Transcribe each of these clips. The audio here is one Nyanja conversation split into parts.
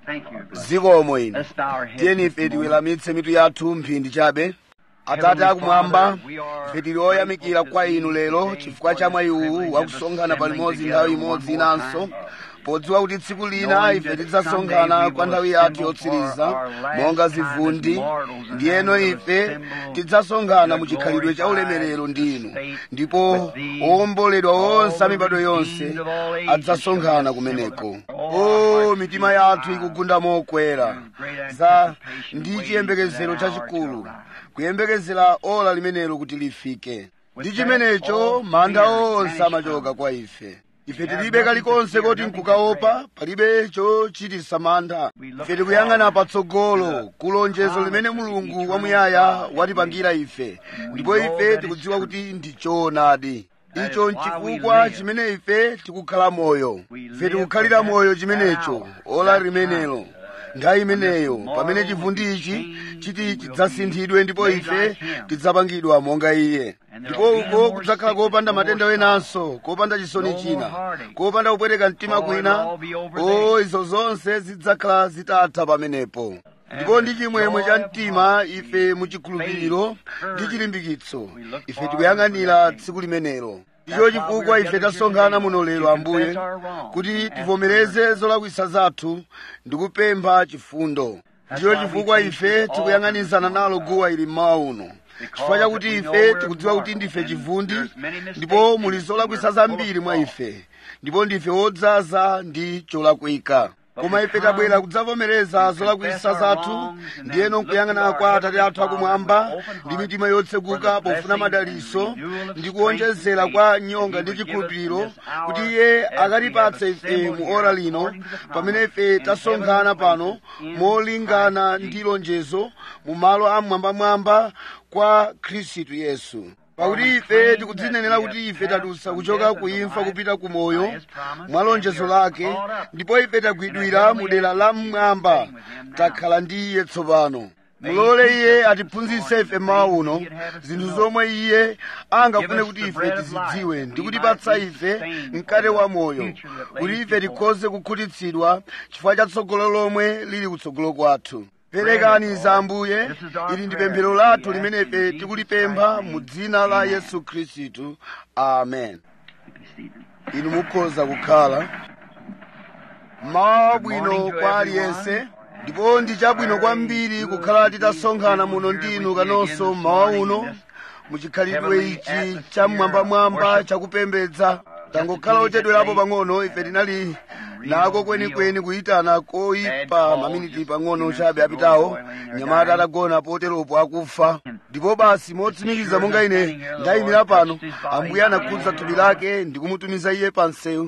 zikomo ine tiyeni ife tiweramitse mitu yathu mphindi chabe. Atate akumwamba, ife tili oyamikira kwa inu lero chifukwa cha mwayi uwu wakusonkhana palimodzi nthawi imodzi inanso, podziwa kuti tsiku lina ife tidzasonkhana kwa nthawi yathu yotsiriza monga zivundi. Ndiyeno ife tidzasonkhana mu chikhalidwe cha ulemerero ndi inu, ndipo owomboledwa onse amibado yonse adzasonkhana kumeneko. O mitima yathu ikugunda mokwera ndi chiyembekezero chachikulu, kuyembekezera ola limenelo kuti lifike. Ndi chimenecho mantha onse amachoka kwa ife. Ife tilibe kalikonse koti nkukaopa, palibe chochititsa mantha. Ife tikuyang'ana patsogolo kulonjezo limene Mulungu wamuyaya watipangira ife, ndipo ife tikudziwa kuti ndi choonadi. Icho nchifukwa chimene ife tikukhala moyo. Ife tikukhalira moyo chimenecho ola limenelo, nthawi imeneyo pamene chivundi ichi chiti chidzasinthidwe ndipo ife tidzapangidwa monga Iye. Ndipo uko kudzakhala kopanda matenda wenanso, kopanda chisoni china, kopanda kupweteka mtima kwina. Izo zonse zidzakhala zitatha pamenepo. Ndipo ndi chimwemwe cha mtima ife muchikhulupiriro ndi chilimbikitso ife tikuyang'anira tsiku limenelo. Ndicho chifukwa ife tasonkhana muno lero Ambuye, kuti tivomereze zolakwisa zathu ndi kupempha chifundo. Ndicho chifukwa ife tikuyang'anizana nalo guwa ili mmawa uno, chifukwa chakuti ife tikudziwa kuti ndife chivundi, ndipo muli zolakwisa zambiri mwa ife, ndipo ndife wodzaza ndi cholakwika. Koma ife tabwera kudzavomereza zolakwisa zathu, ndiyeno nkuyang'ana kwa Atate athu akumwamba ndi mitima yotseguka pofuna madalitso ndi kuonjezera kwa nyonga ndi chikhulupiriro, kuti Iye akatipatse ife mu ora lino pamene ife tasonkhana pano molingana ndi lonjezo mu malo amwambamwamba kwa Khristu Yesu. Pakuti ife tikudzinenera kuti ife tadutsa kuchoka ku imfa kupita ku moyo mwa lonjezo lake, ndipo ife tagwidwira mu dera la mmwamba, takhala ndi Iye tsopano. Mulole Iye atiphunzitse ife mmawa uno zinthu zomwe Iye angafune kuti ife tizidziwe ndi kutipatsa ife mkate wa moyo, kuti ife tikhoze kukhutitsidwa chifukwa cha tsogolo lomwe lili kutsogolo kwathu. Perekani za Ambuye, ili ndi pemphero lathu limene ife tikulipempha mu dzina la Yesu Khristu. Amen. Inu mukhoza kukhala. Mawa bwino kwa aliyense, ndipo ndi chabwino kwambiri kukhala titasonkhana muno ndinu kanonso mawa uno muchikhalidwe ichi cha mmwambamwamba chakupembedza. Tangokhala ochedwerapo pang'ono, ife tinali nako kwenikweni kuyitana koyipa maminiti pang'ono chabe apitawo, mnyamata atagona poteropo akufa. Ndipo basi motsimikiza monga ine ndayimira pano, Ambuye anakhudza thupi lake ndi kumutumiza Iye pa msewu.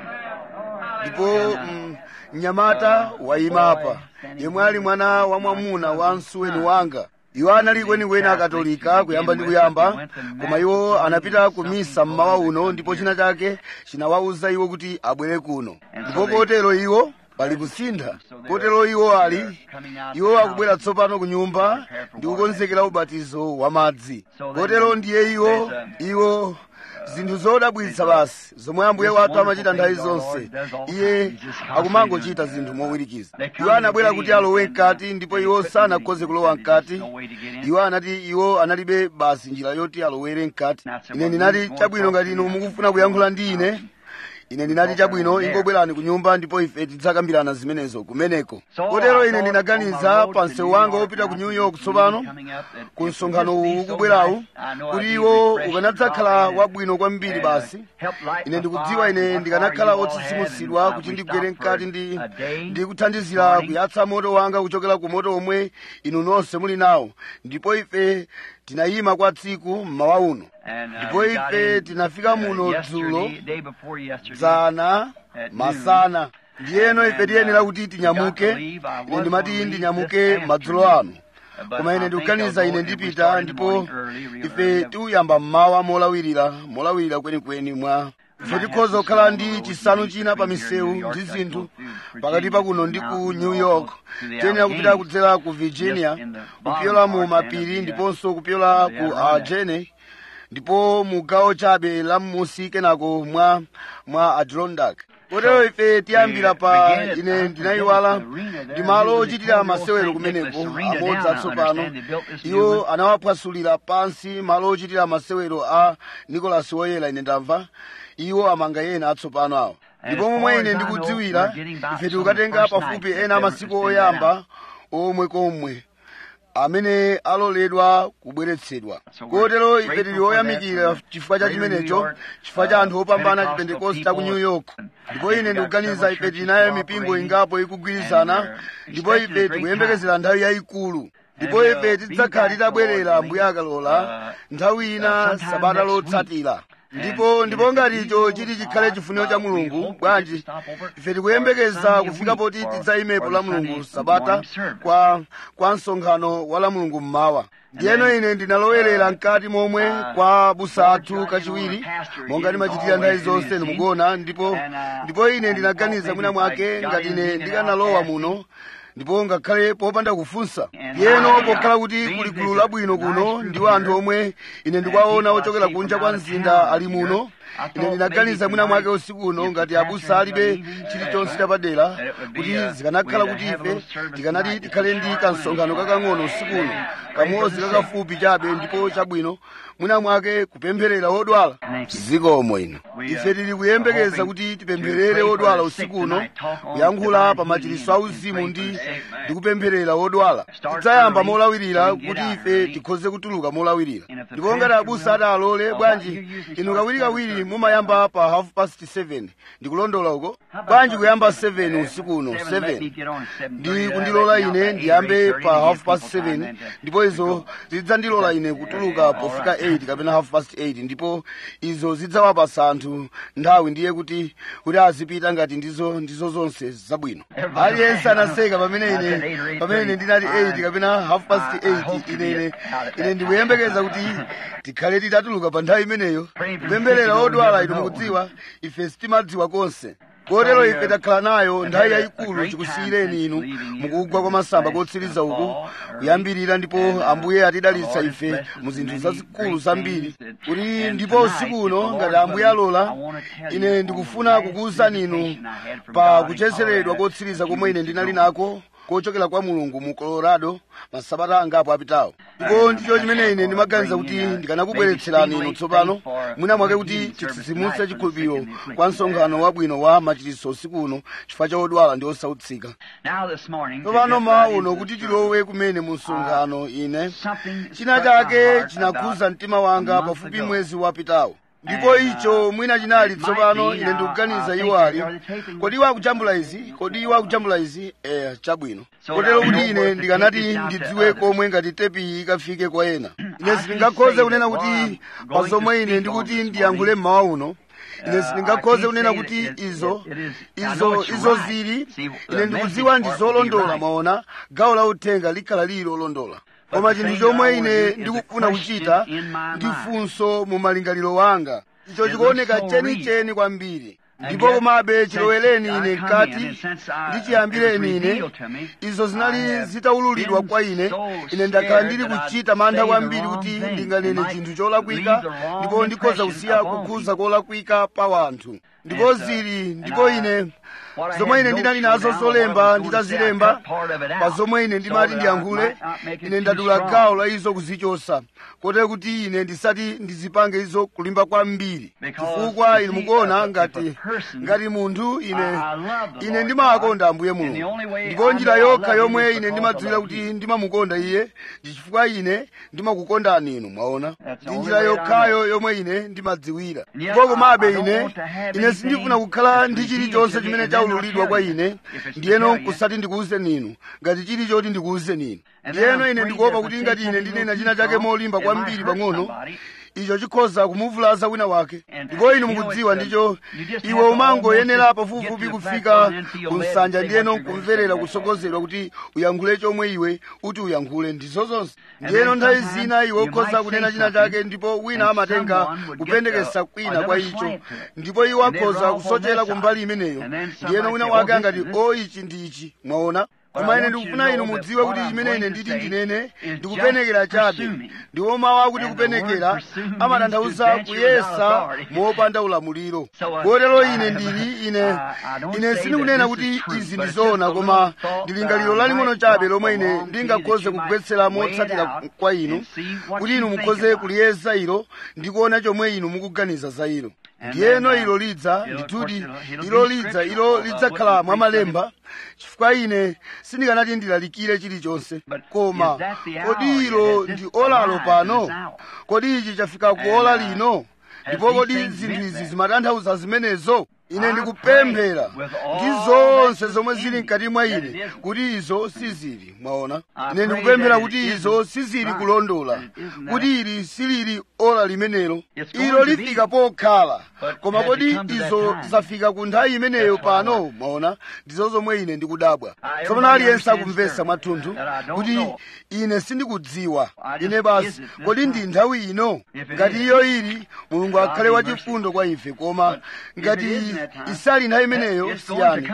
Ndipo mnyamata wayima apa, yemwe ali mwana wa mwamuna wa msuweni wanga. Iwo anali kwenikweni akatolika kuyamba ndi kuyamba, koma iwo anapita ku misa mmawa uno, ndipo china chake chinawawuza iwo kuti abwere kuno. Ndipo kotero iwo pali kusintha. Kotero iwo akubwera tsopano ku nyumba ndi kukonzekera ubatizo wa madzi. Kotero ndiye iwo zinthu zodabwitsa basi zomwe Ambuye wathu amachita nthawi zonse. Iye akumangochita zinthu mowirikiza. Iwo anabwera kuti alowe mkati, ndipo iwo sanakhoze kulowa mkati. Iwo anati iwo analibe basi njira yoti alowere mkati. Ine ndinati chabwino, ngati inu mukufuna kuyankhula ndi ine ndinati chabwino, ingobwerani ku nyumba ndipo ife tidzakambirana zimenezo kumeneko. Kotero ine ndinaganiza pa msewu wanga wopita ku New York tsopano, ku msonkhano uwu ukubwerawu, kuti iwo ukanadzakhala wabwino kwambiri. Basi ine ndikudziwa ine ndikanakhala otsitsimutsidwa kuti ndigwere mkati ndi kuthandizira kuyatsa moto wanga kuchokera ku moto omwe inu nonse muli nawo. Ndipo ife tinayima kwa tsiku mmawa uno, ndipo ife tinafika muno dzulo dzana masana. Ndiyeno ife tiyenera kuti tinyamuke. Ine ndimati ndinyamuke madzulo ano, koma ine ndikuganiza ine ndipita, ndipo ife tiuyamba mmawa molawirira kwenikweni mwa ife tikhoza kukhala ndi chisanu china pa misewu ndi zinthu pakati pa kuno ndi ku New York. Tiyenera kupita kudzera ku Virginia, kupyola mu mapiri, ndiponso kupyola ku Allegheny, ndipo mu gawo chabe la m'munsi kenako mwa Adirondack. kotero ife tiyambira pa ine ndinayiwala ndi malo ochitira masewero kumeneko amodzi atsopano iwo anawaphwasulira pansi malo ochitira masewero a Nikolasi Woyera ine ndamva iwo amanga ena atsopano awo ndipo momwe ine ndikudziwira ife tikukatenga pafupi ena amasiku oyamba omwe komwe amene aloledwa kubweretsedwa kotero ife tili oyamikira chifukwa cha chimenecho chifukwa cha anthu opambana chipentekoste ku New York ndipo ine ndikuganiza ife tinayo mipingo ingapo ikugwirizana ndipo ife tikuyembekezera nthawi yayikulu ndipo ife tidzakhala titabwerera Ambuye akalola nthawi ina sabata lotsatira ndipo ngati icho chiti chikhale chifuniro cha Mulungu bwanji ife tikuyembekeza kufika poti tidzayimepo la Mulungu sabata kwa msonkhano wa la Mulungu mmawa ndiyeno ine ndinalowerera mkati momwe kwa busa athu kachiwiri monga ndimachitira nthawi zonse ndimugona ndipo ine ndinaganiza mwina mwake ngati ine ndikanalowa muno ndipo ngakhale popanda kufunsa yeno pokhala kuti kuli gulu labwino kuno ndiwo anthu omwe ine ndikuwaona ochokera kunja kwa mzinda ali muno ine ndinaganiza mwina mwake usiku uno ngati abusa alibe chilichonse chapadera kuti zikanakhala kuti ife tikanati tikhale ndi kamsonkhano kakang'ono usiku uno kamodzi kakafupi chabe ndipo chabwino mwina mwake kupempherera odwala zikomo ino ife tili kuyembekeza kuti tipempherere odwala usiku uno kuyankhula pa machiritso auzimu ndi kupempherera odwala tidzayamba molawirira kuti ife tikhoze kutuluka molawirira ndipo ngati abusa atalole bwanji inu kawirikawiri mumayamba pa 7:30 ndikulondola uko bwanji kuyamba 7 usiku uno 7 ndi kundilola ine ndiyambe pa 7:30 ndipo izo zidzandilola ine kutuluka pofika 8 kapena 8:30 ndipo izo zidzawapasa anthu nthawi ndiye kuti azipita ngati ndizo zonse zabwino aliyense anaseka pamene ndinati 8 kapena 8:30 ine ndikuyembekeza kuti tikhale titatuluka pa nthawi imeneyo kupempherera odwala inu mukudziwa ife sitimadziwa konse kotero ife takhala nayo nthawi yayikulu chikusiyireni inu mukugwa kwa masamba kotsiriza uku kuyambirira ndipo Ambuye atidalitsa ife mu zinthu zazikulu zambiri kuti ndipo usiku uno ngati Ambuye alola ine ndikufuna kukuwuzani inu pa kuchezeredwa kotsiriza komwe ine ndinali nako kochokera kwa Mulungu mu Colorado masabata angapo apitawo ndipo ndicho chimene ine ndimaganiza kuti ndikanakubweretserani inu tsopano mwina mwake kuti chitsitsimutse chikhulupiriro kwa msonkhano wabwino wa machiritso usiku uno chifukwa cha odwala ndi osautsika tsopano mawa uno kuti tilowe kumene mu msonkhano ine china chake chinakhuza mtima wanga pafupi mwezi wapitawo ndipo icho mwina chinali tsopano ine ndikuganiza iwo ali kodi iwo akujambula izi chabwino kotero kuti ine ndikanati ndidziwe komwe ngati tepi ikafike kwa ena ine sindingakhoze kunena kuti pa zomwe ine ndikuti ndiyankhule mmawa uno ine sindingakhoze kunena kuti izo zili ine ndikudziwa ndi zolondola maona gawo la uthenga likhala lili lolondola koma chinthu chomwe ine ndikufuna kuchita ndi funso mu malingaliro wanga icho chikuoneka chenicheni kwambiri ndipo komabe chilowereni ine mkati ndichiyambireni ine izo zinali zitaululidwa kwa ine ndakhala ndili kuchita mantha kwambiri kuti ndinganene chinthu cholakwika ndipo ndikhoza kusiya kukhuza kolakwika pa wanthu ndipo ine zomwe ine ndinali nazo zolemba nditazilemba pa zomwe ine ndimati ndiyankhule ine ndadula gawo la izo kuzichosa kotero kuti ine ndisati ndizipange izo kulimba kwambiri chifukwa ine mukuona ngati munthu ine ndimakonda Ambuye Mulungu ndipo njira yokha yomwe ine ndimadziwira kuti ndimamukonda iye chifukwa ine ndimakukondani inu mwaona ndi njira yokhayo yomwe ine ndimadziwira ndipo komabe ine sindifuna kukhala ndi chilichonse chimene chaululidwa kwa ine ndiyeno kusati ndikuwuzeni inu ngati chili choti ndikuwuzeni inu ndiyeno ine ndikuopa kuti ngati ine ndinena china chake molimba kwambiri pang'ono icho chikhoza kumuvulaza wina wake ndipo inu mukudziwa ndicho iwe umangoyenera pafupifupi kufika ku nsanja ndiyeno kumverera kusogozedwa kuti uyankhule chomwe iwe uti uyankhule ndizo zonse ndiyeno nthawi zina iwe ukhoza kunena china chake ndipo wina amatenga kupendekesa kwina kwa icho ndipo iwo akhoza kusochera kumbali imeneyo ndiyeno wina wake angati ichi ndi ichi mwaona koma ine ndikufuna inu mudziwe kuti chimene ine nditi ndinene ndikupenekera chabe. Ndiwo mawu akuti kupenekera amatanthauza kuyesa mopanda ulamuliro. Kotero ine ndili ine sindikunena kuti izi ndizoona, koma ndili ngaliro laling'ono chabe lomwe ine ndingakhoze kugwetsera motsatira kwa inu kuti inu mukhoze kuliyesa ilo ndi kuona chomwe inu mukuganiza za ilo. Ndiyeno ilo lidza ndithudi, ilo lidzakhala mwa malemba, chifukwa ine sindikanati ndilalikire chilichonse. Koma kodi ilo ndi olalo pano? Kodi ichi chafika ku ola lino? Ndipo kodi zinthu izi zimatanthauza zimenezo? Ine ndikupemphera ndi zonse zomwe zili mkati mwa ine kuti izo sizili, mwaona. Ine ndikupemphera kuti izo sizili kulondola, kuti ili silili ola limenelo. Ilo lifika pokhala, koma kodi izo zafika ku nthawi imeneyo pano, mwaona. Ndizo zomwe ine ndikudabwa. Tsopano aliyense akumvetsa mwathunthu kuti ine sindikudziwa. Ine basi kodi ndi nthawi ino? Ngati iyo ili, Mulungu akhale wachifundo kwa ife, koma ngati isali nthawi imeneyo siyani,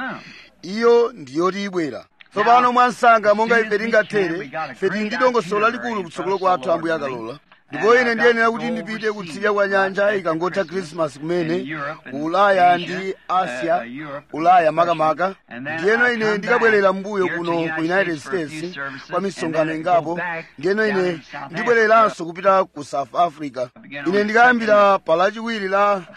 iyo ndiyoti ibwera. Tsopano mwansanga monga ife tingathere, ife tili ndi dongosolo lalikulu kutsogolo kwathu Ambuye akalola. Ndipo ine ndiyenera kuti ndipite kutsidya kwa nyanja ikangotha Krismasi kumene ku Ulaya ndi Asia, Ulaya makamaka. Ndiyeno ine ndikabwerera mbuyo kuno ku United States kwa misonkhano ingapo. Ndiyeno ine ndibwereranso kupita ku South Africa. Ine ndikayambira pa lachiwiri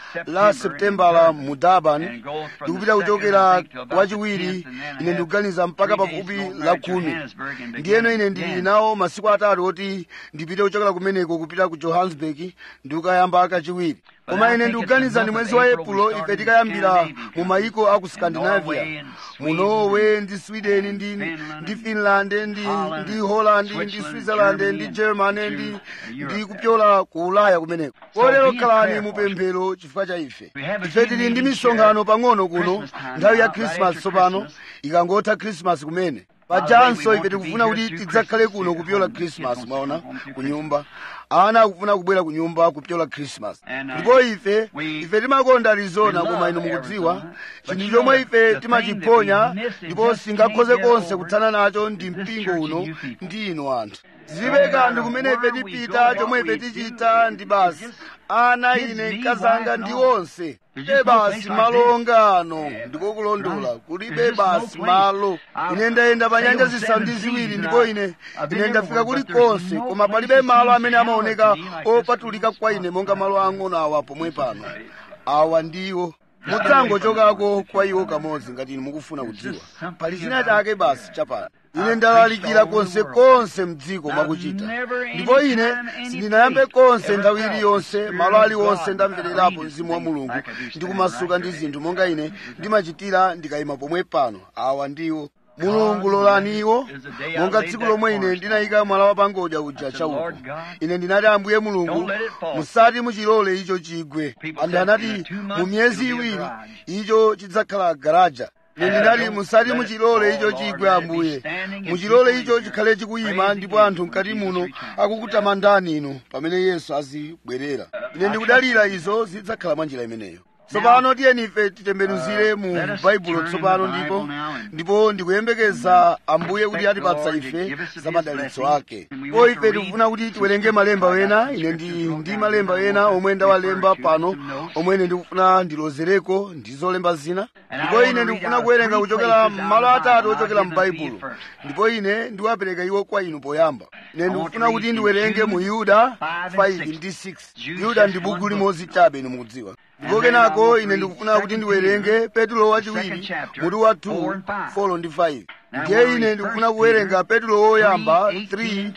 la Seputembala mu Durban, ndikupita kuchokera wachiwiri ine ndikuganiza mpaka pafupi la 10. Ndiyeno ine ndili nawo masiku 3 oti ndipite kuchokera kumeneko kupita ku Johannesburg ndikayamba kachiwiri. Koma ine ndikuganiza ndi mwezi wa Epulo ife tikayambira mu mayiko aku Scandinavia, mu Norway ndi Sweden ndi Finland ndi Holland ndi Switzerland ndi Germany ndi kupyola ku Ulaya kumeneko. Kotero khalani mupemphero chifukwa cha ife. Ife tili ndi misonkhano pang'ono kuno nthawi ya Krismasi tsopano ikangotha Krismasi kumene. Pajanso ife tikufuna kuti tidzakhale kuno kupyola Krismasi, mwaona, ku nyumba. Ana akufuna kubwera ku nyumba kupyola Krismasi. Ndipo ife timakonda Arizona, koma inu mukudziwa chinthu chomwe ife timachiponya ndipo singakhoze konse kuthana nacho ndi mpingo uno ndi inu anthu. Zilibe kanthu kumene ife tipita, chomwe ife tichita ndi basi ana ine mkazanga ndi onse. Basi malo ongano ndiko kulondola, kulibe basi malo. Ine ndayenda pa nyanja zisanu ndi ziwiri ndipo ine ndafika kulikonse, koma palibe malo amene amaoneka opatulika kwa ine monga malo ang'ono awa pomwe pano. Awa ndiwo mudzangochokako kwa iwo kamodzi ngati inu mukufuna kudziwa. Pali china chake basi chapano. Ine ndalalikira konse mdziko mwakuchita, ndipo ine sindinayambe konse nthawi iliyonse malo aliwonse ndamvererapo Mzimu wa Mulungu ndi kumasuka ndi zinthu monga ine ndimachitira ndikayima pomwe pano. Awa ndiwo Mulungu lolani iwo, monga tsiku lomwe ine ndinayika mwala wa pangodya uja chauko. Ine ndinati, Ambuye Mulungu, musati muchilole icho chigwe. Anthu anati mu miyezi iwiri icho chidzakhala garaja. Ine ndinati, musati muchilole icho chigwe Ambuye, muchilole icho chikhale chikuyima ndipo anthu mkati muno akukutamandani inu pamene Yesu azibwerera. Ine ndikudalira izo zidzakhala mwa njira imeneyo. Tsopano tiyeni ife titembenuzire mu Baibulo tsopano ndipo ndikuyembekeza Ambuye kuti atipatsa ife za madalitso ake. Ndipo ife tikufuna kuti tiwerenge malemba wena. Ine ndi malemba wena omwe ndawalemba pano omwe ine ndikufuna ndilozereko ndi zolemba zina. Ndipo ine ndikufuna kuwerenga kuchokera malo atatu ochokera mu Baibulo, ndipo ine ndiwapereka iwo kwa inu poyamba. Ine ndikufuna kuti ndiwerenge mu Yuda 5 ndi 6. Yuda ndi buku limodzi chabe, inu mukudziwa. Ndipo kenako ine ndikufuna kuti ndiwerenge Petro wachiwiri mutu wa 2, 4 ndi 5. Ndiye ine ndikufuna kuwerenga Petro woyamba 3,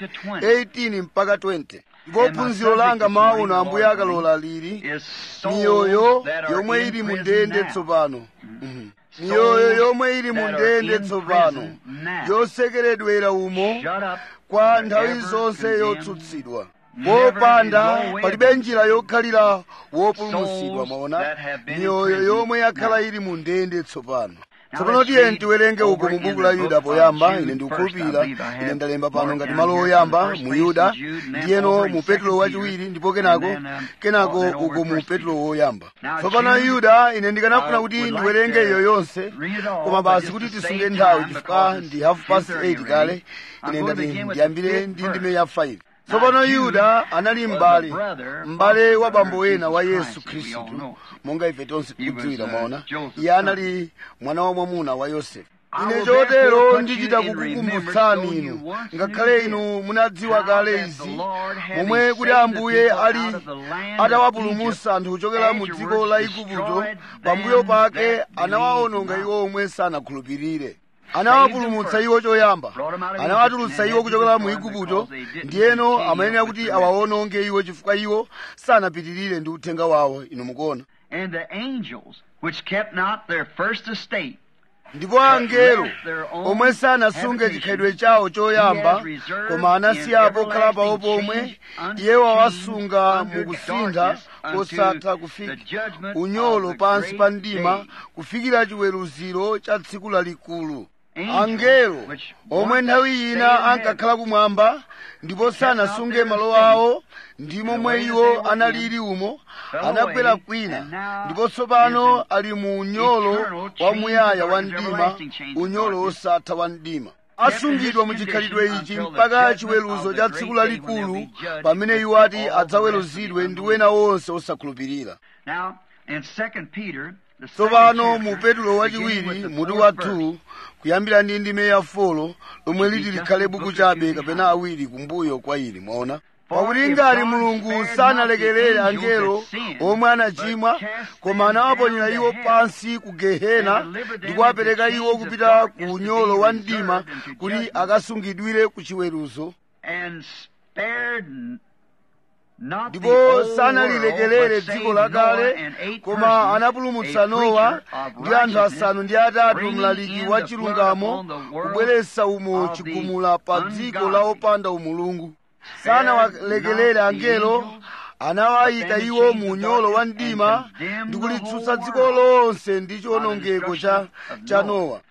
18 mpaka 20. Ndipo phunziro langa mawu na Ambuye akalola lili miyoyo yomwe ili mu ndende tsopano. Miyoyo yomwe ili mu ndende tsopano, yosekeredwera umo kwa nthawi zonse yotsutsidwa. Popanda palibe njira yokhalira wopulumutsidwa, maona. Miyoyo yomwe yakhala ili mu ndende tsopano. tsopano tiye tiwerenge uko mu buku la Yuda poyamba. Ine ndikukhulupirira ine ndalemba pano ngati malo oyamba mu Yuda, ndiyeno mu Petro wachiwiri, ndipo kenako uko mu Petro woyamba. Tsopano Yuda ine ndikanafuna kuti ndiwerenge iyo yonse, koma basi kuti tisunge nthawi chifukwa ndi 8:30 kale. Ine ndati ndiyambire ndi ndime ya 5. Tsopano Yuda anali m'bale wa bambo ena wa Yesu Khristu, monga ife tonse tikudziwira. Mwaona, iye anali mwana wa mwamuna wa Yosefe. Ine chotero ndichita kukukumbutsani inu, ngakhale inu munadziwa kale izi, momwe kuti Ambuye ali atawapulumutsa anthu kuchokera mu dziko la Igupto, pambuyo pake anawawononga iwo omwe sanakhulupirire. Anawapulumutsa iwo choyamba, anawatulutsa iwo kuchokera mu Igupto, ndiyeno amayenera kuti awawononge iwo chifukwa iwo sanapitirire ndi uthenga wawo. Inu mukuona. Ndipo angelo omwe sanasunge chikhalidwe chawo choyamba, koma anasiyapo kukhala pawo pomwe, iye wawasunga mu kusintha kosatha kufika unyolo pansi pa mdima, kufikira chiweruziro cha tsiku lalikulu. Angelo omwe nthawi ina ankakhala kumwamba ndipo sanasunge malo awo, ndi momwe iwo analili umo, anagwera kwina, ndipo tsopano ali mu unyolo wamuyaya wa mdima, unyolo wosatha wa mdima. Asungidwa mu chikhalidwe ichi mpaka chiweruzo cha tsiku lalikulu, pamene iwo ati adzaweruzidwe ndi wena wonse osakhulupirira. Tsopano mu Petro wachiwiri mutu wa 2 kuyambira ndi ndime ya 4, lomwe liti likhale buku chabe kapena awiri kumbuyo kwa ili. Mwaona, pakuti ngati Mulungu sanalekerere angelo omwe anachimwa, koma anawaponyera iwo pansi ku Gehena ndi kuwapereka iwo kupita ku unyolo wa mdima kuti akasungidwire ku chiweruzo, ndipo sanalilekerere dziko lakale, koma anapulumutsa Nowa ndi anthu 8 mlaliki wa chilungamo, kubweretsa umo chigumula pa dziko la opanda umulungu. Sanawalekerere angelo, anawayika iwo mu unyolo wa mdima ndi kulitsutsa dziko lonse ndi chiwonongeko cha Nowa.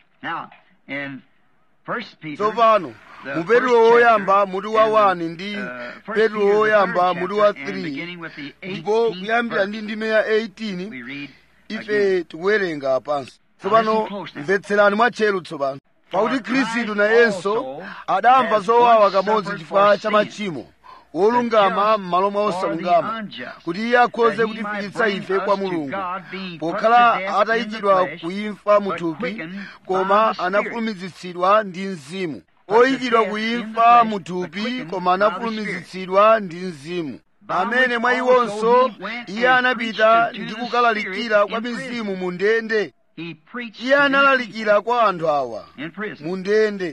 Tsopano mu Petro woyamba mutu wa 1 ndi Petro woyamba mutu wa 3, ndipo kuyambira ndi ndime ya 18 ife tikuwerenga pansi. Tsopano mvetserani mwatcheru tsopano. Pakuti Khristu nayenso adamva zowawa kamodzi chifukwa cha machimo, wolungama m'malo mwa osalungama, kuti iye akhoze kutifikitsa ife kwa Mulungu, pokhala atayikidwa kuimfa muthupi, koma anafulumizitsidwa ndi Mzimu. Oyikidwa kuimfa muthupi, koma anafulumizitsidwa ndi Mzimu, amene mwa iwonso iye anapita ndi kukalalikira kwa mizimu mu ndende. Iye analalikira kwa anthu awa mu ndende,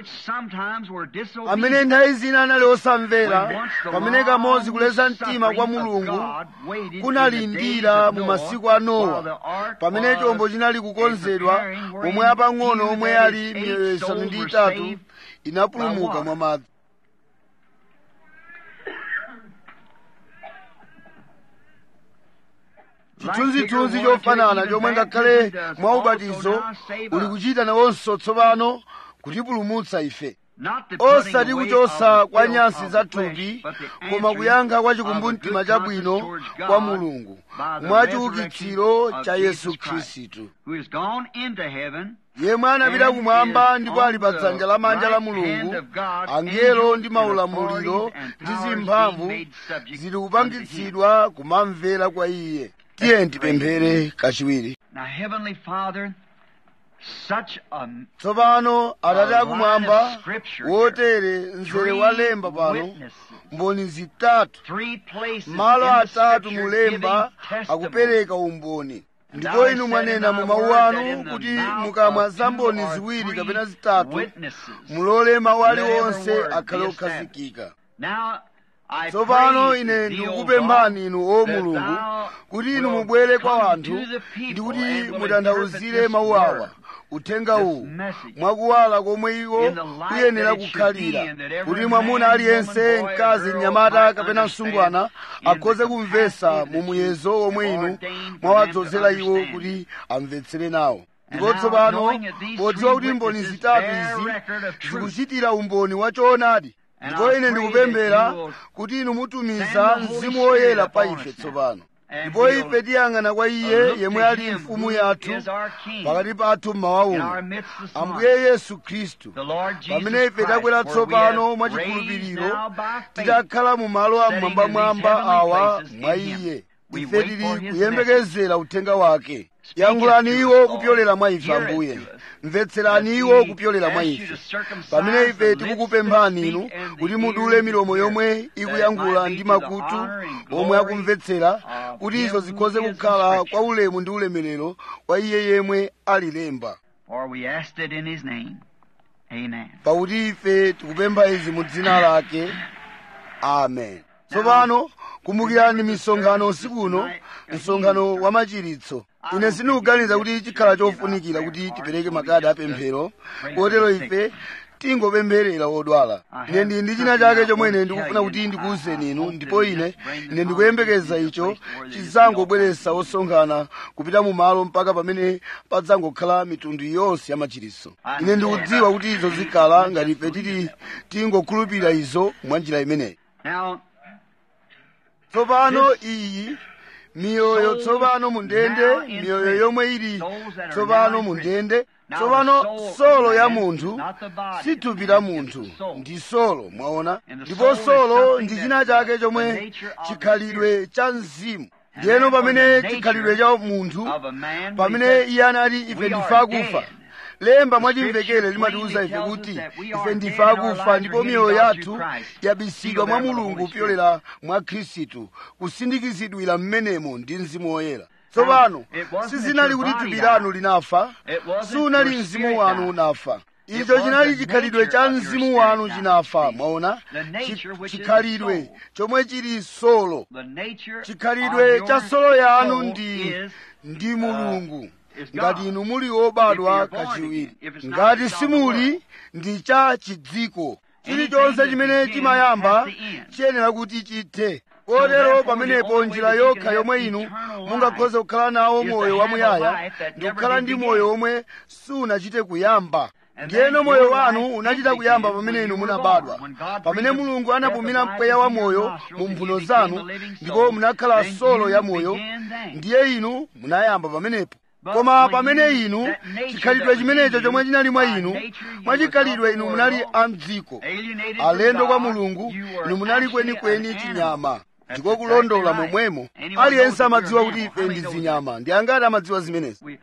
amene nthawi zina anali osamvera, pamene kamodzi kuleza mtima kwa Mulungu kunalindira mu masiku a Nowa, pamene chombo chinali kukonzedwa, omwe apang'ono omwe ali miyoyo 3 inapulumuka mwa madzi. Chithunzithunzi chofanana chomwe ngakhale mwa ubatizo uli kuchita nawonso tsopano kutipulumutsa ife, osati kuchosa kwa nyansi za thupi, koma kuyankha kwa chikumbumtima chabwino kwa Mulungu mwa chiukitsiro cha Yesu Khristu, yemwe anapita kumwamba ndipo ali pa dzanja lamanja la Mulungu. Angelo ndi maulamuliro ndi zimphamvu zili kupangitsidwa kumamvera kwa iye. Tiye tipemphere kachiwiri. Tsopano Atate akumwamba, wotere mzere walemba pano mboni zitatu, malo atatu mulemba akupereka umboni, ndipo inu mwanena mu mawu anu kuti mukamwa za mboni ziwiri kapena zitatu, mulole mawu aliwonse akhale okhazikika. Tsopano ine ndikukupemphani inu o Mulungu kuti inu mubwere kwa anthu ndi kuti mutanthauzire mawu awa, uthenga uwu, mwakuwala komwe iwo kuyenera kukhalira, kuti mwamuna aliyense, mkazi, mnyamata kapena msungwana akhoze kumvetsa mu muyezo omwe inu mwawadzozera iwo kuti amvetsere nawo. ndipo tsopano podziwa kuti mboni zitatu izi zikuchitira umboni wa choonadi, ndipo ine ndikupemphera kuti inu mutumiza Mzimu Woyera pa ife tsopano, ndipo ife tiyang'ana kwa iye yemwe ali mfumu yathu pakati pathu mmawa uno, Ambuye Yesu Khristu, pamene ife takwera tsopano mwachikhulupiriro titakhala mu malo amwambamwamba awa mwa iye. Ife tili kuyembekezera uthenga wake. Yankhulani iwo kupyolera mwa ife Ambuye, mvetserani iwo kupyolera mwa ife, pamene ife tikukupemphani inu kuti mudule milomo yomwe ikuyankhula ndi makutu omwe akumvetsera, kuti izo zikhoze kukhala kwa ulemu ndi ulemerero kwa iye yemwe alilemba. Pakuti ife tikupempha izi mu dzina lake. Amen. Tsopano kumbukirani misonkhano usiku uno, msonkhano wa machiritso. Ine sindikuganiza kuti chikhala chofunikira kuti tipereke makadi apemphero, kotero ife tingopempherera odwala. Ine ndili ndi china chake chomwe ine ndikufuna kuti ndikuwuzeni inu, ndipo ine ndikuyembekeza icho chidzangobweretsa osonkhana kupita mu malo mpaka pamene padzangokhala mitundu yonse ya machiritso. Ine ndikudziwa kuti izo zikhala ngati ife tili tingokhulupirira izo mwa njira imeneyi. Tsopano iyi miyoyo tsopano mundende, miyoyo yomwe ili tsopano mundende. Tsopano solo ya munthu si thupi la munthu, ndi solo, mwaona. Ndipo solo ndi china chake chomwe chikhalidwe cha mzimu. Ndiyeno pamene chikhalidwe cha munthu, pamene iye anati ife ndife akufa, lemba mwachimvekere limatiwuza ife kuti ife ndife akufa ndipo miyoyo yathu yabisidwa mwa Mulungu kupyolera mwa Khristu, kusindikizidwira mmenemo ndi Mzimu Woyera. Tsopano sizinali kuti thupi lanu linafa, sunali mzimu wanu unafa. Icho chinali chikhalidwe cha mzimu wanu chinafa, mwaona. Chikhalidwe chomwe chili solo, chikhalidwe cha solo yanu ndi Mulungu, ngati inu muli obadwa kachiwiri. Ngati simuli, ndi cha chidziko. Chilichonse chimene chimayamba chiyenera kuti chithe. Kotero pamenepo njira yokha yomwe inu mungakhoza kukhala nawo moyo wamuyaya ndi kukhala ndi moyo omwe sunachite kuyamba. Ndiyeno moyo wanu unachita kuyamba pamene inu munabadwa, pamene Mulungu anapumira mpweya wa moyo mu mphuno zanu, ndipo munakhala solo ya moyo, ndiye inu munayamba pamenepo. Koma pamene inu, chikhalidwe chimenecho chomwe chinali mwa inu, mwachikhalidwe inu munali amdziko, alendo kwa Mulungu, inu munali kwenikweni chinyama. Ndiko kulondola momwemo. Aliyense amadziwa kuti ife ndi zinyama. Ndi angati amadziwa zimenezi?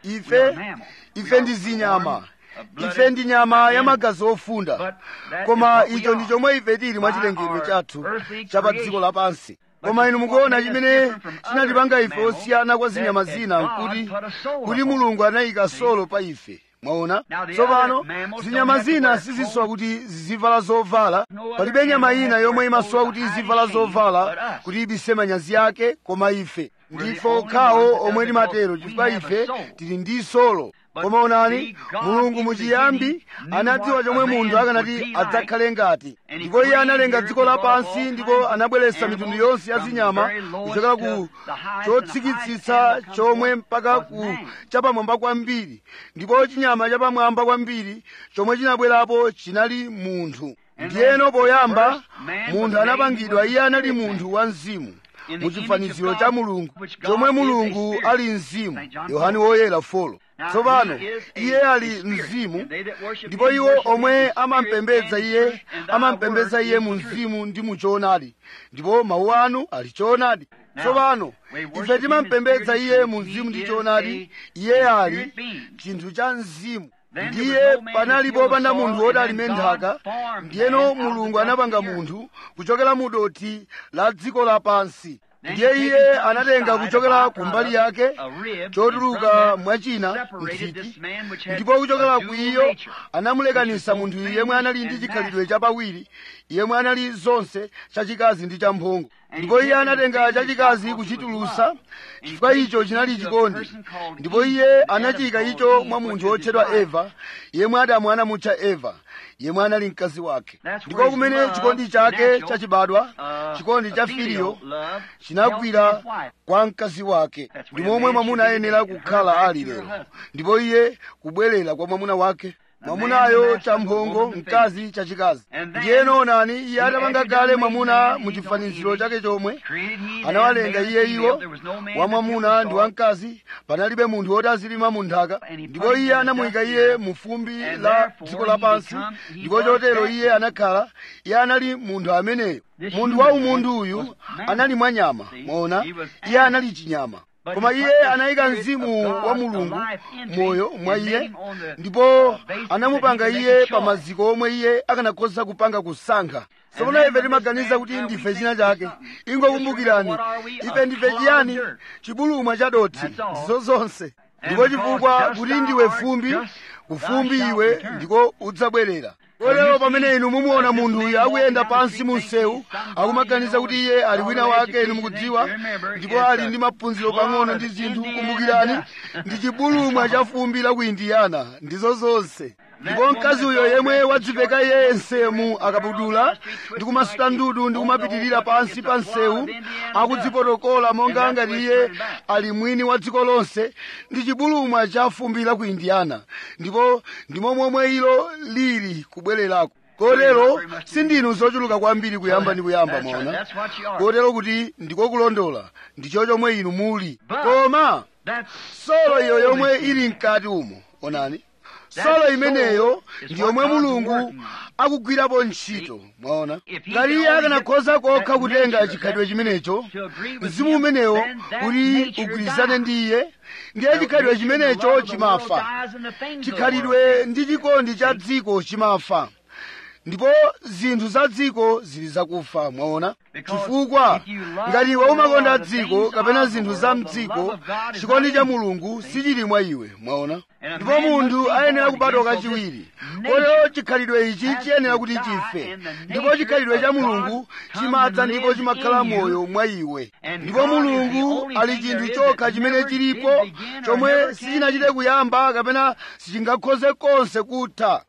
Ife ndi zinyama. Ife ndi nyama ya magazi ofunda. Koma icho ndi chomwe ife tili mwachilengedwe chathu cha pa dziko lapansi. Koma inu mukuona chimene chinatipanga ife osiyana kwa zinyama zina, kuti Mulungu anayika solo pa ife. Mwaona? Tsopano zinyama zina sizisowa kuti zizivala zovala. Palibe nyama ina yomwe imasowa kuti izivala zovala kuti ibise manyazi yake, koma ife ndife okhawo omwe timatero chifukwa ife tili ndi solo. Koma onani, Mulungu muchiyambi anadziwa chomwe munthu akanati adzakhale ngati, ndipo iye analenga dziko lapansi, ndipo anabweretsa mitundu yonse ya zinyama kuchokera ku chotsikitsitsa chomwe mpaka ku chapamwamba kwambiri, ndipo chinyama chapamwamba kwambiri chomwe chinabwerapo chinali munthu. Ndiyeno poyamba munthu anapangidwa, iye anali munthu wa mzimu mu chifaniziro cha Mulungu, chomwe Mulungu ali mzimu. Yohane Woyera 4. Tsopano iye ali mzimu, ndipo iwo omwe amampembedza iye mu mzimu ndi mu choonadi, ndipo mawu anu ali choonadi. Tsopano ife timampembedza iye mu mzimu ndi choonadi. Iye ali chinthu cha mzimu. Ndiye panali popanda munthu woti alime nthaka, ndiyeno Mulungu anapanga munthu kuchokera mu dothi la dziko lapansi. Ndiye iye anatenga kuchokera kumbali yake chotuluka mwachina mthiti, ndipo kuchokera ku iyo anamulekanisa munthu yemwe anali ndi chikhalidwe chapawiri, yemwe anali zonse chachikazi ndi champhongo. Ndipo iye anatenga chachikazi kuchitulusa, chifukwa icho chinali chikondi, ndipo iye anachika icho mwa munthu wotchedwa Eva, yemwe Adamu anamutcha Eva, yemwe anali mkazi wake. Ndiko kumene chikondi chake chachibadwa, chikondi cha filiyo, chinagwira kwa mkazi wake. Ndi momwe mwamuna ayenera kukhala ali lero, ndipo iye kubwerera kwa mwamuna wake. Mwamunayo champhongo, mkazi chachikazi. Ndiyeno onani, iye atapanga kale mwamuna mu chifaniziro chake chomwe, anawalenga iye iwo, wa mwamuna ndi wamkazi, panalibe munthu woti azilima mu nthaka, ndipo iye anamuyika iye mu fumbi la dziko lapansi, ndipo chotero iye anali munthu ameneyo. Munthu wa umunthu uyu anali mwanyama, mwaona, iye anali chinyama. Koma iye anayika mzimu wa Mulungu moyo mwa iye, ndipo anamupanga iye pa maziko omwe iye akanakhoza kupanga kusankha. Tsopano ife timaganiza kuti ndife china chake. Ingokumbukirani, ife ndife chiyani? Chibulumwa cha dothi, ndizo zonse. Ndipo chifukwa kuti ndiwe fumbi, kufumbi iwe ndiko udzabwerera. Kotero pamene inu mumuona munthu uyu akuyenda pansi mu msewu, akumaganiza kuti iye ali wina wake, inu mukudziwa, ndipo ali ndi maphunziro pang'ono ndi zinthu, kumbukirani, ndi chibulumwa cha fumbi la ku Indiyana, ndizo zonse. Ndipo mkazi uyo yemwe wadziveka iye nsemu akabudula ndi kumasuta ndudu ndi kumapitirira pansi pa msewu, akudzipotokola monga ngati iye ali mwini wa dziko lonse, ndi chibulumwa cha fumbi la ku Indiyana. Ndipo ndimo momwe ilo lili kubwererako. Kotero sindinu zochuluka kwambiri kuyamba ndi kuyamba, mwaona. Kotero kuti ndiko kulondola, ndicho chomwe inu muli. Koma solo iyo yomwe ili mkati umo, onani, solo imeneyo ndi yomwe Mulungu akugwirapo ntchito, mwaona. Ngati iye akanakhoza kokha kutenga chikhalidwe chimenecho, mzimu umenewo kuti ugwirizane ndi iye, ndiye chikhalidwe chimenecho chimafa. Chikhalidwe ndi chikondi cha dziko chimafa, ndipo zinthu za dziko zili zakufa, mwaona. Chifukwa ngati iwe umakonda dziko kapena zinthu za mdziko, chikondi cha Mulungu sichili mwa iwe, mwaona. Ndipo munthu ayenera kubadwa kachiwiri. Kotero chikhalidwe ichi chiyenera kuti chife, ndipo chikhalidwe cha Mulungu chimadza ndipo chimakhala moyo mwa iwe. Ndipo Mulungu ali chinthu chokha chimene chilipo, chomwe sichinachite kuyamba kapena sichingakhoze konse kutha.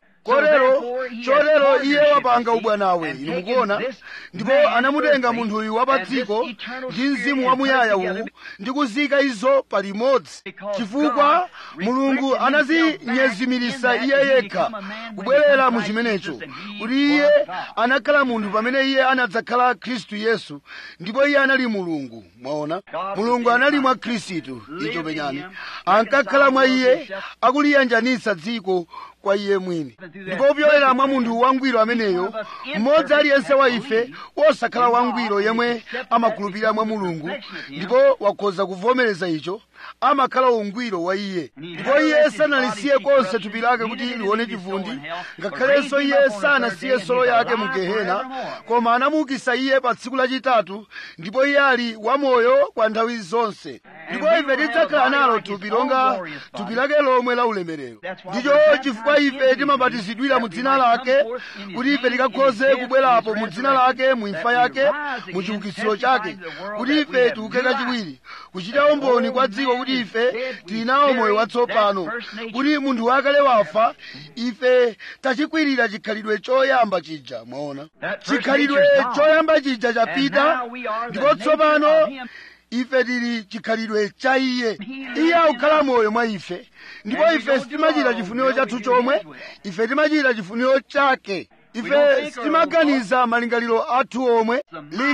Chotero iye wapanga ubwanawe, inu mukuona, ndipo anamutenga munthu uyu wa pa dziko ndi mzimu wamuyaya uwu ndi kuzika izo palimodzi, chifukwa Mulungu anazinyezimiritsa iye yekha kubwerera mu chimenecho, kuti iye anakhala munthu pamene iye anadzakhala Khristu Yesu, ndipo iye anali Mulungu, mwaona. Mulungu anali mwa Khristu, icho penyani, ankakhala mwa iye akuliyanjanitsa dziko kwa iye mwini. Ndipo kupyolera mwa munthu wangwiro ameneyo, mmodzi aliyense wa ife wosakhala wangwiro yemwe amakhulupirira mwa Mulungu ndipo wakhoza kuvomereza icho, amakhala ungwiro wa iye. Ndipo iye sanalisiye konse thupi lake kuti lione chivundi, ngakhalenso iye sanasiye solo yake mu Gehena, koma anamuukitsa iye pa tsiku lachitatu, ndipo iye ali wamoyo kwa nthawi zonse. Ndipo ife tidzakhala nalo thupi longa thupi lake lomwe la ulemerero. Ndicho chifukwa ife timabatizidwira mu dzina lake, kuti ife tikakhoze kubwerapo mu dzina lake, mu imfa yake, mu chiukitsiro chake, kuti ife tiuke kachiwiri, kuchita umboni kwa dziko kuti ife tili nawo moyo watsopano, kuti munthu wakale wafa, ife tachikwirira chikhalidwe choyamba chija, mwaona. Chikhalidwe choyamba chija chapita, ndipo tsopano ife tili chikhalidwe cha iye. Iye akukhala moyo mwa ife, ndipo ife sitimachita chifuniro chathu chomwe, ife timachita chifuniro chake. Ife sitimaganiza malingaliro athu omwe.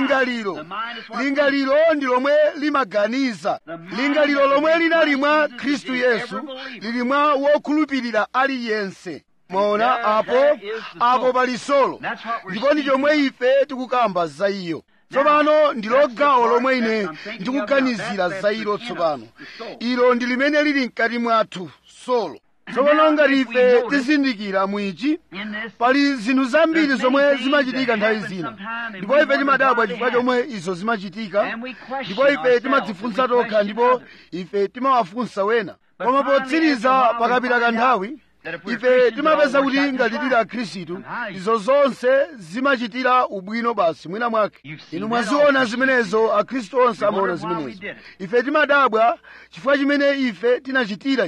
Lingaliro ndi lomwe limaganiza. Lingaliro lomwe linali mwa Khristu Yesu lili mwa wokhulupirira aliyense. Mwaona, apo pali solo, ndipo ndi chomwe ife tikukamba za iyo. Tsopano ndilo gawo lomwe ine ndikuganizira za ilo tsopano. Ilo ndi limene lili mkati mwathu, solo. Tsopano ngati ife tizindikira mwichi, pali zinthu zambiri zomwe zimachitika nthawi zina, ndipo ife timadabwa chifukwa chomwe izo zimachitika, ndipo ife timadzifunsa tokha, ndipo ife timawafunsa wena. Koma potsiriza pakapita kanthawi, ife timapeza kuti ngati tili Akhristu, izo zonse zimachitira ubwino basi mwina mwake. Inu mwaziona zimenezo, Akhristu onse amaona zimenezo. Ife timadabwa chifukwa chimene ife tinachitira izo.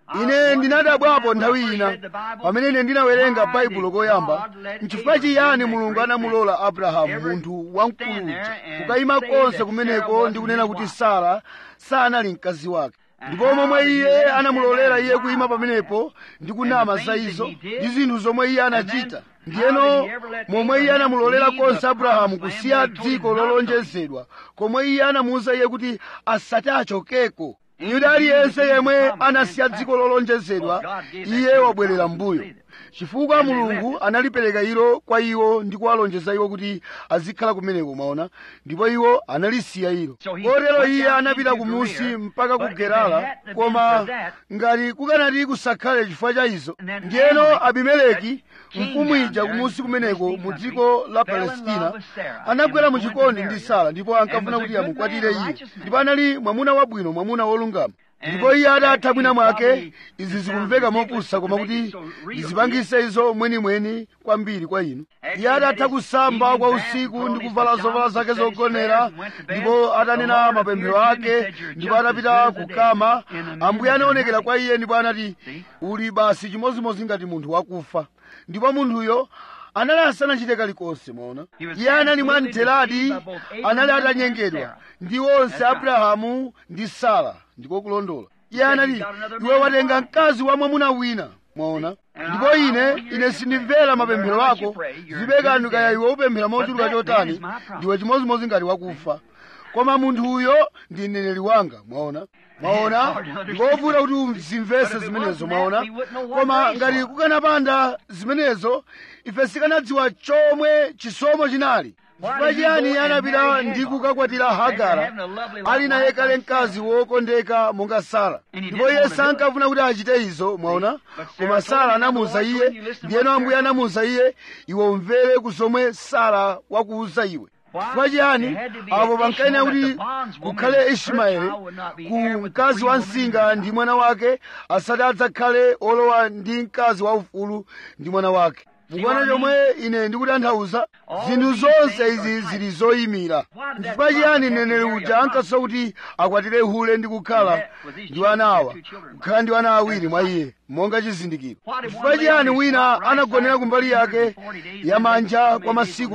ine ndinadabwapo nthawi ina pamene ine ndinawerenga baibulo koyamba, nchifukwa chiyani mulungu anamulola abrahamu, munthu wamkuluja, kukayima konse kumeneko ndi kunena kuti Sara sanali mkazi wake, ndipo momwe iye anamulolera iye kuyima pamenepo ndi kunama za izo ndi zinthu zomwe iye anachita. Ndiyeno momwe iye anamulolera konse Abrahamu kusiya dziko lolonjezedwa, komwe iye anamuwuza iye kuti asati achokeko. Yuda aliyense yemwe anasiya dziko lolonjezedwa, iye wabwerera m'mbuyo, chifukwa Mulungu analipereka ilo kwa iwo ndi kuwalonjeza iwo kuti azikhala kumeneko, maona, ndipo iwo analisiya ilo. Kotero iye anapita kumusi mpaka ku Gerala, koma ngati kukanati kusakhale chifukwa cha izo, ndiyeno Abimeleki mfumu ija kumusi kumeneko mu dziko la Palestina anagwera mu chikondi ndi Sara, ndipo ankafuna kuti amukwatire iye, ndipo anali mwamuna wabwino, mwamuna wolungama. Ndipo iye adatha mwina mwake, izi zikumveka mopusa koma kuti zipangise izo mwenimweni kwambiri kwa inu, iye adatha kusamba kwa usiku ndi kuvala zovala zake zogonera, ndipo atanena mapemphero ake, ndipo atapita kukama, Ambuye anaonekera kwa iye ndipo anati, uli basi chimozimozi ngati munthu wakufa. Ndipo munthuyo anali asanachite kalikonse, maona, iye anali mwamtheradi, anali atanyengedwa ndi onse Abrahamu ndi Sara, ndiko kulondola. Iye anati, iwe watenga mkazi wa mwamuna wina, mwaona, ndipo ine sindimvera mapemphero ako, zibekani kaya iwe upemphera mochuluka chotani, ndiwe chimozimozi ngati wakufa, koma munthu uyo ndi mneneri wanga, mwaona. Ndikovuta kuti uzimvese zimenezo, mwaona, koma ngati kukanapanda zimenezo, ife sikanadziwa chomwe chisomo chinali. Chifukwa chiyani anapita ndi kukakwatira Hagara, ali naye kale mkazi wokondeka monga Sara, ndipo iye sankafuna kuti achite izo, mwaona, koma Sara anamuwuza iye, ndiyeno Ambuye anamuwuza iye, iwe umvere ku zomwe Sara wakuwuza iwe. Chifukwa chiyani apo pankayenera kuti kukhale Ismaeli, ku mkazi wa msinga ndi mwana wake, asati adzakhale olowa ndi mkazi waufulu ndi mwana wake. Mukuona chomwe ine ndikutanthauza? Zinthu zonse izi zili zoyimira. Chifukwa chiyani mneneri uja ankasowa kuti akwatire Hule ndi kukhala ndi ana awa, kukhala ndi ana awiri mwa iye monga chizindikiro? Chifukwa chiyani wina anagonera kumbali yake yamanja kwa masiku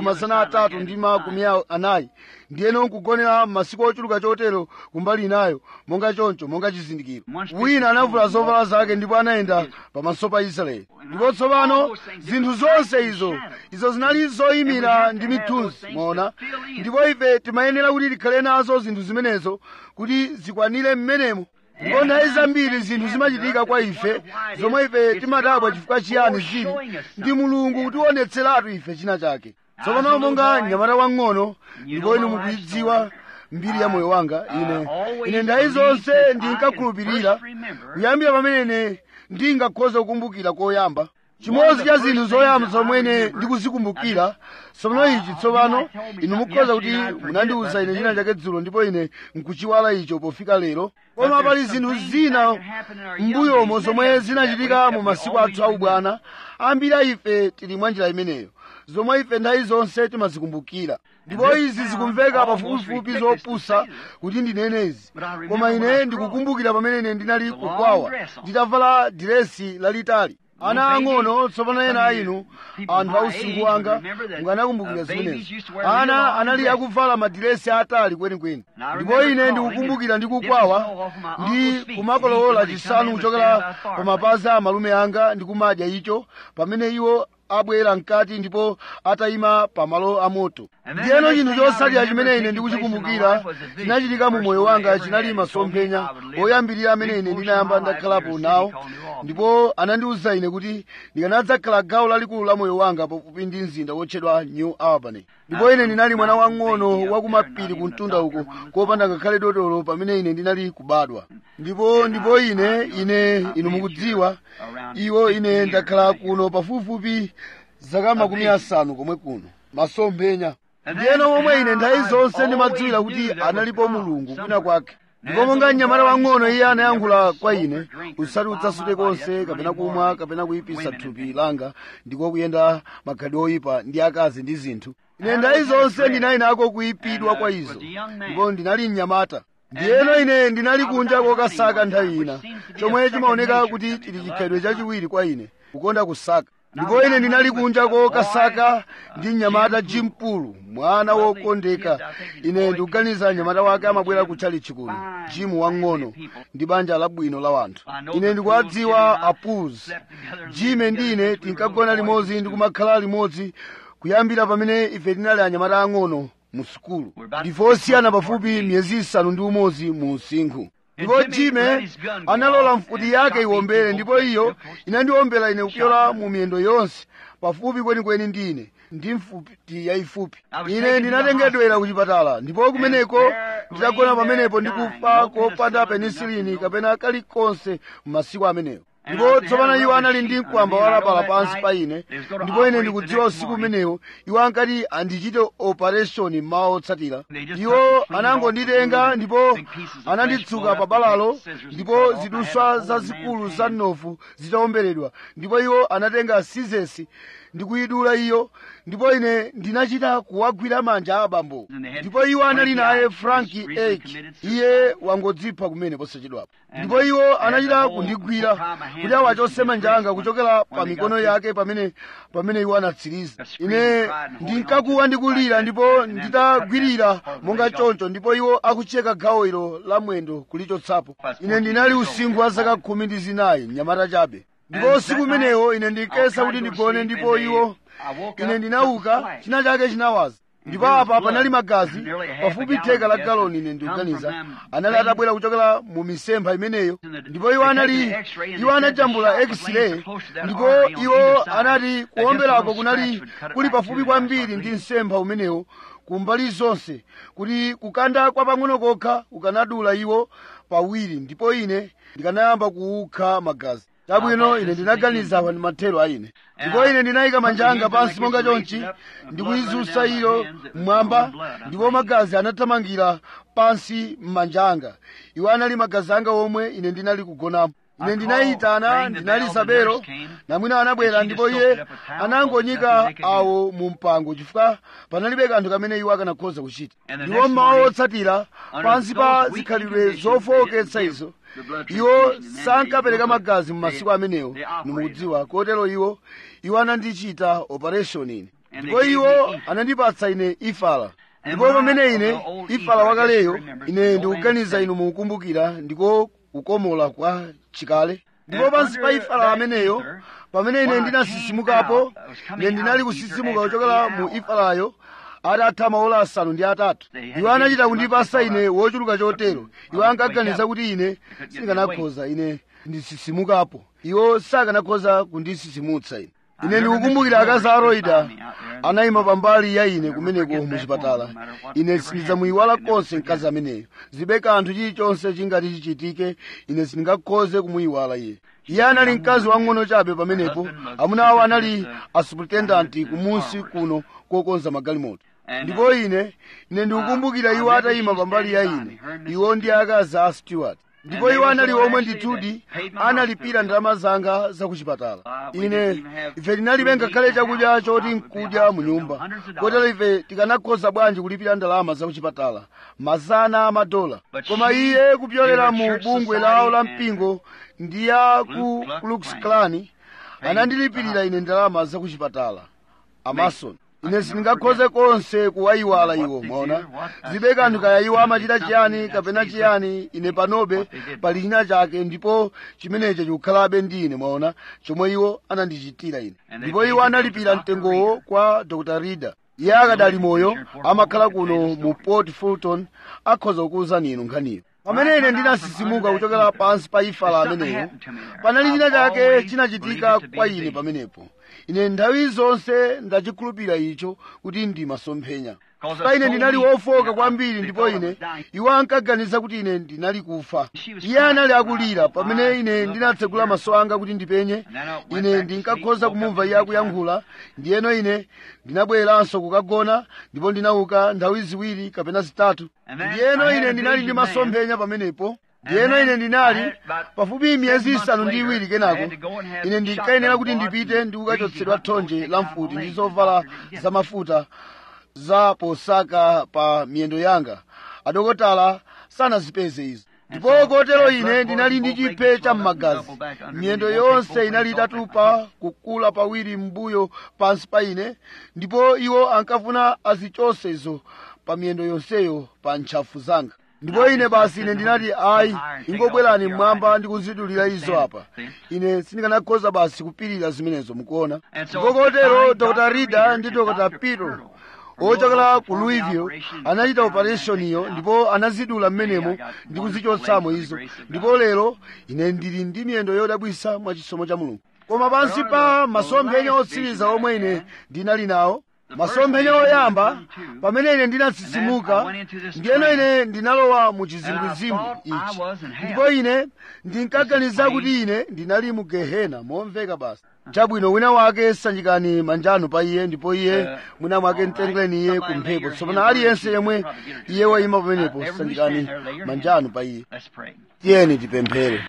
340, ndiyeno nkugonera masiku ochuluka chotero kumbali inayo monga choncho, monga chizindikiro? Wina anavula zovala zake ndipo anayenda pamaso pa Israeli. Ndipo tsopano zinthu zonse izo zinali zoyimira ndi mithunzi, mwaona, ndipo ife timayenera kuti tikhale nazo zinthu zimenezo kuti zikwanire mmenemo. Ndipo nthawi zambiri zinthu zimachitika kwa ife zomwe ife timadabwa chifukwa chiyani zili, ndi Mulungu kutionetseratu ife china chake. Tsopano monga mnyamata wang'ono, ndipo inu mukuyidziwa mbiri ya moyo wanga, ine nthawi zonse ndinkakhulupirira, kuyambira pamene ndingakhoza kukumbukira koyamba. Chimodzi cha zinthu zoyamba zomwe ine ndikuzikumbukira tsopano ichi, tsopano inu mukhoza kuti munandiwuza ine china chake dzulo ndipo ine nkuchiwala icho pofika lero, koma pali zinthu zina m'mbuyomo zomwe zinachitika mu masiku athu aubwana. Ambiri a ife tili mwa njira imeneyo, zomwe ife nthawi zonse timazikumbukira, ndipo izi zikumveka pafupifupi zopusa kuti ndinene izi, koma ine ndikukumbukira pamene ine ndinali kukwawa nditavala diresi lalitali. Ana ang'ono, tsopano ena a inu anthu ausinkhu wanga mukanakumbukira zimenezo. Ana anali akuvala madiresi atali kwenikweni, ndipo ine ndikukumbukira ndikukwawa ndi kumakolowola chisanu kuchokera pa mapazi a malume anga ndikumadya icho pamene iwo abwera mkati ndipo atayima pamalo amoto. Ndiyeno chinthu chosalira chimene ine ndikuchikumbukira chinachitika mu moyo wanga chinali masomphenya oyambirira amene ine ndinayamba ndakhalapo nawo, ndipo anandiwuza ine kuti ndikanadzakhala gawo lalikulu la moyo wanga pafupi ndi mzinda wotchedwa New Albany. Ndipo ine ndinali mwana wang'ono wakumapiri ku mtunda uko kopanda ngakhale dotolo pamene ine ndinali kubadwa. Ndipo inu mukudziwa ine ndakhala kuno pafupifupi zaka 50 komwe kuno masomphenya. Ndiyeno momwe ine nthawi zonse ndimadziwira kuti analipo Mulungu kwina kwake. Ndipo monga mnyamata wang'ono iye anayankhula kwa ine, usati udzasute konse kapena kumwa kapena kuyipisa thupi langa ndiko kuyenda makhalidwe oyipa ndi akazi ndi zinthu. Ine nthawi zonse ndinali nako kuyipidwa kwa izo, ndipo ndinali mnyamata. ndiyeno ine ndinali kunja kokasaka nthawi ina, chomwe chimaoneka kuti chili chikhalidwe chachiwiri kwa ine, kukonda kusaka. Ndipo ine ndinali kunja kokasaka ndi mnyamata Jimpulu, mwana wokondeka. Ine ndikuganiza mnyamata wake amabwera kutchali chikulu, Jimu wang'ono, ndi banja labwino la wanthu. Ine ndikuwadziwa apuzi. Jime ndi ine tinkagona limodzi ndi kumakhala limodzi kuyambira pamene ife tinali anyamata ang'ono mu sukulu. Ndife osiyana pafupi miyezi 6 mu usinkhu. Ndipo Jime analola mfuti yake iwombere, ndipo iyo inandiombera ine kupyola mu miyendo yonse, pafupi kwenikweni ndi ine, ndi mfuti yayifupi. Ine ndinatengedwera ku chipatala, ndipo kumeneko nditagona pamenepo ndikufa kopanda penisilini kapena kalikonse m'masiku amenewo. Ndipo tsopano iwo anali ndi mkwamba walapala pansi pa ine, ndipo ine ndikudziwa usiku umenewo iwo ankati andichite operation mmawa otsatira. Iwo anangonditenga ndipo ananditsuka pa balalo, ndipo ziduswa zazikulu za mnofu zitawomberedwa, ndipo iwo anatenga sizesi ndi kuyidula iyo, ndipo ine ndinachita kuwagwira manja abambo. Ndipo iwo anali naye Frankie Ake, iye wangodzipha kumene posachedwapo. Ndipo iwo anachita kundigwira kuti awachose manja anga kuchokera pa mikono yake pamene iwo anatsiriza. Ine ndinkakuwa ndikulira ndipo nditagwirira monga choncho, ndipo iwo akucheka gawo ilo la mwendo kulichotsapo. Ine ndinali usinkhu wa zaka 14, mnyamata chabe. Ndipo usiku umenewo ine ndinkesa kuti ndigone, ndipo ine ndinauka, china chake chinawaza. Ndipo apa panali magazi pafupi theka la galoni. Ine ndikuganiza anali atabwera kuchokera mu misempha imeneyo. Ndipo iwo anajambula x-ray, ndipo iwo anati kuomberako kunali kuli pafupi kwambiri ndi msempha umenewo kumbali zonse, kuti kukanda kwa pang'ono kokha kukanadula iwo pawiri, ndipo ine ndikanayamba kuukha magazi. Chabwino ine ndinaganiza ndi mathero a ine, ndipo ine ndinayika manja anga pansi monga chonchi ndikuyizunsa iyo mmwamba, ndipo magazi anathamangira pansi m'manja anga. Iwo anali magazi anga omwe ine ndinali kugonamo. Ine ndinayitana, ndinali Isabelo, namwina anabwera, ndipo iye anangonyika awo mu mpango chifukwa panalibe kanthu kamene iwo akanakhoza kuchita. Ndipo mmawa otsatira, pansi pa zikhalidwe zofowoketsa izo, iwo sankapereka magazi m'masiku amenewo, nimukudziwa. Kotero iwo anandichita operation ine, ndipo iwo anandipatsa ine ifala. Ndipo pamene ine ifala wakaleyo, ine ndikuganiza inu mukukumbukira, ndiko kukomola kwa chikale. Ndipo pansi pa ifala ameneyo, pamene ine ndinasisimukapo, ine ndinali kusisimuka kuchokera mu ifalayo atatha maola 8. Iwo anachita kundipasa ine wochuluka chotero. Iwo ankaganiza kuti ine sindikanakhoza ine ndisisimukapo. Iwo sakanakhoza kundisisimutsa ine. Ine ndikukumbukira akazi a Roida anayima pambali ya ine kumeneko mu chipatala. Ine sindidzamuyiwala konse mkazi ameneyo. Zibe kanthu chilichonse chingati chichitike, ine sindingakhoze kumuyiwala iye. Iye anali mkazi wang'ono chabe pamenepo. Amuna awo anali asuperintendent kumunsi kuno kokonza magalimoto. Ndipo ine ndikukumbukira iwo atayima pambali ya ine, iwo ndi akazi a Stewart. Ndipo iwo anali omwe ndithudi analipira ndalama zanga za kuchipatala. Ife tinalibe ngakhale chakudya choti nkudya mu nyumba, kotero ife tikanakhoza bwanji kulipira ndalama za kuchipatala $100. Koma iye kupyolera mu bungwe lawo la mpingo ndi ya ku Klux Klan anandilipirira ine ndalama za kuchipatala, Amason. Ine sindingakhoze konse kuwayiwala iwo. Mwaona, zibe kanthu kaya iwo amachita chiyani kapena chiyani, ine panobe pali china chake, ndipo chimenecho chikukhalabe ndi ine. Mwaona chomwe iwo anandichitira ine. Ndipo iwo analipira mtengowo kwa Dr. Rida. Iye akadali moyo, amakhala kuno mu Port Fulton, akhoza kukuwuzani inu nkhaniyo. Pamene ine ndinasisimuka kuchokera pansi pa ifala ameneyo, panali china chake chinachitika kwa ine pamenepo. Ine nthawi zonse ndachikhulupirira icho kuti ndi masomphenya. Pa ine ndinali wofoka kwambiri, ndipo iwo ankaganiza kuti ine ndinali kufa. Iye anali akulira pamene ine ndinatsegula maso anga kuti ndipenye. Ine ndinkakhoza kumumva iye akuyankhula. Ndiyeno ine ndinabweranso kukagona, ndipo ndinauka nthawi 2 kapena 3. Ndiyeno ine ndinali ndi masomphenya pamenepo. Ndiyeno ine ndinali pafupi miyezi 7 kenako. Ine ndinkayenera kuti ndipite ndi kukachotsedwa thonje la mfuti ndi zovala zamafuta za posaka pa miyendo yanga. Adokotala sanazipeze izo. Ndipo kotero ine ndinali ndi chiphe cha m'magazi, miyendo yonse inali itatupa kukula pawiri m'mbuyo pansi pa ine, ndipo iwo ankafuna azichose izo pa miyendo yonseyo pa ntchafu zanga. Ndipo ine basi ine ndinati ayi, ingobwerani mmwamba ndi kuzidulira izo apa. Ine sindikanakhoza basi kupirira zimenezo, mukuona. Ndipo kotero Dr. Rida ndi Dr. Peter ochokera ku Louisville anachita operationiyo, ndipo anazidula mmenemo ndi kuzichotsamo izo. Ndipo lero ine ndili ndi miyendo yodabwisa mwa chisomo cha Mulungu. Koma pansi pa masomphenya otsiriza omwe ine ndinali nawo, masomphenya oyamba pamene ine ndinatsitsimuka, ndiyeno ine ndinalowa mu chizimbwizimbwi ichi, ndipo ine ndinkaganiza kuti ine ndinali mu Gehena momveka basi. Chabwino, wina wake sanjikani manjanu pa iye, ndipo iye mwina mwake mtengereni iye ku mphepo. Tsopano aliyense yemwe iye wayima pamenepo, sanjikani manjanu pa iye. Tiyeni tipemphere.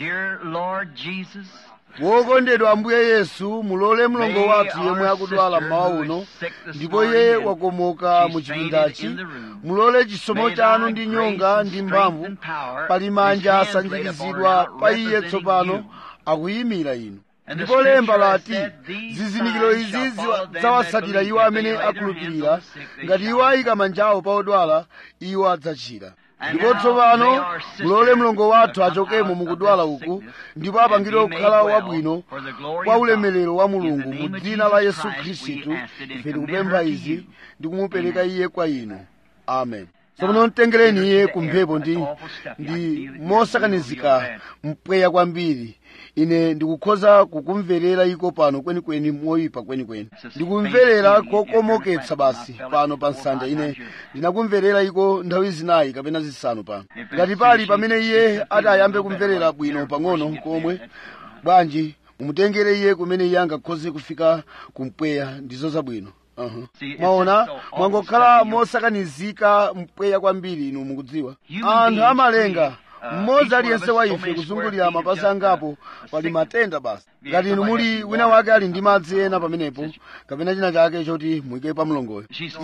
Wokondedwa Ambuye Yesu, mulole mlongo wathu yemwe akudwala mmawa uno, ndipo iye wakomoka mu chipindachi, mulole chisomo chanu ndi nyonga ndi mphamvu pali manja asanjikizidwa pa iye tsopano akuyimira inu. Ndipo lemba lati zizindikiro izi zawatsatira iwo amene akhulupirira, ngati iwo ayika manjawo pa odwala iwo adzachira. Ndipo tsopano mulole mlongo wathu achokemo mukudwala uku, ndipo apangidwe kukhala wabwino kwa ulemerero wa Mulungu. Mu dzina la Yesu Khristu ife tikupempha izi ndi kumupereka iye kwa inu. Amen. Tsopano mtengereni iye ku mphepo ndi mosakanizika mpweya kwambiri. Ine ndikukhoza kukumverera iko pano kwenikweni moyipa kwenikweni. Ndikumverera kokomoketsa basi pano pa nsanja. Ine ndinakumverera iko nthawi zinayi kapena zisanu pano. Ngati pali pamene iye ati ayambe kumverera bwino pang'ono komwe, bwanji mumutengere iye kumene iye angakhoze kufika kumpweya. Ndizo zabwino. Mwaona, mwangokhala mosakanizika mpweya kwambiri. Inu mukudziwa anthu amalenga mmodzi aliyense wa ife kuzungulira mapazi angapo pali matenda basi. Ngati inu muli wina wake ali ndi madzi ena pamenepo kapena china chake choti muyike pa mlongoyo,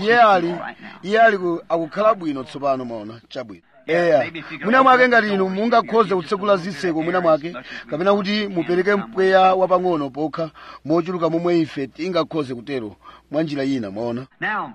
iye akukhala bwino tsopano. Mwaona, chabwino. Eya, mwina mwake ngati inu mungakhoze kutsekula zitseko mwina mwake, kapena kuti mupereke mpweya wapang'ono pokha mochuluka momwe ife tingakhoze kutero mwa njira ina. Mwaona,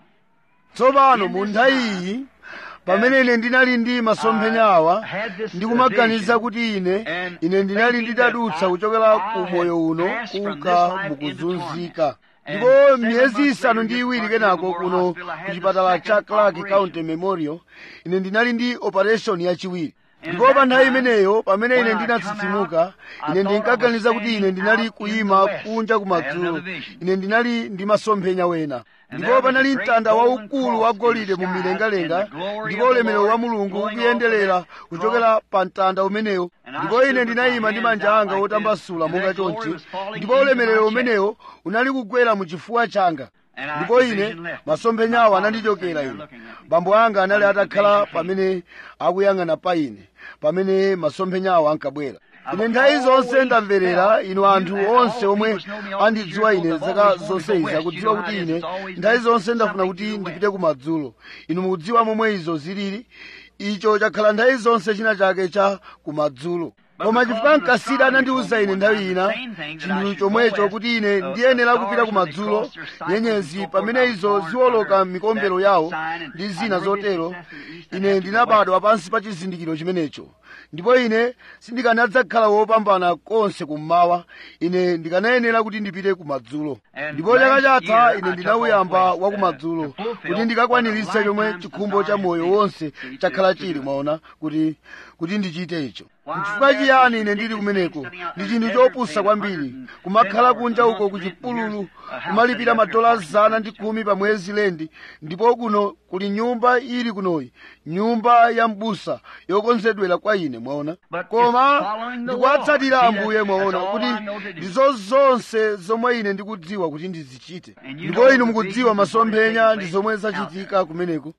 tsopano mu nthawi iyi pamene ine ndinali ndi masomphenya awa, ndikumaganiza kuti ine ndinali nditadutsa kuchokera ku moyo uno kuka mukuzunzika. Ndipo miyezi isanu ndi iwiri kenako kuno ku chipatala cha Clark County Memorial, ine ndinali ndi operation yachiwiri. Ndipo pa nthawi imeneyo pamene ine ndinatsitsimuka, ine ndinkaganiza kuti ine ndinali kuyima kunja kumadzulo. Ine ndinali ndi masomphenya wena, ndipo panali mtanda waukulu wa golide mu milengalenga, ndipo ulemerero wa Mulungu ukuyenderera kuchokera pa mtanda umenewo. Ndipo ine ndinayima ndi manja anga otambasula monga chonchi, ndipo ulemerero umenewo unali kugwera mu chifuwa changa. Ndipo ine masomphenyawo anandichokera ine. Bambo anga anali atakhala pamene akuyang'ana pa ine pamene masomphenyawo ankabwera. Ine nthawi zonse ndamverera inu anthu onse omwe andidziwa ine zaka zonsezi akudziwa kuti ine nthawi zonse ndafuna kuti ndipite kumadzulo. Inu mukudziwa momwe izo zilili. Icho chakhala nthawi zonse china chake cha kumadzulo. Koma chifukwa mkasida anandiwuza ine nthawi ina chinthu chomwecho kuti ine ndiyenera kupita kumadzulo, nyenyezi pamene izo ziwoloka mikombero yawo ndi zina zotero, ine ndinabadwa pansi pa chizindikiro chimenecho. Ndipo ine sindikanadzakhala wopambana konse kummawa. Ine ndikanayenera kuti ndipite kumadzulo. Ndipo chaka chatha ine ndinawuyamba wa kumadzulo kuti ndikakwaniritse chomwe chikhumbo cha moyo wonse chakhala chili. Mwaona kuti ndichite icho. N'chifukwa chiyani ine ndili kumeneko? Ndi chinthu chopusa kwambiri kumakhala kunja uko ku chipululu, kumalipira madola 110 pa mwezi lendi, ndipo kuno kuli nyumba ili kunoyi, nyumba ya m'busa yokonzedwera kwa ine. Mwaona, koma ndikuwatsatira Ambuye. Mwaona kuti ndizo zonse zomwe ine ndikudziwa kuti ndizichite. Ndipo inu mukudziwa masomphenya ndi zomwe zachitika kumeneko.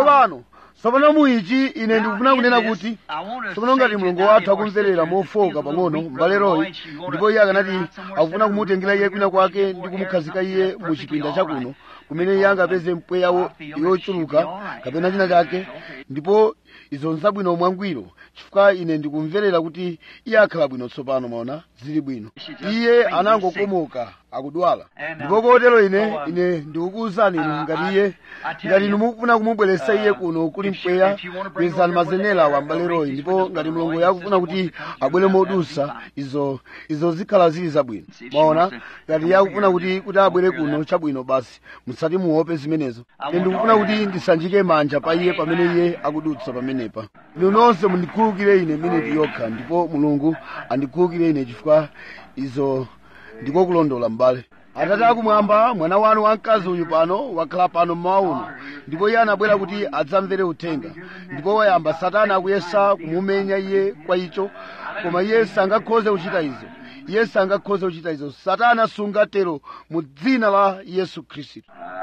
Tsopano muichi ine ndikufuna kunena kuti tsopano ngati mlongo wathu akumverera mofoka pang'ono m'bale Roy, ndipo iye akanati akufuna kumutengera iye kwina kwake ndi kumukhazika iye mu chipinda chakuno kumene iye angapeze mpweya yochuluka kapena china chake, ndipo izo nzabwino mwangwiro chifukwa ine ndikumverera kuti iye akhala bwino tsopano. Maona zili bwino, iye anangokomoka akudwala. Ndipo kotero ine ndikukuwuzani inu ngati inu mukufuna kumubweretsa iye kuno kuli mpweya, kwezani mazenera wa mbale Roy, ndipo ngati Mulungu yakufuna kuti abwere modusa, izo zikhala zili zabwino. Maona ngati yakufuna kuti abwere kuno, chabwino basi, musati muope zimenezo. Ine ndikufuna kuti ndisanjike manja pa iye pamene iye akudutsa pamenepa. Inu nonse mundikhulukire ine miniti yokha, ndipo Mulungu andikhulukire ine chifukwa izo ndiko kulondola mbale. Atate akumwamba, mwana wanu wamkazi uyu pano wakhala pano mmawa uno, ndipo iye anabwera kuti adzamvere uthenga. Ndipo woyamba Satana akuyesa kumumenya iye kwa icho, koma iye sangakhoze kuchita izo. Iye sangakhoze kuchita izo. Satana sungatero mu dzina la Yesu Khristu.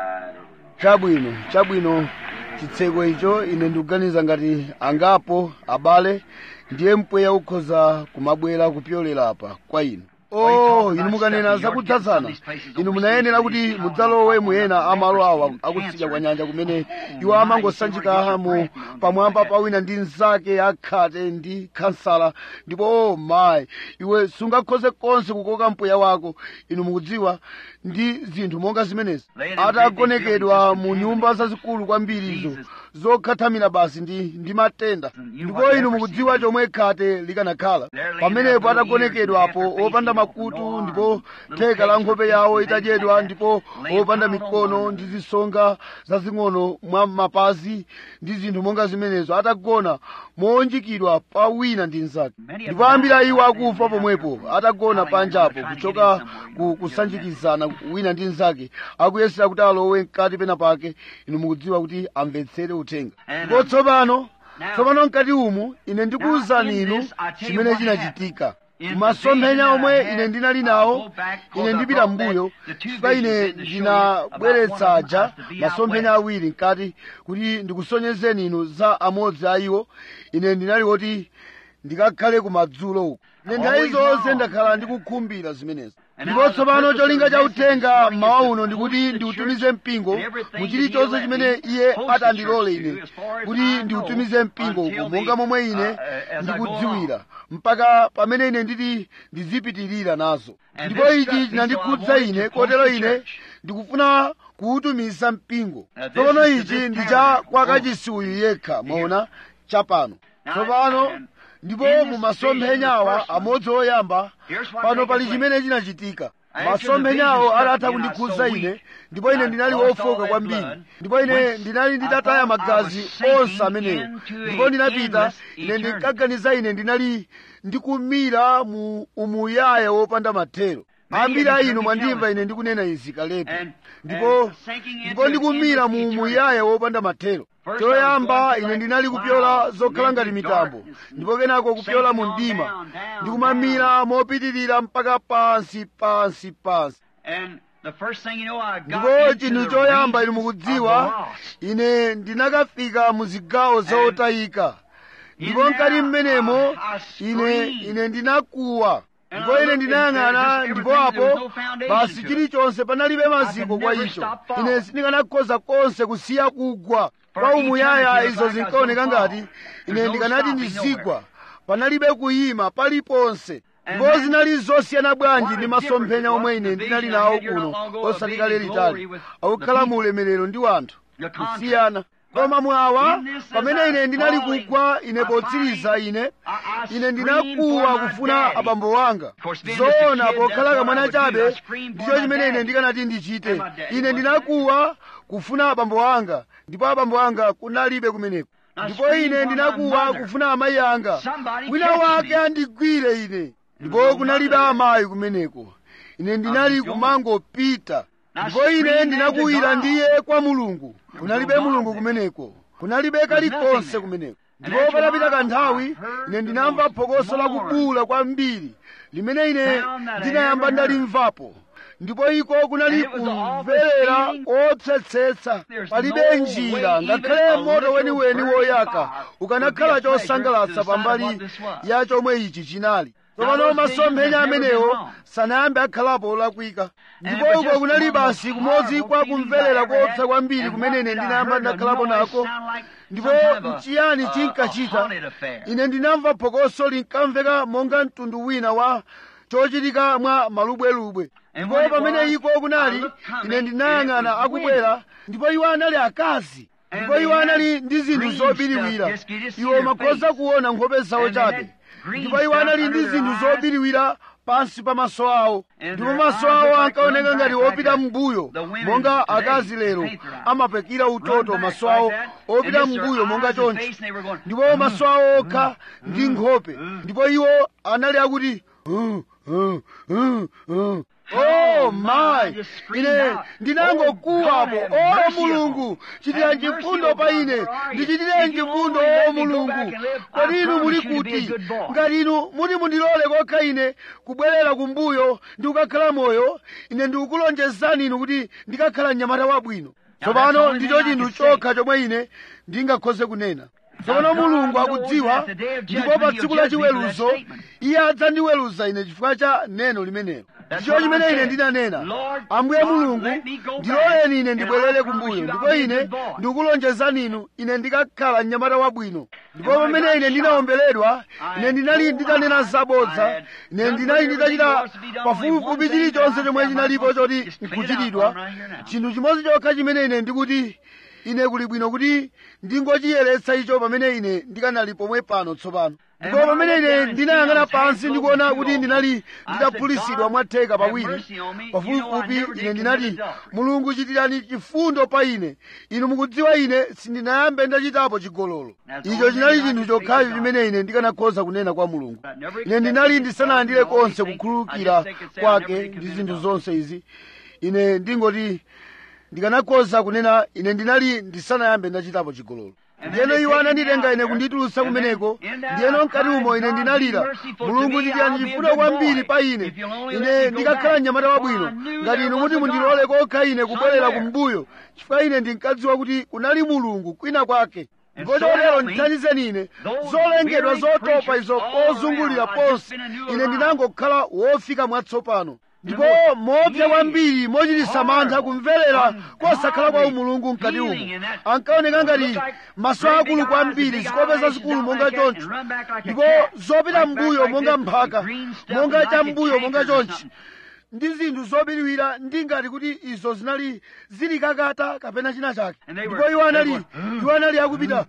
Chabwino chitseko icho ine ndikuganiza ngati angapo abale ndiye mpweya ukhoza kumabwera kupyolera apa kwa inu. Inu mukanena zakudzazana, inu munayenera kuti mudzalowe muyena amalo awa akutsidya kwa nyanja kumene iwo amangosanjikamo pamwamba pa wina ndi nzake, akhate ndi khansala. Ndipo mayi, iwe sungakhoze konse kukoka mpweya wako, inu mukudziwa, ndi zinthu monga zimenezi. Atagonekedwa mu nyumba zazikulu kwambirizo zokhathamira basi ndi matenda. Ndipo inu mukudziwa chomwe khate likanakhala pamenepo, atagonekedwapo opanda makutu, ndipo theka la nkhope yawo itadyedwa, ndipo opanda mikono ndi zisonga zazing'ono mwa mapazi ndi zinthu monga zimenezo, atagona mowunjikidwa pa wina ndi nzake. Ndipo ambiri iwo akufa pomwepo atagona panjapo, kuchoka kusanjikizana wina ndi nzake, akuyesera kuti alowe mkati pena pake. Inu mukudziwa kuti amvetsere uthenga. Ndipo tsopano mkati umu ine ndikuwuzani inu chimene chinachitika masomphenya omwe ine ndinali nawo. Ine ndipita mbuyo chifukwa ine ndinabweretsa aja masomphenya awiri mkati kuti ndikusonyezeni inu za amodzi a iwo. Ine ndinali woti ndikakhale kumadzulo uko. Ine nthawi zonse ndakhala ndikukhumbira zimenezi. Ndipo tsopano cholinga cha uthenga mmawa uno ndikuti ndiutumize mpingo mu chilichonse chimene iye atandilole ine kuti ndiutumize mpingo uko monga momwe ine ndikudziwira, mpaka pamene ine nditi ndizipitirira nazo. Ndipo ichi chinandikhudza ine, kotero ine ndikufuna kuutumiza mpingo. Tsopano ichi ndi cha kwa kachisi uyu yekha, mwaona chapano tsopano. Ndipo mu masomphenyawa amodzi oyamba pano pali chimene chinachitika. Masomphenyawo atatha kundikhudza ine, ndipo ine ndinali wofoka kwambiri, ndipo ine ndinali nditataya magazi onse amenewo. Ndipo ndinapita, ine ndinkaganiza ine ndinali ndikumira mu umuyaya wopanda mathero. Ambiri a inu mwandimva ine ndikunena izi kalepo. Ndipo ndikumira mu umuyaya wopanda mathero. Choyamba ine ndinali kupyola zokhala ngati mitambo, ndipo kenako kupyola mu mdima, ndikumamira mopitirira mpaka pansi. Ndipo chinthu choyamba inu mukudziwa, ine ndinakafika mu zigawo zotayika, ndipo mkati mmenemo ine ndinakuwa. Ndipo ine ndinayang'ana, ndipo apo basi chilichonse panalibe maziko kwa icho. Ine sindikanakhoza konse kusiya kugwa kwa umuyaya. Izo zinkaoneka ngati ine ndikanati ndizigwa, panalibe kuyima paliponse. Ndipo zinali zosiyana bwanji ndi masomphenya omwe ine ndinali nawo kuno osati kale litali, akukhala mu ulemerero ndi wanthu kusiyana. Koma mwawa pamene ine ndinali kugwa, ine potsiriza ine ndinakuwa kufuna abambo wanga. Zoona pokhala kamwana chabe ndicho chimene ine ndikanati ndichite. Ine ndinakuwa kufuna abambo wanga, ndipo abambo wanga kunalibe kumeneko. Ndipo ine ndinakuwa kufuna amayi anga, wina wake andigwire ine, ndipo kunalibe amayi kumeneko. Ine ndinali kumangopita. Ndipo ine ndinakuwira ndiye kwa Mulungu. Kunalibe Mulungu kumeneko, kunalibe kalikonse kumeneko. Ndipo patapita kanthawi ine ndinamva phokoso lakubula kwambiri limene ine ndinayamba ndalimvapo. Ndipo iko kunali kumverera otsetsetsa. Palibe njira, ngakhale moto weniweni woyaka ukanakhala chosangalatsa pambali ya chomwe ichi chinali. tsopano masomphenya amenewo sanayambe akhalapo olakwika, ndipo uko kunali basi kumodzi kwa kumverera koopsa kwambiri kumene ine ndinayamba ndakhalapo nako. Ndipo nchiyani chinkachita? Ine ndinamva phokoso linkamveka monga mtundu wina wa chochitika mwa malubwelubwe. Ndipo pamene iko kunali, ine ndinayang'ana akubwera, ndipo iwo anali akazi, ndipo iwo anali ndi zinthu zobiriwira. Iwo makhoza kuona nkhope zawo chabe, ndipo iwo anali ndi zinthu zobiriwira pansi pa maso awo, ndipo maso awo ankaoneka ngati opita m'mbuyo monga akazi lero amapekira utoto maso awo opita m'mbuyo monga choncho, ndipo maso awo okha ndi nkhope, ndipo iwo anali akuti oh my, ine ndinangokuwapo, o Mulungu chitira chifundo pa ine, ndichitire chifundo o Mulungu. Kodi inu muli kuti? Ngati inu muti mundilole kokha ine kubwerera kumbuyo ndi kukakhala moyo, ine ndikukulonjezani inu kuti ndikakhala mnyamata wabwino. Tsopano ndicho chinthu chokha chomwe ine ndingakhoze kunena. Tsopano Mulungu akudziwa, ndipo pa tsiku la chiweruzo iye adzandiweruza ine chifukwa cha neno limenelo. Ndicho chimene ine ndinanena, Ambuye Mulungu, ndiloleni ine ndibwerere kumbuyo, ndipo ine ndikukulonjezani inu, ine ndikakhala mnyamata wabwino. Ndipo pamene ine ndinawomberedwa, ine ndinali nditanena zabodza, ine ndinali nditachita pafupifupi chilichonse chomwe chinalipo choti nkuchitidwa. Chinthu chimodzi chokha chimene ine ndikuti ine kuli bwino kuti ndingochiyeretsa icho pamene ine ndikanali pomwe pano tsopano. Ndipo pamene ine ndinayang'ana pansi ndikuona kuti ndinali nditaphulisidwa mwatheka pawiri pafupifupi, ine ndinati, Mulungu chitirani chifundo pa ine, inu mukudziwa ine sindinayambe ndachitapo chigololo. Icho chinali chinthu chokhacho chimene ine ndikanakhoza kunena kwa Mulungu. Ine ndinali ndisanalandire konse kukhululukira kwake ndi zinthu zonse izi. Ine ndingoti ndikanakhoza kunena ine ndinali ndisanayambe ndachitapo chigololo. Ndiyeno iwo ananditenga ine kunditulutsa kumeneko, ndiyeno mkati umo ine ndinalira, Mulungu chitirani chifundo kwambiri pa ine, ine ndikakhala mnyamata wabwino, ngati inu muti mundilole kokha ine kubwerera kumbuyo, chifukwa ine ndinkadziwa kuti kunali Mulungu kwina kwake. Ndipo chotero ndithandizeni ine, zolengedwa zotopa izo pozungulira ponse, ine ndinangokhala wofika mwatsopano. Ndipo mopsa kwambiri mochititsa mantha kumverera kosakhala kwa umulungu mkati umo. Ankaoneka ngati maso akulu kwambiri, zikope zazikulu monga choncho, ndipo zopita m'mbuyo monga mphaka, monga cham'mbuyo monga chonchi, ndi zinthu zobiriwira ndi ngati kuti izo zinali zili kakata kapena china chake. Ndipo iwo anali akupita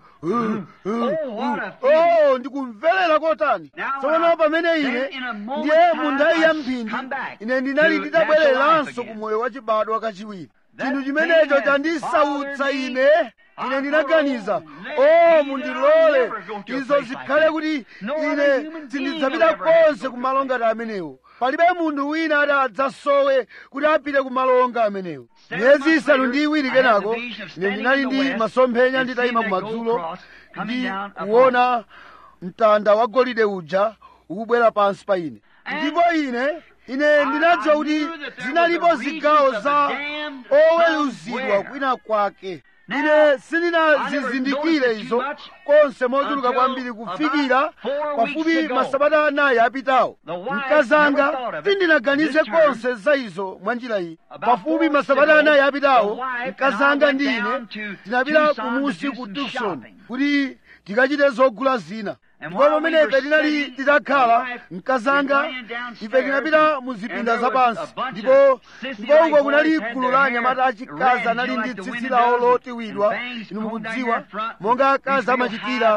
ndikumverera kotani. Tsopano pamene ine ndiye mu nthawi ya mphindi, ine ndinali nditabwereranso ku moyo wachibadwa kachiwiri. Chinthu chimenecho chandisautsa ine. Ine ndinaganiza, mundilole izo zikhale kuti ine sindidzapita konse ku malo ngati amenewo. Palibe munthu wina ati adzasowe kuti apite ku malo onga amenewo. Miyezi isanu ndi iwiri kenako, ine ndinali ndi masomphenya nditayima kumadzulo ndi kuona mtanda wa golide uja ukubwera pansi pa ine. Ndipo ine ndinadziwa kuti zinalipo zigawo za oweruzidwa kwina kwake. Ine sindinazizindikire izo konse mochuluka kwambiri kufikira pafupi masabata 4 apitawo. Mkazanga sindinaganize konse za izo mwa njira iyi. Pafupi masabata 4 apitawo, mkazanga ndi ine tinapita kumusi ku Tucson kuti tikachite zogula zina. Ndipo pamene ife tinali titakhala, mkazanga ife tinapita mu zipinda zapansi, ndipo uko kunali gulu la anyamata achikazi anali ndi tsitsi lawo lotiwidwa, inu mukudziwa monga akazi amachitira,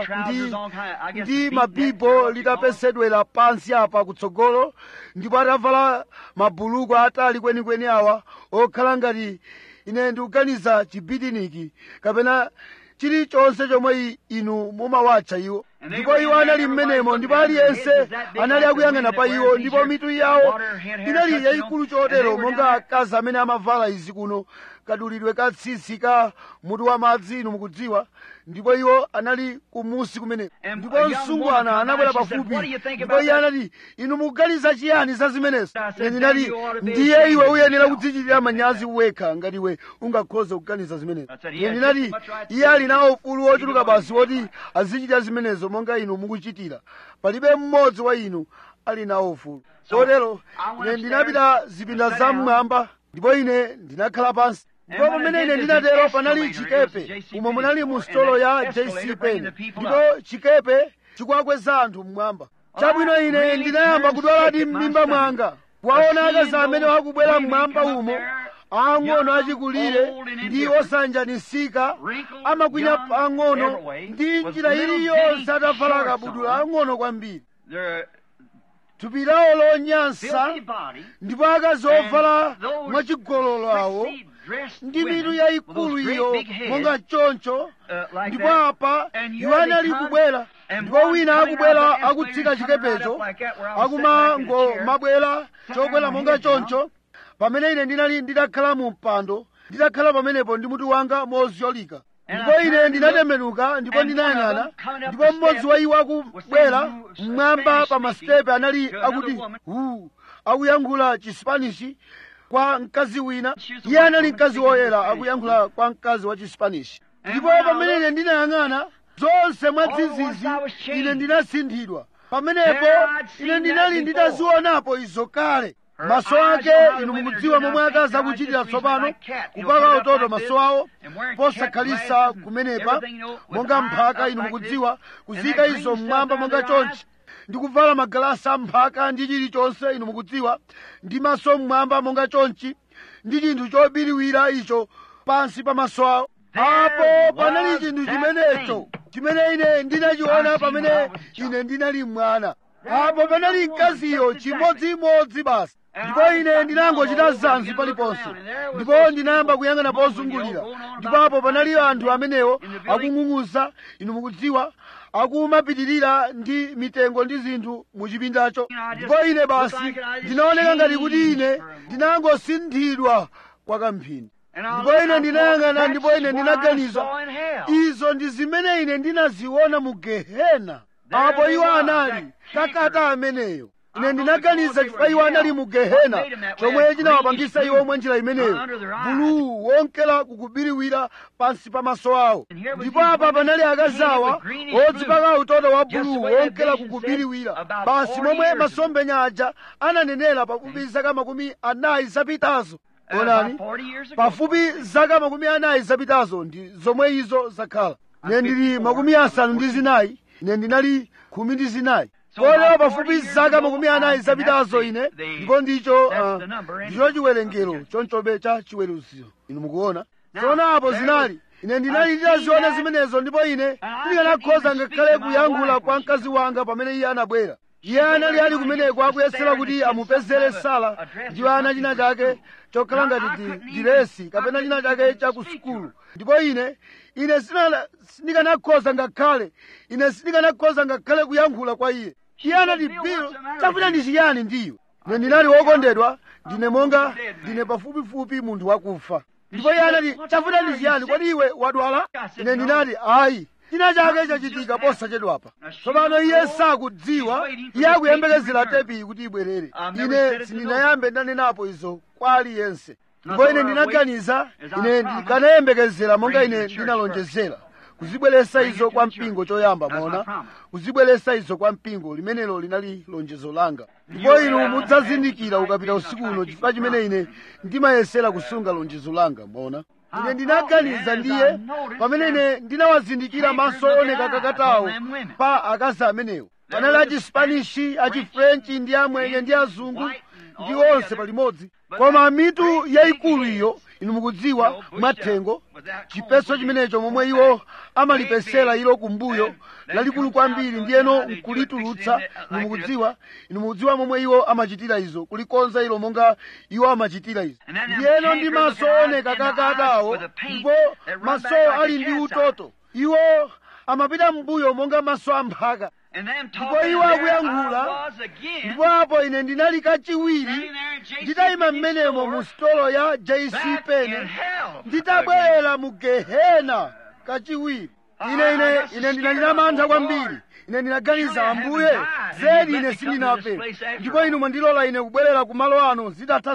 ndi mabibo litapesedwera pansi apa kutsogolo, ndipo atavala mabuluku atali kwenikweni awa okhala ngati, ine ndikuganiza chibitiniki kapena chilichonse chomwe inu mumawatcha iwo. Ndipo iwo anali mmenemo, ndipo aliyense anali akuyang'ana pa iwo, ndipo mitu yawo inali yayikulu chotero monga akazi amene amavala izi kuno, kadulidwe ka tsitsi ka mutu wa madzi, inu mukudziwa. Ndipo iwo anali kumusi kumene, ndipo msungwana anabwera pafupi, ndipo iye anati, inu mukuganiza chiyani za zimenezo? Ine ndinati, ndiye iwe uyenera kudzichitira manyazi wekha ngati iwe ungakhoze kuganiza zimenezo. Ine ndinati, iye ali nawo ufulu wochuluka basi woti azichita zimenezo monga inu mukuchitira. Palibe mmodzi wa inu ali nawo ufulu. Kotero ine ndinapita zipinda zam'mwamba ndipo ine ndinakhala pansi. Ndipo pamene ine ndinatero panali chikepe umo munali mu stolo ya J.C. Penney, ndipo chikepe chikuwakweza anthu mmwamba. Chabwino ine ndinayamba kudwaladi m'mimba mwanga kuwaona akazi amene akubwera mmwamba umo, ang'ono achikulire ndi osanjanisika, amakwinya pang'ono ndi njira iliyonse atavala kabudula ang'ono kwambiri, thupi lawo lonyansa, ndipo akazi ovala mwachigololo awo ndi mitu yayikulu iyo monga choncho. Ndipo apa iwo anali kubwera, ndipo wina akubwera akutsika chikepecho akumangomabwera chokwera monga choncho. Pamene ine ndinali ndidakhala mu mpando, ndidakhala pamenepo ndi mutu wanga mozyolika, ndipo ine ndinatembenuka ndipo ndinayang'ana, ndipo mmodzi wa iwo akubwera mmwamba pa masitepe anali akuti akuyankhula Chispanishi kwa mkazi wina. Iye anali mkazi woyera akuyankhula kwa mkazi wa Chispanishi. Ndipo pamene ine ndinayang'ana zonse mwadzidzidzi, ine ndinasinthidwa. Pamenepo ine ndinali nditazionapo izo kale. Maso ake inu mukudziwa momwe akazi akuchitira tsopano, kupaka utoto maso awo posakhalisa kumenepa monga mphaka, inu mukudziwa, kuzika izo mmwamba monga chonchi, ndi kuvala magalasi amphaka ndi chilichonse, inu mukudziwa, ndi maso mmwamba monga chonchi, ndi chinthu chobiriwira icho pansi pa maso awo. Apo panali chinthu chimenecho chimene ine ndinachiona pamene ine ndinali mwana. Apo panali mkaziyo chimodzimodzi basi. Ndipo ine ndinangochita zanzi paliponse, ndipo ndinayamba kuyang'ana pozungulira, ndipo apo panali anthu amenewo akung'ung'uza, inu mukudziwa, akumapitirira ndi mitengo ndi zinthu mu chipindacho. Ndipo ine basi ndinaoneka ngati kuti ine ndinangosinthidwa kwa kamphindi. Ndipo ine ndinayang'ana, ndipo ine ndinaganiza, izo ndi zimene ine ndinaziona mu Gehena. Apo iwo anali kakata ameneyo. Ine ndinaganiza chifukwa iwo anali mu Gehena, chomwe chinawapangisa iwo mwa njira imeneyo, bulu wonkera kukubiriwira pansi pa maso awo. Ndipo apa panali akazawa odzipaka utoto wa bulu wonkera kukubiriwira, basi momwe masomphenya aja ananenera pafupi zaka 40 zapitazo. Onani, pafupi zaka 40 zapitazo ndi zomwe izo zakhala. Ine ndili 50 ine ndinali 14. Kotero pafupi zaka 40 zapitazo ine, ndipo ndicho chiwerengero chonchobe cha chiweruziro, inu mukuona. Tsono apo zinali, ine ndinali nditaziona zimenezo, ndipo ine ndikanakhoza ngakhale kuyankhula kwa mkazi wanga pamene iye anabwera. Iye anali ali kumeneko akuyesera kuti amupezere Sala ndi ana china chake chokhala ngati diresi kapena china chake cha ku sukulu. Ndipo ine sindikanakhoza ngakhale kuyankhula kwa iye. Iye anati, Bill, chavuta ndi chiyani ndiyo? Ine ndinali wokondedwa, ndine pafupifupi munthu wakufa. Ndipo iye anati, chavuta ndi chiyani, kodi iwe wadwala? Ine ndinati, ayi, china chake chachitika posachedwapa. Tsopano iye sakudziwa, iye akuyembekezera tepi kuti ibwerere. Ine sindinayambe ndanenapo izo kwa aliyense. Ndipo ine ndinaganiza, ine ndikanayembekezera monga ine ndinalonjezera, kuzibweretsa izo kwa mpingo choyamba, mona, kuzibweretsa izo kwa mpingo, limenelo linali lonjezo langa. Ndipo inu mudzazindikira ukapita usiku uno chifukwa chimene ine ndimayesera kusunga lonjezo langa, mona. Ine ndinaganiza ndiye pamene ine ndinawazindikira maso oneka kakatawo pa akazi amenewo. Panali achispanishi, achifrenchi ndi amwenye ndi azungu ndi onse palimodzi. Koma mitu yayikulu iyo, inu mukudziwa, mwathengo, chipeso chimenecho momwe iwo amalipesera ilo kumbuyo, lalikulu kwambiri ndiyeno nkulitulutsa, inu mukudziwa momwe iwo amachitira izo, kulikonza ilo monga iwo amachitira izo. Ndiyeno ndi maso oneka kakatawo, ndipo maso ali ndi utoto, iwo amapita mbuyo monga maso amphaka. Ndipo iwo akuyankhula, ndipo apo ine ndinali kachiwiri nditayima mmenemo mu stolo ya J.C. Penney, nditabwerera mu Gehena kachiwiri. Ine ndinalira mantha kwambiri. Ine ndinaganiza, Ambuye, zedi ine sindinafe, ndipo inu mwandilola ine kubwerera ku malo ano zitatha zonse.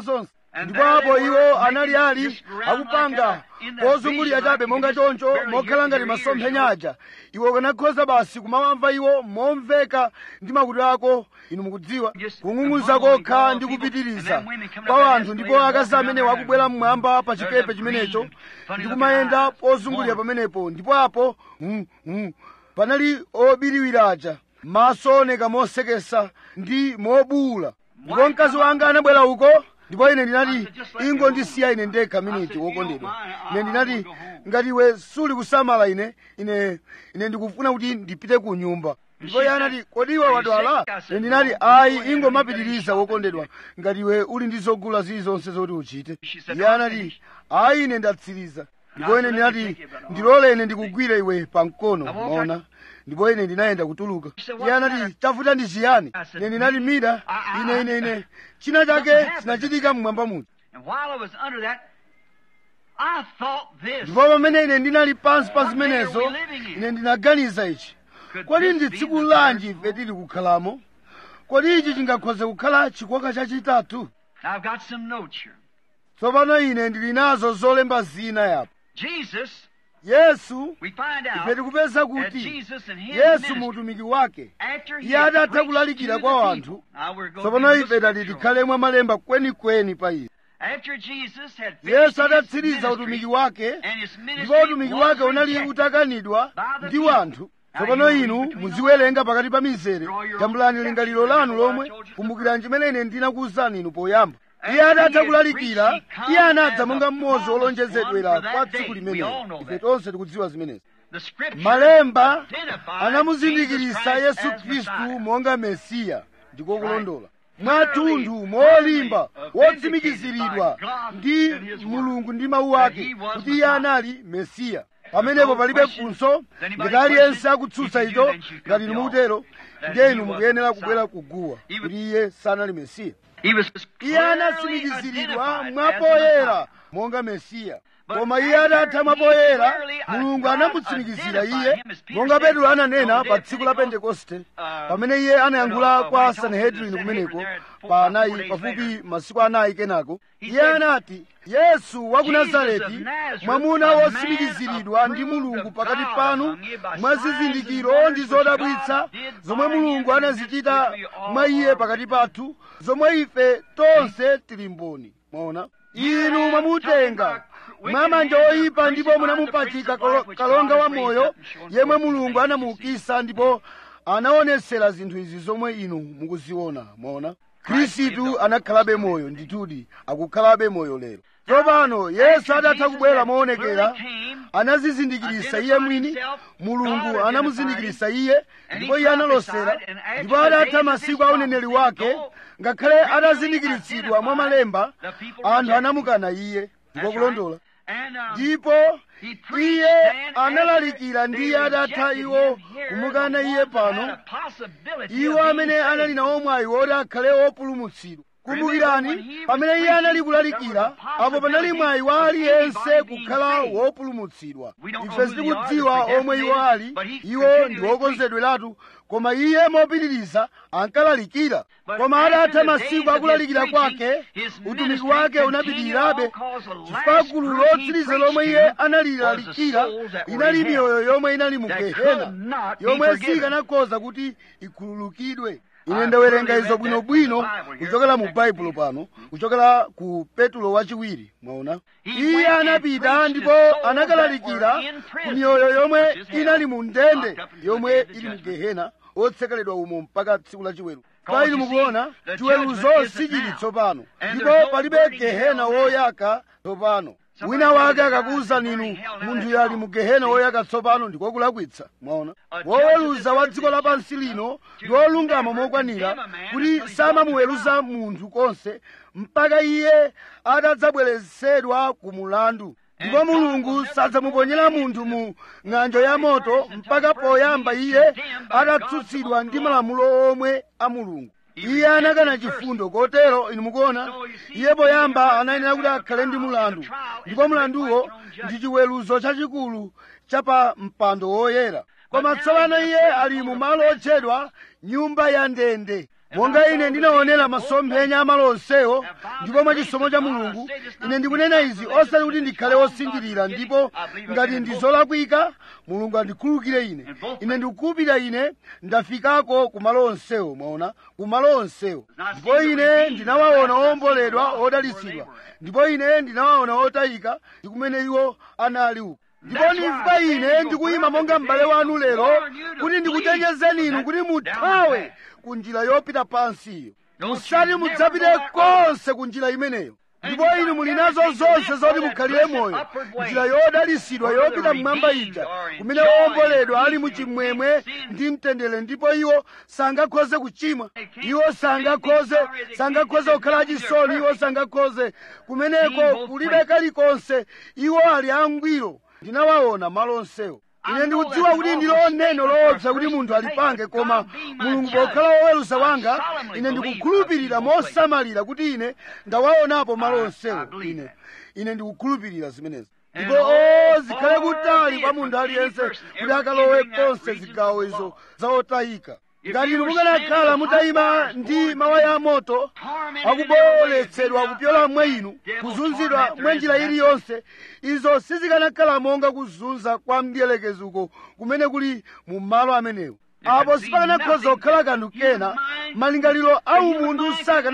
ndipo apo iwo anali akupanga pozungulira chabe monga choncho mokhala ngati masomphenya aja. Iwe ukanakhoza basi kumawamva iwo momveka ndi makutu ako, inu mukudziwa, kung'ung'uza kokha ndi kupitiriza kwa anthu, ndipo akazi amene wakubwera mmwamba pa chikepe chimenecho ndi kumayenda pozungulira pamenepo, ndipo apo panali obiriwira aja, maso oneka mosekesa ndi mobuwula. Ndipo mkazi wanga anabwera uko, ndipo ine ndinati, ingondisiya ine ndekha miniti wokondedwa. Ine ndinati, ngati iwe suli kusamala ine ndikufuna kuti ndipite ku nyumba. Ndipo iye anati, kodi iwe wadwala? Ine ndinati, ayi, ingomapitiriza wokondedwa, ngati iwe uli ndi zogula zilizonse zoti uchite. Iye anati, ayi, ine ndatsiriza. Ndipo ine ndinati, ndilole ine ndikugwire iwe pamkono, maona. Ndipo ine ndinayenda kutuluka. Iye anati, chavuta ndi chiyani? Ine ndinati, Mida, ine china chake chinachitika mmwamba muja. Ndipo pamene ine ndinali pansi pa zimenezo, ine ndinaganiza ichi, kodi ndi tsiku lanji ife tili kukhalamo? Kodi ichi chingakhoze kukhala chikoka chachitatu? Tsopano ine ndili nazo zolemba zina yapo. Yesu, ife tikupeza kuti Yesu muutumiki wake, iye adatha kulalikira kwa anthu. Tsopano ife tati tikhale mwa malemba kwenikweni pa izi. Yesu adatsiriza utumiki wake, ndipo utumiki wake unali utakanidwa ndi wanthu. Tsopano inu muziwerenga pakati pa mizere, jambulani lingaliro lanu lomwe, kumbukirani chimene ine ndinakuwuzani inu poyamba. Iye adatha kulalikira, iye anadza monga mmodzi wolonjezedwera kwa tsiku limenelo. Ife tonse tikudziwa zimenezi. Malemba anamuzindikirisa Yesu Khristu monga Mesiya, ndiko kulondola, mwathunthu molimba wotsimikiziridwa ndi Mulungu ndi mawu ake kuti iye anali Mesiya. Pamenepo palibe funso, ngati aliyense akutsutsa icho, ngati inu mukutero, ndiye inu mukuyenera kubwera kuguwa kuti iye sanali Mesiya. Iye anatsimikiziridwa mwapoyera monga Mesiya. Koma iye adatha mwapoyera, Mulungu anamutsimikizira iye, monga Petro ananena pa tsiku la Pentekoste, pamene iye anayankhula kwa Sanhedrini kumeneko pafupi masiku 4 kenako. Iye anati, Yesu wa ku Nazareti, mwamuna wotsimikiziridwa ndi Mulungu pakati panu mwa zizindikiro ndi zodabwitsa zomwe Mulungu anazichita mwa iye pakati pathu, zomwe ife tonse tili mboni. Mwaona, inu mwamutenga mwamanja oyipa ndipo munamupachika kalonga wa moyo, yemwe Mulungu anamuukitsa ndipo anaonetsera zinthu izi zomwe inu mukuziona. Mwaona, Khristu anakhalabe moyo, ndithudi akukhalabe moyo lero. Tsopano Yesu adatha kubwera moonekera, anazizindikirisa iye mwini, Mulungu anamuzindikirisa iye, ndipo iye analosera, ndipo adatha masiku a uneneri wake. Ngakhale adazindikiritsidwa mwa malemba, anthu anamukana iye, ndiko kulondola. Ndipo iye analalikira, ndiye adatha iwo kumukana iye pano, iwo amene anali nawo mwayi woti akhale wopulumutsidwa. Kumbukirani, pamene iye anali kulalikira, apo panali mwayi wa aliyense kukhala wopulumutsidwa. Ife sitikudziwa omwe iwo ali, iwo ndi wokonzedweratu, koma iye mopitiriza ankalalikira. Koma adatha masiku akulalikira kwake, utumiki wake unapitirirabe, chifukwa gulu lotsiriza lomwe iye analilalikira inali miyoyo yomwe inali mu Gehena, yomwe sikanakhoza kuti ikhululukidwe. Ine ndawerenga izo bwinobwino kuchokera mu Baibulo pano, kuchokera ku Petulo wachiwiri. Mwaona, iye anapita ndipo anakalalikira ku miyoyo yomwe inali mu ndende, yomwe ili mu Gehena, otsekeledwa umo mpaka tsiku la chiweruzo. Kwa inu mukuona, chiweruzo sichili tsopano, ndipo palibe Gehena woyaka tsopano. Wina wake akakuwuzani inu munthu yali mu Gehena woyaka tsopano, ndiko kulakwitsa. Mwaona, woweruza wa dziko lapansi lino ndi wolungama mokwanira kuti samamuweruza munthu konse mpaka iye atadzabweretsedwa ku mulandu. Ndipo Mulungu sadzamuponyera munthu mu ng'anjo ya moto mpaka poyamba iye atatsutsidwa ndi malamulo omwe a Mulungu. Iye anakana chifundo, kotero inu mukuona, iye poyamba anayenera kuti akhale ndi mulandu, ndipo mulanduwo ndi chiweruzo chachikulu cha pa mpando woyera. Koma tsopano iye ali mu malo otchedwa nyumba ya ndende. monga ine ndinaonera masomphenya amalonsewo ndipo mwachisomo cha Mulungu ine ndikunena izi osati kuti ndikhale wosinjirira, ndipo ngati ndi zolakwika Mulungu andikhululukire ine ndikukhulupirira ine ndafikako kumalo onsewo. Mwaona, kumalo onsewo. Ndipo ine ndinawaona owomboledwa odalitsidwa, ndipo ine ndinawaona otayika ndi kumene iwo anali uko. Ndipo ndifika ine ndikuyima monga m'bale wanu lero kuti ndikuchenjezeni inu kuti muthawe ku njira yopita pansiyo, musati mudzapite konse ku njira imeneyo. Ndipo inu muli nazo zonse zoti mukhalire moyo, njira yodalitsidwa yopita mmwamba ija, kumene owomboledwa ali muchimwemwe ndi mtendere, ndipo iwo sangakhoze kuchimwa, iwo sangakhoze kukhala achisoni, iwo sangakhoze kumeneko kulibe kalikonse, iwo ali angwiro. Ndinawaona malo onsewo. Ine ndikudziwa kuti ndilo neno loopsa kuti munthu alipange, koma Mulungu pokhala woweruza wanga, ine ndikukhulupirira mosamalira kuti ine ndawaonapo malo onsewo. Ine ndikukhulupirira zimenezi. Ndipo zikhale kutali kwa munthu aliyense kuti akalowe konse zigawo izo zaotayika. Ngati inu mukanakhala mutayima ndi mawaya amoto akuboletsedwa kupyola mwa inu, kuzunzidwa mwa njira iliyonse, izo sizikanakhala monga kuzunza kwa mdierekezi uko kumene kuli mu malo amenewo. Apo sipakanakhoza kukhala kanthu kena. Malingaliro a umunthu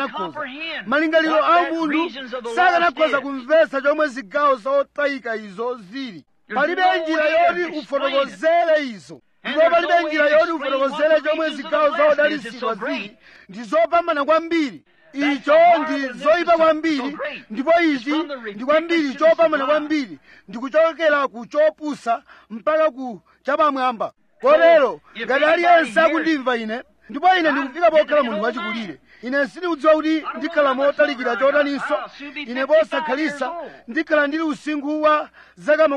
sakanakhoza kumvetsa chomwe zigawo zaotayika izo zili. Palibe njira yoti ufotokozere izo, ndipo palibe njira yoti ufotokozere chomwe zigawo zaodalitsidwa zili. Ndi zopambana kwambiri, icho ndi zoyipa kwambiri, ndipo ichi ndi kwambiri chopambana kwambiri, ndikuchokera ku chopusa mpaka ku chapamwamba. Kotero ngati aliyense akundimva ine, ndipo ine ndikufika pokhala munthu wachikulire, ine sindikudziwa kuti ndikhala motalikira chotaninso. Ine posakhalisa ndikhala ndili usinkhu wa zaka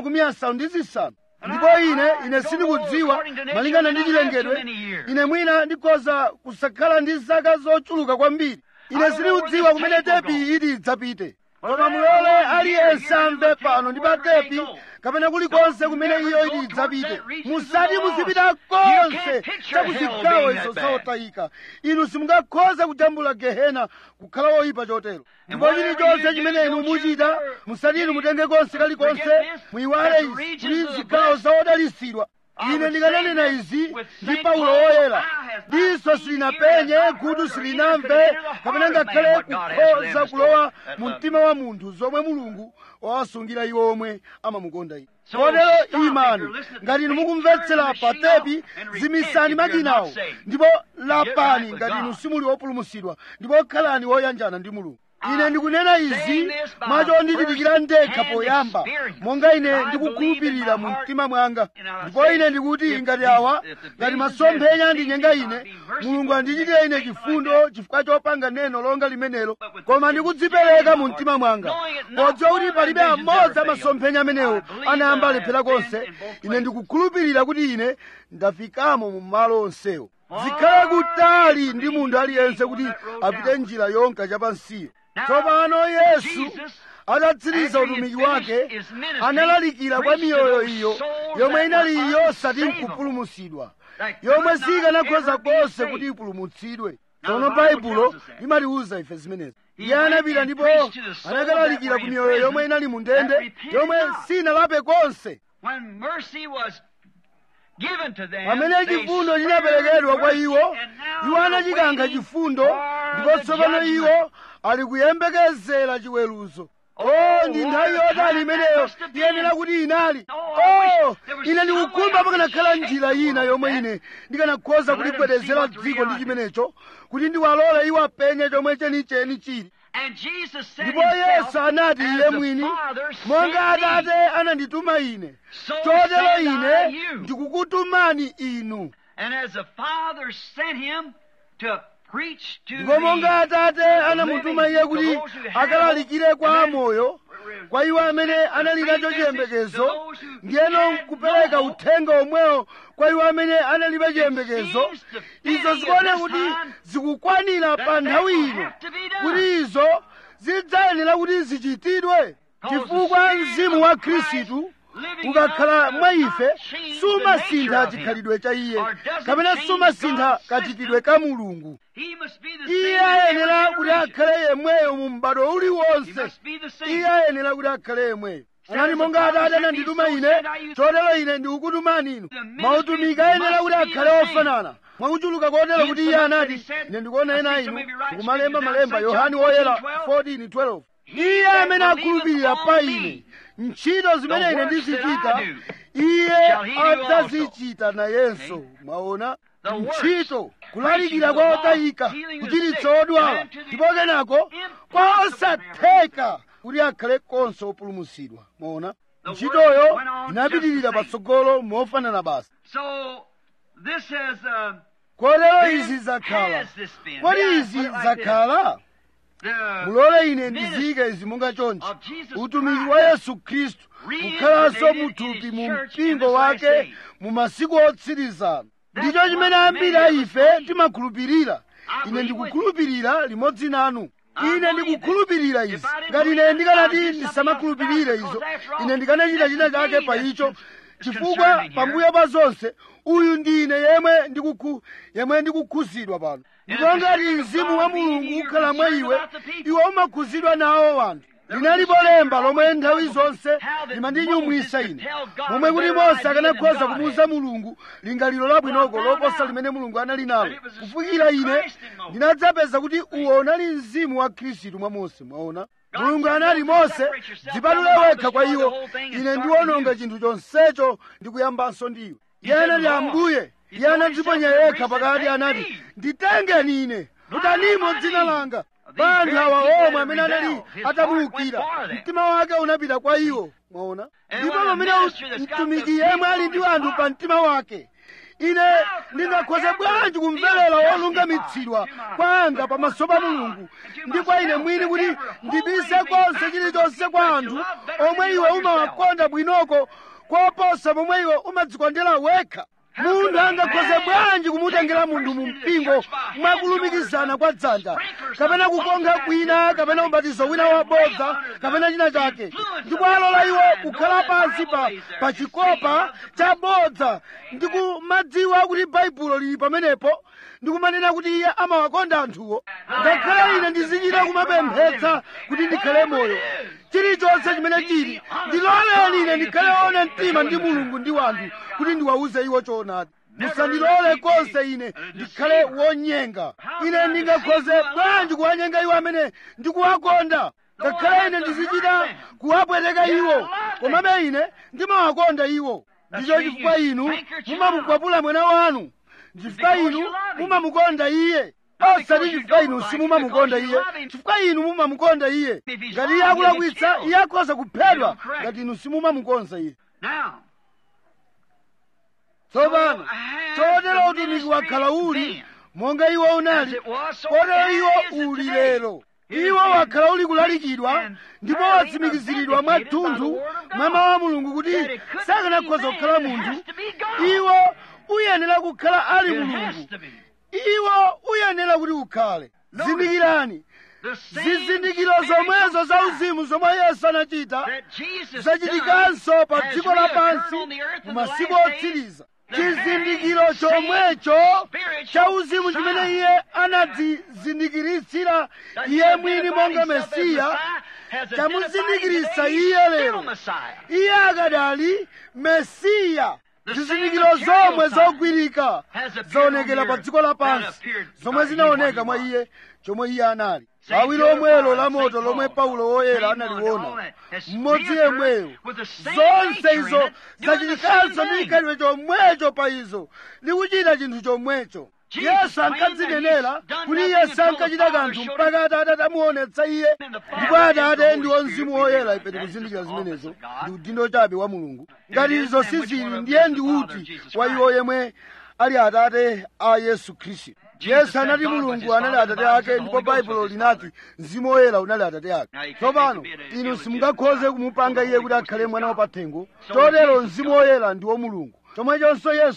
50. Ndipo ine sindikudziwa malingana ndi chilengedwe, ine mwina ndikhoza kusakhala ndi zaka zochuluka kwambiri. Ine sindikudziwa kumene tepi iti idzapite, koma mulole aliyense amve pano ndi pa tepi kapena kulikonse kumene iyo iti idzapite. Musati muzipita konse chakuzigawo izo zaotayika. Inu simungakhoze kujambula gehena kukhala woyipa chotero. Ndipo chilichonse chimene inu muchita, musati inu mutenge konse kalikonse, muyiwale izi kuti zigawo zaodalitsidwa. Ine ndikananena izi ndi Paulo woyera, diso silinapenye, khutu silinamve, kapena ngakhale kukhoza kulowa mu mtima wa munthu zomwe Mulungu wawasungira iwo omwe amamukonda iye. Kotero imani, ngati inu mukumvetsera pa tepi, zimisani makinawo ndipo lapani ngati inu simuli wopulumutsidwa, ndipo khalani woyanjana ndi Mulungu. Ine ndikunena izi mwachondichitikira ndekha poyamba, monga ine ndikukhulupirira mu mtima mwanga. Ndipo ine ndikuti ngati masomphenya andinyenga ine, Mulungu andichitire ine chifundo chifukwa chopanga neno longa limenelo, koma ndikudzipereka mu mtima mwanga podziwa kuti palibe amodzi amasomphenya amenewo anayamba alephera konse. Ine ndikukhulupirira kuti ine ndafikamo mu malo onsewo. Zikhale kutali ndi munthu aliyense kuti apite njira yonka chapansiyo. Tsopano Yesu atatsiriza utumiki wake, analalikira kwa miyoyo iyo yomwe inali yosati nkupulumutsidwa, yomwe sikanakhoza konse kuti ipulumutsidwe. Tsono Baibulo limatiwuza ife zimenezi. Iye anapita ndipo anakalalikira ku miyoyo yomwe inali mu ndende, yomwe sinalape konse. Pamene chifundo chinaperekedwa kwa iwo, iwo anachikankha chifundo, ndipo tsopano iwo ali kuyembekezera chiweruzo. Ndi nthawi yotani imeneyo iyenera kuti inali. Ine ndikukhumba pakanakhala njira ina yomwe ine ndikanakhoza kuligwedezera dziko ndi chimenecho, kuti ndiwalole iwo apenye chomwe chenicheni chili. Ndipo Yesu anati iye mwini, monga Atate anandituma ine, chotero ine ndikukutumani inu. Ndipo monga Atate anamutuma iye kuti akalalikire kwa amoyo, kwa iwo amene anali nacho chiyembekezo, ndiyeno kupereka uthenga omwewo kwa iwo amene analibe chiyembekezo. Izo zikuoneka kuti zikukwanira pa nthawi ino kuti izo zidzayenera kuti zichitidwe, chifukwa mzimu wa Khristu ukakhala mwa ife sumasintha chikhalidwe cha iye kapena sumasintha kachitidwe ka Mulungu. Iye ayenera kuti akhale yemweyo mu m'bado uliwonse. Iye ayenera kuti akhale yemweyo. Anati monga Atate anandituma ine, chotero ine ndikukutumani inu. Mautumiki ayenera kuti akhale ofanana. Mwakuchuluka kotero kuti iye anati, ine ndikuona ena inu ndikumalemba malemba, Yohane woyera 14:12. Iye amene akhulupirira pa ine, ntchito zimene ine ndizichita, iye adzazichita nayenso. Mwaona? Ntchito, kulalikira kwa otayika, kuchiritsa odwala, ndipo kenako kwa osatheka kuti akhale konse opulumutsidwa. Mwaona? Ntchitoyo inapitirira patsogolo mofanana basi. Kotero izi zakhala. Kodi izi zakhala? Mulole ine ndizike izi monga chonchi. Utumiki wa Yesu Khristu kukhalanso muthupi mu mpingo wake mu masiku otsiriza. Ndicho chimene ambiri a ife timakhulupirira. Ine ndikukhulupirira limodzi nanu. Ine ndikukhulupirira izi. Ngati ine ndikanati ndisamakhulupirire izo, ine ndikanachita china chake pa icho, chifukwa pambuyo pa zonse uyu ndine yemwe ndikukhuzidwa pano. Ndipo ngati mzimu wa Mulungu ukhala mwa iwe, iwe umakhuzidwa nawo wanthu. Linalipo lemba lomwe nthawi zonse limandinyumwisa ine, momwe kuti Mose akanakhoza kumuwuza Mulungu lingaliro labwinoko loposa limene Mulungu anali nalo. Kufikira ine ndinadzapeza kuti uwo unali mzimu wa Khristu mwa Mose. Mwaona? Mulungu anati, Mose, dzipatule wekha kwa iwo, ine ndiwononga chinthu chonsecho ndikuyambanso ndiwe. Iye anati, Ambuye. Iye anadziponya yekha pakati, anati, nditengeni ine, mutanimo dzina langa. Anthu awa omwe amene anali atamuwukira, mtima wake unapita kwa iwo. Mwaona? Ndipo pamene mtumiki yemwe ali ndi anthu pa mtima wake, ine ndingakhoze bwanji kumverera wolungamitsidwa kwanga pamaso pa Mulungu ndi kwa ine mwini kuti ndibise konse chilichonse kwa anthu omwe iwe umawakonda bwinoko koposa momwe iwe umadzikondera wekha? Munthu angakhoze bwanji kumutengera munthu mu mpingo mwakulumikizana kwa dzanja, kapena kukonkha kwina, kapena ubatizo wina wabodza, kapena china chake, ndipo alola iwo kukhala pansi pa chikopa chabodza ndi kumadziwa kuti baibulo lili pamenepo, ndikumanena kuti iye amawakonda anthuwo? Ngakhale ine ndizichita kumapemphetsa kuti ndikhale moyo, chilichonse chimene chili, ndiloleni ine ndikhale woona mtima ndi Mulungu ndi wanthu kuti ndiwawuze iwo choonadi. Musandilole konse ine ndikhale wonyenga. Ine ndingakhoze bwanji kuwanyenga iwo amene ndikuwakonda? Ngakhale ine ndizichita kuwapweteka iwo, komabe ine ndimawakonda iwo. Ndicho chifukwa inu mumamukwapula mwana wanu, chifukwa inu mumamukonda iye. Osati chifukwa inu simumamukonda iye, chifukwa inu mumamukonda iye. Ngati iye akulakwitsa, iye akhoza kuphedwa ngati inu simumamukonda iye. Tsopano, chotero utumiki wakhala uli monga iwo unali, kotero iwo uli lero. Iwo wakhala uli kulalikidwa ndipo watsimikiziridwa mwathunthu mwa mawu a Mulungu kuti sakanakhoza kukhala munthu. Iwo uyenera kukhala ali Mulungu. Iwo uyenera kuti ukhale. Zindikirani, zizindikiro zomwezo za uzimu zomwe Yesu anachita zachitikanso pa dziko lapansi mu masiku otsiriza. Chizindikiro chomwecho cha uzimu chimene iye anadzizindikiritsira iye mwini monga Mesiya chamuzindikiritsa iye lero. Iye akadali Mesiya. Zizindikiro zomwe zogwirika zaonekera pa dziko lapansi, zomwe zinaoneka mwa iye chomwe iye anali. Lawi lomwelo la moto lomwe Paulo woyera analiona, mmodzi yemweyo. Zonse izo zachitikanso ndi chikhalidwe chomwecho pa izo, likuchita chinthu chomwecho. Yesu ankadzinenera kuti iye sankachita kanthu mpaka Atate atamuonetsa iye, ndipo Atate ndiwo Mzimu Woyera. Ife tikuzindikira zimenezo ndi udindo chabe wa Mulungu. Ngati izo sizili, ndiye ndi uti wa iwo yemwe ali Atate a Yesu Khristu? Yesu anati Mulungu anali Atate ake, ndipo Baibulo linati Mzimu Woyera unali Atate ake. Tsopano inu simungakhoze kumupanga iye kuti akhale mwana wapathengo. Chotero Mzimu Woyera ndiwo Mulungu. Chomwechonso Yesu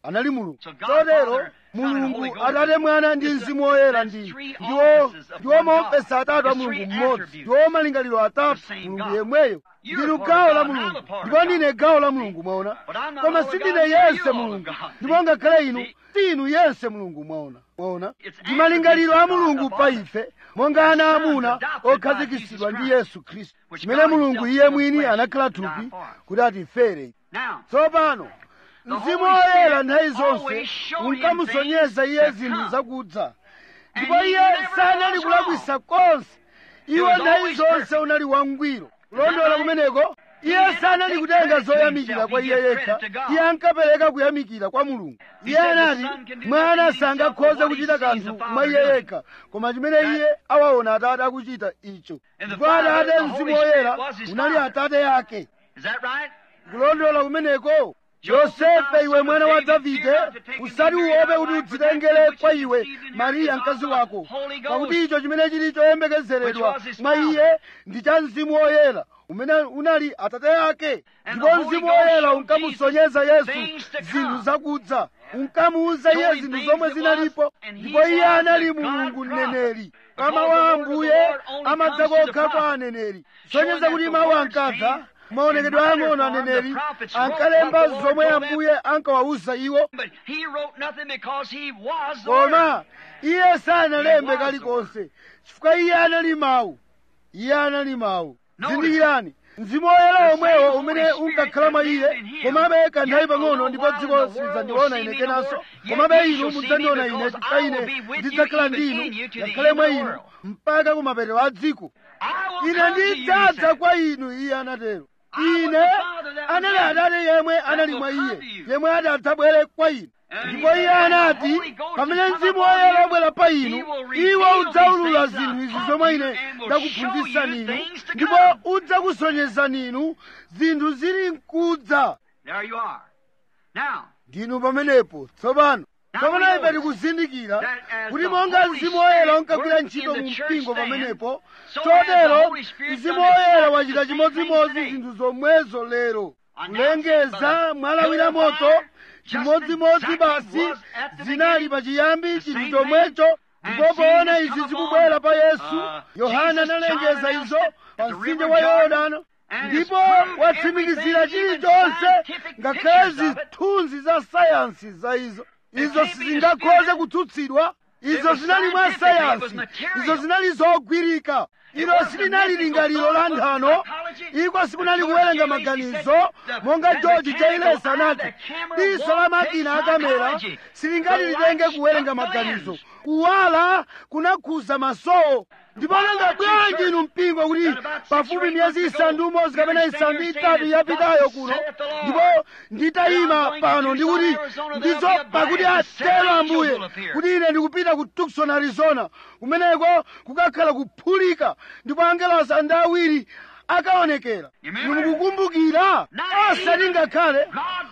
anali mulungu. Chotero mulungu atate mwana ndi mzimu woyera ndiwo maofesi atatu a mulungu mmodzi, ndiwo malingaliro atatu mulungu yemweyo. Ndinu gawo la mulungu ndipo ndine gawo la mulungu, mwaona. Koma sindine yense mulungu, ndipo ngakhale inu si inu yense mulungu, mwaona. Ndi malingaliro a mulungu pa ife monga ana amuna okhazikitsidwa ndi Yesu Khristu, chimene mulungu iye mwini anakhala thupi kuti atifere. Tsopano mzimu woyera nthawi zonse unkamusonyeza iye zinthu zakudza, ndipo iye sanali kulakwisa konse. Iwo nthawi zonse unali wangwiro. Kulondola kumeneko, iye sanali kutenga zoyamikira kwa iye yekha, iye ankapereka kuyamikira kwa mulungu. Iye anati mwana sangakhoza kuchita kanthu mwa iye yekha, koma chimene iye awaona atate akuchita icho. Ndipo atate mzimu woyera unali atate yake. Kulondola kumeneko, Yosefe iwe mwana wa Davide, usati uope kuti udzitengere kwa iwe Mariya mkazi wako, pakuti icho chimene chili choyembekezeredwa mwa iye ndi cha mzimu woyera umene unali atate yake. Ndipo mzimu woyera unkamusonyeza Yesu zinthu zakudza, unkamuwuza iye zinthu zomwe zinalipo. Ndipo iye anali mulungu mneneri. Mawu a Ambuye amadza kokha kwa aneneri, sonyeza kuti mawu ankadza. Maonekedwe ang'ono aneneri ankalemba zomwe Ambuye ankawawuza iwo, koma iye sanalembe kalikonse chifukwa iye anali mawu. Zindikirani, mzimu woyera omwewo umene unkakhala mwa iye, komabe kanthawi pang'ono ndipo dziko silidzandiona ine kenanso, komabe inu mudzandiona ine chifukwa ine ndidzakhala ndi inu ngakhale mwa inu mpaka kumapeto a dziko. Ine ndidzadza kwa inu, iye anatero. Ine anali atate yemwe anali mwa iye, yemwe ati adzabwere kwa inu. Ndipo iye anati pamene mzimu woyera wabwera pa inu, iwo udzaulula zinthu izi zomwe ine ndakuphunzitsani inu, ndipo udzakusonyezani inu zinthu zili mkudza. Ndinu pamenepo tsopano. Tsopano ife tikuzindikira kuti monga mzimu woyera unkagwira ntchito mu mpingo pamenepo, chotero mzimu woyera wachita chimodzimodzi zinthu zomwezo lero. Kulengeza mwala wina moto chimodzimodzi basi zinali pachiyambi chinthu chomwecho. Ndipo poona izi zikubwera pa Yesu, Yohana analengeza izo pa mtsinje wa Yorodani, ndipo watsimikizira chilichonse, ngakhale zithunzi za sayansi za izo. Izo sizingakhoze kutsutsidwa. Izo zinali mwa sayansi, izo zinali zogwirika. Ilo silinali lingaliro la nthano, iko sikunali kuwerenga maganizo monga George J. anati diso la makina akamera silingati litenge kuwerenga maganizo. Kuwala kunakhuza maso. Ndipo nanga bwanji inu mpingo kuti pafupi miyezi 6 kapena 3 yapitayo kuno, ndipo nditayima pano ndikuti ndizo pakuti atero Ambuye kuti ine ndikupita ku Tucson, Arizona, kumeneko kukakhala kuphulika ndipo angelo asanu ndi awiri akaonekera. Inu mukukumbukira? Osati ngakhale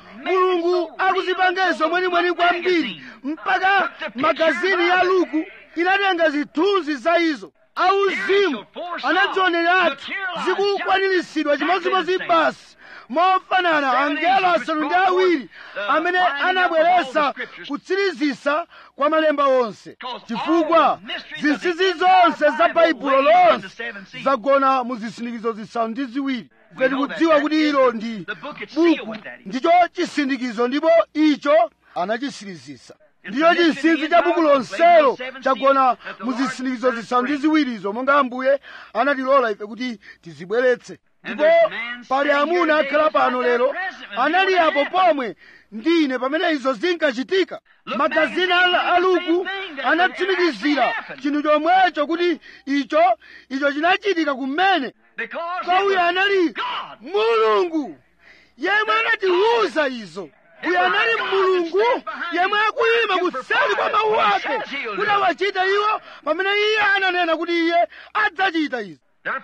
Mulungu akuzipangezo mwenimweni kwambiri mpaka magazini ya Luku inatenga zithunzi za izo. Auzimu anadzioneratu zikukwaniritsidwa chimodzimodzi basi mofanana angelo asanu ndi awiri amene anabweretsa kutsirizisa kwa malemba onse, chifukwa zinsinsi zonse za Baibulo lonse zagona mu zisindikizo zisanu ndi ziwiri. Ife tikudziwa kuti ilo ndi buku ndicho chisindikizo, ndipo icho anachisirizisa. Ndiyo chinsinsi cha buku lonselo chagona mu zisindikizo zisanu ndi ziwirizo, monga Ambuye anatilola ife kuti tizibweretse. Ndipo pali amuna akhala pano lero anali apo pomwe ndine pamene izo zinkachitika. Magazini a Luku anatsimikizira chinthu chomwecho kuti icho chinachitika kumene. Uyo anali Mulungu yemwe anatiwuza izo. Uyo anali Mulungu yemwe akuyima kuseri kwa mawu ake kuti awachite iwo pamene iye ananena kuti iye adzachita izo.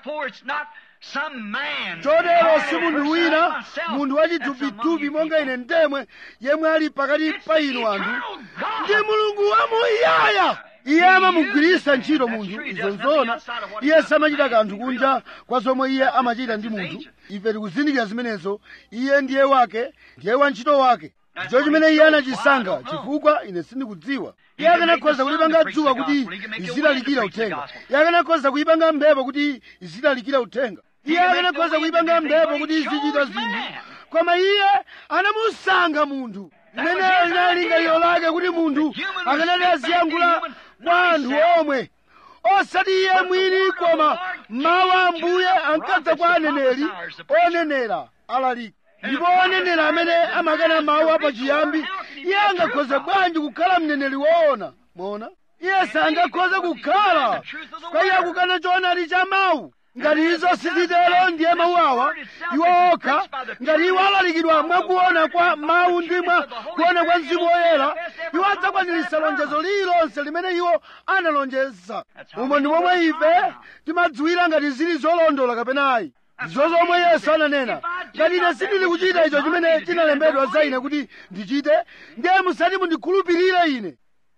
Chotero si munthu wina, munthu wachithupithupi monga ine ndemwe, yemwe ali pakati pa inu anthu. Ndi Mulungu wamuyaya. Iye amamugwiritsa ntchito munthu, izo nzoona. Iye samachita kanthu kunja kwa zomwe iye amachita ndi munthu. Ife tikuzindikira zimenezo. Iye ndiye wake, ndiye wantchito wake. ndicho chimene iye anachisankha, chifukwa ine sindikudziwa. Iye akanakhoza kulipanga dzuwa kuti lizilalikira uthenga. Iye akanakhoza kuyipanga mphepo kuti izilalikira uthenga. Iye akanakhoza kuyipanga mphepo kuti izichita zinthu. Koma iye anamusankha munthu. Limeneyo linali lingaliro lake kuti munthu akanati aziyankhula kwa anthu omwe, osati iye mwini, koma mawu a Ambuye ankadza kwa aneneri, onenera alaliki. Ndipo onenera amene amakana mawu apachiyambi, iye angakhoze bwanji kukhala mneneri woona? Mwaona, iye sangakhoze kukhala kwa iye akukana choonadi cha mawu. Ngati izo sizitero, ndiye mawu awa iwo okha, ngati iwo alalikidwa mwakuona kwa mawu ndi mwakuona kwa Mzimu Woyera, iwo adzakwaniritsa lonjezo lililonse limene iwo analonjeza. Umo ndi momwe ife timadziwira ngati zili zolondola kapena ayi. Ndizo zomwe Yesu ananena, ngati ine sindili kuchita icho chimene chinalembedwa za ine kuti ndichite, ndiye musati mundikhulupirire ine.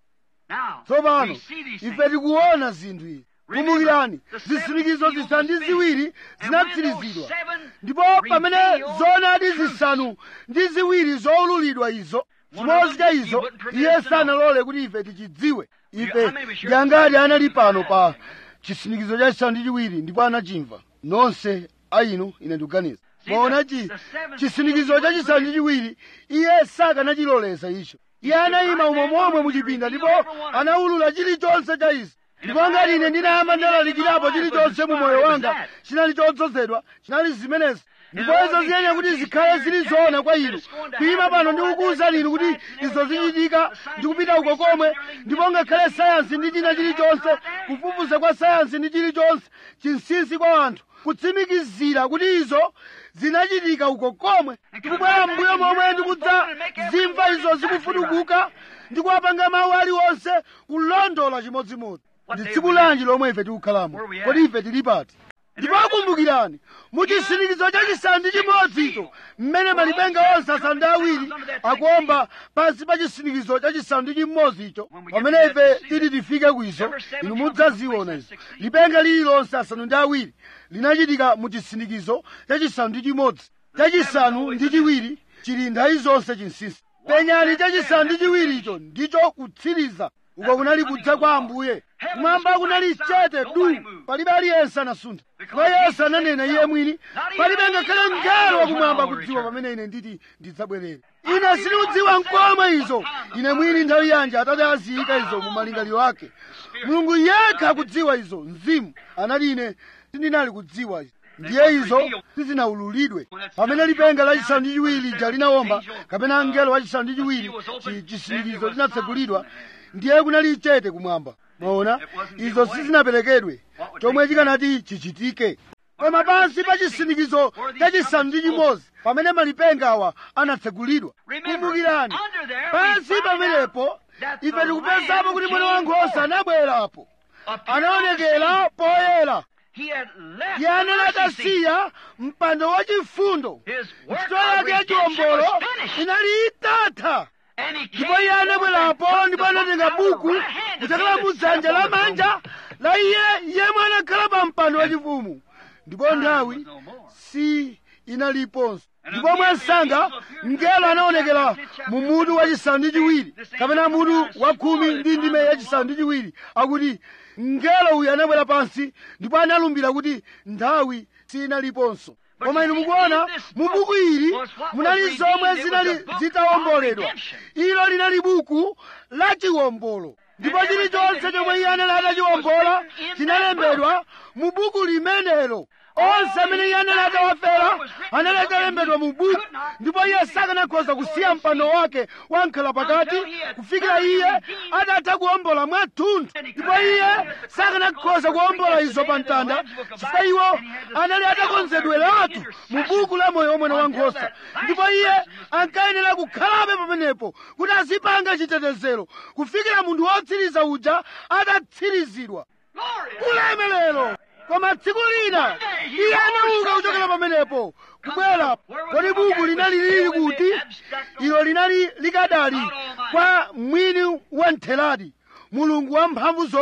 Tsopano ife tikuona zinthu izi. Kumbukirani, zisindikizo zisanu ndi ziwiri zinatsirizidwa, ndipo pamene zoonadi zisanu ndi ziwiri zowululidwa izo, chimodzi cha izo iye sanalole kuti ife tichidziwe. Ife ndi angati anali pano pa chisindikizo cha chisanu ndi chiwiri ndipo anachimva? Nonse a inu, ine ndikuganiza. Mwaona chisindikizo cha chisanu ndi chiwiri iye sakanachiloleza icho. Iye anayima umo momwe muchipinda ndipo anawulula chilichonse cha izi. Ndipo ngati ine ndinayamba ndalalikirapo chilichonse mu moyo wanga chinali chodzozedwa, chinali zimenezi. Ndipo izo ziyenera kuti zikhale zili zoona kwa inu. Kuyima pano ndi kukuwuzani inu kuti izo zichitika ndi kupita uko komwe, ndipo ngakhale sayansi ndi china chilichonse, kufufuza kwa sayansi ndi chilichonse, chinsinsi kwa anthu, kutsimikizira kuti izo zinachitika uko komwe. Ndikubwera mbuyo momwe ndikudza zimva izo zikufutukuka, ndikuwapanga mawu aliwonse kulondola chimodzimodzi. Ndi tsiku lanji lomwe ife tikukhalamo? Kodi ife tili pati? Ndipo akumbukirani, mu chisindikizo cha chisanu ndi chimodzicho, mmene malipenga onse asanu ndi awiri akuomba pansi pa chisindikizo cha chisanu ndi chimodzicho, pamene ife titi tifike kwizo, inu mudzaziona izo. Lipenga lililonse asanu ndi awiri linachitika mu chisindikizo cha chisanu ndi chimodzi. Cha chisanu ndi chiwiri chili nthawi zonse chinsinsi. Penyani, cha chisanu ndi chiwiricho ndicho kutsiriza. Uko kunali kudza kwa Ambuye. Kumwamba kunali chete du, palibe aliyense anasuntha. Kwa Yesu ananena iye mwini, palibe ngakhale mngelo wakumwamba kudziwa pamene ine nditi ndidzabwerere. Ine sindikudziwa n'komwe izo. Ine mwini nthawi yanji Atate aziyika izo mu malingaliro ake. Mulungu yekha akudziwa izo. Mzimu anati ine sindinali kudziwa izo. Ndiye izo sizinawululidwe. Pamene lipenga la chisanu ndi chiwiri lija linawomba, kapena mngelo wa chisanu ndi chiwiri chisindikizo chinatsegulidwa, ndiye kunali chete kumwamba. Mwaona, izo sizinaperekedwe chomwe chikanati chichitike. Koma pansi pa chisindikizo cha chisanu ndi chimodzi, pamene malipenga awa anatsegulidwa, kumbukirani, pansi pamenepo ife tikupezapo kuti Mwana Wankhosa anabwerapo, anaonekera poyera. Iye anali atasiya mpando wachifundo. Ntchito yake yachiwombolo inali itatha. Ndipo iye anabwerapo ndipo anatenga buku kuchokera mu dzanja lamanja la iye yemwe anakhala pa mpando wachifumu, ndipo nthawi si inaliponso. Ndipo mwansanga mngelo anaonekera mu mutu wachisanu ndi chiwiri, kapena mutu wa khumi ndi ndime yachisanu ndi chiwiri, akuti mngelo uyu anabwera pansi ndipo analumbira kuti nthawi si inaliponso. Koma inu mukuona, mu buku ili munali zomwe zinali zitawomboledwa. Ilo linali buku la chiwombolo, ndipo chilichonse chomwe iye anali atachiwombola chinalembedwa mu buku limenelo. Onse amene iye anali atawafera anali atalembedwa mu buku, ndipo iye sakanakhoza kusiya mpando wake wankhala pakati kufikira iye atatha kuwombola mwathunthu. Ndipo iye sakanakhoza kuwombola izo pa mtanda, chifukwa iwo anali atakonzedweratu mu buku la moyo wa Mwana Wankhosa. Ndipo iye ankayenera kukhalabe pamenepo kuti azipanga chitetezero kufikira munthu wotsiriza uja atatsirizidwa. Ulemelero! Koma tsiku lina iye anauka kuchokera pamenepo kubwera. Kodi buku linali lili kuti? Ilo linali likadali kwa mwini wa ntheladi, Mulungu wamphamvu zonse.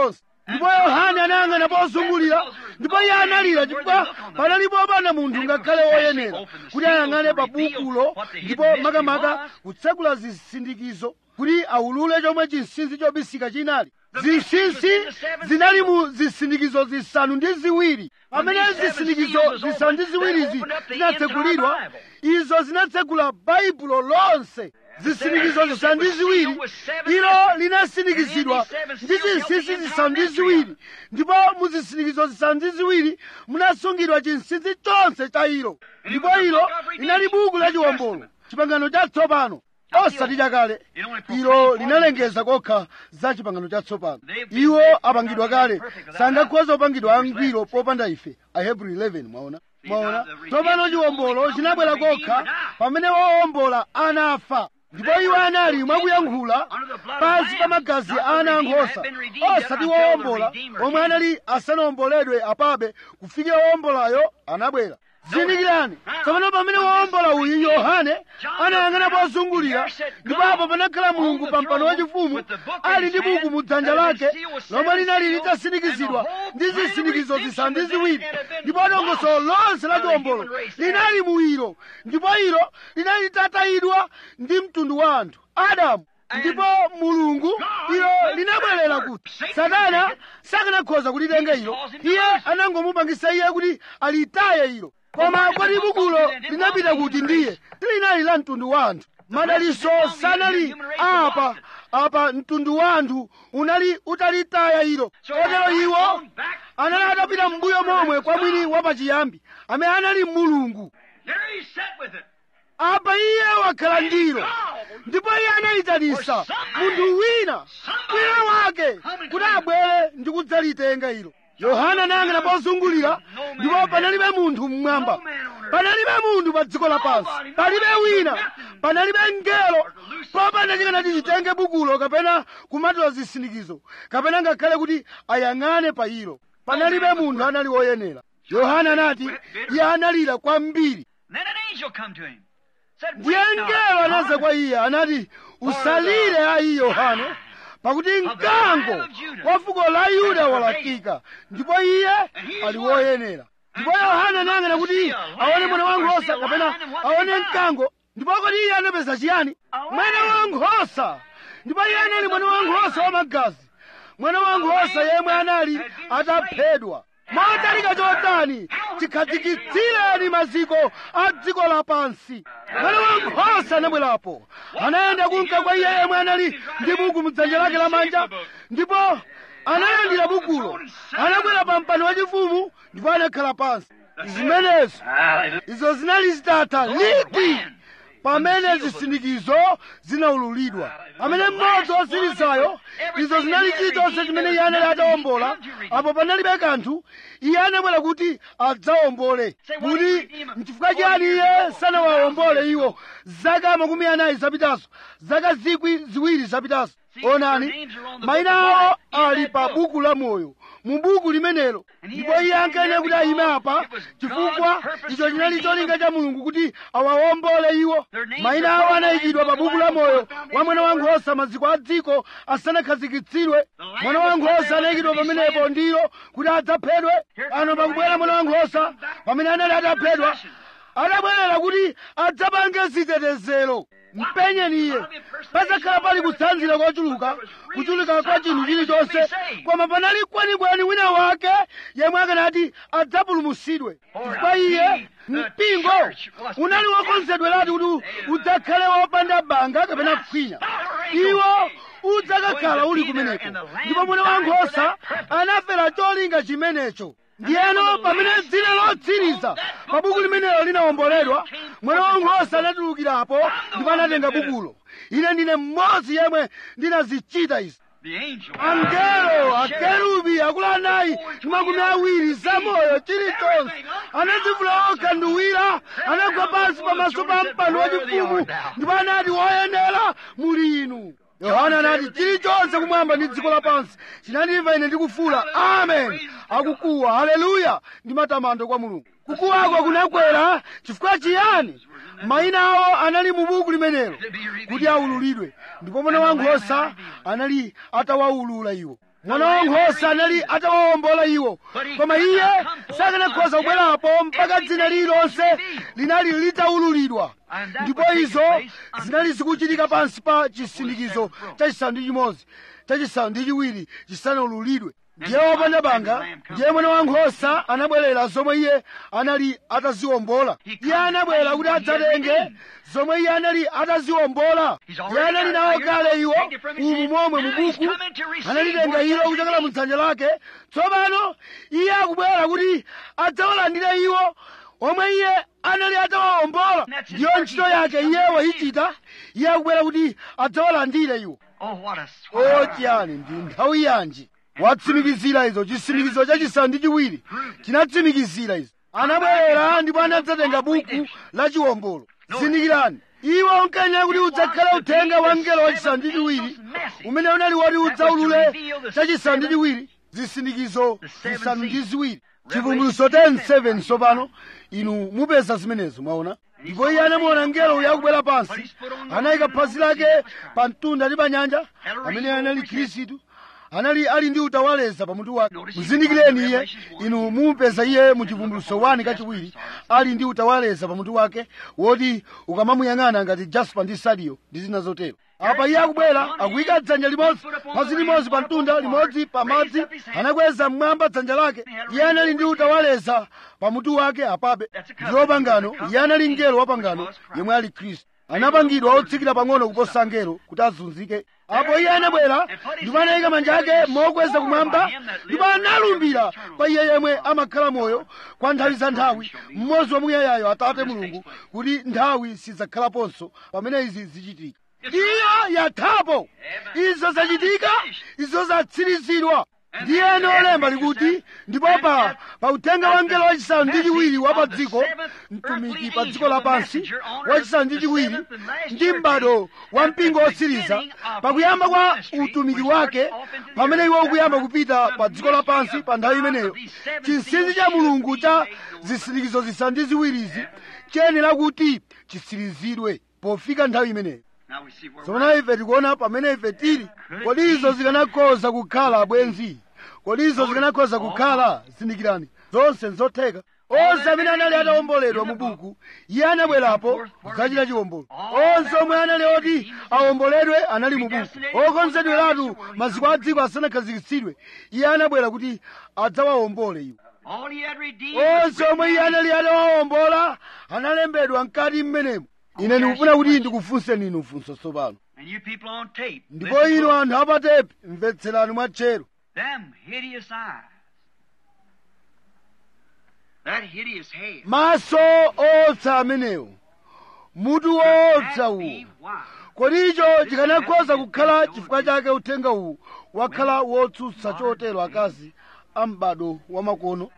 ndipo Yohane anayang'ana pozungulira, ndipo iye analira chifukwa panalipo popanda munthu ngakhale woyenera kuti ayang'ane pa bukulo ndipo makamaka kutsegula zisindikizo kuti aulule chomwe chinsinsi chobisika chinali. Zinsinsi zinali mu zisindikizo zisanu ndi ziwiri. Pamene zisindikizo zisanu ndi ziwirizi zinatsegulidwa, izo zinatsegula baibulo lonse. Zisindikizo zisanu ndi ziwiri, ilo linasindikizidwa ndi zinsinsi zisanu ndi ziwiri, ndipo mu zisindikizo zisanu ndi ziwiri munasungidwa chinsinsi chonse cha ilo. Ndipo ilo linali buku la chiwombolo, chipangano chatsopano, osati chakale. Ilo linalengeza kokha za chipangano chatsopano. Iwo apangidwa kale, sangakhoza kupangidwa angwiro popanda ife. Ahebrew 11 mwaona. Tsopano chiwombolo chinabwera kokha pamene wowombola anafa, ndipo iwo anali mwakuyankhula pansi pa magazi a ana ankhosa, osati wowombola omwe anali asanawomboledwe apabe kufika wowombolayo anabwera. Zindikirani, tsopano pamene wowombola uyu Yohane anayang'ana pozungulira, ndipo apo panakhala Mulungu pa mpando wachifumu ali ndi buku mu dzanja lake lomwe linali litasindikizidwa ndi zisindikizo zisanu ndi ziwiri, ndipo dongosolo lonse la chiwombolo linali mu ilo, ndipo ilo linali litatayidwa ndi mtundu wa anthu, Adamu. Ndipo Mulungu, ilo linabwerera kuti Satana sakanakhoza kulitenga ilo. Iye anangomupangisa iye kuti alitaye ilo. Koma kodi bukulo linapita kuti ndiye silinali la mtundu wa anthu. Madaliso sanali apa mtundu wa anthu unali utalitaya ilo. Kotero iwo anali atapita m'mbuyo momwe kwa mwini wapachiyambi amene anali Mulungu. Apa iye wakhala ndilo, ndipo iye anayitanisa munthu wina wake kuti abwere ndi kudzalitenga ilo. Yohana anayang'ana pozungulira, ndipo panalibe munthu mmwamba, panalibe munthu pa dziko lapansi, palibe wina, panalibe mngelo popanda chikanati chitenge bukulo kapena kumatola zisindikizo kapena ngakhale kuti ayang'ane pa ilo. Panalibe munthu anali woyenera. Yohana anati iye analira kwambiri. Ndiye mngelo anaza kwa iye anati, usalire ayi Yohane, pakuti mkango wa fuko la Yuda walakika, ndipo iye ali woyenera. Ndipo Yohana anayang'ana kuti aone mwana wankhosa kapena aone mkango, ndipo kodi iye anapeza chiyani? Mwana wankhosa. Ndipo iye anali mwana wankhosa wamagazi, mwana wankhosa yemwe anali ataphedwa. Motalika chotani chikhazikitsireni maziko a dziko lapansi. Mwana wankhosa anabwerapo, anayenda kunka kwa iye yemwe anali ndi buku mudzanja lake lamanja, ndipo analandira bukulo, anabwera pa mpando wachifumu ndipo anakhala pansi. Zimenezo izo zinali zitatha liti pamene zisindikizo zinaululidwa. Pamene mmodzi osirizayo, izo zinali chilichonse chimene iye anali atawombola, apo panalibe kanthu, iye anabwera kuti adzawombole. Kuti n'chifukwa chiyani iye sanawawombole iwo zaka 40 zapitazo, zaka 2,000 zapitazo? Onani, mayina awo ali pa buku la moyo, mu buku limenelo, ndipo iye ankayenera kuti ayime apa chifukwa icho chinali cholinga cha Mulungu kuti awawombole iwo. Mayina awo anayikidwa pa buku la moyo wa mwana wankhosa maziko a dziko asanakhazikitsidwe. Mwana wankhosa anayikidwa pamenepo ndilo kuti adzaphedwe. Ano pakubwera mwana wankhosa pamene anali ataphedwa, adabwerera kuti adzapange zitetezero. Mpenyeni iye, pazakhala pali kutsanzira kochuluka, kuchuluka kwa chinthu chilichonse, koma panali kwenikweni wina wake yemwe akanati adzapulumutsidwe. Chifukwa iye, mpingo, unali wokonzedweratu kuti udzakhale wopanda banga kapena kukhwinya. Iwo udzakakhala uli kumeneko, ndipo mwana wankhosa anafera cholinga chimenecho. Ndiyeno pamene dzina lotsiriza pa buku limenelo linawomboledwa, mwana wankhosa anatulukirapo ndipo anatenga bukulo. Ine ndine mmodzi yemwe ndinazichita izi. Angelo, akerubi, akulu anayi ndi makumi awiri zamoyo chilichonse anadzivula okha nduwira, anagwa pansi pamaso pa mpando wachifumu ndipo anati, woyenera muli inu. Yohana anati, chilichonse kumwamba ndi dziko lapansi chinandimva ine ndikufuwula amen, akukuwa haleluya ndi matamando kwa Mulungu. Kukuwako kunakwera chifukwa chiyani? Mayina awo anali mu buku limenelo kuti aululidwe, ndipo mwana wankhosa anali atawawulula iwo. mwana wankhosa anali atawawombola iwo, koma iye sakanakhoza kubwerapo mpaka dzina lililonse linali litaululidwa, ndipo izo zinali zikuchitika pansi pa chisindikizo chachisanu ndi chimodzi, chachisanu ndi chiwiri chisanululidwe. Ndiye wopanda banga, ndiye mwana wankhosa anabwerera zomwe iye anali ataziwombola. Iye anabwera kuti adzatenge zomwe iye anali ataziwombola. Iye anali nawo kale iwo umu momwe mu buku, analitenga ilo kuchokera mu dzanja lake. Tsopano iye akubwera kuti adzawalandira iwo omwe iye anali atawawombola. Ndiyo ntchito yake iye wayichita. Iye akubwera kuti adzawalandire iwo. Chiyani ndi nthawi yanji watsimikizira izo. Chisindikizo chachisanu ndi chiwiri chinatsimikizira izo. Anabwera ndipo anadzatenga buku la chiwombolo. Zindikirani, iwo unkanena kuti udzakhale uthenga wa mngelo wachisanu ndi chiwiri umene unali woti udzaulule chachisanu ndi chiwiri, zisindikizo zisanu ndi ziwiri. Chivumbulutso 10:7. Tsopano inu mupeza zimenezo, mwaona. Ndipo iye anamuona mngelo uyo akubwera pansi, anayika phazi lake pa mtunda ndi pa nyanja, amene anali Khristu. Anali ali ndi utawaleza pamutu wake. Muzindikireni iye, inu mumupeza iye mu Chivumbulutso 1 kachiwiri ali ndi utawaleza pamutu wake woti ukamamuyang'ana ngati jaspa ndi sadio ndi zina zotero. Apa iye akubwera akuyika dzanja limodzi, phazi limodzi pa mtunda, limodzi pa madzi, anakweza mmwamba dzanja lake. Iye anali ndi utawaleza pamutu wake apabe. Ndilo pangano. Iye anali mngelo wa pangano yemwe ali Khristu. Anapangidwa otsikira pang'ono kuposa angelo kuti azunzike. Apo iye anabwera ndipo anayika manja ake mokweza kumwamba ndipo analumbira pa iye yemwe amakhala moyo kwa nthawi za nthawi, mmodzi wamuyayayo, Atate Mulungu, kuti nthawi sidzakhalaponso pamene izi zichitika. Iyo yathapo. Izo zachitika, izo zatsirizidwa. Ndiye olemba likuti, ndipo pa uthenga wa mngelo wachisanu ndi chiwiri wa pa dziko, mtumiki pa dziko lapansi wachisanu ndi chiwiri ndi m'bado wa mpingo otsiriza, pakuyamba kwa utumiki wake, pamene iwo ukuyamba kupita pa dziko lapansi pa nthawi imeneyo, chinsinsi cha Mulungu cha zisindikizo zisanu ndi ziwirizi chiyenera kuti chitsirizidwe pofika nthawi imeneyo. Tsopano ife tikuona pamene ife tili, kodi izo zikanakhoza kukhala bwenzi? Kodi izo zikanakhoza kukhala? Zindikirani, zonse nzotheka. Onse amene anali atawomboledwa mu buku, iye anabwerapo kudzachita chiwombolo. Onse omwe anali oti awomboledwe anali mu buku. Okonzedweratu maziko a dziko asanakhazikitsidwe, iye anabwera kuti adzawawombole iwo. Onse omwe iye anali atawawombola analembedwa mkati mmenemo. Ine ndikufuna kuti ndikufunseni inu funso tsopano. Ndipo inu anthu apatepi, mvetserani mwatchero. Maso otsa amenewo, mutu woopsa uwo, kodi icho chikanakhoza kukhala chifukwa chake uthenga uwu wakhala wotsutsa chotero akazi a m'bado wamakono?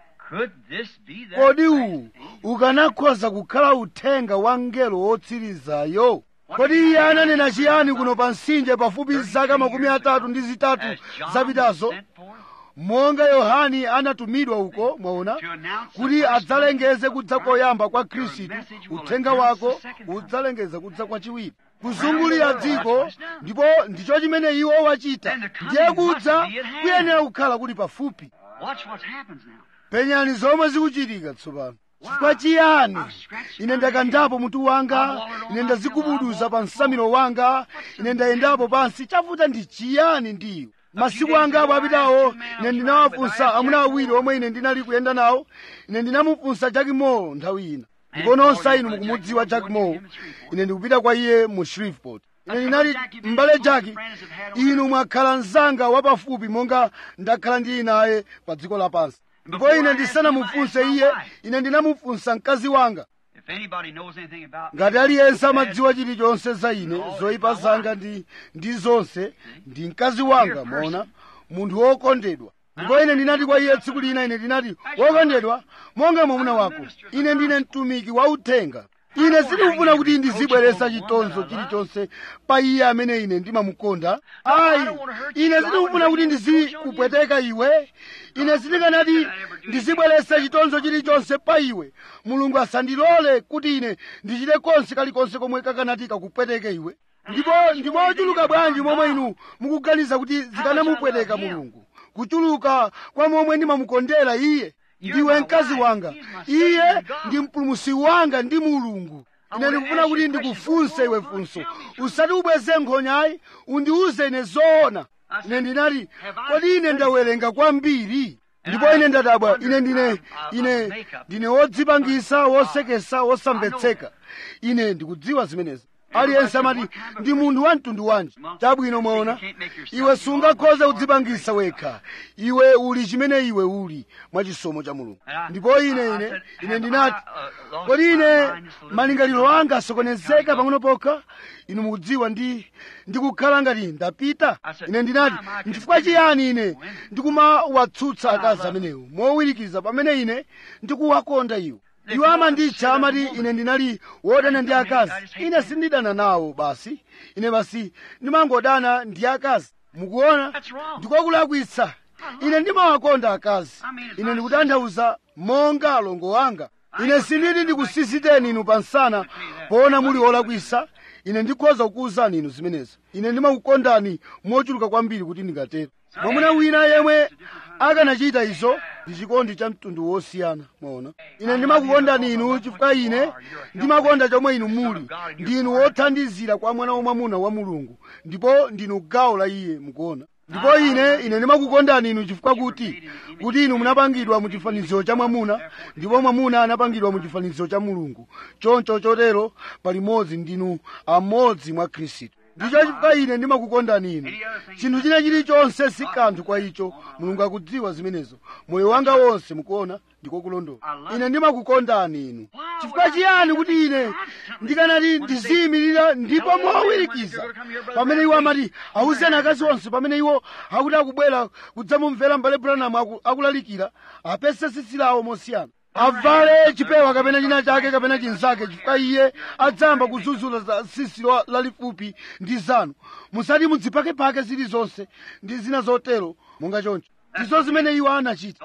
Kodi uwu ukanakhoza kukhala uthenga wa mngelo wotsirizayo? Kodi iye ananena chiyani kuno pa mtsinje pafupi zaka 33 zapitazo, monga Yohane anatumidwa uko, mwaona, kuti adzalengeze kudza koyamba kwa Khristu? Uthenga wako udzalengeza kudza kwachiwiri, kuzungulira dziko, ndipo ndicho chimene iwo wachita. Ndiye kudza kuyenera kukhala kuli pafupi. Penyani zomwe zikuchitika tsopano. Chifukwa chiyani ine ndakandapo mutu wanga, ine ndazigubuduza pa msamiro wanga, ine ndayendapo pansi? Chavuta ndi chiyani ndiyo? Masiku angapo apitawo ine ndinawafunsa amuna awiri omwe ine ndinali kuyenda nawo. Ine ndinamufunsa Jack Moore nthawi ina, ndipo nonse inu mukumudziwa Jack Moore. Ine ndikupita kwa iye mu Shreveport. Ine ndinali, m'bale Jack, inu mwakhala mzanga wapafupi monga ndakhala ndili naye pa dziko lapansi. Ndipo ine ndisanamufunse iye, ine ndinamufunsa mkazi wanga. Ngati aliyense amadziwa chilichonse za ine, zoyipa zanga ndi zonse, ndi mkazi wanga, mwaona, munthu wokondedwa. Ndipo ine ndinati kwa iye tsiku lina, ine ndinati, wokondedwa, monga mwamuna wako, ine ndine mtumiki wa uthenga. Ine sindikufuna kuti ndizibweretsa chitonzo chilichonse pa iye amene ine ndimamukonda. Ayi, ine sindikufuna kuti ndizikupweteka iwe. Ine sindikanati ndizibweretsa chitonzo chilichonse pa iwe. Mulungu asandilole kuti ine ndichite konse kalikonse komwe kakanati kakupweteke iwe. Ndipo ndimochuluka bwanji momwe inu mukuganiza kuti zikanamupweteka Mulungu. kuchuluka kwa momwe ndimamukondera iye. Ndiwe mkazi wanga, iye ndi mpulumutsi wanga ndi Mulungu. Ine ndikufuna kuti ndikufunse iwe funso, usati ubweze nkhonyayi, undiuze ine zoona. Ine ndinati, kodi ine ndawerenga kwambiri? Ndipo ine ndadabwa, ine ndine wodzipangisa, wosekesa, wosamvetseka. Ine ndikudziwa zimenezi. Aliyense amati ndi munthu wa mtundu wanji. Chabwino mwaona, iwe sungakhoze kudzipangisa wekha. Iwe uli chimene iwe uli mwa chisomo cha Mulungu. Ndipo ine ndinati, kodi ine malingaliro anga asokonezeka pang'ono pokha? Inu mukudziwa ndikukhala ngati ndapita. Ine ndinati, n'chifukwa chiyani ine ndikumawatsutsa akazi amenewo mowirikiza pamene ine ndikuwakonda iwo? Iwo amanditcha amati ine ndinali wodana ndi akazi. Ine sindidana nawo basi. Ine basi ndimangodana ndi akazi. Mukuona? Ndikokulakwitsa. Ine ndimawakonda akazi. Ine ndikutanthauza monga alongo wanga. Ine sinditi ndikusisiteni inu pansana poona muli olakwitsa. Ine ndikhoza kukuwuzani inu zimenezo. Ine ndimakukondani mochuluka kwambiri kuti ndingatero. Mwamuna wina yemwe akanachita izo ndi chikondi cha mtundu wosiyana. Mwaona, ine ndimakukondani inu chifukwa ine ndimakonda chomwe inu muli. Ndinu wothandizira kwa mwana wamwamuna wa Mulungu, ndipo ndinu gawo la iye. Mukuona? Ndipo ine ndimakukondani inu chifukwa kuti inu munapangidwa mu chifanizo cha mwamuna, ndipo mwamuna anapangidwa mu chifanizo cha Mulungu. Choncho chotero palimodzi ndinu amodzi mwa Khristu. Ndicho chifukwa ine ndimakukondani inu. Chinthu china chilichonse si kanthu kwa icho. Mulungu akudziwa zimenezo. Moyo wanga wonse, mukuona, ndikokulondola. Ine ndimakukondani inu. Chifukwa chiyani kuti ine ndikanati ndiziyimirira ndipo mowirikiza pamene iwo amati awuzeni akazi onse pamene iwo akuti akubwera kudzamumvera m'bale Branham akulalikira, apese tsitsi lawo mosiyana, avale chipewa kapena china chake kapena chinzake, chifukwa iye adzamba kuzuzula za tsitsi lalifupi ndi zanu. Musati mudzipakepake zilizonse ndi zina zotero monga choncho. Ndizo zimene iwo anachita.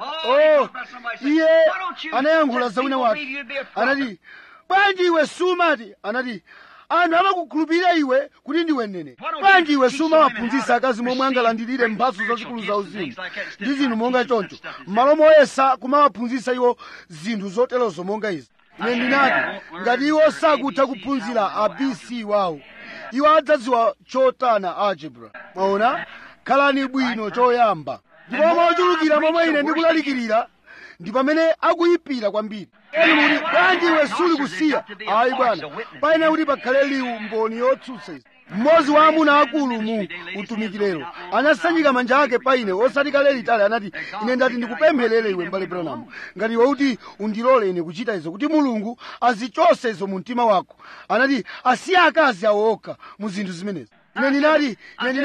Iye anayankhula za wina wake. Anati, bwanji iwe sumati? Anati, anthu amakukhulupirira iwe kuti ndiwe mneneri. Bwanji iwe sumawaphunzitsa akazi momwe angalandire mphatso zazikulu za uzimu ndi zinthu monga choncho, m'malo moyesa kumawaphunzitsa iwo zinthu zoterozo monga izi. Ine ndinati, ngati iwo sakutha kuphunzira ABC wawo, iwo adzadziwa chotana algebra. Mwaona? Khalani bwino choyamba. Ndipo mochulukira momwe ine ndikulalikirira ndi pamene akuyipira kwambiri. Eni muti, bwanji iwe suli kusiya? Ayi bwana, paine kuti pakhale liwu mboni yotsutsa izi. Mmodzi wa amuna akulu mu utumikirero anasanjika manja ake pa ine osati kale litali, anati, ine ndati ndikupempherere iwe m'bale Branham, ngati iwe kuti undilole ine kuchita izo, kuti Mulungu azichose izo mu mtima wako. Anati, asiya akazi awo okha mu zinthu zimenezi. Ine ndinati,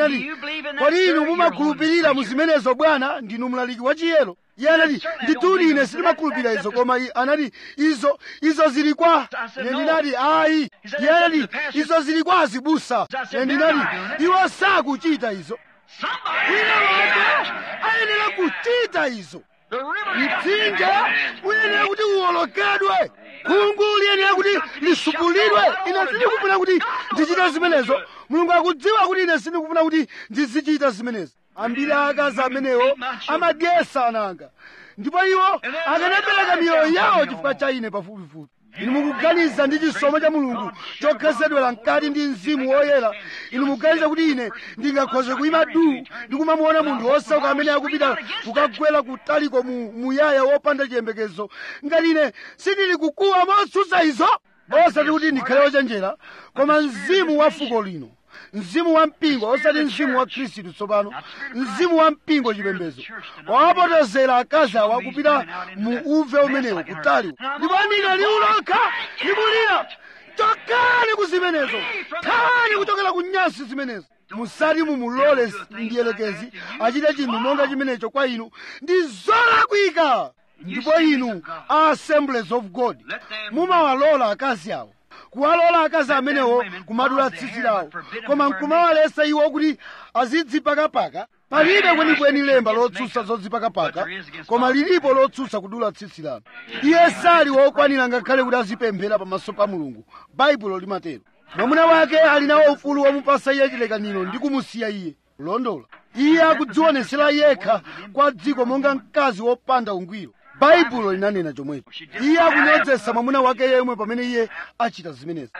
kodi inu mumakhulupirira mu zimenezo bwana? Ndinu mlaliki wa chiyero. Iye anati, nditudi ine sindimakhulupirira izo, koma anati, izo zili kwa. Ine ndinati, ayi. Iye anati, izo zili kwa azibusa. Ine ndinati, iwo sakuchita izo. Wina wake ayenera kuchita izo. Mtsinje uyenera kuti uwolokedwe. Khungu liyenera kuti lisupulidwe. Ine sindikufuna kuti ndichite zimenezo. Mulungu akudziwa kuti ine sindikufuna kuti ndizichita zimenezo. Ambiri akazi amenewo amadyesa ananga, ndipo iwo akanapereka miyoyo yawo chifukwa cha ine pafupifupi. Inu mukuganiza ndi chisomo cha Mulungu chokhetsedwera mkati ndi Mzimu Woyera, inu mukuganiza kuti ine ndingakhoze kuyima du ndikumamuona munthu wosauka amene akupita kukagwera kutaliko muyaya wopanda chiyembekezo, ngati ine sindili kukuwa motsutsa izo? Osati kuti ndikhale wochenjera, koma mzimu wa fuko lino, mzimu wa mpingo, osati mzimu wa Khristu tsopano, mzimu wa mpingo chipembedzo wawapotozera akazi awa kupita mu uve umenewo kutali. Ndipo ndine liulokha likulira, chokani ku zimenezo, thawani kuchokera ku nyasi zimenezo. Musati mumulole ndiyelekezi achite chinthu monga chimenecho kwa inu, ndi zolakwika. Ndipo inu Assemblies of God mumawalola akazi awo, kuwalola akazi amenewo kumadula tsitsi lawo, koma nkumawalesa iwo kuti azidzipakapaka. Palibe kwenikweni lemba lotsutsa zodzipakapaka, koma lilipo lotsutsa kudula tsitsi lanu. Iye sali wokwanira ngakhale kuti azipemphera pamaso pa Mulungu. Baibulo limatero. Mwamuna wake ali nawo ufulu womupasa iye chilekaniro ndi kumusiya iye. Kulondola. iye akudzionesera yekha kwa dziko monga mkazi wopanda ungwiro. baibulo linanena chomwecho. iye akunyozesa mwamuna wake yemwe pamene iye achita zimenezi.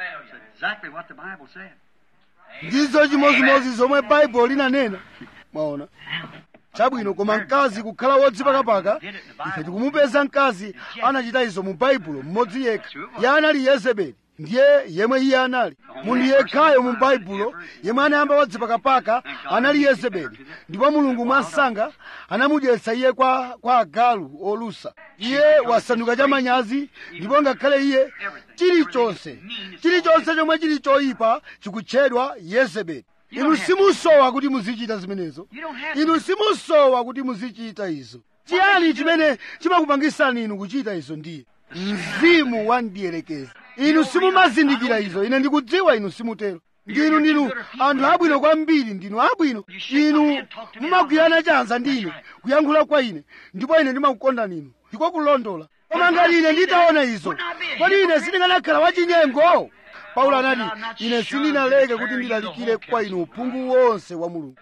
ndizo chimozimozi zomwe baibulo linanena. mwaona chabwino. koma mkazi kukhala wodzipakapaka, ife tikumupeza mkazi anachita izo mu baibulo mmodzi yekha. iye anali Yezebeli. ndiye yemwe iye anali. munthu yekhayo mu baibulo yemwe anayamba wadzipakapaka anali Yezebeli. ndipo mulungu mwansanga anamudyetsa iye kwa agalu olusa. iye wasanduka chamanyazi. ndipo ngakhale iye chilichonse chomwe chili choyipa chikutchedwa Yezebeli. inu simusowa kuti muzichita zimenezo. inu simusowa kuti muzichita izo. chiyani chimene chimakupangisani inu kuchita izo? ndiye mzimu wandiyelekeza. inu simumazindikira izo. ine ndikudziwa inu simutero. ndinu anthu abwino kwambiri. ndinu abwino. inu mumagwirana chanza ndi ine kuyankhula kwa ine, ndipo ine ndimakukondani inu. ndiko kulondola. koma ngati ine nditaona izo, kodi ine sindinganakhala wachinyengo? Paulo anati, ine sindinaleke kuti ndilalikire kwa inu uphungu wonse wa Mulungu.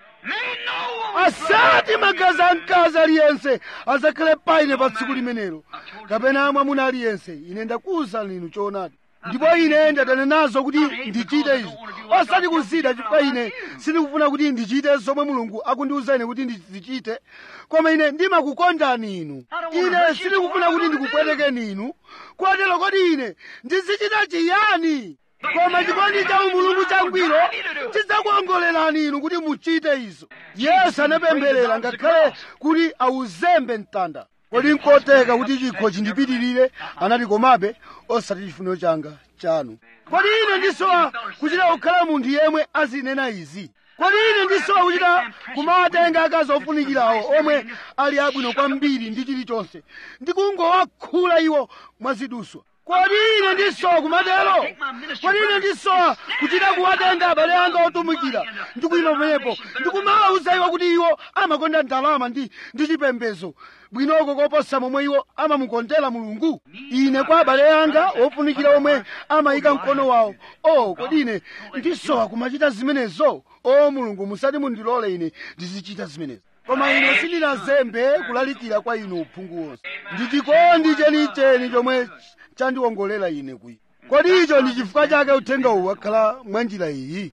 asati magazi a mkazi aliyense azakhale pa ine pa tsiku limenelo, kapena mwamuna aliyense. ine ndakuwuzani inu choonadi. ndipo ine ndatana nazo kuti ndichite izo, osati kuzida, chifukwa ine sindikufuna kuti ndichite zomwe Mulungu akundiwuza ine kuti ndizichite, koma ine ndimakukondani inu. ine sindikufuna kuti ndikupwetekeni inu. kotero kodi ine ndizichita chiyani? koma chikondi cha Mulungu changwiro chidzakuongolerani inu kuti muchite izo. Yesu anapempherera ngakhale kuti awuzembe mtanda. kodi nkoteka kuti chikho chindipitirire? anati, komabe osati chifuniro changa, chanu. kodi ine ndisowa kuchita kukhala munthu yemwe azinena izi? kodi ine ndisowa kuchita kumawatenga akazi ofunikirawo omwe ali abwino kwambiri ndi chilichonse ndikungowakhula iwo mwaziduswa? kodi ine ndisowa kumatero? kodi ine ndisowa kuchita kuwatenga abale anga otumikira ndikuyima pamenepo ndikumawawuza iwo kuti iwo amakonda ndalama ndi chipembedzo bwinoko koposa momwe iwo amamukondera Mulungu? ine kwa abale anga ofunikira omwe amayika mkono wawo, kodi ine ndisowa kumachita zimenezo? Mulungu musati mundilole ine ndizichita zimenezo. koma ine sindinazembe kulalikira kwa inu uphungu wonse. ndi chikondi chenicheni chomwe chandiwongolera ine kuyi. kodi icho ndi chifukwa chake uthenga uwu wakhala mwa njira iyi?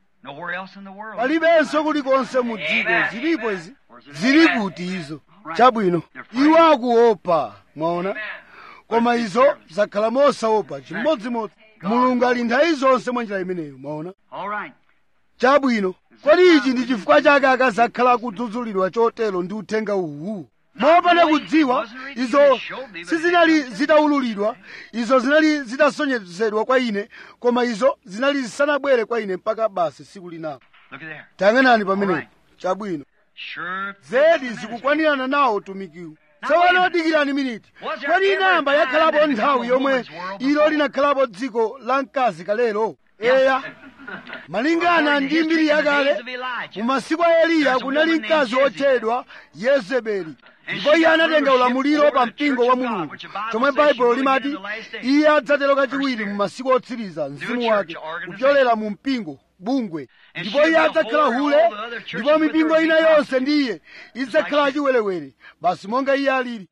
palibenso kulikonse mu dziko. zilipo izi? zili kuti izo? chabwino, iwo akuopa. mwaona? koma izo zakhala mosaopa chimodzimodzi. Mulungu ali nthawi zonse mwa njira imeneyo. mwaona? chabwino, kodi ichi ndi chifukwa chake akazakhala akudzudzulidwa chotero ndi uthenga uwu? mopanda kudziwa. izo sizinali zitaululidwa, izo zinali zitasonyezedwa kwa ine, koma izo zinali zisanabwere kwa ine mpaka basi tsiku linalo. tayang'anani pamenepo. chabwino, zedi zikukwanirana nawo utumikiwu. tsopano dikirani miniti. kodi inayamba yakhalapo nthawi yomwe ilo linakhalapo dziko la mkazi kalero? eya, malingana ndi mbiri yakale, mu masiku a Eliya kunali mkazi wotchedwa Yezebeli. ndipo iye anatenga ulamuliro pa mpingo wa Mulungu, chomwe baibulo limati iye adzatero kachiwiri mu masiku otsiriza mzimu wake kupyolera mu mpingo bungwe. ndipo iye adzakhala hule, ndipo mipingo ina yonse ndi iye idzakhala achiwerewere basi monga iye alili.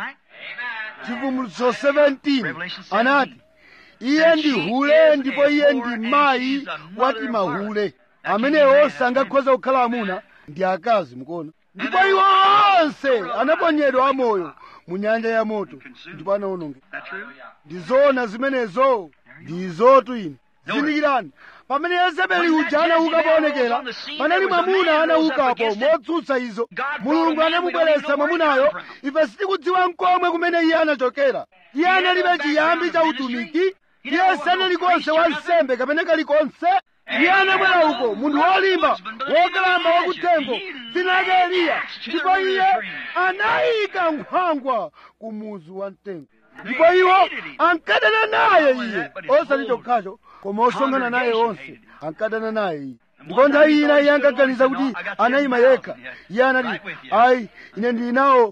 Chivumbulutso 17 anati iye ndi hule, ndipo iye ndi mayi wati mahule. amenewo sangakhoza kukhala amuna, ndi akazi. mukuona? ndipo iwo onse anaponyedwa amoyo mu nyanja ya moto, ndipo anawonongedwa. ndizoona zimenezo? ndizotu ine. zindikirani, pamene Yezebeli uja anauka poonekera, panali mwamuna anaukapo motsutsa izo. Mulungu anamubweretsa mwamunayo. ife sitikudziwa nkomwe kumene iye anachokera. iye analibe chiyambi cha utumiki. iye sanali konse wansembe kapena kalikonse. iye anabwera uko munthu wolimba wokalamba wakuthengo, dzina lake Eliya, ndipo iye anayika nkhwangwa ku muzu wa mtengo. ndipo iwo ankadana naye iye, osati chokhacho koma osonkhana naye onse ankadana naye iye. ndipo nthawi ina iye ankaganiza kuti anayima yekha. iye anati, ayi, ine ndili nawo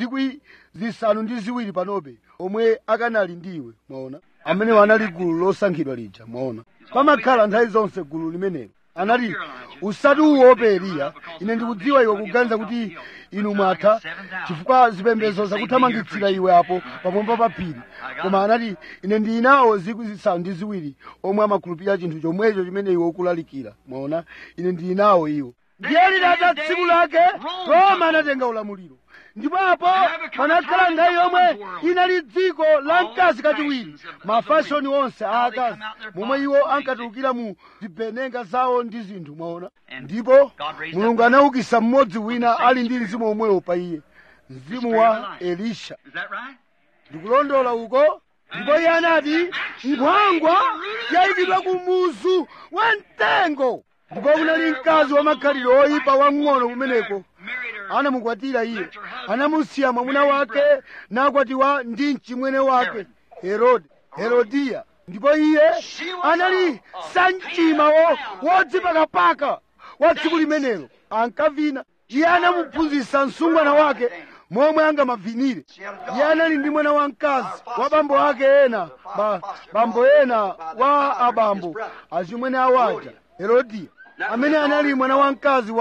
7,000 panobe omwe akanali ndiwe. mwaona? amenewo anali gulu losankhidwa lija. mwaona? pamakhala nthawi zonse gulu limenelo. anati usati uope Eliya, ine ndikudziwa iwe kuganiza kuti inu mwatha chifukwa zipembedzo zakuthamangitsira iwe apo pamwamba pa phiri, koma anati ine ndili nawo 7,000 omwe amakhulupirira chinthu chomwecho chimene iwe ukulalikira. Mwaona, ine ndili nawo iwo. Ndiye lidata tsiku lake Roma anatenga ulamuliro, ndipo apo panakhala nthawi yomwe inali dziko la mkazi kachiwiri, mafashoni onse aakazi momwe iwo ankatulukira mu zibenenga zawo ndi zinthu. Mwaona, ndipo Mulungu anaukitsa mmodzi wina ali ndi mzimu omwewo pa iye, mzimu wa Elisha. Ndikulondola uko? Ndipo iye anati nkhwangwa yayikidwa ku muzu wa mtengo, ndipo kunali mkazi wamakhalidwe oyipa wamng'ono kumeneko. Anamukwatira iye, anamusiya mwamuna wake nakwatiwa ndi mchimwene wake Herodiya, ndipo iye anali sanchima wodzipakapaka wa tsiku limenelo, ankavina. Iye anamuphunzitsa msungwana wake momwe angamavinire. Iye anali ndi mwana wamkazi wa bambo ake ena, bambo ena wa abambo achimwene awaja, Herodiya, amene anali mwana wamkazi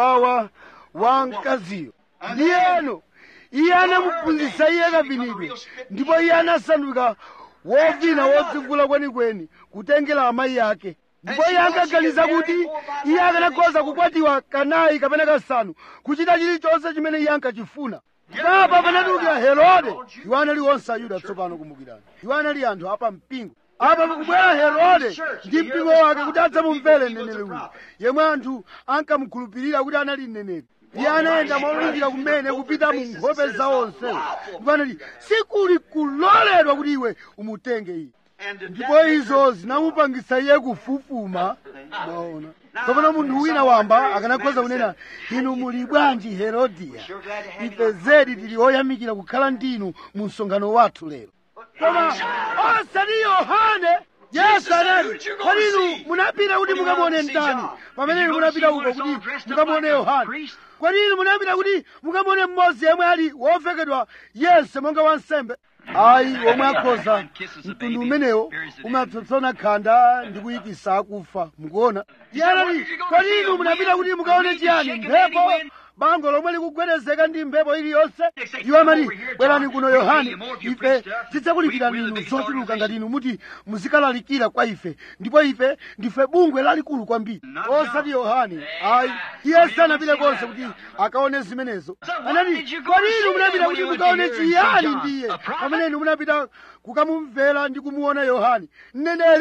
wa mkaziyo. Ndiyeno iye anamuphunzitsa iye kavinidwe, ndipo iye anasanduka wovina wodzivula kwenikweni kutengera amayi ake. Ndipo iye ankaganiza kuti iye akanakhoza kukwatiwa kanayi kapena kasanu, kuchita chilichonse chimene iye ankachifuna. Papa panatulukira Herode. Iwo anali onse Ayuda tsopano, kumbukirani, iwo anali anthu apa mpingo. Apa pakubwera Herode ndi mpingo wake kuti adzamumvere mneneri uyu, yemwe anthu ankamukhulupirira kuti anali mneneri. Iye anayenda molunjika kumene kupita mu nkhope za onsewo, ndipo anati sikuli kuloledwa kuti iwe umutenge iye. Ndipo izo zinamupangitsa iye kufufuma. Maona, tsopano munthu wina wamba akanakhoza kunena inu muli bwanji Herodiya, ife zedi tili oyamikira kukhala ndinu mu msonkhano wathu lero. Koma osati Yohane. Yesu anati kodi inu munapita kuti mukamuone ndani pamene inu munapita uko kuti mukamuone Yohane? Kodi inu munapita kuti mukamuone mmodzi yemwe ali wovekedwa Yesu monga wansembe? Ayi, omwe akhoza mtundu umenewo umapsompsona khanda ndi kuyikisa akufa. Mukuona, iye anati kodi inu munapita kuti mukaone chiyani? Mphepo, bango lomwe likugwedezeka ndi mphepo iliyonse? Iwo amati bwerani kuno Yohane, ife tidzakulipirani inu zochuluka ngati inu muti muzikalalikira kwa ife, ndipo ife ndife bungwe lalikulu kwambiri. Osati Yohane. Ayi, iye sanapite konse kuti akaone zimenezo. Anati kodi inu munapita kuti mukaone chiyani ndiye pamene inu munapita kukamumvera ndi kumuona Yohane mneneri?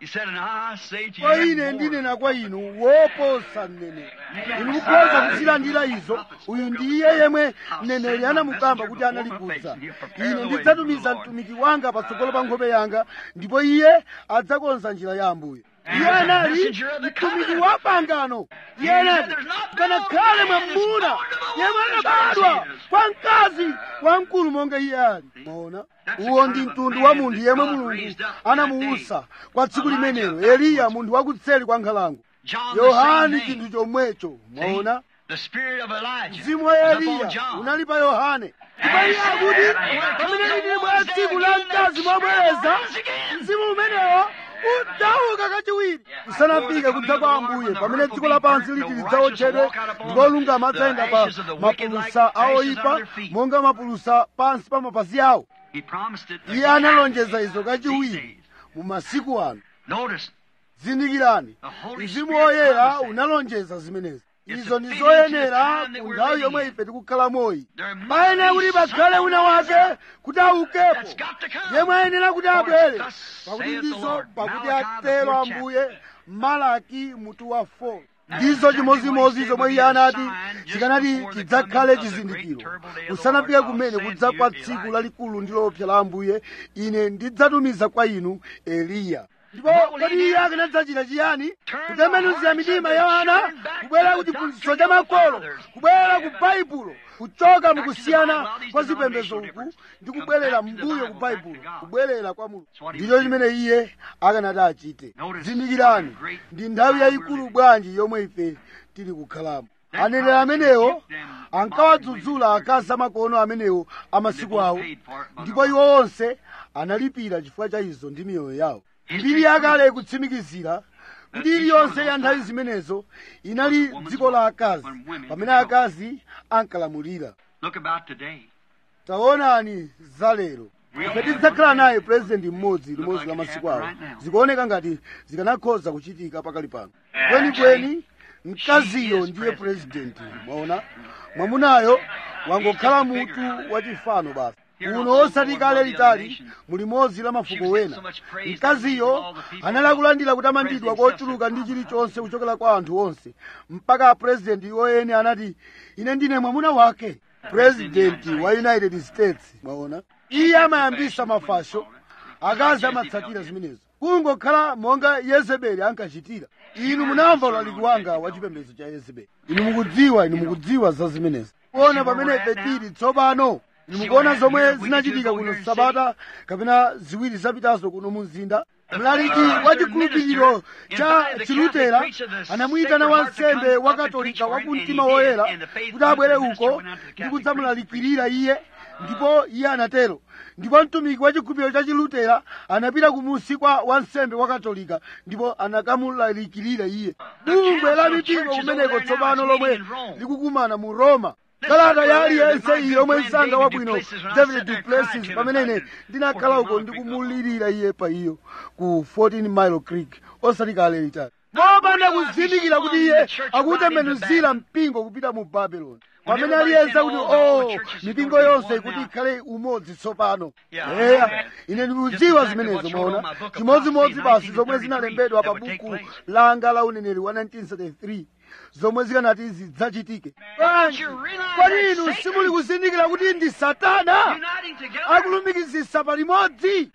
Kwa ine ndinena kwa inu woposa mneneri. Inu mukhoza kuzilandira izo. Uyu ndiye yemwe mneneri anamukamba kuti analikudza. Ine ndidzatumiza mtumiki wanga patsogolo pa nkhope yanga, ndipo iye adzakonza njira ya Ambuye. Iye anali mtumiki wa pangano. Iye anati panakhale mwamuna yemwe anabadwa kwa mkazi wamkulu monga iye ali. Maona, uwo ndi mtundu wa munthu yemwe Mulungu anamuwusa kwa tsiku limenelo. Eliya munthu wakutseri kwa nkhalango. Yohane chinthu chomwecho. Maona, mzimu wa Eliya unali pa Yohane. Ndipo iye akuti pamene lili mwa tsiku la mkazi mwabwereza, mzimu umenewo udzauka kachiwiri kusanafike kudza kwa Ambuye, pamene dziko lapansi liti lidzaotchedwe ndipo olungama adzayenda pa mapulusa aoyipa monga mapulusa pansi pa mapazi awo. Iye analonjeza izo kachiwiri mu masiku ano. Zindikirani, mzimu woyera unalonjeza zimenezi. Izo ndi zoyenera ku nthawi yomwe ife tikukhala moyi. Payenera kuti pakhale wina wake kuti aukepo, yemwe ayenera kuti abwere, pakuti ndizo pakuti atero Ambuye. Malaki mutu wa 4. Ndizo chimozimozi zomwe iye anati chikanati chidzakhale chizindikiro. Kusanafike kumene kudza kwa tsiku lalikulu ndi loopsa la Ambuye, ine ndidzatumiza kwa inu Eliya. Ndipo kodi iye akanadzachita chiyani? Kutembenuza mitima ya ana, kubwera ku chiphunzitso cha makolo, kubwera ku Baibulo, kuchoka mukusiyana kwa zipembedzo uku ndi kubwerera mbuyo ku Baibulo, kubwerera kwa Mulungu. Ndicho chimene iye akanati achite. Zindikirani, ndi nthawi yayikulu bwanji yomwe ife tili kukhalamo. Aneneri amenewo ankawadzudzula akazi amakono amenewo amasiku awo, ndipo iwo onse analipira chifukwa cha izo ndi miyoyo yawo. Mbiri yakale ikutsimikizira kuti iliyonse ya nthawi zimenezo inali dziko la akazi pamene akazi ankalamulira. Taonani za lero ife tidzakhala naye purezidenti mmodzi limodzi la masiku awo. Zikuoneka ngati zikanakhoza kuchitika pakali pano. Kwenikweni mkaziyo ndiye purezidenti. Mwaona, mwamunayo wangokhala mutu wachifano basi. Uno osati kale litali mulimodzi la mafuko wena mkaziyo anali akulandira kutamandidwa kochuluka ndi chilichonse kuchokera kwa anthu onse, mpaka purezidenti yoyene anati ine ndine mwamuna wake, purezidenti wa United States. Mwaona, iye amayambisa mafasho, akazi amatsatira zimenezo, kungokhala monga Yezebeli ankachitira. Inu munamva ulaliki wanga wa chipembedzo cha Yezebeli. Inu mukudziwa za zimenezo. Kuona pamene ife tili tsopano, mukuona zomwe zinachitika kuno Sabata kapena ziwiri zapitazo kuno mu mzinda. Mlaliki wa chikhulupiriro cha Chilutera anamuyitana wansembe wa Katolika wa kumtima woyera kuti abwere uko ndi kudzamulalikirira iye, ndipo iye anatero. Ndipo mtumiki wa chikhulupiriro cha Chilutera anapita kumusi kwa wansembe wa Katolika ndipo anakamulalikirira iye. Bungwe la mipingo kumeneko tsopano lomwe likukumana mu Roma. Kalata ya aliyense iyi yomwe msanga wabwino David Du Plessis pamene ndinakhala uko ndikumulirira iye pa iyo ku 14 Mile Creek osati kale litali, mopanda kuzindikira kuti iye akutembenuzira mpingo kupita mu Babyloni. Pamene aliyense kuti mipingo yonse ikuti ikhale umodzi tsopano. Ine ndikudziwa zimenezo. Mwaona, chimodzimodzi basi zomwe zinalembedwa pa buku langa la uneneri wa 1973 zomwe zikanati zidzachitike. Kodi inu simuli kuzindikira kuti ndi Satana akulumikizisa palimodzi?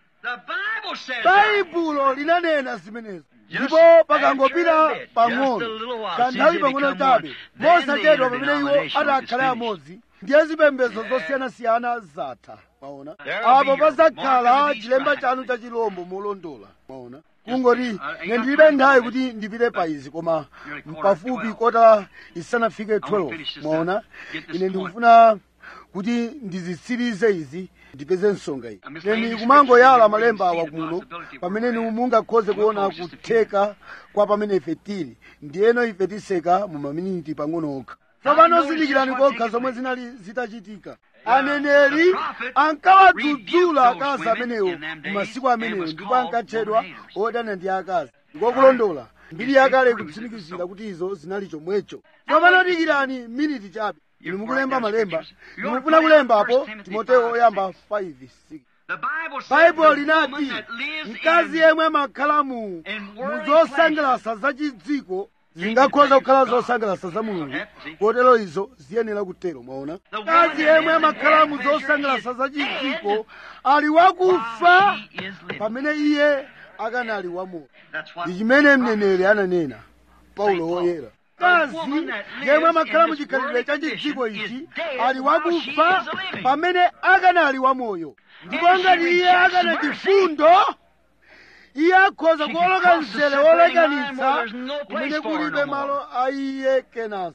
Baibulo linanena zimenezo. Ndipo pakangopita pang'ono, kanthawi pang'ono chabe, mosachedwa pamene iwo adakhale amodzi, ndiye zipembedzo zosiyanasiyana zatha. Mwaona, apo pazakhala chilemba chanu cha chilombo molondola. Mwaona, kungoti ine ndilibe nthawi kuti ndipite pa izi, koma pafupi kota isanafike 12. Mwaona, ine ndikufuna kuti ndizitsirize izi ndipeze nsonga iyi. Neni kumangoyala malemba awa kuno pamene mungakhoze kuona kutheka kwa pamene ife tili, ndiyeno ife tiseka mu maminiti pang'ono okha. Tsopano zindikirani kokha zomwe zinali zitachitika. Aneneri ankawadzudzula akazi amenewo mu masiku amenewo, ndipo ankatchedwa odana ndi akazi. Ngokulondola mbiri yakale kutsimikizira kuti izo zinali chomwecho. Tsopano dikirani miniti chabe. Inu mukulemba malemba, mufuna kulembapo Timoteyo oyamba 5:6. Baibulo linati mkazi yemwe amakhala mu zosangalatsa zachidziko zingakhoza kukhala zosangalatsa za Mulungu, kotero izo ziyenera kutero. Mwaona, mkazi yemwe amakhala mu zosangalatsa zachidziko ali wakufa pamene iye akanali wamoyo. Ndi chimene mneneri ananena Paulo woyera. Mkazi yemwe amakhala mu chikhalidwe cha chidziko ichi ali wakufa pamene akanali wamoyo. Ndipo ngati iye akana chifundo, iye akhoza kuwoloka mzere wolekanitsa kumene kulibe malo a iye kenanso.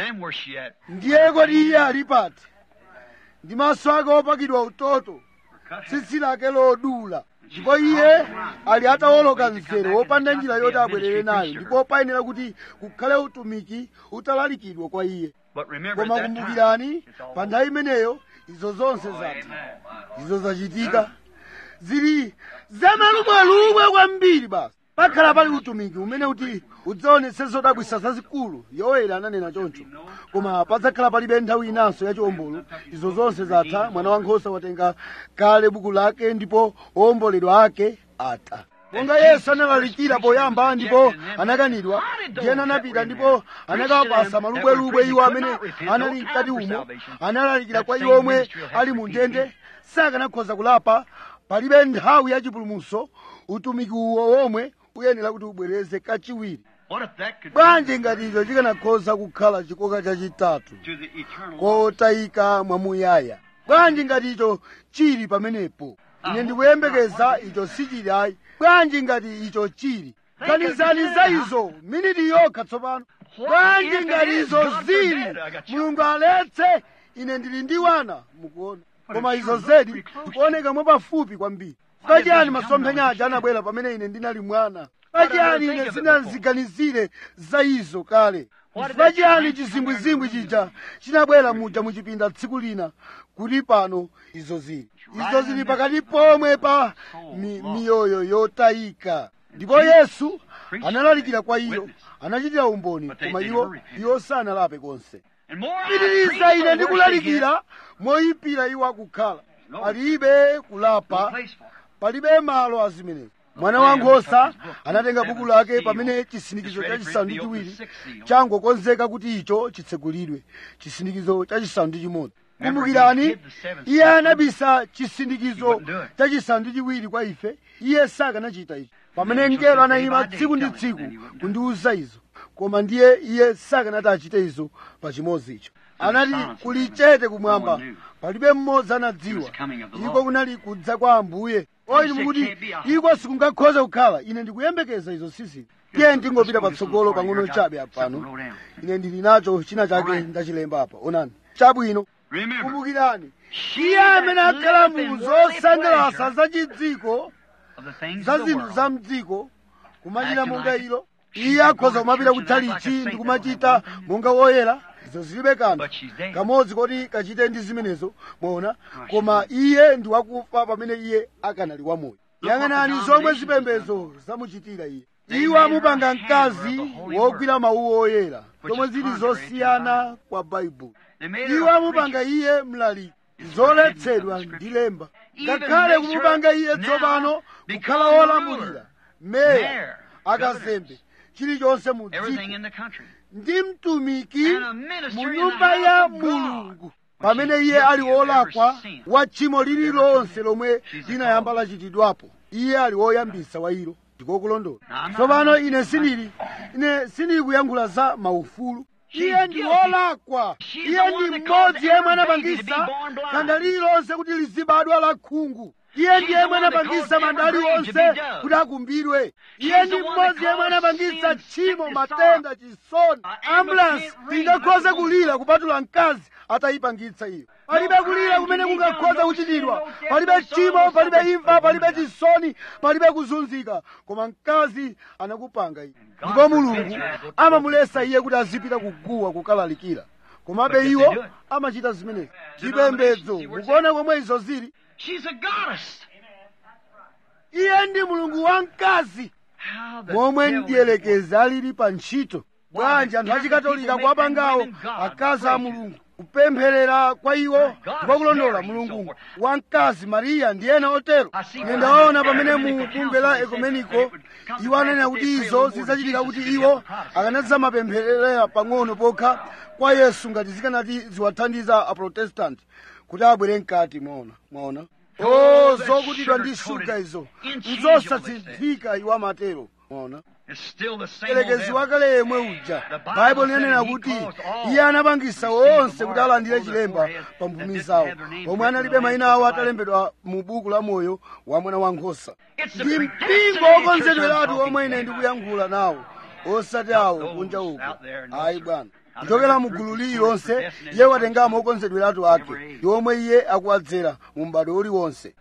Ndiye kodi iye ali pati? Ndi maso ake opakidwa utoto, tsitsi lake lodula, ndipo iye ali atawoloka mzere wopanda njira yoti abwerere nayo, ndipo payenera kuti kukhale utumiki utalalikidwa kwa iye. Koma kumbukirani, pa nthawi imeneyo izo zonse zatha, izo zachitika, zili zamalumwalumwe kwambiri. Basi pakhala pali utumiki umene kuti udzaonetse zodabwitsa zazikulu. Yoweli ananena choncho, koma padzakhala palibe nthawi inanso yachiwombolo. Izo zonse zatha. Mwana wankhosa watenga kale buku lake, ndipo owomboledwa ake atha. Monga Yesu analalikira poyamba ndipo anakanidwa, ndiyena anapita ndipo anakawapasa malubwelubwe iwo amene anali mkati umo. Analalikira kwa iwo omwe ali mu ndende, sakanakhoza kulapa. Palibe nthawi ya chipulumutso. Utumiki uwo womwe uyenera kuti ubwereze kachiwiri. Bwanji ngati icho chikanakhoza kukhala chikoka chachitatu kotayika mwamuyaya? Bwanji ngati icho chili pamenepo? Ine ndikuyembekeza icho sichili ayi. Bwanji ngati icho chili? Ganizani za izo miniti yokha tsopano. Bwanji ngati izo zili? Mulungu aletse, ine ndili ndi wana, mukuona. Koma izo zedi zikuoneka mwapafupi kwambiri. pachiyani masomphenya aja anabwera pamene ine ndinali mwana? Pachiyani ine sindinaziganizire za izo kale? Pachiyani chizimbwizimbwi chija chinabwera muja muchipinda tsiku lina kuti pano izo zili pakati pomwe pa miyoyo yotayika. Ndipo Yesu analalikira kwa iyo, anachitira umboni, koma iwo sanalape konse. Pitiriza ine ndikulalikira moyipira iwo akukhala, palibe kulapa, palibe malo azimenezi. Mwana wankhosa anatenga buku lake pamene chisindikizo chachisanu ndi chiwiri changokonzeka kuti icho chitsegulidwe, chisindikizo chachisanu ndi chimodzi. Kumbukirani, iye anabisa chisindikizo chachisanu ndi chiwiri kwa ife. Iye sakanachita icho. Pamene mngelo anayima tsiku ndi tsiku kundiwuza izo, koma ndiye iye sakanati achite izo pa chimodzi icho. Anati kuli chete kumwamba, palibe mmodzi anadziwa iko kunali kudza kwa Ambuye. Oyi mukuti iko sikungakhoza kukhala. Ine ndikuyembekeza izo sisi. Tiye ndingopita patsogolo pang'ono chabe apano. Ine ndili nacho china chake ndachilemba apa. Onani chabwino. Kumbukirani, iye amene akhala mu zosangalatsa zachidziko, za zinthu za mdziko, kumachita monga ilo, iye akhoza kumapita kutchalichi ndi kumachita monga woyera. Izo zilibe kanthu kamodzi koti kachite ndi zimenezo, mwaona. Koma iye ndi wakufa pamene iye akanali wamoyo. Yang'anani zomwe zipembedzo zamuchitira iye. Iwo amupanga mkazi wogwira mawu oyera, zomwe zili zosiyana kwa Baibulo. Iwo amupanga iye mlaliki, zoletsedwa ndi lemba. Ngakhale kumupanga iye tsopano kukhala wolamulira, meya, akazembe, chilichonse mu dziko, ndi mtumiki mu nyumba ya Mulungu, pamene iye ali wolakwa wa tchimo lililonse lomwe linayamba lachitidwapo. Iye ali woyambisa wa ilo. Ndikokulondola. Tsopano ine sindili kuyankhula za maufulu. Iye ndi wolakwa. Iye ndi mmodzi yemwe anapangisa khanda lililonse kuti lizibadwa la khungu. Iye ndi yemwe anapangisa manda aliwonse kuti akumbidwe. Iye ndi mmodzi yemwe anapangisa tchimo, matenda, chisoni. Ambulansi ingakhoze kulira kupatula mkazi atayipangitsa iyo. Palibe kulira kumene kungakhoza kuchitidwa, palibe tchimo, palibe imfa, palibe chisoni, palibe kuzunzika, koma mkazi anakupanga iyo. Ndipo Mulungu amamulesa iye kuti azipita kuguwa kukalalikira, komabe iwo amachita zimenezi. Chipembedzo, mukuona komwe izo zili. Iye ndi Mulungu wamkazi, momwe mdierekezi alili pa ntchito. Bwanji anthu achikatolika kuwapangawo akazi a Mulungu, kupempherera kwa iwo ndikulondola Mulungu wamkazi Mariya ndi ena otero. Ine ndawaona pamene mu bungwe la ekumeniko iwo ananena kuti izo zidzachitika kuti iwo akanadzamapempherera pang'ono pokha kwa Yesu ngati zikanati ziwathandiza Aprotestanti kuti abwere mkati. Mwaona zokutidwa ndi shuga izo nzosasinthika iwo amatero. Mwaona mdierekezi wakale yemwe uja. Baibulo linanena kuti iye anapangisa onse kuti alandire chilemba pa mphumi zawo, omwe analibe mayina awo atalembedwa mu buku la moyo wa Mwana Wankhosa. Ndi mpingo wokonzedweratu omwe ine ndikuyankhula nawo, osati awo kunja uko. Ayi bwana, kuchokera mu gulu lililonse iye watengamo okonzedweratu ake, ndi omwe iye akuwadzera mu m'bado uliwonse.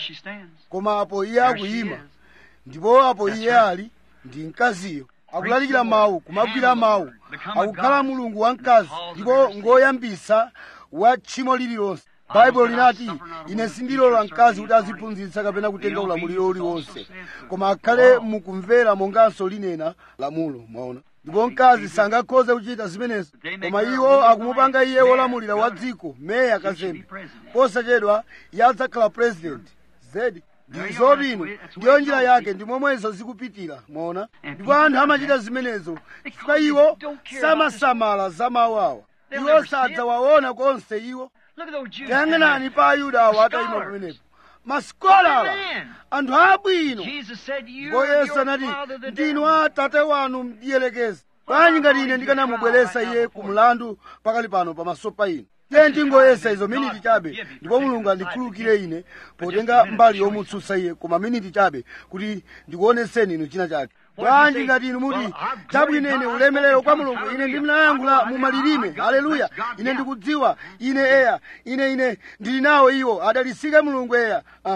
Koma apo iye akuyima, ndipo apo iye ali ndi mkaziyo, akulalikira mawu, kumagwira mawu, akukhala Mulungu wamkazi, ndipo ngoyambisa wa tchimo lililonse. Baibulo linati, ine sindilola mkazi kuti aziphunzitsa kapena kutenga ulamuliro uliwonse, koma akhale mukumvera monganso linena lamulo. Mwaona. Ndipo mkazi sangakhoze kuchita zimenezo, koma iwo akumupanga iye wolamulira wa dziko, meya, kazembe. Posachedwa iye adzakhala president. Zedi ndizo bwino, ndiyo njira yake, ndi momwezo zikupitira. Mwaona. Ndipo anthu amachita zimenezo chifukwa iwo samasamala za mawu awa. Iwo sadzawaona konse iwo. Tayang'anani pa Ayuda awo atayima pamenepo, masikola, anthu abwino. Ndipo Yesu anati, ndinu Atate wanu mdierekezi. Bwanji ngati ine ndikanamubweretsa iye ku mlandu pakali pano pamaso pa inu. Tiye tingoyesa izo miniti chabe, ndipo Mulungu andikhululukire ine potenga mbali yomutsutsa iye, koma miniti chabe kuti ndikuoneseni inu china chake. Bwanji ngati inu muti chabwinene ulemerero kwa Mulungu, ine ndinayankhula mu malilime, haleluya, ine ndikudziwa, ine eya, ine ndili nawo iwo, adalisike Mulungu eya.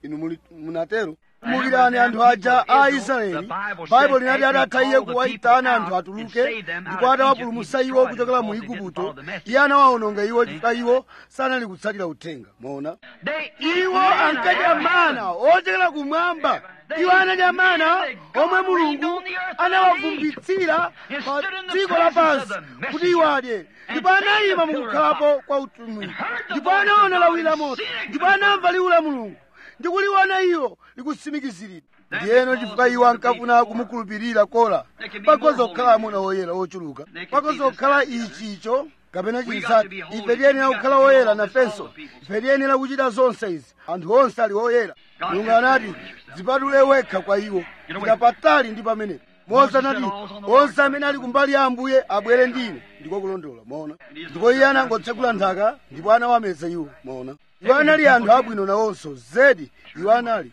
inu munatero. Kumbukirani anthu aja a Israeli, Baibulo linati adatha iye kuwayitana anthu atuluke ndipo atawapulumutsa iwo kuchokera mu Igupto, iye anawawononga iwo chifukwa iwo sanali kutsatira uthenga. Mwaona, iwo ankadya mana ochokera kumwamba. Iwo anadya mana omwe Mulungu anawavumbitsira pa dziko lapansi kuti iwo adye, ndipo anayima mukukhalapo kwa utumiki, ndipo anaona lawi la moto, ndipo anamva liwu la Mulungu ndi kuliona ilo likutsimikiziridwa. Ndiyeno chifukwa iwo ankafuna kumukhulupirira Kora, pakhoza kukhala amuna oyera ochuluka, pakhoza kukhala ichicho kapena chinzati. Ife tiyenera kukhala oyera nafenso, ife tiyenera kuchita zonse izi. Anthu onse ali oyera. Mulungu anati dzipatule wekha kwa iwo, fika patali ndi pamenepo. Mose anati onse amene ali kumbali ya Ambuye abwere ndine. Ndiko kulondola. Mwaona, ndipo iye anangotsekula nthaka ndipo anawameza iwo. Mwaona, iwo anali anthu abwino nawonso zedi. Iwo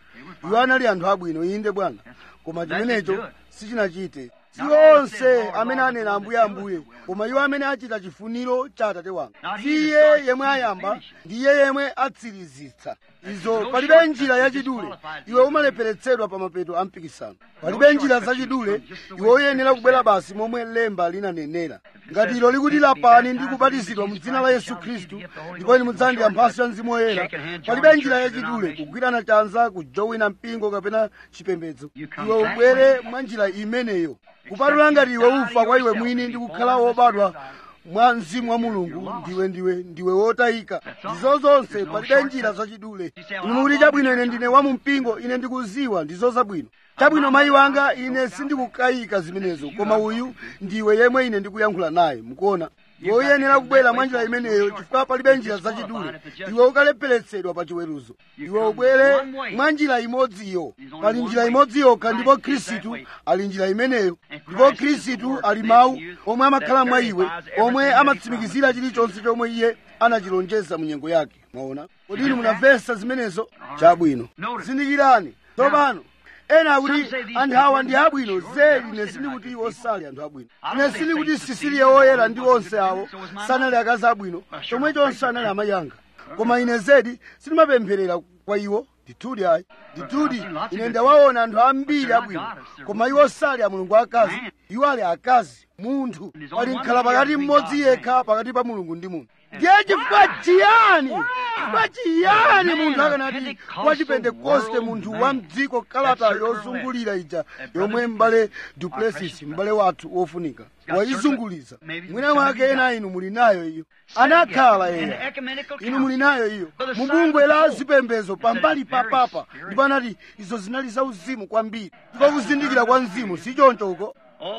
anali anthu abwino, inde Bwana, koma chimenecho sichinachite. Si onse amene anena Ambuye Ambuye, koma iwo amene achita chifuniro cha Atate wanga. Si iye yemwe ayamba, ndi iye yemwe atsirizitsa. Izo palibe njira yachidule, iwe umalepheretsedwa pa mapeto a mpikisano. Palibe njira zachidule, iwe uyenera kubwera basi momwe lemba linanenera. Ngati ilo likuti lapani ndi kubatizidwa mu dzina la Yesu Khristu ndipo inu mudzalandira mphatso ya Mzimu Woyera, palibe njira yachidule, kugwirana chanza, kujowina mpingo kapena chipembedzo. Iwe ubwere mwa njira imeneyo, kupatula ngati iwe ufa kwa iwe mwini ndi kukhala wobadwa mwa Mzimu wa Mulungu, ndiwe wotayika. Ndizo zonse, palibe njira zachidule. Inu mukuti chabwino, ine ndine wa mu mpingo, ine ndikuziwa ndizo zabwino. Chabwino mayi wanga, ine sindikukayika zimenezo, koma uyu ndiwe yemwe ine ndikuyankhula naye. Mukuona, iwe uyenera kubwera mwa njira imeneyo chifukwa palibe njira zachidule. Iwe ukalepheretsedwa pa chiweruzo. Iwe ubwere mwa njira imodziyo. Pali njira imodzi yokha, ndipo Khristu ali njira imeneyo. Ndipo Khristu ali mawu omwe amakhala mwa iwe, omwe amatsimikizira chilichonse chomwe iye anachilonjeza mu nyengo yake. Mwaona, kodi inu munamvetsa zimenezo? Chabwino, zindikirani tsopano. Ena akuti anthu awa ndi abwino zedi. Ine sindikuti iwo sali anthu abwino. Ine sindikuti Sisiliya woyera ndi onse awo sanali akazi abwino, chomwechonso anali amayi anga. Koma ine zedi sindimapempherera kwa iwo. Ndithudi ayi, ndithudi ine ndawaona anthu ambiri abwino, koma iwo sali a Mulungu akazi. Iwo ali akazi munthu. Pali mkhala pakati mmodzi yekha pakati pa Mulungu ndi munthu. Ndiye chifukwa chiyani munthu akanati wa Chipentekoste, munthu wa mdziko, kalata yozungulira ija yomwe m'bale Duplessis, m'bale wathu wofunika, wayizunguliza. Mwina mwake ena inu muli nayo iyo. Anakhala eya, inu muli nayo iyo mu bungwe la zipembedzo pambali pa Papa, ndipo anati izo zinali za uzimu kwambiri. Ndipo kuzindikira kwa mzimu si choncho uko.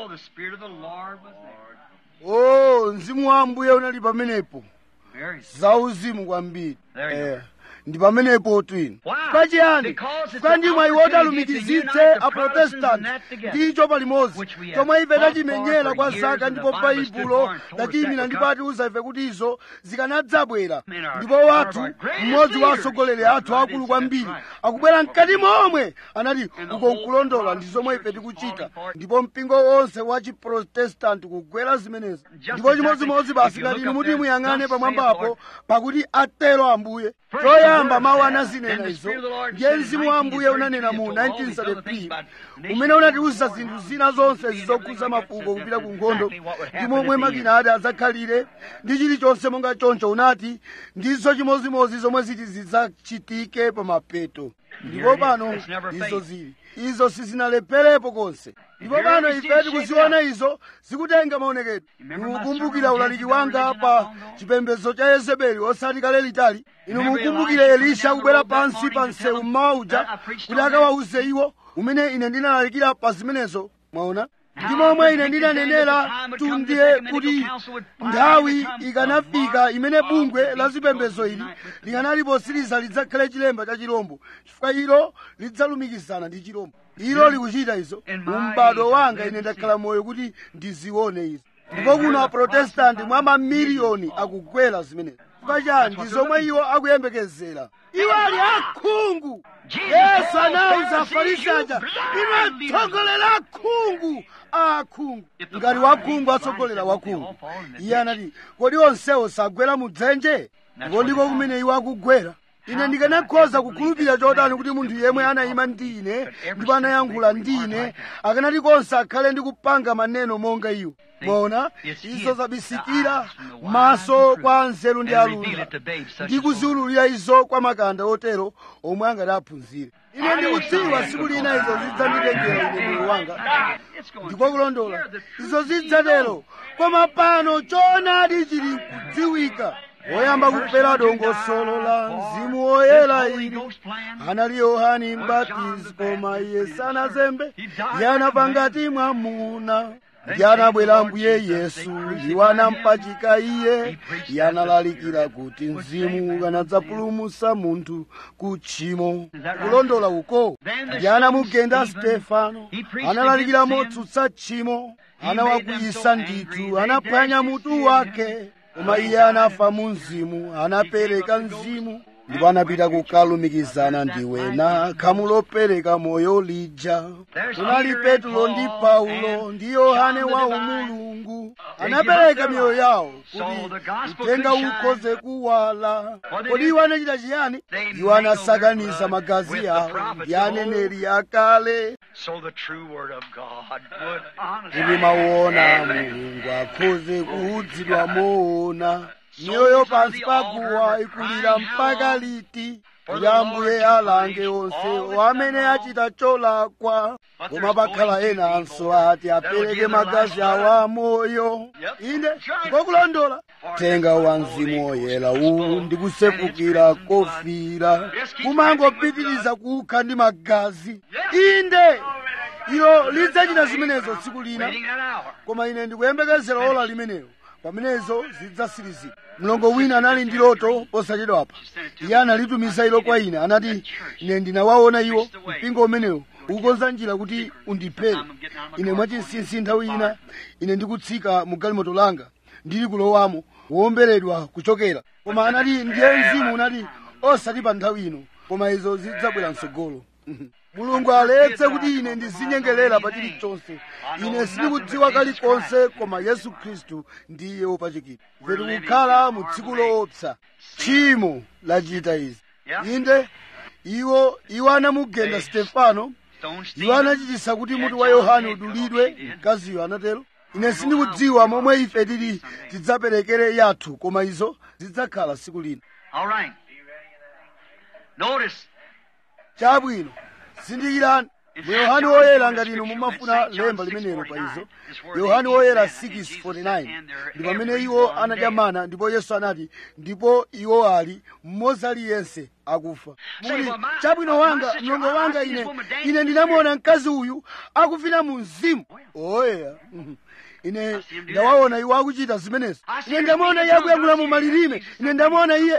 Mzimu wa Ambuye unali pamenepo, za uzimu kwambiri. Ndi pamenepo twino. Pachiyani, kandi mwayi wotalumikizitse Aprotestanti ndicho palimodzi, chomwe ife tachimenyera kwa zaka, ndipo Baibulo tachiyimira ndipo atiuza ife kuti izo zikanadzabwera. Ndipo wathu mmodzi wa atsogoleri athu akulu kwambiri akubwera mkati momwe, anati uko nkulondola, ndi zomwe ife tikuchita. Ndipo mpingo wonse wa Chiprotestanti kugwera zimenezo. Ndipo chimodzimodzi basi ngati inu muti muyang'ane pamwambapo, pakuti atero Ambuye. Choyamba mawu anazinena izo, ndiye Mzimu wa Ambuye unanena mu 1933, umene unatiuza zinthu zina zonse zizokhuza mafuko kupita ku nkhondo, ndi momwe makina ati adzakhalire ndi chilichonse monga choncho. Unati ndizo chimodzimodzi zomwe ziti zidzachitike pa mapeto. Ndipo pano izo zili, izo sizinaleperepo konse. Ndipo pano ife tikuziona izo zikutenga maonekedwe. Mukumbukira ulaliki wanga pa chipembedzo cha Yezebeli osati kale litali. Inu mukumbukire Elisha akubwera pansi pa msewu mmawa uja kuti akawawuze iwo, umene ine ndinalalikira pa zimenezo. Mwaona, ndi momwe ine ndinanenera ndiye kuti nthawi ikanafika imene bungwe la zipembedzo ili likanaliposiriza lidzakhale chilemba cha chirombo, chifukwa ilo lidzalumikizana ndi chirombo. Ilo likuchita izo. Mu m'bado wanga ine ndakhala moyo kuti ndizione izo. Ndipo kuno Aprotestanti mwa mamiliyoni akugwera zimenezi. Pachani ndi zomwe iwo akuyembekezera. Iwo ali akhungu. Yesu anawuza Afarisi aja, inu atsogolera akhungu. Akhungu ngati wakhungu atsogolera wakhungu. Iye anati kodi onsewo sagwera mu dzenje? Ndipo ndiko kumene iwo akugwera. ine ndikanakhoza kukhulupirira chotani kuti munthu yemwe anayima ndi ine ndipo anayankhula ndi ine akanati konse akhale ndi kupanga maneno monga iwo. Mwaona, izo zabisikira maso kwa nzeru ndi alunda ndi kuziululira izo kwa makanda otero omwe angati aphunzire. Ine ndikudziwa tsiku lina izo zidzanditengera ine moyo wanga, ndiko kulondola, izo zidzatero. Koma pano choonadi chili kudziwika. Woyamba kufera dongosolo la Mzimu Woyera ili anali Yohane Mbatizi, koma iye sanazembe, iye anapangati mwamuna. Ndi anabwera Ambuye Yesu, iwo anampachika iye, iye analalikira kuti Mzimu ukanadzapulumutsa munthu ku tchimo. Kulondola uko, ndi anamugenda Stefano, analalikira motsutsa tchimo, anawakwiyisa ndithu, anaphwanya mutu wake. Koma iye anafa mu Mzimu, anapereka Mzimu, ndipo anapita kukalumikizana ndi wena khamu lopereka moyo lija. Kunali Petro ndi Paulo ndi Yohane wa umulungu, anapereka miyoyo yawo kuti uthenga ukhoze kuwala. Kodi iwo anachita chiyani? Iwo anasakaniza magazi yawo ndi aneneri akale. Ili mawona Mulungu akhoze kuudzidwa moona. Miyoyo pansi paguwa ikulira mpaka liti? Kuti Ambuye alange onse amene achita cholakwa. Koma pakhala ena anso ati apereke magazi awo amoyo. Inde ngokulondola. Tenga wa Mzimu Woyera uwu ndi kusefukira kofira kumangopitiriza kukha ndi magazi. Inde ilo lidzachita zimenezo tsiku lina. Koma ine ndikuyembekezera ola limenelo pamenezo zidzasirizika. Mlongo wina anali ndi loto posachedwapa. Iye analitumiza ilo kwa ine, anati ine ndinawaona iwo mpingo umenewo ukukonza njira kuti undiphere ine mwachinsinsi. Nthawi ina ine ndikutsika mu galimoto langa ndili kulowamo womberedwa kuchokera. Koma anati ndiye Mzimu unati osati pa nthawi ino, koma izo zidzabwera msogolo. Mulungu aletse kuti ine ndizinyengerera pa chilichonse. Ine sindikudziwa kalikonse koma Yesu Khristu ndiye wopachikidwa. Ife tikukhala mu tsiku loopsa. Tchimo lachita izi. Inde iwo anamugenda Stefano, iwo anachititsa kuti mutu wa Yohane udulidwe, mkaziyo anatero. Ine sindikudziwa momwe ife tili tidzaperekere yathu, koma izo zidzakhala tsiku lina. Chabwino, zindikirani, mu Yohane Woyera ngati inu mumafuna lemba limenelo pa izo, Yohane Woyera 6:49 ndi pamene iwo anadyamana, ndipo Yesu anati, ndipo iwo ali mmodzi aliyense akufa. Muli chabwino wanga, mlongo wanga, ine ndinamuona mkazi uyu akuvina mu Mzimu Woyera. Ine ndawaona iwo akuchita zimenezo. Ine ndamuona iye akuyankhula mu malilime. Ine ndamuona iye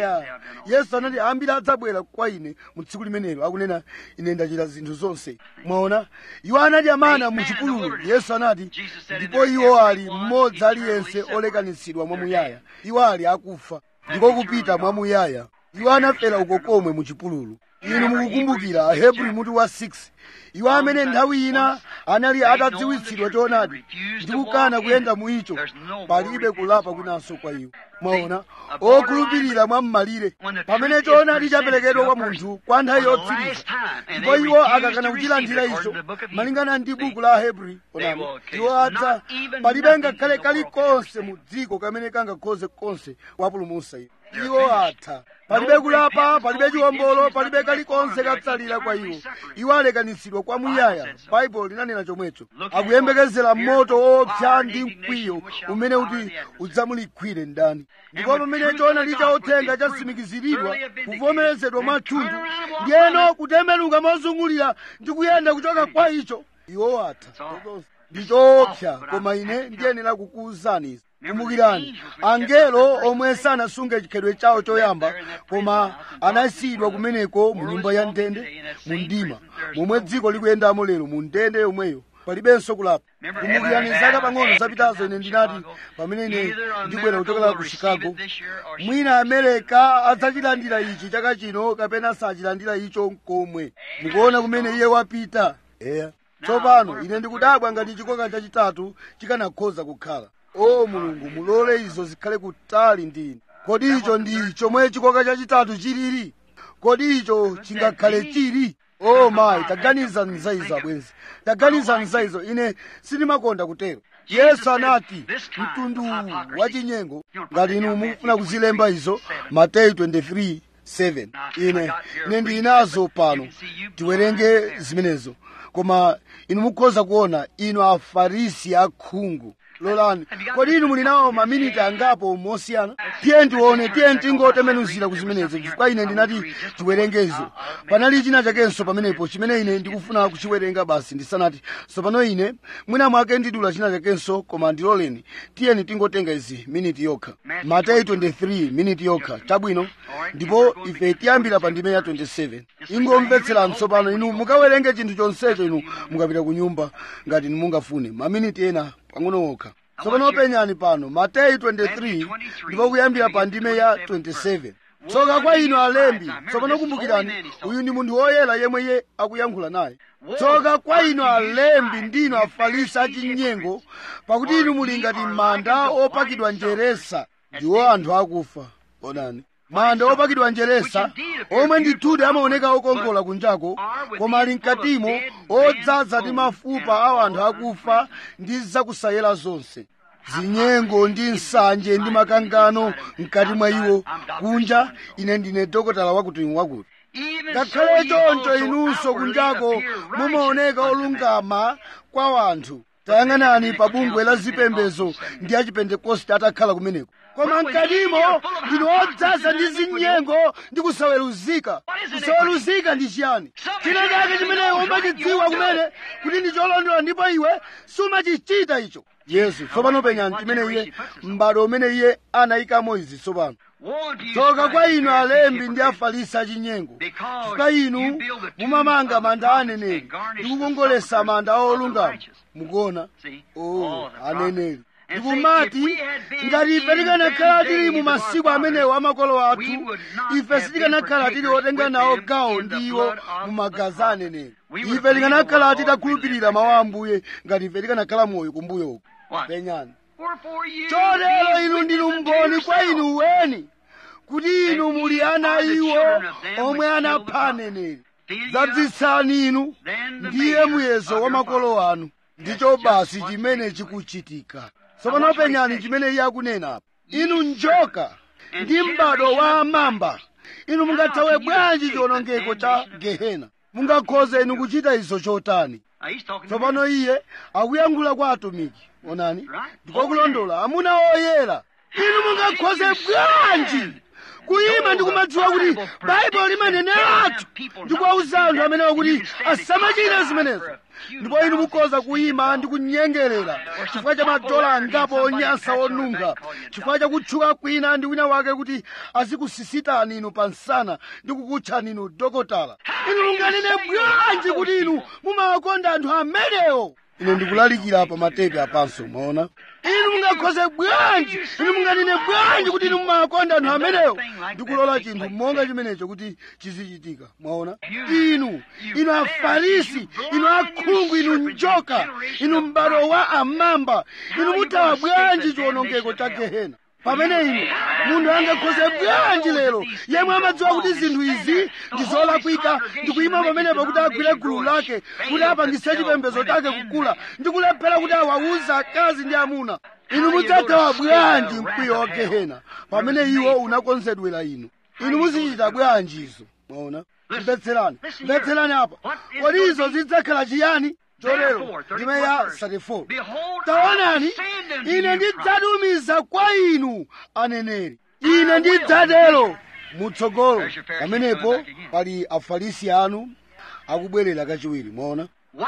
Yesu anati ambiri adzabwera kwa ine mu tsiku limenelo akunena ine ndachita zinthu zonse. Mwaona, iwo anadyamana mu chipululu. Yesu anati ndipo iwo ali mmodzi aliyense olekanitsidwa mwamuyaya. Iwo ali akufa ndiko kupita mwamuyaya. Iwo anafera uko komwe mu chipululu. Inu mukukumbukira Ahebri mutu wa 6. Iwo amene nthawi ina anali atadziwitsidwa choonadi ndi kukana kuyenda mu icho, palibe kulapa kwinanso kwa iwo. Mwaona, okhulupirira mwam'malire pamene choonadi chaperekedwa kwa munthu kwa nthawi yotsiriza, ndipo iwo akakana kuchilandira icho malingana ndi buku la Ahebri, onani iwo adza, palibe ngakhale kalikonse mu dziko kamene kangakhoze konse kuwapulumutsa iwo. Iwo atha, palibe kulapa, palibe chiwombolo, palibe kalikonse katsalira kwa iwo. Iwo alekanitsidwa kwa muyaya. Baibulo linanena chomwecho. Akuyembekezera moto woopsa ndi mkwiyo umene uti udzamulikwire ndani. Ndipo pamene choonadi cha uthenga chasimikiziridwa, kuvomerezedwa mwathunthu, ndiyeno kutembenuka mozungulira ndi kuyenda kuchoka kwa icho, iwo atha. Ndi choopsa, koma ine ndiyenera kukuwuzani izi. Kumbukirani, angelo omwe sanasunge chikhalidwe chawo choyamba, koma anasiyidwa kumeneko mu nyumba ya ndende, mu mdima, momwe dziko likuyendamo lero, mu ndende yomweyo, palibenso kulapa. Kumbukirani, zaka pang'ono zapitazo ine ndinati, pamene ine ndibwera kuchokera ku Chicago, mwina Amerika adzachilandira ichi chaka chino kapena sachilandira icho nkomwe. Mukuona kumene iye wapita. Tsopano ine ndikudabwa ngati chikoka chachitatu chikanakhoza kukhala. O Mulungu, mulole izo zikhale kutali ndi ine. kodi icho ndi chomwe chikoka chachitatu chilili? Kodi icho chingakhale chili? Oh mayi, taganiza nzaizo abwenzi, taganiza nzaizo. Ine sindimakonda kutero. Yesu anati mtundu wa chinyengo, ngati inu mukufuna kuzilemba izo, Mateyu 23:7. Ine ndinazo pano, tiwerenge zimenezo. Koma inu mukhoza kuona, inu Afarisi akhungu. Lolani, kodi inu muli nawo maminiti angapo mosiyana? Tiye tione, tiye tingotembenuzira kuzimenezo, chifukwa ine ndinati tiwerenge izo. Panali china chakenso pamenepo chimene ine ndikufuna kuchiwerenga basi ndisanati. Tsopano ine mwina mwake ndidula china chakenso, koma ndiloleni. Tiyeni tingotenga izi miniti yokha. Mateyu 23 miniti yokha. Chabwino. Ndipo ife tiyambira pa ndime ya 27. Ingomvetsera tsopano, inu mukawerenge chinthu chonsecho inu mukapita ku nyumba ngati inu mungafune. Maminiti ena pang'ono okha. Tsopano penyani pano Mateyu 23 ndipo kuyambira pa ndime ya 27. Tsoka kwa inu alembi. Tsopano kumbukirani, uyu ndi munthu woyera yemwe iye akuyankhula naye. Tsoka kwa inu alembi ndinu Afarisi achinyengo, pakuti inu muli ngati manda opakidwa njeresa. Ndiwo anthu akufa. Onani, manda opakidwa njeresa, omwe ndithudi amaoneka okongola kunjako, koma ali mkatimo odzaza ndi mafupa a anthu akufa ndi zakusayera zonse. Zinyengo ndi nsanje ndi makangano mkati mwa iwo. Kunja ine ndine dokotala wakuti wakuti. Ngakhale choncho inunso kunjako mumaoneka olungama kwa anthu. Tayang'anani pa bungwe la zipembedzo ndi achipentekoste atakhala kumeneko. Koma mkatimo ndinu odzaza ndi zinyengo ndi kusaweruzika. Kusaweruzika ndi chiyani? China chake chimene umachidziwa kumene kuti ndi cholondola ndipo iwe sumachichita icho. Yesu, tsopano penyani chimene iye, m'bado umene iye anayikamo izi tsopano. Tsoka kwa inu alembi ndi Afarisi achinyengo, chifukwa inu mumamanga manda a aneneri ndi kukongolesa manda olungama. Mukuona? Oh, aneneri. Ndikumati, ngati ife tikanakhala tili mu masiku amenewo amakolo athu, ife sitikanakhala tili otenga nawo gawo ndi iwo mu magazi a aneneri. Ife tikanakhala titakhulupirira mawu a Ambuye ngati ife tikanakhala moyo kumbuyo uko. Penyani. Chotero inu ndinu mboni kwa inu weni, kuti inu muli ana iwo omwe anapha aneneri. Dzadzitsani inu, ndiye muyezo wa makolo anu. Ndicho basi chimene chikuchitika. Tsopano penyani chimene iye akunena apa. Inu njoka ndi m'bado wa amamba, inu mungathawe bwanji chiwonongeko cha Gehena? Mungakhoze inu kuchita izo chotani? Tsopano iye akuyankhula kwa atumiki. Onani, ndipo kulondola amuna oyera. Inu mungakhoze bwanji kuyima ndi kumadziwa kuti Baibulo limaneneratu ndi kuwauza anthu amenewo kuti asamachita zimenezo, ndipo inu mukhoza kuyima ndi kunyengerera chifukwa cha madola angapo onyansa onunga, chifukwa cha kutchuka kwina ndi wina wake kuti azikusisitani inu pansana ndi kukutchani inu dokotala. Inu munganene bwanji kuti inu mumawakonda anthu amenewo? Ine ndikulalikira pa matepe apanso, mwaona? Inu mungakhoze bwanji, inu munganene bwanji kuti inu mumawakonda anthu amenewo ndikulola chinthu monga chimenecho kuti chizichitika, mwaona? Inu Afarisi, inu akhungu, inu njoka, inu m'bado wa amamba, inu muthawa bwanji chiwonongeko cha Gehena? Pamene inu munthu angakhoze bwanji lero yemwe amadziwa kuti zinthu izi ndi zolakwika ndi kuyima pamenepo kuti agwire gulu lake kuti apangise chipembedzo chake kukula ndi kulephera kuti awawuza akazi ndi amuna? Inu mudzathawa bwanji mkwiyo wa Gehena pamene iwo unakonzedwera inu? Inu muzichita bwanji izo? Mwaona? Mvetserani apa. Kodi izo zidzakhala chiyani? Chotero ndime ya 34. Taonani, ine ndidzatumiza kwa inu aneneri. Ine ndidzatero mutsogolo. Pamenepo pali Afarisi anu akubwerera kachiwiri, mwaona?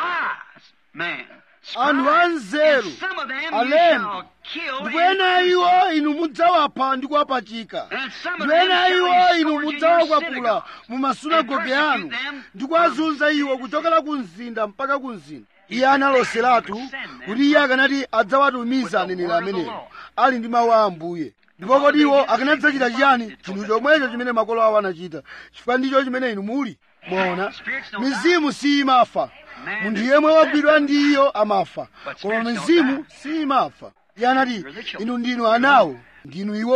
Anthu anzeru, alembi, ndipo ena iwo inu mudzawapha ndi kuwapachika, ndipo ena iwo inu mudzawakwapula mu masunagoge anu ndi kuwazunza iwo kuchokera ku mzinda mpaka ku mzinda. Iye analoseratu kuti iye akanati adzawatumiza aneneri amenewo ali ndi mawu a Ambuye. Ndipo kodi iwo akanadzachita chiyani? Chinthu chomwecho chimene makolo awo anachita, chifukwa ndicho chimene inu muli. Mwaona? Mizimu siyimafa. Munthu yemwe wagwidwa ndi iyo amafa, koma mizimu siyimafa. Iye anati, inu ndinu anawo, ndinu iwowo.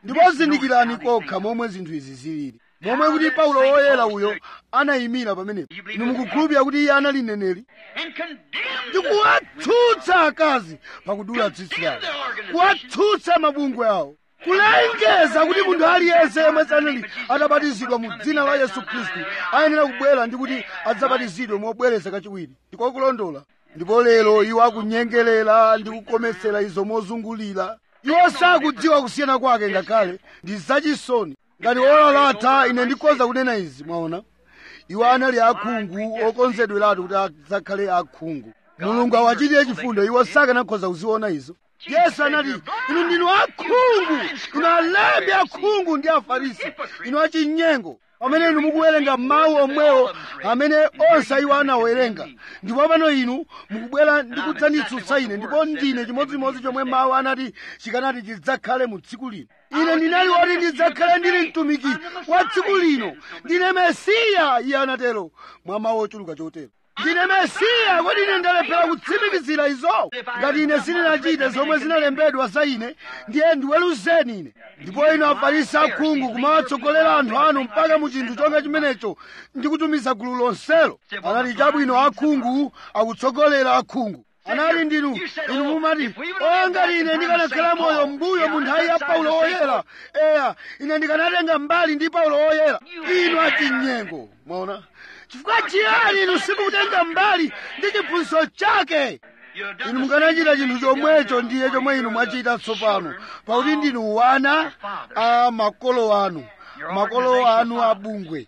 ndipo zindikirani kokha momwe zinthu izi zilili, momwe kuti Paulo woyera uyo anayimira pamenepo. Inu mukukhulupirira kuti iye anali mneneri? Ndi kuwatsutsa akazi pakudula tsitsi lawo, kuwatsutsa mabungwe awo, kulengeza kuti munthu aliyense yemwe sanali atabatizidwa mu dzina la Yesu Khristu ayenera kubwera ndi kuti adzabatizidwe mobwereza kachiwiri. Ndiko kulondola. Ndipo lero iwo akunyengerera ndi kukomesera izo mozungulira. Iwo sakudziwa kusiyana kwake, ngakhale ndi zachisoni. Ngati ola latha ine ndikhoza kunena izi, mwaona. Iwo anali akhungu okonzedweratu kuti adzakhale akhungu. Mulungu awachitire chifundo, iwo sakanakhoza kuziona izo. Yesu anati, inu ndinu akhungu, inu alembi akhungu ndi afarisi, inu achinyengo, pamene inu mukuwerenga mawu omwewo amene onse iwo anawerenga. Ndipo pano inu mukubwera ndi kudzanditsutsa ine, ndipo ndine chimodzimodzi chomwe mawu anati chikanati chidzakhale mu tsiku lino. Ine ndinali woti ndidzakhale ndili mtumiki wa tsiku lino. Ndine Mesiya, iye anatero mwa mawu ochuluka chotero. Ndine Mesiya, kodi ine ndalephera kutsimikizira izo? Ngati ine sindinachite zomwe zinalembedwa za ine, ndiye ndiweruzeni ine. Ndipo inu afarisi akhungu kumawatsogolera anthu anu mpaka mu chinthu chonga chimenecho ndi kutumiza gulu lonselo. Anati chabwino akhungu akutsogolera akhungu. Anati inu mumati, ngati ine ndikanakhala moyo mbuyo mu nthawi ya Paulo woyera, eya ine ndikanatenga mbali ndi Paulo woyera. Inu achinyengo, mwaona. Chifukwa chiyani inu simukutenga mbali ndi chiphunzitso chake? Inu mukanachita chinthu chomwecho ndiye chomwe inu mwachita tsopano, pakuti ndinu wana a makolo anu abungwe.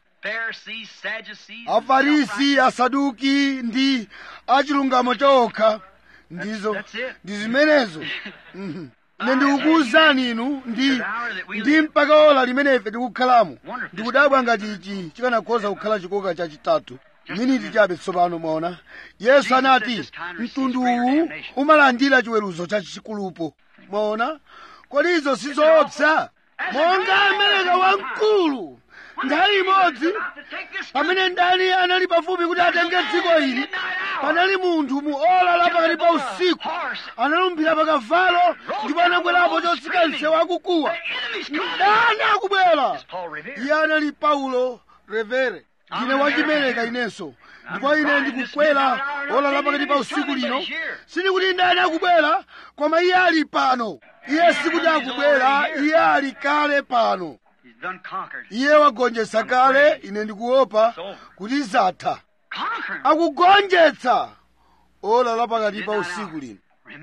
Afarisi, Asaduki ndi achilungamo chokha, ndizo ndi zimenezo. Ine ndikukuwuzani inu ndi mpaka ola limene ife tikukhalamo, ndikudabwa ngati ichi chikanakhoza kukhala chikoka chachitatu. Miniti chabe tsopano, mwaona. Yesu anati mtundu uwu umalandira chiweruzo chachikulupo, mwaona. Kodi izo sizoopsa? Monga Amereka wamkulu nthawi imodzi, pamene ndani anali pafupi kuti atenge dziko ili, panali munthu mu ola la pakati pa usiku analumbira pakavalo ndipo anakwerapo chotsika msewu akukuwa. Ndani akubwera? Iye anali Paulo Revere. Ndine wachimereka inenso, ndipo ine ndikukwera ola la pakati pa usiku lino. Sindikuti ndani akubwera, koma iye ali pano. Iye sikuti akubwera, iye ali kale pano. Iye wagonjetsa kale. Ine ndikuopa kuti zatha. Akugonjetsa ola la pakati pa usiku lino.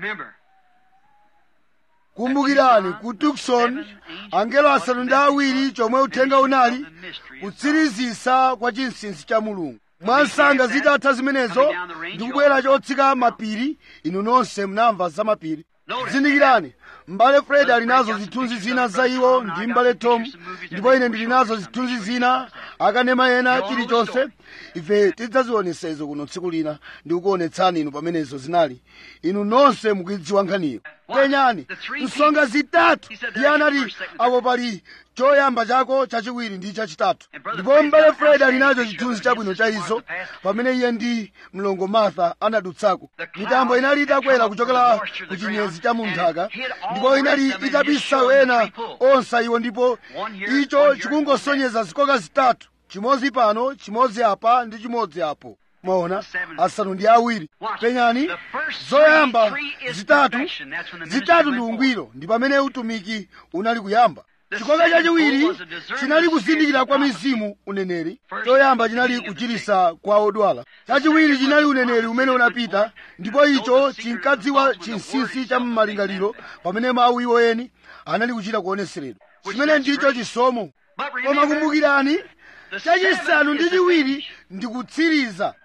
Kumbukirani ku Tucson, angelo asanu ndi awiri chomwe uthenga unali kutsirizisa kwa chinsinsi cha Mulungu. Mwansanga zitatha zimenezo, ndikubwera chotsika mapiri. Inu nonse mnamva za mapiri. Zindikirani, m'bale Fred ali nazo zithunzi zina za iwo ndi m'bale Tom, ndipo ine ndili nazo zithunzi zina, akanema ena chilichonse. Ife tidzazionesa izo kuno tsiku lina ndikukuonetsani inu pamenezo zinali. Inu nonse mukudziwa nkhaniyo. Penyani, nsonga zitatu. Iye anati apo pali choyamba chako, chachiwiri ndi chachitatu. Ndipo m'bale Fred ali nacho chithunzi chabwino cha izo pamene iye ndi mlongo Martha anadutsako. Mitambo inali itakwera kuchokera ku chinyezi cha munthaka, ndipo inali itabisa wena onse iwo, ndipo icho chikungosonyeza zikoka zitatu, chimodzi pano, chimodzi apa ndi chimodzi apo. Mwaona, asanu ndi awiri. Penyani, zoyamba zitatu ndi ungwiro, ndi pamene utumiki unali kuyamba. Chikoka chachiwiri chinali kuzindikira kwa mizimu, uneneri. Choyamba chinali kuchiritsa kwa odwala. Chachiwiri chinali uneneri umene unapita, ndipo icho chinkadziwa chinsinsi cha m'malingaliro pamene mawu iwo eni anali kuchita kuoneseredwa. Chimene ndicho chisomo. Koma kumbukirani, chachisanu ndi chiwiri ndi kutsiriza.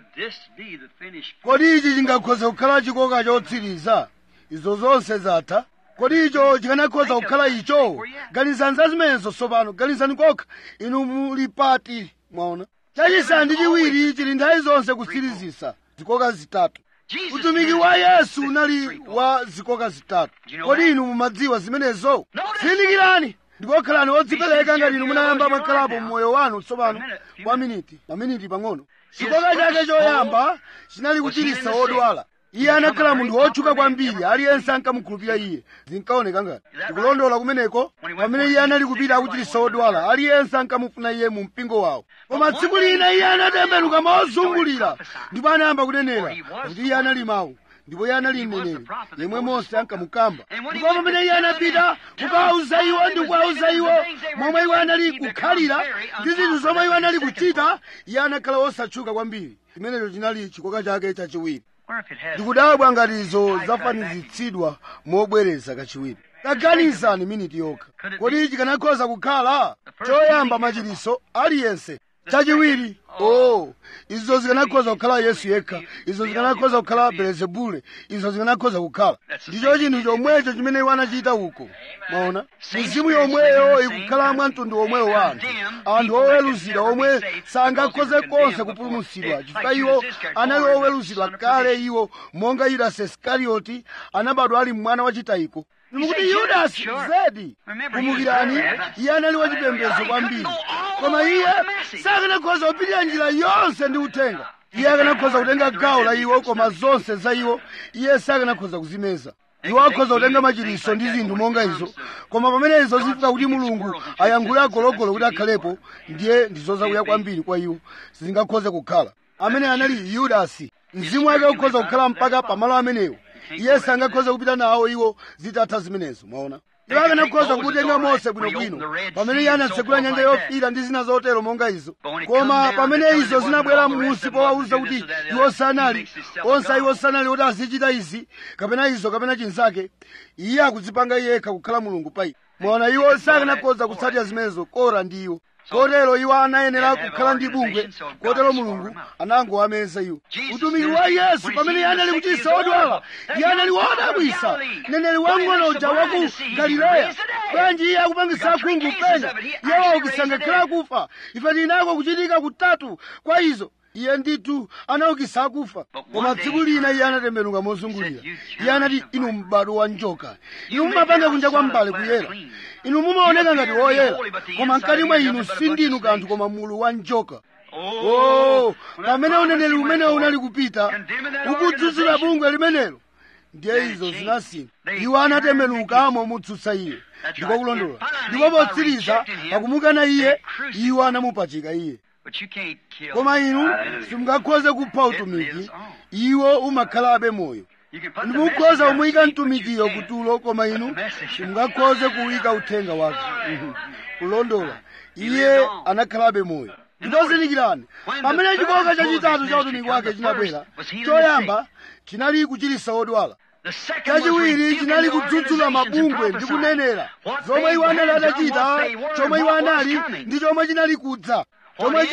Kodi ichi chingakhoza kukhala chikoka chotsiriza? Izo zonse zatha. Kodi icho chikanakhoza kukhala icho? Ganizani za zimenezo tsopano, ganizani kokha. Inu muli pati, mwaona. Chachisanu ndi chiwiri chili nthawi zonse kutsirizisa zikoka zitatu. Utumiki wa Yesu unali wa zikoka zitatu. Kodi inu mumadziwa zimenezo? Zindikirani, ndipo khalani odzipereka ngati inu munayamba mwakhalapo mmoyo wanu tsopano kwa maminiti pang'ono. Chikoka chake choyamba chinali kuchiritsa odwala. iye anakhala munthu wotchuka kwambiri, aliyense ankamukhulupirira iye. Zinkaoneka ngati tikulondola kumeneko. Pamene iye anali kupita akuchiritsa odwala, aliyense ankamufuna iye mu mpingo wawo. Koma tsiku lina iye anatembenuka mozungulira ndipo anayamba kunenera kuti iye anali mawu, ndipo iye anali mneneri yemwe Mose ankamukamba. Ndipo pamene iye anapita kukawauza iwo ndi kuwauza iwo momwe iwo anali kukhalira ndi zinthu zomwe iwo anali kuchita, iye anakhala wosatchuka kwambiri. Chimenecho chinali chikoka chake chachiwiri. Ndikudabwa ngati izo zafanizitsidwa mobwereza kachiwiri. Taganizani miniti yokha. Kodi chikanakhoza kukhala choyamba machiritso aliyense? Chachiwiri, izo zikanakhoza kukhala Yesu yekha, izo zikanakhoza kukhala Belezebule, izo zikanakhoza kukhala. Ndicho chinthu chomwecho chimene iwo anachita uko. Maona, mizimu yomweyo ikukhala mwa mtundu womweyo wa anthu oweruzidwa omwe sangakhoze konse kupulumutsidwa chifukwa iwo anali oweruzidwa kale. Iwo monga Yudasi Isikarioti anabadwa ali mwana wachitayiko. Ndikuti Yudasi zedi, kumbukirani, iye anali wachipembedzo kwambiri, koma iye sakanakhoza kupitira njira yonse ndi uthenga. Iye akanakhoza kutenga gawo la iwo, koma zonse za iwo iye sakanakhoza kuzimeza. Iwo akhoza kutenga machiritso ndi zinthu monga izo, koma pamene izo zifika kuti Mulungu ayankhule agologolo kuti akhalepo, ndiye ndizozakuya kwambiri kwa iwo, sizingakhoze kukhala. Amene anali Yudasi, mzimu wake ukhoza kukhala mpaka pamalo amenewo. Iye sangakhoza kupita nawo iwo zitatha zimenezo. Mwaona, iwo akanakhoza kumutenga Mose bwinobwino pamene iye anatsekula nyanja yofiira ndi zina zotero monga izo, koma pamene izo zinabwera m'munsi powawuza kuti iwo sanali onse, iwo sanali kuti azichita izi kapena izo kapena chinzake, iye akudzipanga yekha kukhala Mulungu pa iwo. Mwaona, iwo sakanakhoza kutsatira zimenezo. Kora ndi iwo, kotero iwo anayenera kukhala ndi bungwe, kotero Mulungu anangowameza iwo. Utumiki wa Yesu pamene iye anali kuchiritsa odwala, iye anali wodabwitsa. Mneneri wang'ono uja wa ku Galileya, bwanji iye akupangitsa akhungu kupenya, iye waukitsa ngakhale akufa. Ife tinako kuchitika kutatu kwa izo. Iye ndithu anaukitsa akufa. Koma tsiku lina iye anatembenuka mozungulira. Iye anati, inu m'bado wa njoka, inu mumapanga kunja kwa m'bale kuyera, inu mumaoneka ngati woyera, koma mkati mwa inu sindinu kanthu koma mulu wa njoka. Pamene uneneri umenewo unali kupita ukudzudzula bungwe limenelo, ndiye izo zinasintha. Iwo anatembenuka momutsutsa iye, ndiko kulondola. Ndipo potsiriza pakumukana iye, iwo anamupachika iye. Koma inu simungakhoze kupha utumiki, iwo umakhalabe moyo. Ndimukhoza kumuyika mtumikiyo kutulo, koma inu simungakhoze kuwika uthenga wake. Kulondola, iye anakhalabe moyo. Ndozindikirani, pamene chikoka chachitatu cha utumiki wake chinabwera, choyamba chinali kuchiritsa odwala, chachiwiri chinali kudzudzula mabungwe ndi kunenera zomwe iwo anali atachita, chomwe iwo anali ndi chomwe chinali kudza. Chomwe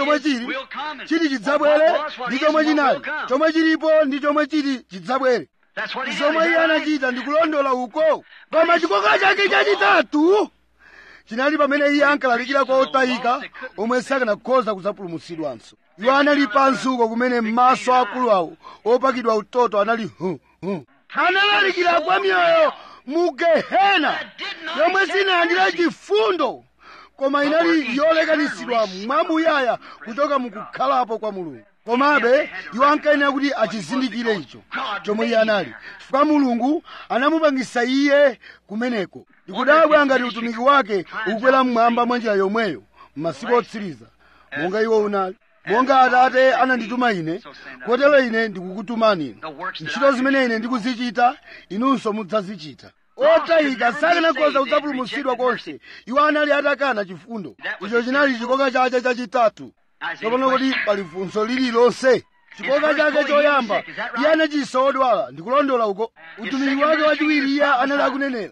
chili chidzabwere ndi chomwe chinali, chomwe chilipo ndi chomwe chili chidzabwere. Zomwe iye anachita ndi kulondola uko. Koma chikoka chake chachitatu chinali pamene iye ankalalikira kwa otayika omwe sakanakhoza kudzapulumutsidwanso. Iwo anali pansi uko kumene m'maso akulu awo opakidwa utoto anali analalikira kwa miyoyo mu Gehena yomwe sinalandira chifundo, koma inali yolekanitsidwa mwamuyaya kuchoka mukukhalapo kwa Mulungu. Komabe iwo ankayenera kuti achizindikire icho chomwe iye anali, chifukwa Mulungu anamupangisa iye kumeneko. Ndikudabwa ngati utumiki wake ukukwera mmwamba mwa njira yomweyo m'masiku otsiriza monga iwo unali. Monga Atate anandituma ine, kotero ine ndikukutumani inu. Ntchito zimene ine ndikuzichita, inunso mudzazichita. Otayika sakanakhoza kudzapulumutsidwa konse, iwo anali atakana chifundo. Icho chinali chikoka chake chachitatu. Tsopano kuti pali funso lililonse. Chikoka chake choyamba iye anachiritsa odwala, ndikulondola uko. Utumiki wake wachiwiri iye anali akunenera.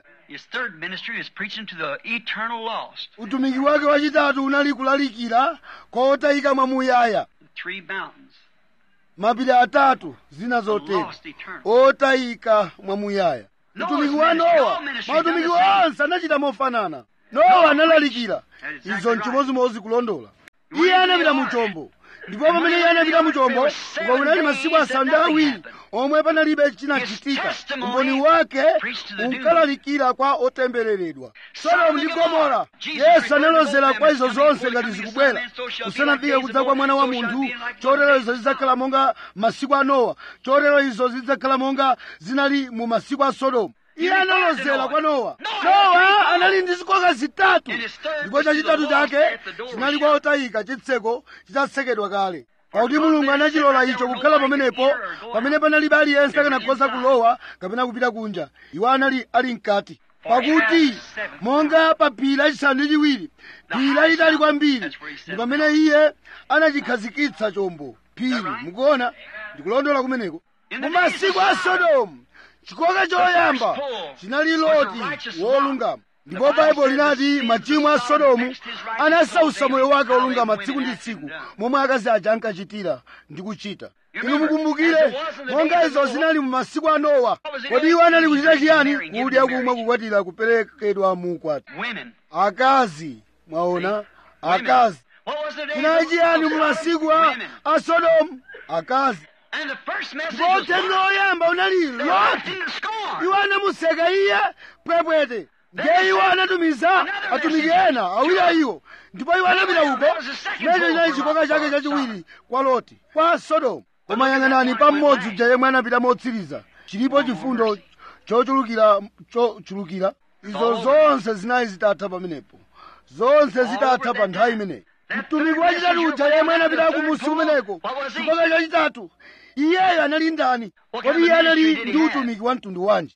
Utumiki wake wachitatu unali kulalikira kwa otayika mwamuyaya. Mapiri atatu zina zotero, otayika mwamuyaya. Utumiki wa Nowa, mautumiki onse anachita mofanana. Nowa analalikira, izo nchimozimozi kulondola. Iye anapita mu chombo, ndipo pamene iye anapita mu chombo uko kunali masiku asanu ndi awiri omwe panalibe chinachitika. umboni wake unkalalikira kwa otembereredwa. Sodomu ndi Gomora, Yesu analozera kwa izo zonse ngati zikubwera kusanafike kudza kwa Mwana wa Munthu. Chotero izo zidzakhala monga masiku a Nowa, chotero izo zidzakhala monga zinali mu masiku a Sodomu. Iye analozera kwa Nowa. Nowa anali ndi zikoka zitatu, ndipo chachitatu chake chinali kwa otayika, chitseko chitatsekedwa kale. Pakuti Mulungu anachilola icho kukhala pamenepo, pamene panalibe aliyense akanakhoza kulowa kapena kupita kunja. Iwo anali ali mkati. Pakuti monga pa phiri lachisanu ndi chiwiri, phiri lalitali kwambiri, ndi pamene iye anachikhazikitsa chombo. Phiri, mukuona, ndikulondola kumeneko. Mu masiku a Sodomu, chikoka choyamba chinali Loti wolungama. Ndipo Baibulo linati machimo a Sodomu anasausa moyo wake wolungama tsiku ndi tsiku, momwe akazi aja ankachitira ndi kuchita. Inu mukumbukire, monga izo zinali mu masiku a Nowa. Kodi iwo anali kuchita chiyani? Kudya, kumwa, kukwatira, kuperekedwa mu ukwati. Akazi, mwaona, akazi. Chinali chiyani mu masiku a Sodomu? Akazi. Ndipo uthenga woyamba unali Loti. Iwo anamuseka iye pwepwete. Ndiye iwo anatumiza atumiki ena awiri a iwo, ndipo iwo anapita uko. Chimenecho chinali chikoka chake chachiwiri kwa Loti, kwa Sodomu. Koma yang'anani pa mmodzi uja yemwe anapita motsiriza. Chilipo chifundo chochulukira. Izo zonse zinali zitatha pamenepo, zonse zitatha pa nthawi imeneyi. Mtumiki wachitatu uja yemwe anapita kumusi kumeneko, chikoka chachitatu, iyeyo anali ndani? Kodi iye anali ndi utumiki wa mtundu wanji?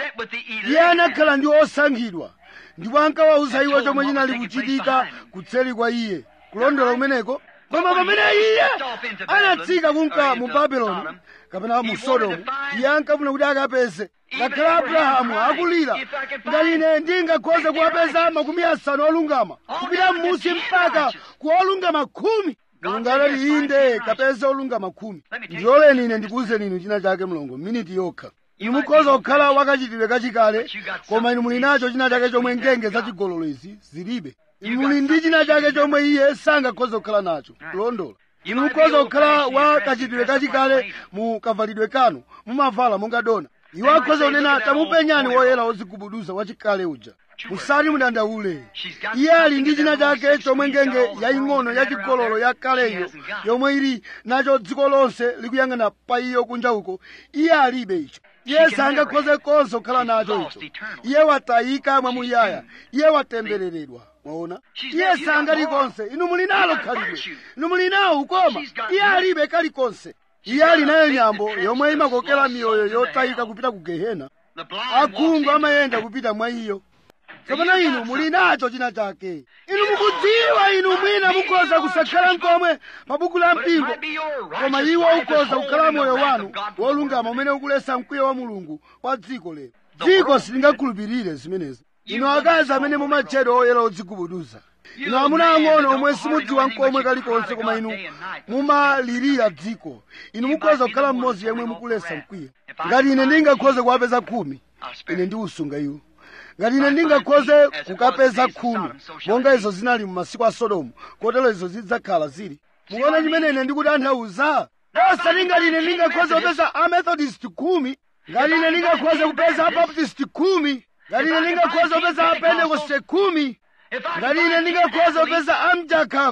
Iye anakhala ndi osankhidwa, ndipo ankawawuza iwo chomwe chinali kuchitika kutseri kwa iye, kulondola kumeneko. Koma pamene iye anatsika kunka mu Babuloni kapena mu Sodomu, iye ankafuna kuti akapeze. Ngakhale Abrahamu akulira, ngati ine ndingakhoze kuwapeza 50 olungama, kupita m'musi mpaka ku olungama 10. Mulungu anati inde, kapeza olungama 10. Ndiloleni ine ndikuwuzeni inu china chake mlongo, miniti yokha. Inu mukhoza kukhala wakachitidwe kachikale, koma inu muli nacho china chake chomwe ngenge zachigololo izi zilibe. Inu muli ndi china chake chomwe iye sangakhoza kukhala nacho, kulondola. Inu mukhoza kukhala wakachitidwe kachikale mu kavalidwe kanu, mumavala monga dona. Iwo akhoza kunena tamupenyani woyera wozigubuduza wachikale uja. Musati mudandaule. Iye ali ndi china chake chomwe ngenge yaying'ono yachigololo yakaleyo yomwe ili nacho dziko lonse likuyang'ana pa iyo kunja uko. Iye alibe icho. Iye sangakhoze konse kukhala nacho icho. Iye watayika mwamuyaya. Iye watembereredwa. Mwaona? Iye sangati konse. Inu muli nalo khalidwe. Inu muli nawo ukoma. Iye alibe kalikonse. Iye ali nayo nyambo yomwe imakokera miyoyo yotayika kupita ku Gehena. Akhungu amayenda kupita mwa iyo. Kapena inu muli nacho china chake. Inu mukudziwa inu mwina mukhoza kusakhala nkomwe pa buku la mpingo, koma iwo ukhoza kukhala moyo wanu wolungama umene ukulesa mkwiyo wa Mulungu kwa dziko lero. Dziko silingakhulupirire zimenezi. Inu akazi amene mumatchedwa oyera odzigubuduza, inu amuna ang'ono omwe simudziwa nkomwe kalikonse, koma inu mumalirira dziko. Inu mukhoza kukhala mmodzi yemwe mukulesa mkwiyo. Ngati ine ndingakhoze kuwapeza 10, ine ndiusunga iwo. Ngati ine ndingakhoze kukapeza 10, monga izo zinali mu masiku a Sodomu, kotero izo zidzakhala zili. Mukuona chimene ine ndikutanthauza? Osati ngati ine ndingakhoze kupeza Amethodist 10, ngati ine ndingakhoze kupeza Baptist 10, ngati ine ndingakhoze kupeza Pentecost 10, ngati ine ndingakhoze kupeza Amjaka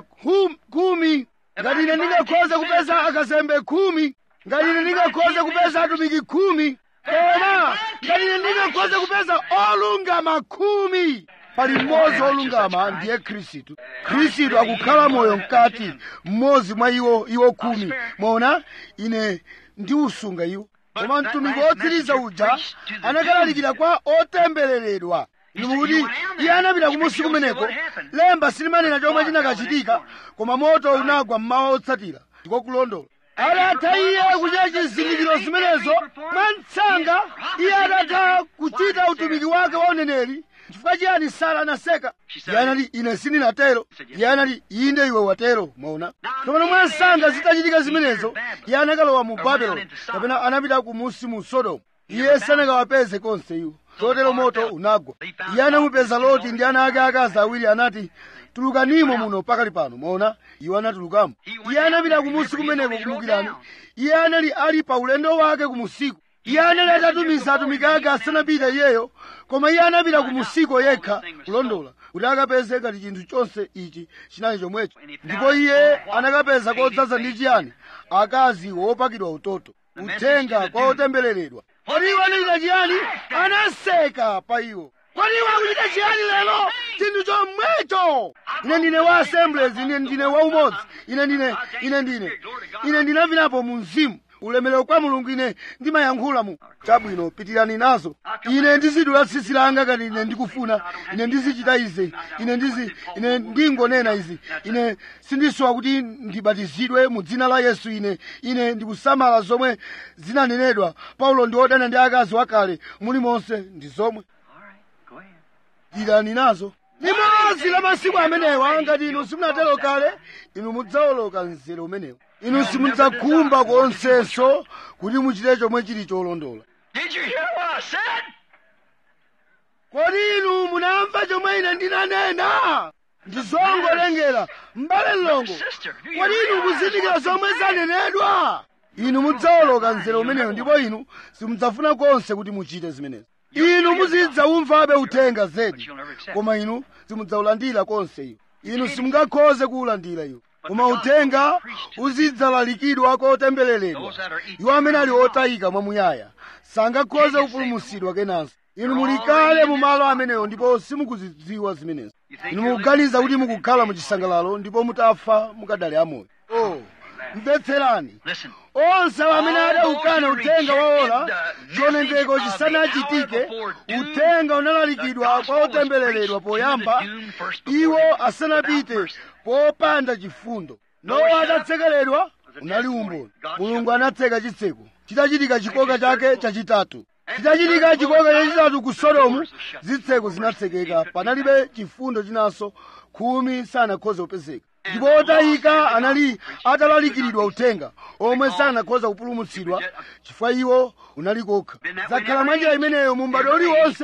10, ngati ine ndingakhoze kupeza akazembe 10, ngati ine ndingakhoze kupeza atumiki 10, koma ngati ine ndingakhoze kupeza olungama 10, pali mmodzi olungama, ndiye Khristu. Khristu akukhala moyo mkati mmodzi mwa iwo 10. Mwaona, ine ndiusunga iwo. Koma mtumiki wotsiriza uja anakalalikira kwa otembereredwa. Inu mukuti iye anapita kumusi kumeneko, lemba silimanena chomwe chinakachitika, koma moto unagwa mmawa otsatira. Ndiko kulondola. Adatha iye kuchita chizindikiro zimenezo mwansanga. Iye adatha kuchita utumiki wake wa uneneri. Chifukwa chiyani Sara anaseka? Iye anati ine sindinatero. Iye anati inde iwe watero. Mwaona? Tsopano mwansanga zitachitika zimenezo, iye anakalowa mu Babuloni, kapena anapita kumusi mu Sodomu. Iye sanakawapeze konse iwo. chotero moto unagwa. Iye anamupeza Loti ndi ana ake akazi awiri, anati, tulukanimo muno pakali pano. Mwaona, iwo anatulukamo. Iye anapita kumusi kumeneko, kumbukirani, iye anali ali pa ulendo wake kumusiko. Iye anali atatumiza atumiki ake asanapita iyeyo, koma iye anapita kumusiko yekha kulondola kuti akapeze ngati chinthu chonse ichi chinali chomwecho. Ndipo iye anakapeza kodzaza ndi chiyani? Akazi wopakidwa utoto, uthenga kwa otembereredwa. Kodi iwo anachita chiyani? Anaseka pa iwo. Kodi iwo akuchita chiyani lero? Chinthu chomwecho. Ine ndine wa Assemblies, ine ndine wa umodzi, ine ndinapitapo mu mzimu. Ulemerero kwa Mulungu, ine ndimayankhula mu chabwino. Pitirani nazo. Ine ndizidula tsitsi langa ngati ine ndikufuna. Ine ndizichita izi. Ine ndingonena izi. Ine sindisowa kuti ndibatizidwe mu dzina la Yesu. Ine ndikusamala zomwe zinanenedwa. Paulo ndi wodana ndi akazi wakale, mulimonse ndi zomwe. Pitirani nazo. Limodzi la masiku amenewa, ngati inu simunatero kale, inu mudzawoloka mzere umenewo. Inu simudzakhumba konsenso kuti muchite chomwe chili cholondola. Kodi inu munamva chomwe ine ndinanena? Ndizongolengera m'bale mlongo. Kodi inu muzindikira zomwe zanenedwa? Inu mudzawoloka mzere umenewo, ndipo inu simudzafuna konse kuti muchite zimenezi. Inu muzidzaumvabe uthenga zedi, koma inu simudzaulandira konse iyo. Inu simungakhoze kuulandira iyo. Koma uthenga uzidzalalikidwa kwa otembereredwa, iwo amene ali otayika mwamuyaya, sangakhoze kupulumutsidwa kenanso. Inu muli kale mu malo ameneyo ndipo simukuzidziwa zimenezo. Inu mukuganiza kuti mukukhala mu chisangalalo ndipo mutafa mukadali amoyo. Mvetserani. Onse amene adawukana uthenga waola, chionongeko chisanachitike, uthenga unalalikidwa kwa otembereredwa poyamba, iwo asanapite popanda chifundo. Nowa atatsekeredwa, unali umboni. Mulungu anatseka chitseko. Chitachitika chikoka chake chachitatu. Chitachitika chikoka chachitatu ku Sodomu, zitseko zinatsekeka. Panalibe chifundo chinanso, khumi sanakhoze kupezeka. Ndipo otayika anali atalalikiridwa uthenga, omwe sanakhoza kupulumutsidwa, chifukwa iwo unali kokha. Zakhala mwanjira imeneyo mu m'bado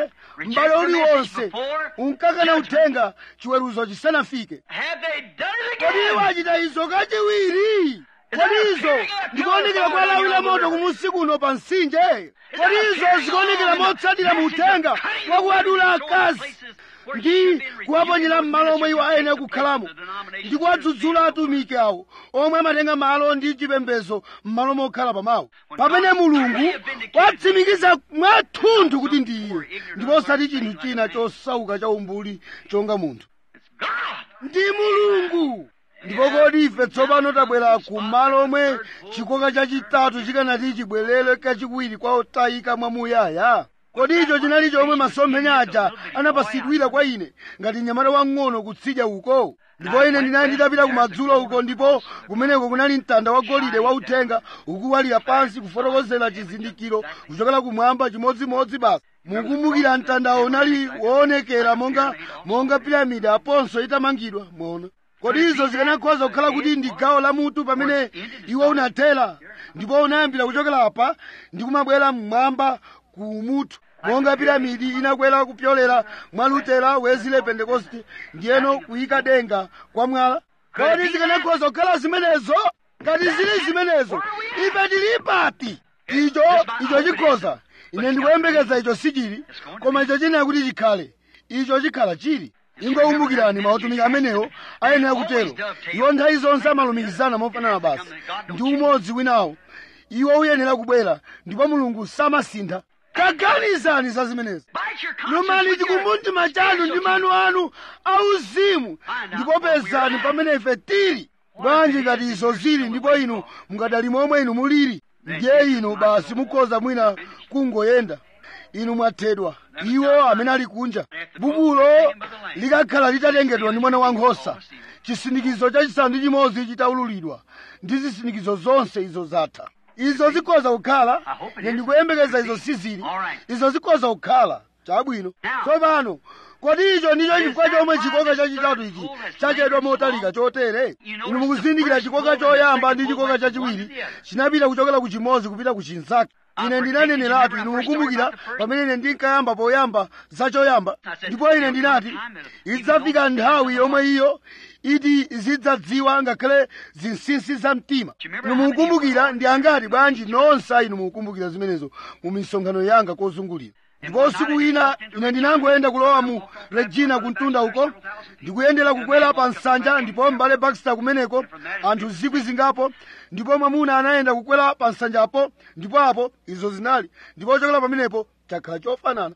uliwonse, unkakana uthenga chiweruzo chisanafike. Kodi iwo achita izo kachiwiri? Kodi izo ndikuonekera kwa lawi la moto kumusi kuno pa mtsinje? Kodi izo zikuonekera motsatira mu uthenga wa kuwadula akazi ndi kuwaponyera m'malo omwe iwo ayenera kukhalamo, ndi kuwadzudzula atumiki awo omwe amatenga malo ndi chipembedzo m'malo mokhala pamawo, pamene Mulungu watsimikiza mwathunthu kuti ndi Iye, ndipo osati chinthu china chosauka cha umbuli chonga munthu. Ndi Mulungu. Ndipo kodi ife tsopano tabwera ku malo omwe chikoka chachitatu chikanati chibwerere kachiwiri kwa otayika mwamuyaya? Kodi icho chinali chomwe masomphenya aja anapasidwira kwa ine ngati mnyamata wang'ono kutsidya uko? Ndipo ine ndinali nditapita kumadzulo uko, ndipo kumeneko kunali mtanda wagolide wauthenga ukuwalira pansi kufotokozera chizindikiro kuchokera kumwamba chimodzimodzi basi. Mukumbukira mtandawo unali woonekera monga piramidi aponso itamangidwa. Mwaona? Kodi izo zikanakhoza kukhala kuti ndi gawo la mutu pamene iwo unathera, ndipo unayambira kuchokera apa ndi kumabwera mmwamba ku mutu, monga piramidi inakwera kupyolera mwa Lutera, Wesley, Pentekoste, ndiyeno kuyika denga kwa mwala? Kodi zikanakhoza kukhala zimenezo? Ngati zili zimenezo, ife tili pati? Icho chikhoza. Ine ndikuyembekeza icho sichili, koma icho chinena kuti chikhale. Icho chikhala chili. Ingokumbukirani mautumiki amenewo ayenera kutero. Iwo nthawi zonse amalumikizana mofanana basi, ndi umodzi winawo. Iwo uyenera kubwera, ndipo Mulungu samasintha. Taganizani za zimenezo. Lumani chikumbumtima chanu ndi mano anu auzimu, ndipo pezani pamene ife tili. Bwanji ngati izo zili ndipo inu mukadali momwe inu muliri, ndiye inu basi mukhoza mwina kungoyenda. Inu mwathedwa. Iwo amene ali kunja, bukulo likakhala litatengedwa ndi Mwana Wankhosa, chisindikizo chachisanu ndi chimodzi chitaululidwa, ndi zisindikizo zonse izo zatha. Izo zikhoza kukhala, ine ndikuyembekeza izo sizili, izo zikhoza kukhala. Chabwino. Tsopano, kodi icho ndicho chifukwa chomwe chikoka chachitatu ichi chachedwa motalika chotere? Inu mukuzindikira chikoka choyamba ndi chikoka chachiwiri chinapita kuchokera ku chimodzi kupita ku chinzake. ine ndinaneneratu, inu mukumbukira pamene ine ndinkayamba poyamba zachoyamba, ndipo ine ndinati idzafika nthawi yomwe iyo iti zidzadziwa ngakhale zinsinsi za mtima. Inu mukumbukira ndi angati bwanji nonse inu mukumbukira zimenezo mu misonkhano yanga kozungulira. Ndipo usiku wina ine ndinangoyenda kulowa mu Regina kuntunda uko, ndikuyendera kukwera pa nsanja, ndipo m'bale Baxter kumeneko anthu zikwi zingapo, ndipo mwamuna anayenda kukwera pa nsanjapo, ndipo apo izo zinali, ndipo chokera pamenepo chakhala chofanana.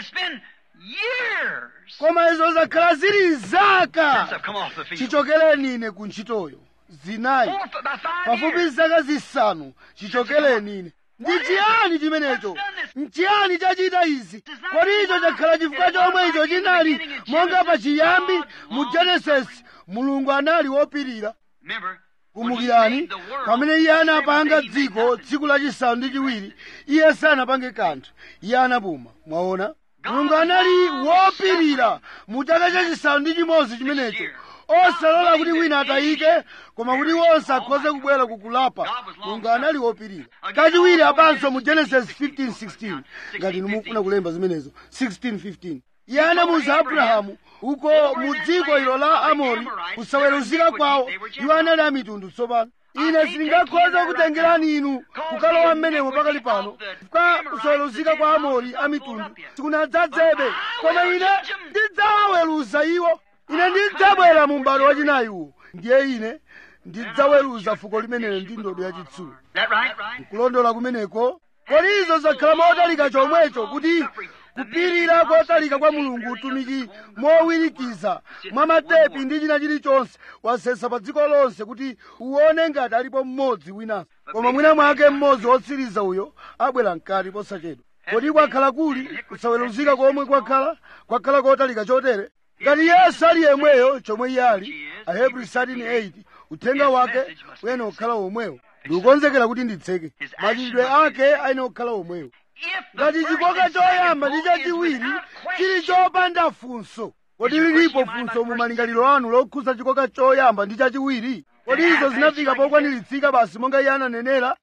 Koma izo zakhala zili zaka chichokereni ine ku ntchitoyo, zinayi pafupi zaka zisanu chichokereni ine. Ndi chiyani chimenecho? Nchiyani chachita izi? Kodi icho chakhala chifukwa chomwe icho chinali monga pachiyambi mu Genesis, Mulungu anali wopirira. Kumbukirani, pamene iye anapanga dziko tsiku lachisanu ndi chiwiri, iye sanapange kanthu, iye anapuma. Mwaona? Mulungu anali wopirira mu chaka chachisanu ndi chimodzi chimenecho, osalola kuti wina atayike, koma kuti wonse akhoze kubwera kukulapa. Mulungu anali wopirira. Kachiwiri apanso mu Genesis 15:16, ngati inu mufuna kulemba zimenezo, 16:15. Iye anamuwuza Abrahamu uko mu dziko ilo la Amori kusaweruzika kwawo, iwo anali a mitundu. Tsopano ine sindingakhoza kutengerani inu kukalowa mmenemo pakali pano, chifukwa kusaweruzika kwa Amori a mitundu sikunadzadzebe, koma ine ndidzawaweruza iwo. Ine ndidzabwera mu m'bado wachinayi uwo, ndiye ine ndidzaweruza fuko limenelo ndi ndodo yachitsulo. Kulondola kumeneko, kodi izo zakhala motalika chomwecho kuti kupirira kotalika kwa Mulungu, utumiki mowirikiza mwa matepi ndi china chilichonse, wasesa pa dziko lonse kuti uwone ngati alipo mmodzi winanso. Koma mwina mwake mmodzi wotsiriza uyo abwera mkati posachedwa. Kodi kwakhala kuli kusaweruzika komwe kwakhala kotalika chotere? Ngati Yesu ali yemweyo chomwe iye ali, Ahebri 13:8, uthenga wake uyene kukhala womwewo. Ndikukonzekera kuti nditseke, machitidwe ake ayene kukhala womwewo. Ngati chikoka choyamba ndi chachiwiri chili chopanda funso, kodi lilipo funso mu malingaliro anu lokhuza chikoka choyamba ndi chachiwiri? Kodi izo zinafika pokwaniritsika basi monga iye ananenera?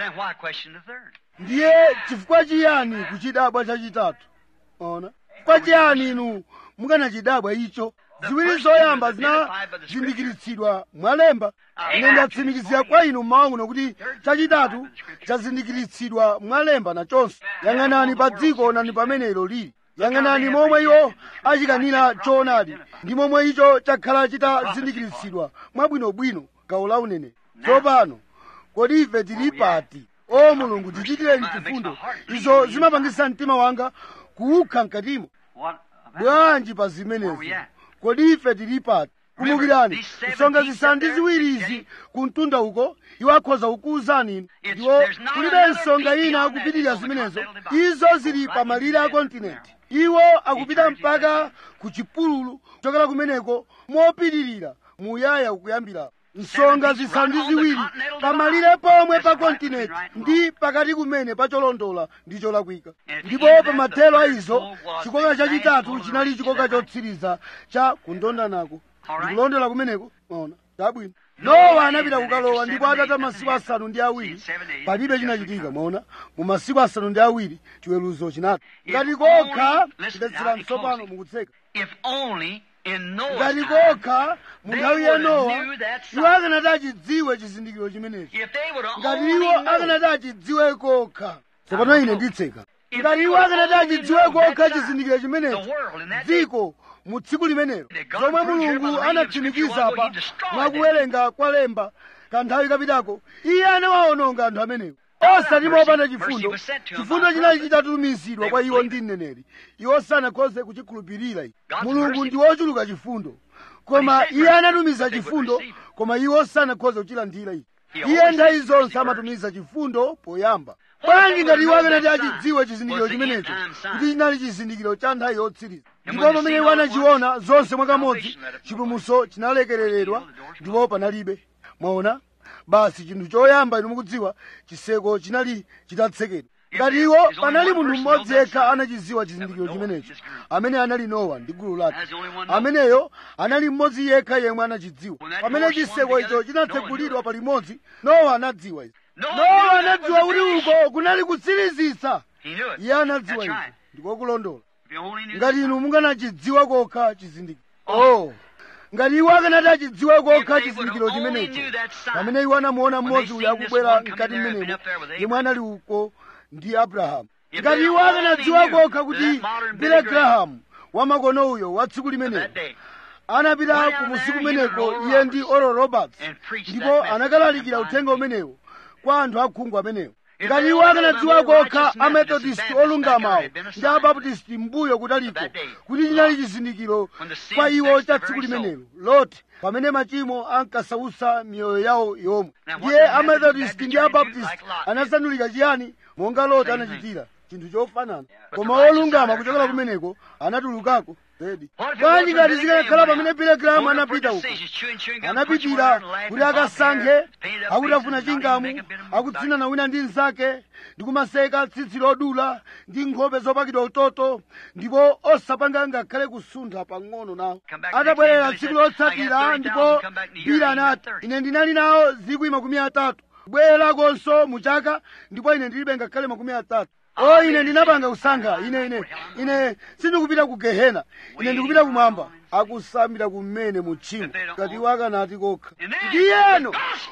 Ndiye chifukwa chiyani kuchidabwa chachitatu? Ona, chifukwa chiyani inu mukanachidabwa icho? Ziwiri zoyamba zinazindikiritsidwa mwalemba. Ine ndatsimikizira kwa inu mmawa muno kuti chachitatu chazindikiritsidwa mwalemba nachonso. Yang'anani pa dziko, onani pamene ilo lili. Yang'anani momwe iwo achikanira choonadi, ndi momwe icho chakhala chitazindikiritsidwa mwabwinobwino gawo la uneneri. Tsopano kodi ife tili pati? O Mulungu, tichitireni chifundo. Izo zimapangisa mtima wanga kuukha mkatimo. Bwanji pa zimenezo? Kodi ife tili pati? Kumbukirani, nsonga zisanu ndi ziwiri izi kuntunda uko, iwo akhoza kukuwuzani inu. Ndiwo kulibe nsonga ina akupitirira zimenezo. Izo zili pa malire a kontinenti. Iwo akupita mpaka ku chipululu, chokera kumeneko mopitirira muyaya kuyambira. Nsonga zisanu ndi ziwiri pamalire pomwe pa kontinenti ndi pakati kumene pacholondola ndi cholakwika. Ndipo pamathero a izo chikoka chachitatu chinali chikoka chotsiriza cha kundondanako. Ndikulondola kumeneko, maona chabwino. Nowa anapita kukalowa, ndipo atatha masiku asanu ndi awiri palibe chinachitika. Maona, mu masiku asanu ndi awiri chiweruzo chinati. Ngati kokha chidetsera msopano mukutseka, ngati kokha mu nthawi ya Nowa iwo akanati achidziwe chizindikiro chimenechi. Ngati iwo akanati achidziwe kokha, tsopano ine nditseka, ngati iwo akanati achidziwe kokha chizindikiro chimenechi, dziko mu tsiku limenelo, zomwe Mulungu anatsimikiza pa mwakuwerenga kwa lemba kanthawi kapitako, iye anawawononga anthu amenewo osati mopanda chifundo. Chifundo chinali chitatumizidwa kwa iwo ndi mneneri. Iwo sanakhoze kuchikhulupirira. Mulungu ndi wochuluka chifundo, koma iye anatumiza chifundo, koma iwo sanakhoze kuchilandira ichi. Iye nthawi zonse amatumiza chifundo poyamba. Bwanji ngati iwo akanati achidziwe chizindikiro chimenecho kuti chinali chizindikiro cha nthawi yotsiriza. Ndipo pamene iwo anachiona zonse mwakamodzi, chipulumutso chinalekereredwa ndipo panalibe. Mwaona, basi chinthu choyamba inu mukudziwa, chiseko chinali chitatsekedwa. Ngati iwo panali munthu mmodzi yekha anachidziwa chizindikiro chimenecho, amene anali Nowa ndi gulu lake. Ameneyo anali mmodzi yekha yemwe anachidziwa. Pamene chiseko icho chinatsegulidwa palimodzi, Nowa anadziwa izi. Nowa anadziwa kuti uko kunali kutsirizitsa. Iye anadziwa izo. Ndiko kulondola. Ngati inu munganachidziwa kokha chizindikiro. Ngati iwo akanati achidziwa kokha chizindikiro chimenecho, pamene iwo anamuona mmodzi uyu akubwera mkati mmenemo, yemwe anali uko ndi Abrahamu. Ngati iwo akanadziwa kokha kuti Billy Graham wamakono uyo wa tsiku limenelo anapita kumusi kumeneko iye ndi Oral Roberts, ndipo anakalalikira uthenga umenewo kwa anthu akhungu amenewo. Ngati iwo akanadziwa kokha Amethodist olungamawo ndi Abaptist mbuyo kutaliko kuti chinali chizindikiro kwa iwo cha tsiku limenelo, Loti, pamene machimo ankasausa miyoyo yawo yomwe. Ndiye Amethodist ndi Abaptist anasandulika chiyani? Monga Loti anachitira, chinthu chofanana. Koma olungama kuchokera kumeneko anatulukako. Bwanji ngati zikanakhala pamene Billy Graham anapita uko, anapitira kuti akasankhe, akutafuna chingamu, akutsinana wina ndi nzake, ndi kumaseka tsitsi lodula ndi nkhope zopakidwa utoto, ndipo osapanga ngakhale kusuntha pang'ono nawo. Atabwerera tsiku lotsatira, ndipo Billy anati, ine ndinali nawo 30,000 kubwererakonso mu chaka, ndipo ine ndilibe ngakhale 30. Ine ndinapanga kusankha, ine sindikupita ku Gehena, ine ndikupita kumwamba. Akusambira kumene mu tchimo, ngati iwo akanati kokha. Ndiyeno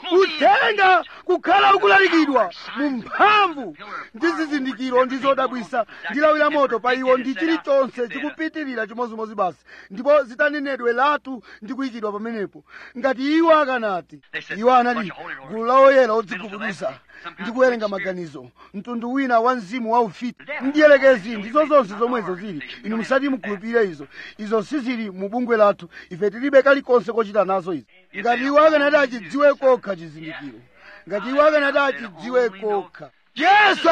uthenga kukhala ukulalikidwa mu mphamvu ndi zizindikiro ndi zodabwisa ndi lawi la moto pa iwo ndi chilichonse chikupitirira chimodzimodzi basi, ndipo zitanenedwe latu ndi kuyikidwa pamenepo. Ngati iwo akanati, iwo anali gulu la oyera odzigubuduza ndi kuwerenga maganizo, mtundu wina wa mzimu wa ufiti ndiyelekezi, ndizo zonse zomwezo zili. Inu musati mukhulupirire izo sizili mu bungwe lathu, ife tilibe kalikonse kochita nazo izi. Ngati iwo akanati achidziwe kokha chizindikiro, ngati iwo akanati achidziwe kokha. Yesu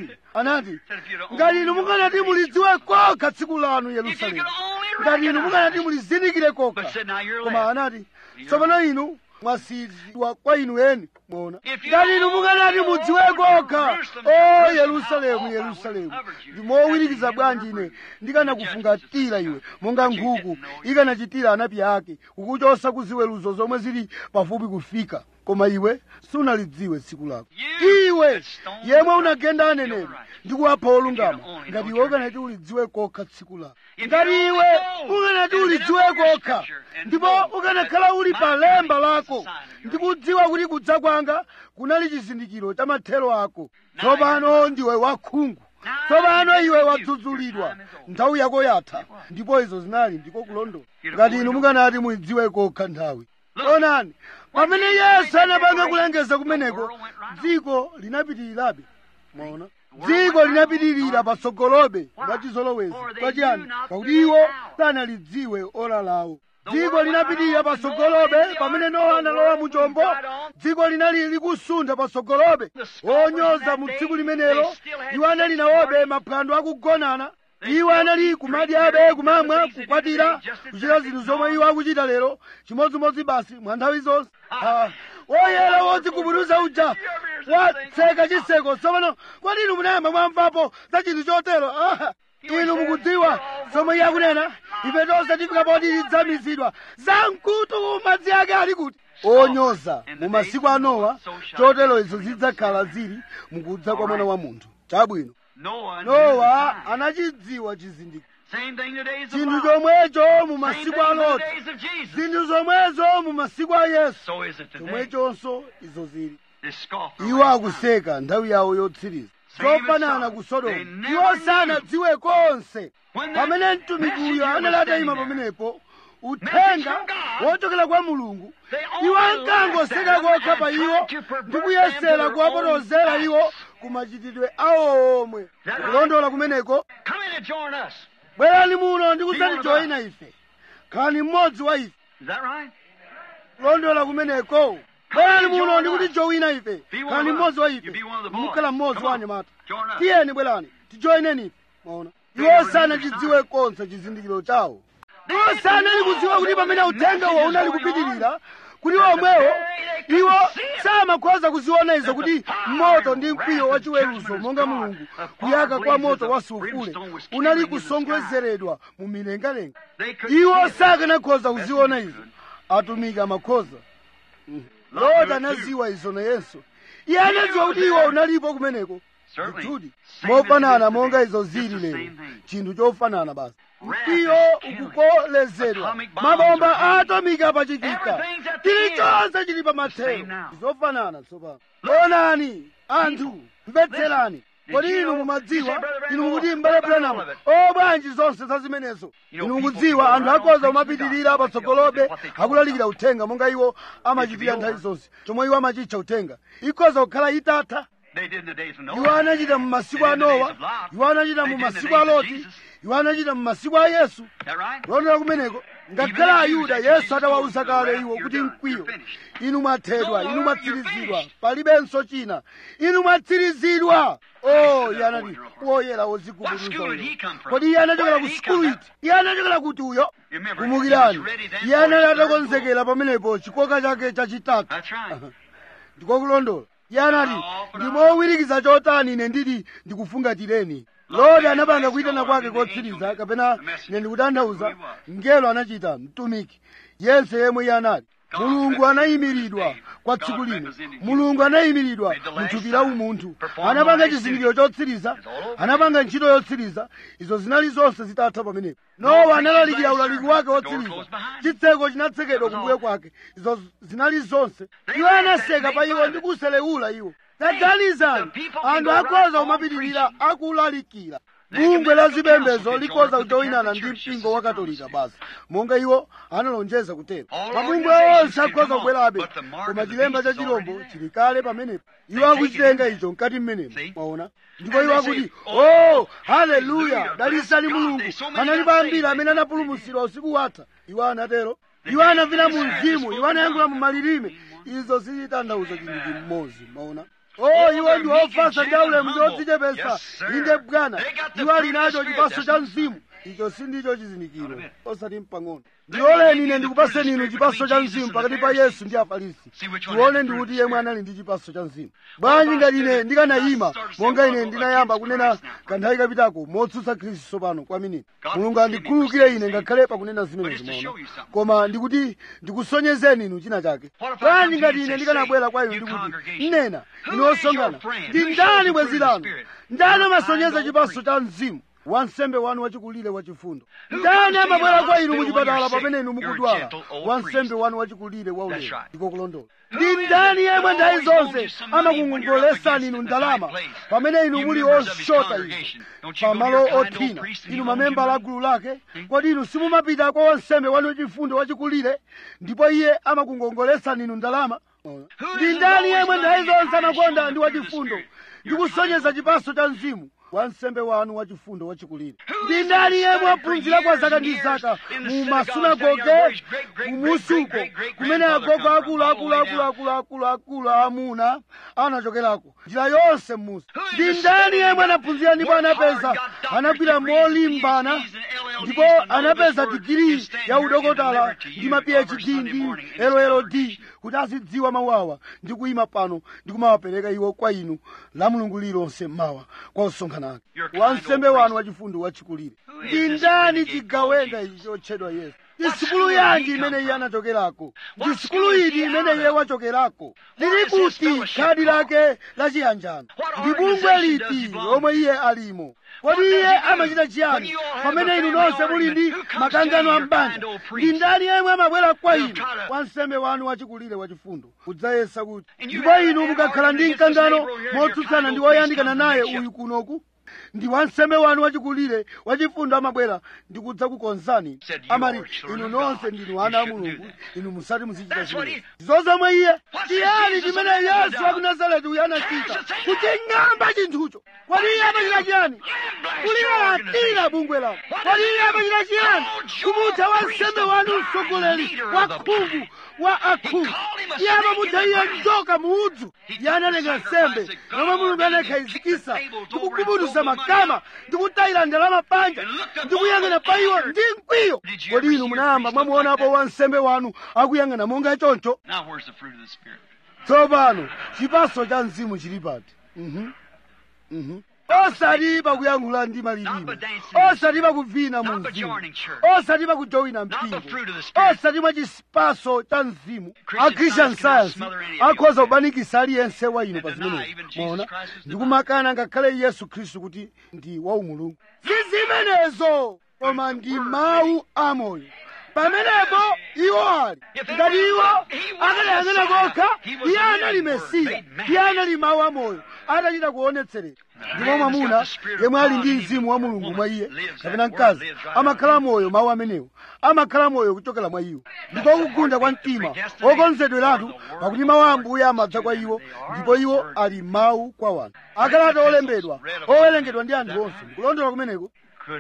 anati ngati inu mukanati mulidziwe kokha tsiku lanu Yerusalemu, ngati inu mukanati mulizindikire kokha. Koma anati tsopano inu mwasiyidwa kwa inu eni. Mwona, ngati inu mukanati mudziwe kokha, o Yerusalemu, ndi mowirikiza bwanji ine ndikanakufungatira iwe monga nkhuku ikanachitira anapi ake, kukuchosa ku ziweruzo zomwe zili pafupi kufika. Koma iwe sunalidziwe tsiku lako. Iwe yemwe unagenda aneneri ndi kuwapha olungama, ngati iwe ukanati ulidziwe kokha tsiku lako. Ngati iwe ukanati ulidziwe kokha, ndipo ukanakhala uli pa lemba lako ndi kudziwa kuti kudza kwanga kunali chizindikiro cha mathero ako, tsopano ndiwe wakhungu. Tsopano iwe wadzudzulidwa, nthawi yako yatha. Ndipo izo zinali ndiko kulondola. Ngati inu mukanati mulidziwe kokha nthawi. Onani, pamene Yesu anapanga kulengeza kumeneko, dziko linapitirirabe. Mwaona, dziko linapitirira patsogolobe ngati zolowezi. Pachiyani? Pakuti iwo sanalidziwe ora lawo. Dziko linapitirira patsogolobe pamene Nowa analowa mu chombo. Dziko linali likusuntha patsogolobe. Onyoza mu tsiku limenelo, iwo anali nawobe maphwando akugonana. Iwo anali kumadyabe, kumamwa, kukwatira, kuchita zinthu zomwe iwo akuchita lero, chimodzimodzi basi mwa nthawi zonse. Oyera wodzigubuduza uja watseka chiseko. Tsopano kodi inu munayamba mwamvapo za chinthu chotero? Inu mukudziwa zomwe iye akunena, ife tonse tifika poti tidzamizidwa za mkutu madzi ake ali kuti onyoza mu masiku a Nowa. Chotero izo zidzakhala zili mukudza kwa Mwana wa Munthu. Chabwino, Nowa anachidziwa chizindikiro. Chinthu chomwecho mu masiku a Loti, zinthu zomwezo mu masiku a Yesu, chomwechonso izo zili. Iwo akuseka nthawi yawo yotsiriza, zofanana ku Sodomu. Iwo sanadziwe konse. Pamene mtumiki uyo anali atayima pamenepo, uthenga wochokera kwa Mulungu, iwo ankangoseka kokha pa iwo ndi kuyesera kuwapotozera iwo kumachitidwe awo omwe. Kulondola kumeneko, bwerani muno ndi kudzatijoyina ife, khalani mmodzi wa ife. Kulondola kumeneko, bwerani muno ndi kutijoyina ife, khalani mmodzi wa ife. Mukhala mmodzi wa anyamata, tiyeni bwerani tijoyineni ife. Maona, iwo sanachidziwe konse chizindikiro chawo. Iwo sanali kudziwa kuti pamene uthenga uwo unali kupitirira, kuti omwewo iwo samakhoza kuziona izo, kuti moto ndi mkwiyo wa chiweruzo monga Mulungu kuyaka kwa moto wa sulfule unali kusongwezeredwa mu milengalenga. Iwo sakanakhoza kuziona izo, atumiki amakhoza. Loti anaziwa izo nayenso. iye anadziwa kuti iwo unalipo kumeneko. Ndithudi mofanana monga izo zili lero, chinthu chofanana basi. Mkwiyo ukukolezedwa, mabomba a atomiki apachikika, chilichonse chili pa mathero. Zofanana tsopano. Onani anthu, mvetserani. Kodi inu mumadziwa, inu mukuti m'bale Branham, bwanji zonse za zimenezo. Inu mukudziwa anthu akhoza kumapitirira patsogolobe akulalikira uthenga monga iwo amachitira nthawi zonse, chomwe iwo amachitcha uthenga. Ikhoza kukhala itatha. Iwo anachita mu masiku a Nowa, iwo anachita mu masiku a Loti, iwo anachita mu masiku a Yesu. Londera kumeneko, ngakhale Ayuda Yesu atawawuza kale iwo kuti mkwiyo, inu mwathedwa, inu mwatsirizidwa, palibenso china, inu mwatsirizidwa. Iye anati woyera wozigubuduza uyo. Kodi iye anachokera ku sukulu iti? Iye anachokera kuti uyo? Kumbukirani, iye anali atakonzekera pamenepo chikoka chake chachitatu. Ndiko kulondola. Iye anati ndimowirikiza chotani ine nditi ndikufungatireni. Lodi anapanga kuyitana kwake kotsiriza, kapena ine ndikutanthauza mngelo anachita mtumiki yense yemwe iye anali. Mulungu anayimiridwa kwa tsiku lino. Mulungu anayimiridwa mthupi la umunthu. Anapanga chizindikiro chotsiriza, anapanga ntchito yotsiriza. Izo zinali zonse zitatha pamenepo. Nowa analalikira ulaliki wake wotsiriza. Chitseko chinatsekedwa kumbuyo kwake. Izo zinali zonse. Iwo anaseka pa iwo ndi kuselewula iwo. Taganizani, anthu akhoza kumapitirira akulalikira. Bungwe la zipembedzo likhoza kujoyinana ndi mpingo wa Katolika basi, monga iwo analonjeza kutero. Mabungwe onse akhoza kubwerabe, koma chilemba cha chirombo chili kale pamenepo. Iwo akuchitenga icho mkati mmenemo, mwaona. Ndipo iwo akuti, haleluya, dalisani Mulungu, analipo ambiri amene anapulumutsidwa usiku watha. Iwo anatero. Iwo anavina mu mzimu, iwo anayankhula mu malilime. Izo sizitanthauza chinthu chimodzi, mwaona. Iwo ndi ofatsa ndi aulemu ndi odzichepetsa. Inde Bwana, iwo ali nacho chipatso cha mzimu. Icho sindicho chizindikiro, osati mpang'ono. Ndiloleni ine ndikupaseni inu chipatso cha mzimu pakati pa Yesu ndi Afarisi. Tione ndikuti yemwe anali ndi chipatso cha mzimu. Bwanji ngati ine ndikanayima monga ine ndinayamba kunena kanthawi kapitako motsutsa Khristu tsopano kwa miniti. Mulungu andikhululukire ine ngakhale pakunena zimenezi mwaona. Koma ndikuti ndikusonyezeni inu china chake. Bwanji ngati ine ndikanabwera kwa inu ndikuti nena inu osonkhana, ndi ndani bwenzi lanu? Ndani amasonyeza chipatso cha mzimu? Wansembe wanu wachikulire wachifundo. Ndani amabwera kwa inu muchipatala pamene inu mukudwala? Wansembe wanu wachikulire waulemu. Ndiko kulondola. Ndi ndani yemwe nthawi zonse amakungongolesani inu ndalama pamene inu muli oshota izo pamalo othina, inu mamembala a gulu lake? Kodi inu simumapita kwa wansembe wanu wachifundo wachikulire ndipo iye amakungongolesani inu ndalama? Ndi ndani yemwe nthawi zonse amakonda ndi wachifundo ndikusonyeza chipatso cha mzimu? Wansembe wanu wachifundo wachikulire. Ndi ndani yemwe aphunzira kwa zaka ndi zaka mu masunagoge, kumusuko kumene agogo akulu amuna anachokerako njira yonse m'musi? Ndi ndani yemwe anaphunzira ndipo anapeza, anagwira molimbana ndipo anapeza digiri ya udokotala ndi ma PhD ndi LLD kuti azidziwa mawu awa ndi kuyima pano ndi kumawapereka iwo kwa inu la Mulungu lilonse mawa kwa osonkhana ake? Wansembe wanu wachifundo wachikulire. Ndi ndani chigawenga ichi chotchedwa Yesu? Ndi sukulu yanji imene iye anachokerako? Ndi sukulu iti imene iye wachokerako? Lili kuti khadi lake lachiyanjano? Ndi bungwe liti lomwe iye alimo? Kodi iye amachita chiyani pamene inu nonse muli ndi makangano a mbanja? Ndi ndani yemwe amabwera kwa inu? Wansembe wanu wachikulire wachifundo kudzayesa kuti. Ndipo inu mukakhala ndi mkangano motsutsana ndi woyandikana naye uyu kunoku, ndi wansembe wanu wachikulire wachifundo amabwera ndi kudza kukonzani. Amati inu nonse ndinu ana a Mulungu, inu musati muzichita zimenezi. Zomwe iye chiyani chimene Yesu wa ku Nazareti uyu anachita kuching'amba chinthucho? Kodi iye amachita chiyani? Kulilatira bungwe lawo. Kodi iye amachita chiyani? Kumutha wansembe wanu mtsogoleri wa khungu wa akhungu. Iye amamutha iye njoka muudzu. Iye analenga nsembe nomwe Mulungu anakhazikitsa ndi kugubuduza makama ndi kutayira ndalama panja ndi kuyang'ana pa iwo ndi mkwiyo. Kodi inu munayamba mwamuonapo wansembe wanu akuyang'ana monga choncho? Tsopano chipatso cha mzimu chili pati? osati pakuyankhula ndi malilime, osati pakuvina mu mzimu, osati pakujoyina mpingo, osati mwa chisipaso cha mzimu. A Christian Science akhoza kubanikisa aliyense wa inu pa zimenezo, mwaona, ndikumakana ngakhale Yesu Khristu kuti ndi wa umulungu. Zimenezo koma ndi mawu amoyo. Pamenepo iwo ali ngati iwo akanayang'ana kokha, iye anali Mesiya, iye anali mawu amoyo atachita kuonetseredwa. Ndipo mwamuna yemwe ali ndi mzimu wa Mulungu mwa iye, kapena mkazi, amakhala moyo mawu amenewo, amakhala moyo kuchokera mwa iwo. Ndipo kugunda kwa mtima okonzedweratu, pakuti mawu a Ambuye amadza kwa iwo, ndipo iwo ali mawu kwa wanthu. Akalata olembedwa owerengedwa ndi anthu onse, ndikulondola kumeneko.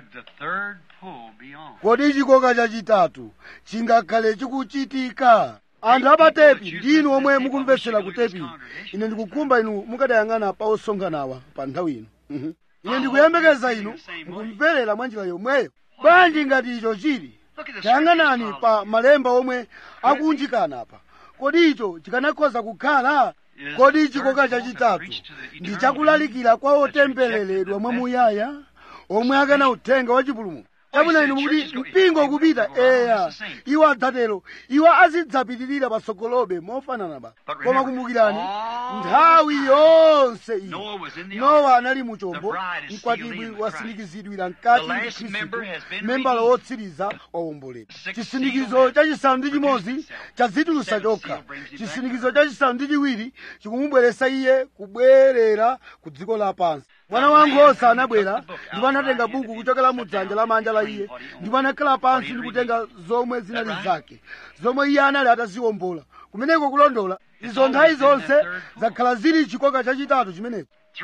Kodi chikoka chachitatu chingakhale chikuchitika? Anthu apatepi ndinu omwe mukumvetsera kutepi. Ine ndikukhumba inu mukadayang'ana pa osonkhanawa pa nthawi ino. Ine ndikuyembekeza inu mukumverera mwa njira yomweyo. Bwanji ngati icho chili, tayang'anani pa malemba omwe akunjikana apa. Kodi icho chikanakhoza kukhala? Kodi chikoka chachitatu ndi chakulalikira kwa otembereredwa mwamuyaya, omwe akana uthenga wa chipulumutso? Kapena inu mukuti mpingo kupita, eya, iwo adzatero, iwo azidzapitirira patsogolobe mofanana basi. Koma kumbukirani, nthawi yonse iyo Nowa anali mu chombo, mkwatibwi wasindikizidwira mkati ndi Khristu, membala wotsiriza wawomboledwa. Chisindikizo chachisanu ndi chimodzi chazitulusa chokha. Chisindikizo chachisanu ndi chiwiri chikumubweretsa iye kubwerera ku dziko lapansi. Mwana wankhosa anabwera ndipo anatenga buku kuchokera mu dzanja lamanja la iye, ndipo anakhala pansi ndi kutenga zomwe zinali zake, zomwe iye anali ataziwombola. Kumeneko kulondola, izo nthawi zonse zakhala zili chikoka chachitatu chimenecho.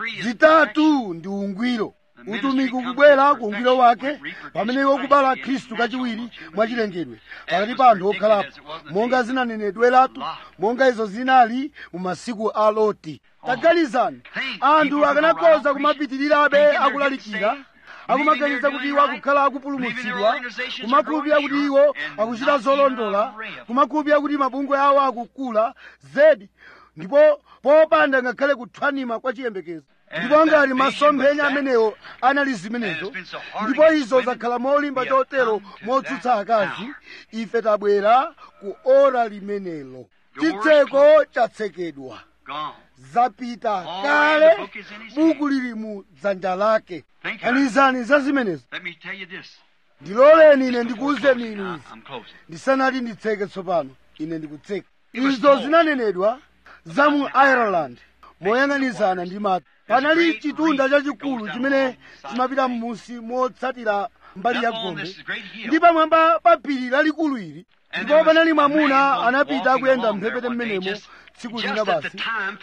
Zitatu ndi ungwiro. Utumiki ukubwera ku ungwiro wake pamene iwo kubala Khristu kachiwiri mwachilengedwe pakati pa anthu okhalapo, monga zinanenedweratu, monga izo zinali mu masiku a Loti. Taganizani, anthu akanakhoza kumapitirirabe akulalikira, akumaganiza kuti iwo akukhala akupulumutsidwa, kumakhulupirira kuti iwo akuchita zolondola, kumakhulupirira kuti mabungwe awo akukula zedi, ndipo popanda ngakhale kuthwanima kwa chiyembekezo. Ndipo ngati masomphenya amenewo anali zimenezo, ndipo izo zakhala molimba chotero motsutsa akazi, ife tabwera ku ora limenelo. Chitseko chatsekedwa, zapita kale, buku lili mu dzanja lake. Kanizani za zimenezo. Ndiloleni ine ndikuwuzeni inu izi ndisanati nditseke tsopano. Ine ndikutseka. Izo zinanenedwa za mu Ireland moyang'anizana ndi madzi. Panali chitunda chachikulu chimene chimapita m'munsi motsatira mbali ya gombe, ndi pamwamba pa phiri lalikulu ili, ndipo panali mwamuna anapita akuyenda mphepete mmenemo tsiku lina basi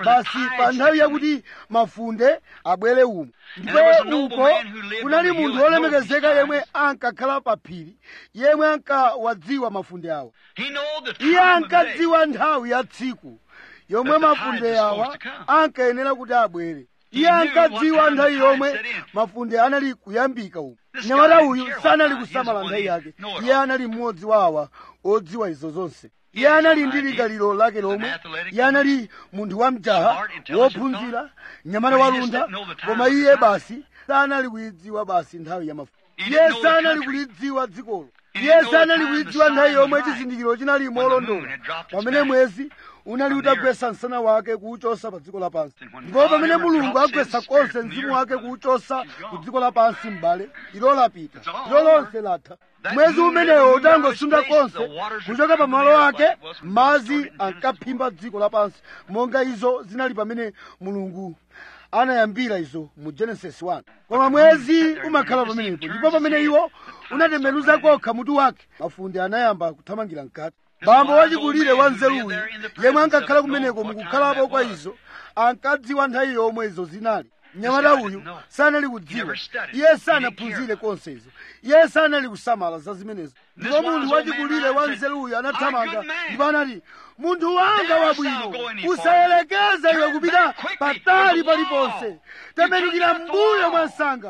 pa nthawi yakuti mafunde abwere umo. Ndipo uko kunali munthu wolemekezeka yemwe ankakhala pa phiri, yemwe ankawadziwa mafunde awa. Iye ankadziwa nthawi ya tsiku yomwe mafunde awa ankayenera kuti abwere. Iye ankadziwa nthawi yomwe mafunde anali kuyambika umo. Mnyamata uyu sanali kusamala nthawi yake. Iye anali mmodzi wa awa odziwa izo zonse. Iye anali ndi lingaliro lake lomwe. Iye anali munthu wamjaha, wophunzira, mnyamata waluntha, koma iye basi sanali kuyidziwa basi nthawi ya mafunde. Iye sanali kulidziwa dzikolo. Iye sanali kulidziwa nthawi yomwe chizindikiro chinali molondola, pamene mwezi unali utagwesa msana wake kuuchosa pa dziko lapansi. Ndipo pamene Mulungu agwesa konse mzimu wake kuuchosa ku dziko lapansi, m'bale, ilo lapita, ilo lonse latha. Mwezi umenewo utangosunda konse kuchoka pa malo ake, madzi ankaphimba dziko lapansi, monga izo zinali pamene Mulungu anayambira izo mu Genesis 1. Koma mwezi umakhala pamenepo, ndipo pamene iwo unatembenuza kokha mutu wake, mafunde anayamba kuthamangira mkati. Bambo wachikulire wa nzeruyi yemwe ankakhala kumeneko mukukhalapo kwa izo ankadziwa nthawi yomwe izo zinali. Mnyamata uyu sanali kudziwa, iye sanaphunzire konse izo, iye sanali kusamala za zimenezo. Ndipo munthu wachikulire wa nzeruyi anathamanga ndipo anati, munthu wanga wabwino, usayelekeze iwe kupita patali paliponse, tembenukira mbuyo mwansanga,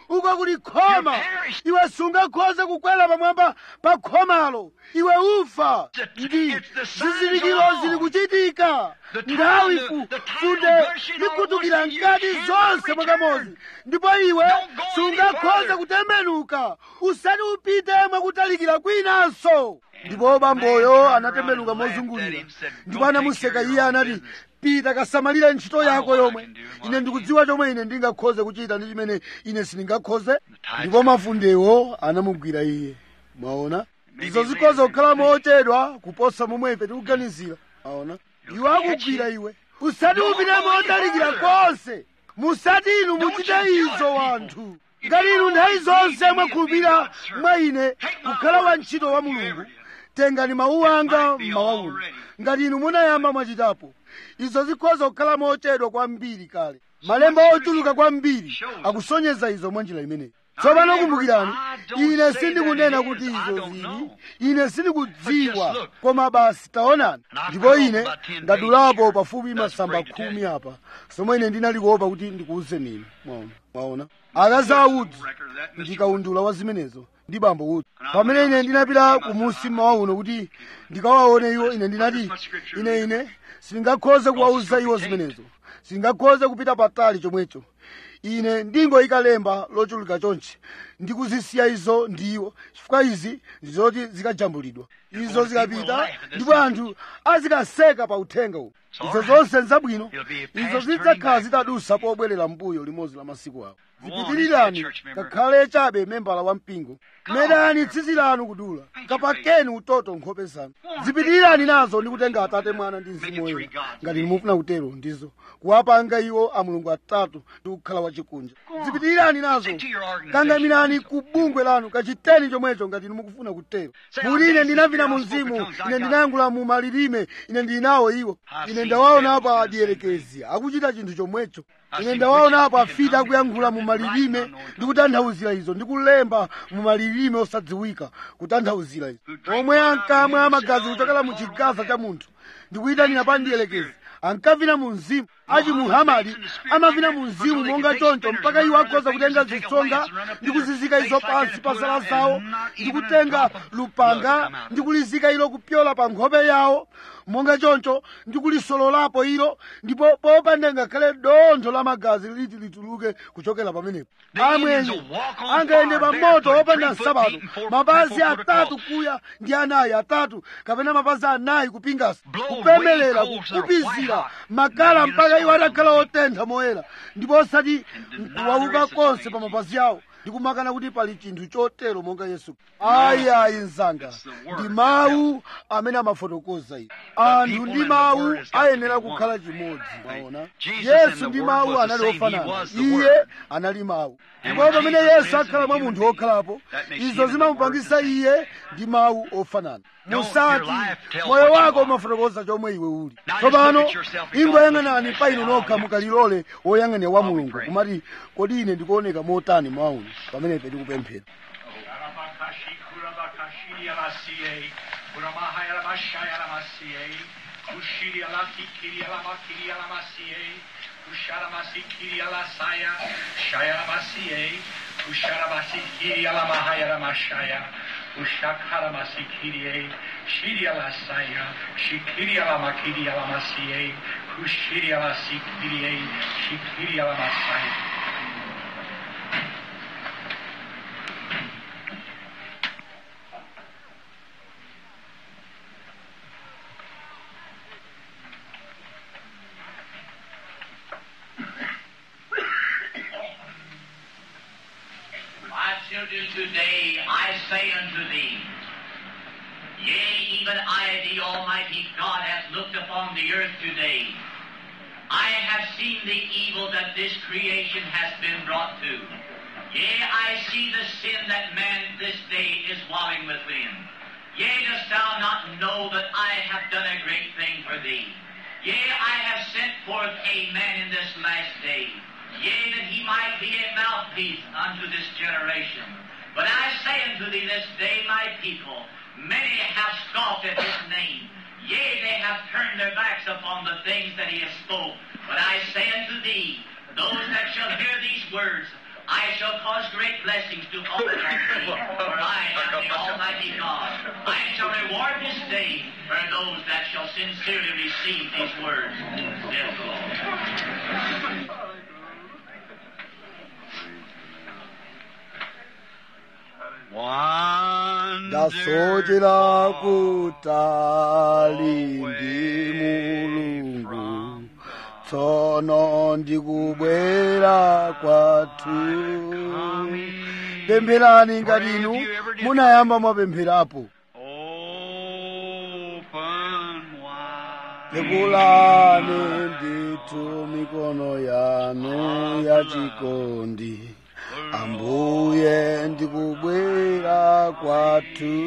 uko kuli khoma, iwe sungakhoze kukwera pamwamba pa khomalo, iwe ufa. Ndi zizindikiro zili kuchitika, nthawi funde likutukira ngati zonse mwakamodzi, ndipo iwe sungakhoze kutembenuka usati upite mwakutalikira kwinanso. Ndipo bamboyo anatembenuka mozungulira, ndipo anamuseka iye, anati, pita kasamalira ntchito yako yomwe. Ine ndikudziwa chomwe ine ndingakhoze kuchita ndi chimene ine sindingakhoze. Ndipo mafundewo anamugwira iye. Mwaona, izo zikhoza kukhala mochedwa kuposa momwe ife tikuganizira. Mwaona, iwo akugwira iwe, usati upite motalikira konse. Musati inu muchite izo wanthu. Ngati inu nthawi zonse mwakhulupirira mwa ine kukhala wantchito wa Mulungu, tengani mawu anga mmawa uno. Ngati inu munayamba mwachitapo, izo zikhoza kukhala mochedwa kwambiri kale. Malemba ochuluka kwambiri akusonyeza izo mwa njira imeneyi. Tsopano kumbukirani, ine sindikunena kuti izo zili, ine sindikudziwa, koma basi taonani. Ndipo ine ndadulapo pafupi masamba 10 apa, somwe ine ndinalikuopa kuti ndikuwuzeni inu. Mwaona, akazi a udzu ndikaundula wa zimenezo ndi bambo udzu. Pamene ine ndinapita kumusi mmawa uno kuti ndikawaone iwo, ine ndinati ine sindingakhoze kuwauza iwo zimenezo, sindingakhoze kupita patali chomwecho. Ine ndingoyika lemba lochuluka chonchi ndikuzisiya izo ndiwo, chifukwa izi ndizoti zikajambulidwa. Izo zikapita ndipo anthu azikaseka pa uthenga uwu. Izo zonse nzabwino, izo zidzakhala zitadusa pobwerera mbuyo limodzi la masiku awo. Zipitirirani, kakhale chabe membala wa mpingo. Medani tsitsi lanu kudula, kapakeni utoto nkhope zanu. Zipitirirani nazo ndi kutenga Atate, Mwana ndi Mzimu Woyera, ngati mufuna kutero, ndizo kuwapanga iwo a Mulungu atatu ndi kukhala wachikunja. Zipitirirani nazo, kangamirani ku bungwe lanu, kachiteni chomwecho ngati mukufuna kutero. Kuti ine ndinavina mu mzimu, ine ndinayankhula mu malilime, ine ndinawo iwo. Ine ndawaonapo adierekezi akuchita chinthu chomwecho. Ine ndawaonapo afiti akuyankhula mu malilime ndi kutanthauzira izo, ndi kulemba mu malilime osadziwika kutanthauzira izo. Omwe ankamwa magazi kuchokera mu chigaza cha munthu ndikuyitanira pa ndiyelekezi, ankavina mu mzimu. Achi Muhamadi amavina mu mzimu monga choncho, mpaka iwo akhoza kutenga zitsonga ndi kuzizika izo pansi pa zala zawo, ndi kutenga lupanga ndi kulizika ilo kupyola pa nkhope yawo monga choncho, ndi kulisololapo ilo, ndipo popanda ngakhale dontho la magazi liti lituluke kuchokera pamenepo. Amwenye angayende pa moto wopanda nsapato, mapazi 3 kuya ndi 4 atatu kapena mapazi 4 kupingasa, kupemelera, kukupizira makala mpaka iwo atakhala otentha moyera, ndipo osati nkuwauka konse pa mapazi awo ndikumakana kuti pali chinthu chotero monga Yesu. Ayi mzanga, ndi mawu amene amafotokoza izi. Anthu ndi mawu ayenera kukhala chimodzi. Maona, Yesu ndi mawu anali ofanana, iye anali mawu. Ndipo pamene Yesu akhala mwa munthu wokhalapo, izo zimamupangisa iye ndi mawu ofanana. Musati moyo wako umafotokoza chomwe iwe uli. Tsopano ingoyang'anani pa inu nokha mukalilole woyang'anira wa Mulungu kumati, kodi ine ndikuoneka motani mwauni pamene ife tikupemphera. Ushakara masikirie, shiria la saya, shikiria la makiria la masie, kushiria la sikirie, shikiria la masaya. Children, today I say unto thee, yea, even I, the Almighty God, hath looked upon the earth today. I have seen the evil that this creation has been brought to. Yea, I see the sin that man this day is wallowing within. Yea, dost thou not know that I have done a great thing for thee? Yea, I have sent forth a man in this last day. Yea, that he might be a mouthpiece unto this generation. But I say unto thee this day, my people, many have scoffed at his name. Yea, they have turned their backs upon the things that he has spoke. But I say unto thee, those that shall hear these words, I shall cause great blessings to open on me, for I am the Almighty God. I shall reward this day for those that shall sincerely receive these words. Yes, Lord. ndasojera kutali ndi Mulungu, tsono ndikubwera kwathu. Pempherani ngati inu munayamba mwapempherapo. Pekulani ndithu mikono yanu yachikondi, Ambuye ndikubwera kwathu,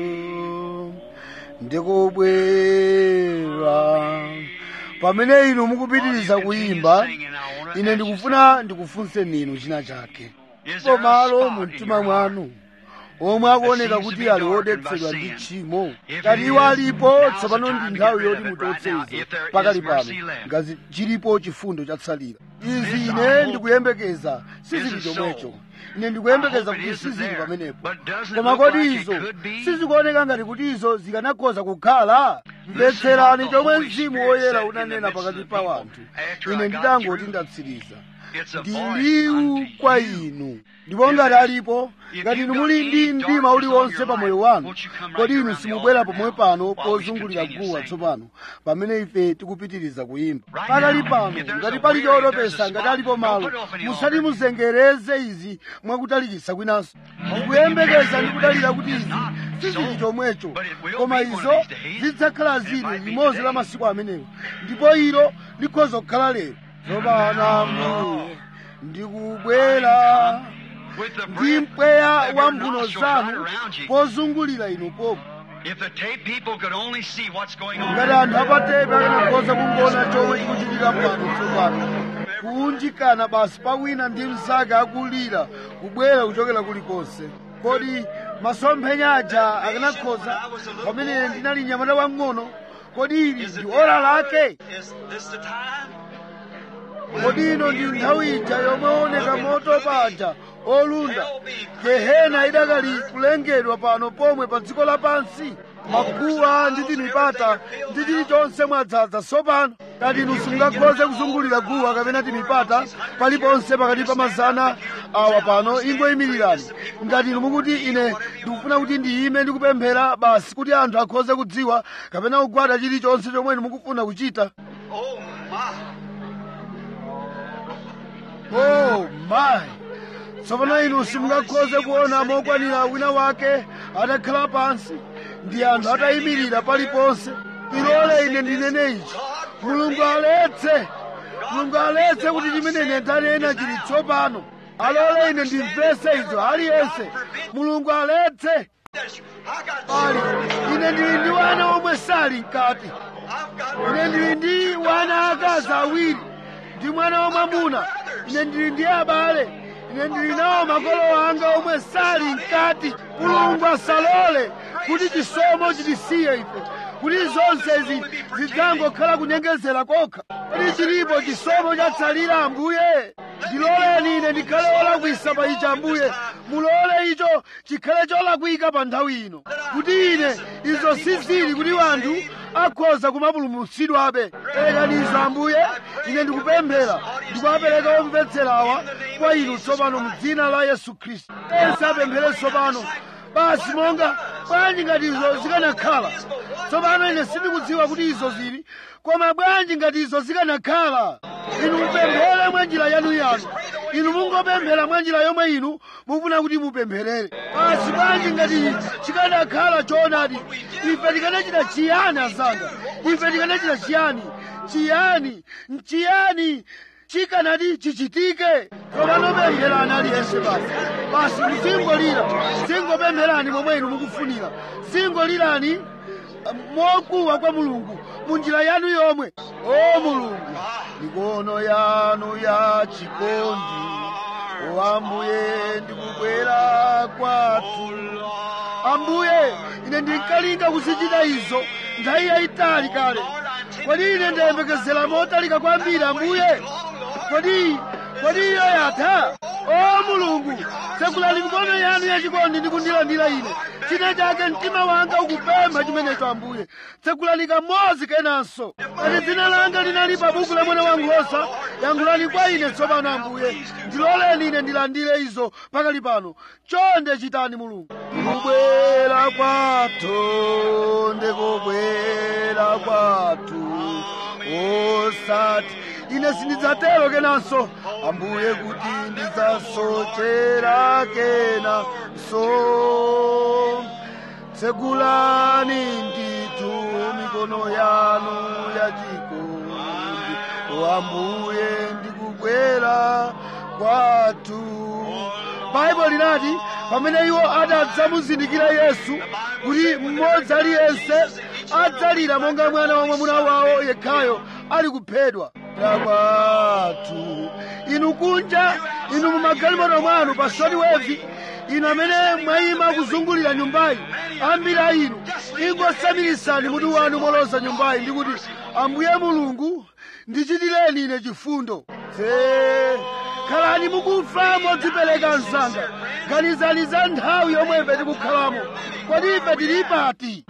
ndikubwera. Pamene inu mukupitiriza kuyimba, ine ndikufuna ndikufunseni inu china chake. Ndipo malo mu mtima mwanu omwe akuoneka kuti ali wodetsedwa ndi tchimo, ngati iwo alipo, tsopano ndi nthawi yoti muchotse izo pakali pano, ngati chilipo chifundo chatsalira. Izi ine ndikuyembekeza sizili chomwecho. Ine ndikuyembekeza kuti sizili pamenepo. Koma kodi izo sizikuoneka ngati kuti izo zikanakhoza kukhala? Mvetserani chomwe Mzimu Woyera unanena pakati pa wanthu. Ine nditangoti ndatsiriza. Ndi liwu kwa inu. Ndipo ngati alipo, ngati inu muli ndi mdima uliwonse pa moyo wanu, kodi inu simubwera pomwe pano pozungulira guwa tsopano pamene ife tikupitiriza kuyimba? Pakali pano, ngati pali chotopesa, ngati alipo malo, musati muzengereze izi mwakutalikitsa kwinanso. Ndikuyembekeza ndi kudalira kuti izi sizili chomwecho, koma izo zidzakhala zili limodzi la masiku amenewo, ndipo ilo likhoza kukhala lero. Tsopano Ambuye ndikubwera ndi mpweya wa mphuno zanu pozungulira inu popo. Ngati anthu apatepe akanakhoza kungoona chomwe chikuchitika pano tsopano, kuunjikana basi pa wina ndi mnzake akulira kubwera kuchokera kulikonse. Kodi masomphenya aja akanakhoza pamene ndinali mnyamata wang'ono? Kodi ili ndi ora lake? Kodi ino ndi nthawi ija yomwe oneka moto paja olunda, Gehena idakali kulengedwa pano pomwe pa dziko lapansi, maguwa ndi timipata ndi chilichonse mwadzaza tsopano? Ngati inu simungakhoze kuzungulira guwa kapena timipata paliponse pakati pa mazana awa pano, ingoyimirirani. Ngati inu mukuti ine ndikufuna kuti ndiyime ndikupemphera basi kuti anthu akhoze kudziwa kapena kugwada chilichonse chomwe inu mukufuna kuchita. Oh my! Tsopano inu simungakhoze kuona mokwanira wina wake atakhala pansi ndi anthu atayimirira paliponse. Ilole ine ndinene ichi. Mulungu aletse kuti chimene ine ndanena chili tsopano. Alole ine ndimvese izo aliyense. Mulungu aletse. Ine ndili ndi wana omwe sali mkati. Ine ndili ndi wana akazi awiri ndi mwana wamwamuna. Ine ndili ndi abale. Ine ndili nawo makolo anga omwe sali mkati. Mulungu asalole kuti chisomo chitisiye ife, kuti zonse izi zidzangokhala kunyengezera kokha. Kodi chilipo chisomo chatsalira Ambuye? Ndiloleni ine ndikhale wolakwisa pa ichi Ambuye. Mulole icho chikhale cholakwika pa nthawi ino, kuti ine izo sizili kuti wanthu akhoza kumapulumutsidwabe. Perekani izo Ambuye. Ine ndikupemphera ndikuwapereka omvetserawa kwa inu tsopano mu dzina la Yesu Khristu. Ense apemphere tsopano. Basi monga bwanji ngati izo zikanakhala. Tsopano ine sindikudziwa kuti izo zili, koma bwanji ngati izo zikanakhala. Inu mupemphere mwa njira yanuyanu. Inu mungopemphera mwa njira yomwe inu mufuna kuti mupempherere. Basi bwanji ngati chikanakhala choonadi. Ife tikanachita chiyani azanga? Ife tikanachita chiyani? Chiyani chikanati chichitike? Tsopano pempherani aliyense basi. Basi muzingolira. Zingopempherani momwe inu mukufunira. Zingolirani mokuwa kwa Mulungu mu njira yanu yomwe. O Mulungu, mikono yanu ya chikondi. O Ambuye, ndikubwera kwathu. Ambuye, ine ndinkalinga kuzichita izo nthawi yayitali kale. Kodi ine ndayembekezera motalika kwambiri Ambuye? Kodi iyo yatha? o Mulungu, tsekulani mikono yanu yachikondi ndi kundilandira ine. China chake mtima wanga ukupempha chimenecho Ambuye. Tsekulani kamodzi kenanso. Ngati dzina langa linali pa buku la mwana wankhosa, yankhulani kwa ine tsopano Ambuye. Ndiloleni ine ndilandire izo pakali pano. Chonde chitani Mulungu. Ndikubwera kwathu, ndikubwera kwathu. Osati ine sindidzatero kenanso Ambuye kuti ndidzasochera kenanso. Tsegulani ndithu mikono yanu yachikondi, o Ambuye ndikubwera kwathu. Baibulo linati pamene iwo adzamuzindikira Yesu kuti mmodzi aliyense adzalira monga mwana wa mwamuna wawo yekhayo ali kuphedwa. Kwathu inu kunja, inu mumagalimoto mwanu pa sodi wevi, inu amene mwayima kuzungulira nyumbayi, ambiri a inu ingosamirisani mutu wanu moloza nyumbayi ndi kuti Ambuye Mulungu ndichitireni ine chifundo. Khalani mukufa modzipereka msanga. Ganizani za nthawi yomwe ife tikukhalamo. Kodi ife tili pati?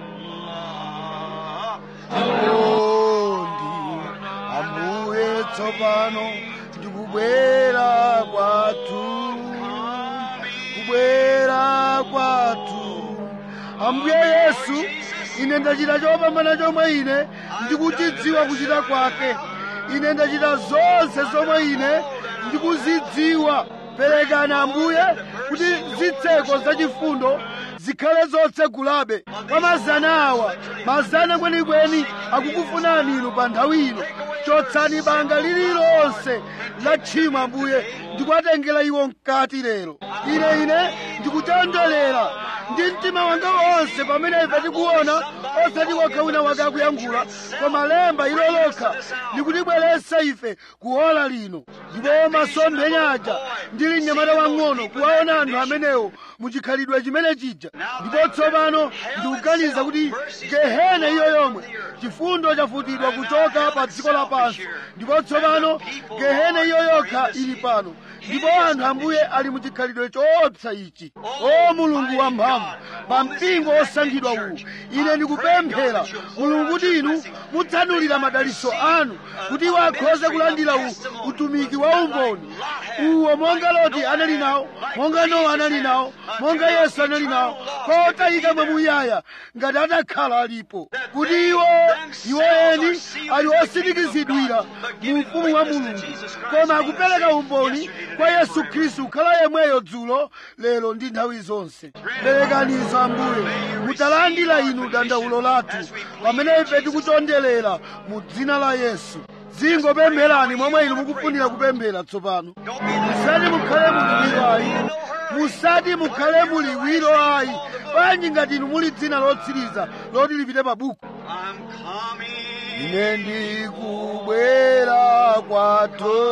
Ambuye tsopano ndikubwera kwathu, kubwera kwathu. Ambuye Yesu, ine ndachita chopambana chomwe ine ndikuchidziwa kuchita kwake. Ine ndachita zonse zomwe ine ndikuzidziwa. Perekani Ambuye kuti zitseko zachifundo zikhale zotsegulabe kwa mazana awa. Mazana kwenikweni akukufunani inu pa nthawi ino. Chotsani banga lililonse la tchimo Ambuye ndikuwatengera iwo mkati lero. Ine ndikuchenjerera ndi mtima wanga wonse pamene ife tikuona osati kokha wina wake akuyankhula, koma lemba ilo lokha likutibweretsa ife kuola lino. Ndipo masomphenya aja ndili mnyamata wang'ono kuwaona anthu amenewo muchikhalidwe chimene chija. Ndipo tsopano ndikuganiza kuti gehena iyo yomwe chifundo chafutidwa kuchoka pa dziko lapansi, ndipo tsopano gehena iyo yokha ili pano. Ndipo anthu Ambuye ali muchikhalidwe choopsa ichi. O Mulungu wamphamvu, pa mpingo osankhidwa uwu ine ndikupemphera Mulungu kuti inu mutsanulira madalitso anu kuti iwo akhoze kulandira utumiki wa umboni uwo monga Loti anali nawo, monga Nowa anali nawo, monga Yesu anali nawo, kotayika mwamuyaya ngati atakhala alipo. Kuti iwo eni ali osindikizidwira mu ufumu wa Mulungu, koma akupereka umboni kwa Yesu Khristu kukhala yemweyo dzulo lero ndi nthawi zonse. Perekanizo Ambuye, mutalandira inu dandaulo lathu pamene ife tikuchondelera mu dzina la Yesu. Zingopempherani momwe inu mukufunira kupemphera tsopano. Musati mukhale muliwiro ayi, musati mukhale muliwiro ayi. Bwanji ngati inu muli dzina lotsiriza loti lipite pa buku. Ine ndikubwera kwathu,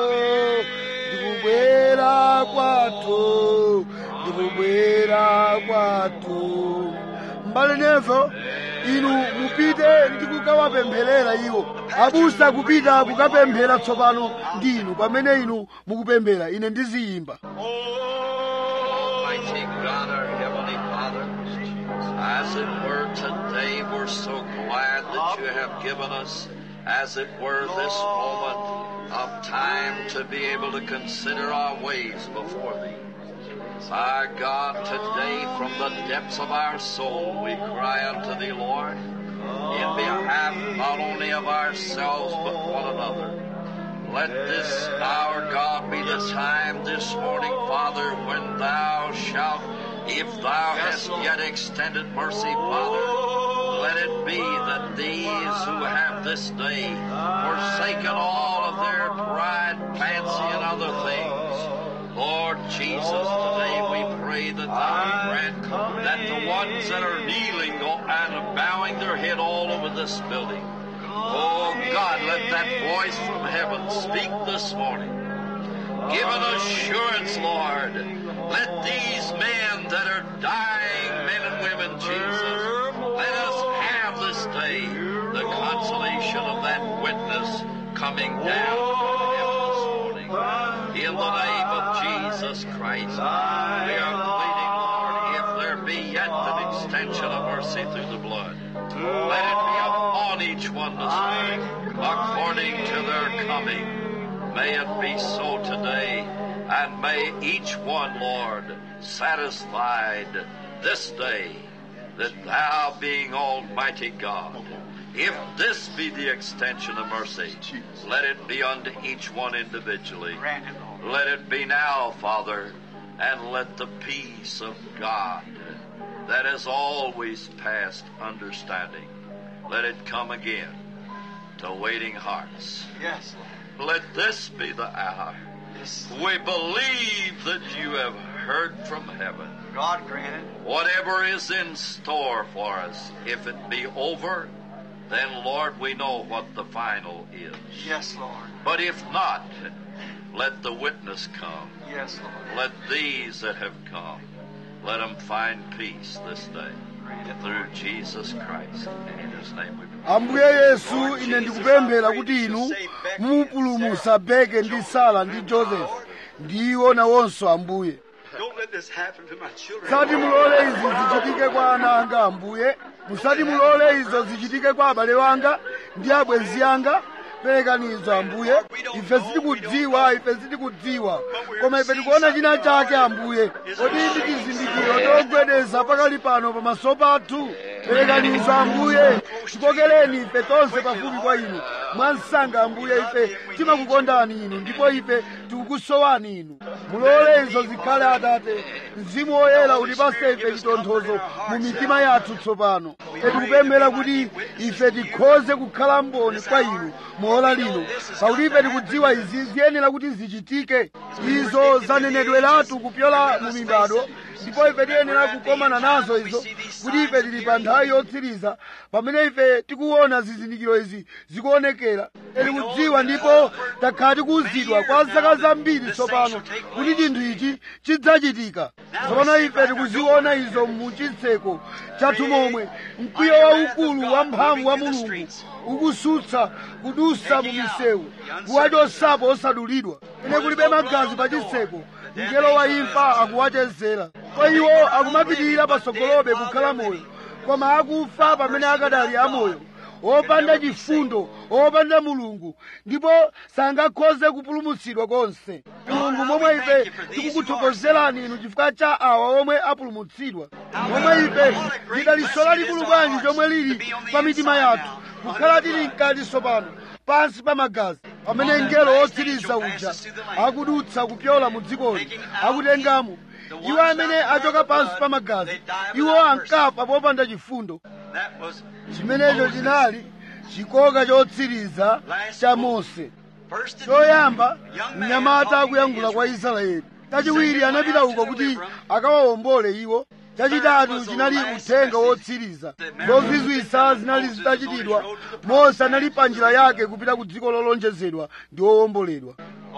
ndikubwera kwathu, ndikubwera kwathu. Mbale Nevo, inu mupite ndi kukawapempherera iwo. Abusa kupita kukapemphera tsopano ndi inu pamene inu mukupemphera. Ine ndiziyimba. Almighty God, our Heavenly Father, as it were today, we're so glad that you have given us, as it were, this moment of time to be able to consider our ways before Thee. Our God, today from the depths of our soul we cry unto Thee, Lord, in behalf not only of ourselves but one another. Let this, our God, be the time this morning, Father, when Thou shalt, if Thou hast yet extended mercy, Father, let it be that these who have this day forsaken all of their pride, fancy, and other things, Lord Jesus, today we pray that Thou grant that the ones that are kneeling and bowing their head all over this building, oh God, let that voice from heaven speak this morning. Give an assurance, Lord. Let these men that are dying, men and women, Jesus, let us have this day the consolation of that witness coming down from heaven this morning. In the name of Jesus. Christ. We are pleading, Lord, if there be yet an extension of mercy through the blood, let it be upon each one this day, according to their coming. May it be so today, and may each one, Lord, satisfied this day that Thou, being Almighty God, if this be the extension of mercy, let it be unto each one individually. Let it be now, Father, and let the peace of God that has always passed understanding, let it come again to waiting hearts. Yes. Let this be the hour. We believe that You have heard from heaven. God grant it. Whatever is in store for us, if it be over, then, Lord, we know what the final is. Yes, Lord. But if not, let the witness come. Yes, Lord. Let these that have come, let them find peace this day. Through Jesus Christ. In His name we pray. Ambuye Yesu, ine ndikupemphera kuti Inu mupulumutsa Beke ndi Sara ndi Joseph ndiwo nawonso Ambuye. Don't let this happen to my children. Musati mulole izi zichitike kwa ana anga Ambuye. Musati mulole izo zichitike kwa abale wanga ndi abwenzi anga. Perekanizo Ambuye. Ife sitikudziwa. Koma ife tikuona china chake Ambuye. Kodi ndi chizindikiro chogwedeza pakali pano pamaso pathu. Perekanizo Ambuye. Tikokereni ife tonse pafupi kwa Inu. Mwansanga Ambuye, ife timakukondani Inu ndipo ife tikukusowani Inu. Mulole izo zikhale Atate. Mzimu Woyera utipatse ife chitonthozo mu mitima yathu tsopano. Tikupemphera kuti ife tikhoze kukhala mboni kwa Inu muola lino. Pakuti ife tikudziwa izi ziyenera kuti zichitike. Izo zanenedweratu kupyola mu mibado. Ndipo ife tiyenera kukomana nazo izo kuti ife tili pa nthawi yotsiriza pamene ife tikuona zizindikiro izi zikuonekera. Tikudziwa ndipo takhala tikuwuzidwa kwa zaka zambiri tsopano kuti chinthu ichi chidzachitika. Tsopano ife tikuziona izo mu chitseko chathu momwe mkwiyo waukulu wamphamvu wa Mulungu ukusutsa kudusa mu misewu kuwachotsapo osadulidwa. Ine kulibe magazi pa chitseko, mngelo wa imfa akuwachezera. Kwa iwo akumapitirira patsogolobe kukhala moyo, koma akufa pamene akadali amoyo, opanda chifundo, opanda Mulungu, ndipo sangakhoze kupulumutsidwa konse. Mulungu, momwe ife tikukuthokozerani Inu chifukwa cha awa omwe apulumutsidwa. Momwe ife tidalisola likulu bwanji chomwe lili pa mitima yathu, kukhala tili mkati tsopano pansi pa magazi, pamene mngelo wotsiriza uja akudutsa kupyola mu dzikoli, akutengamo iwo amene achoka pansi pa magazi. Iwo ankafa popanda chifundo. Chimenecho chinali chikoka chotsiriza cha Mose. Choyamba mnyamata akuyankhula kwa Israeli. Chachiwiri anapita uko kuti akawawombole iwo. Chachitatu chinali uthenga wotsiriza. Zozizwitsa zinali zitachitidwa. Mose anali pa njira yake kupita ku dziko lolonjezedwa ndi wowomboledwa.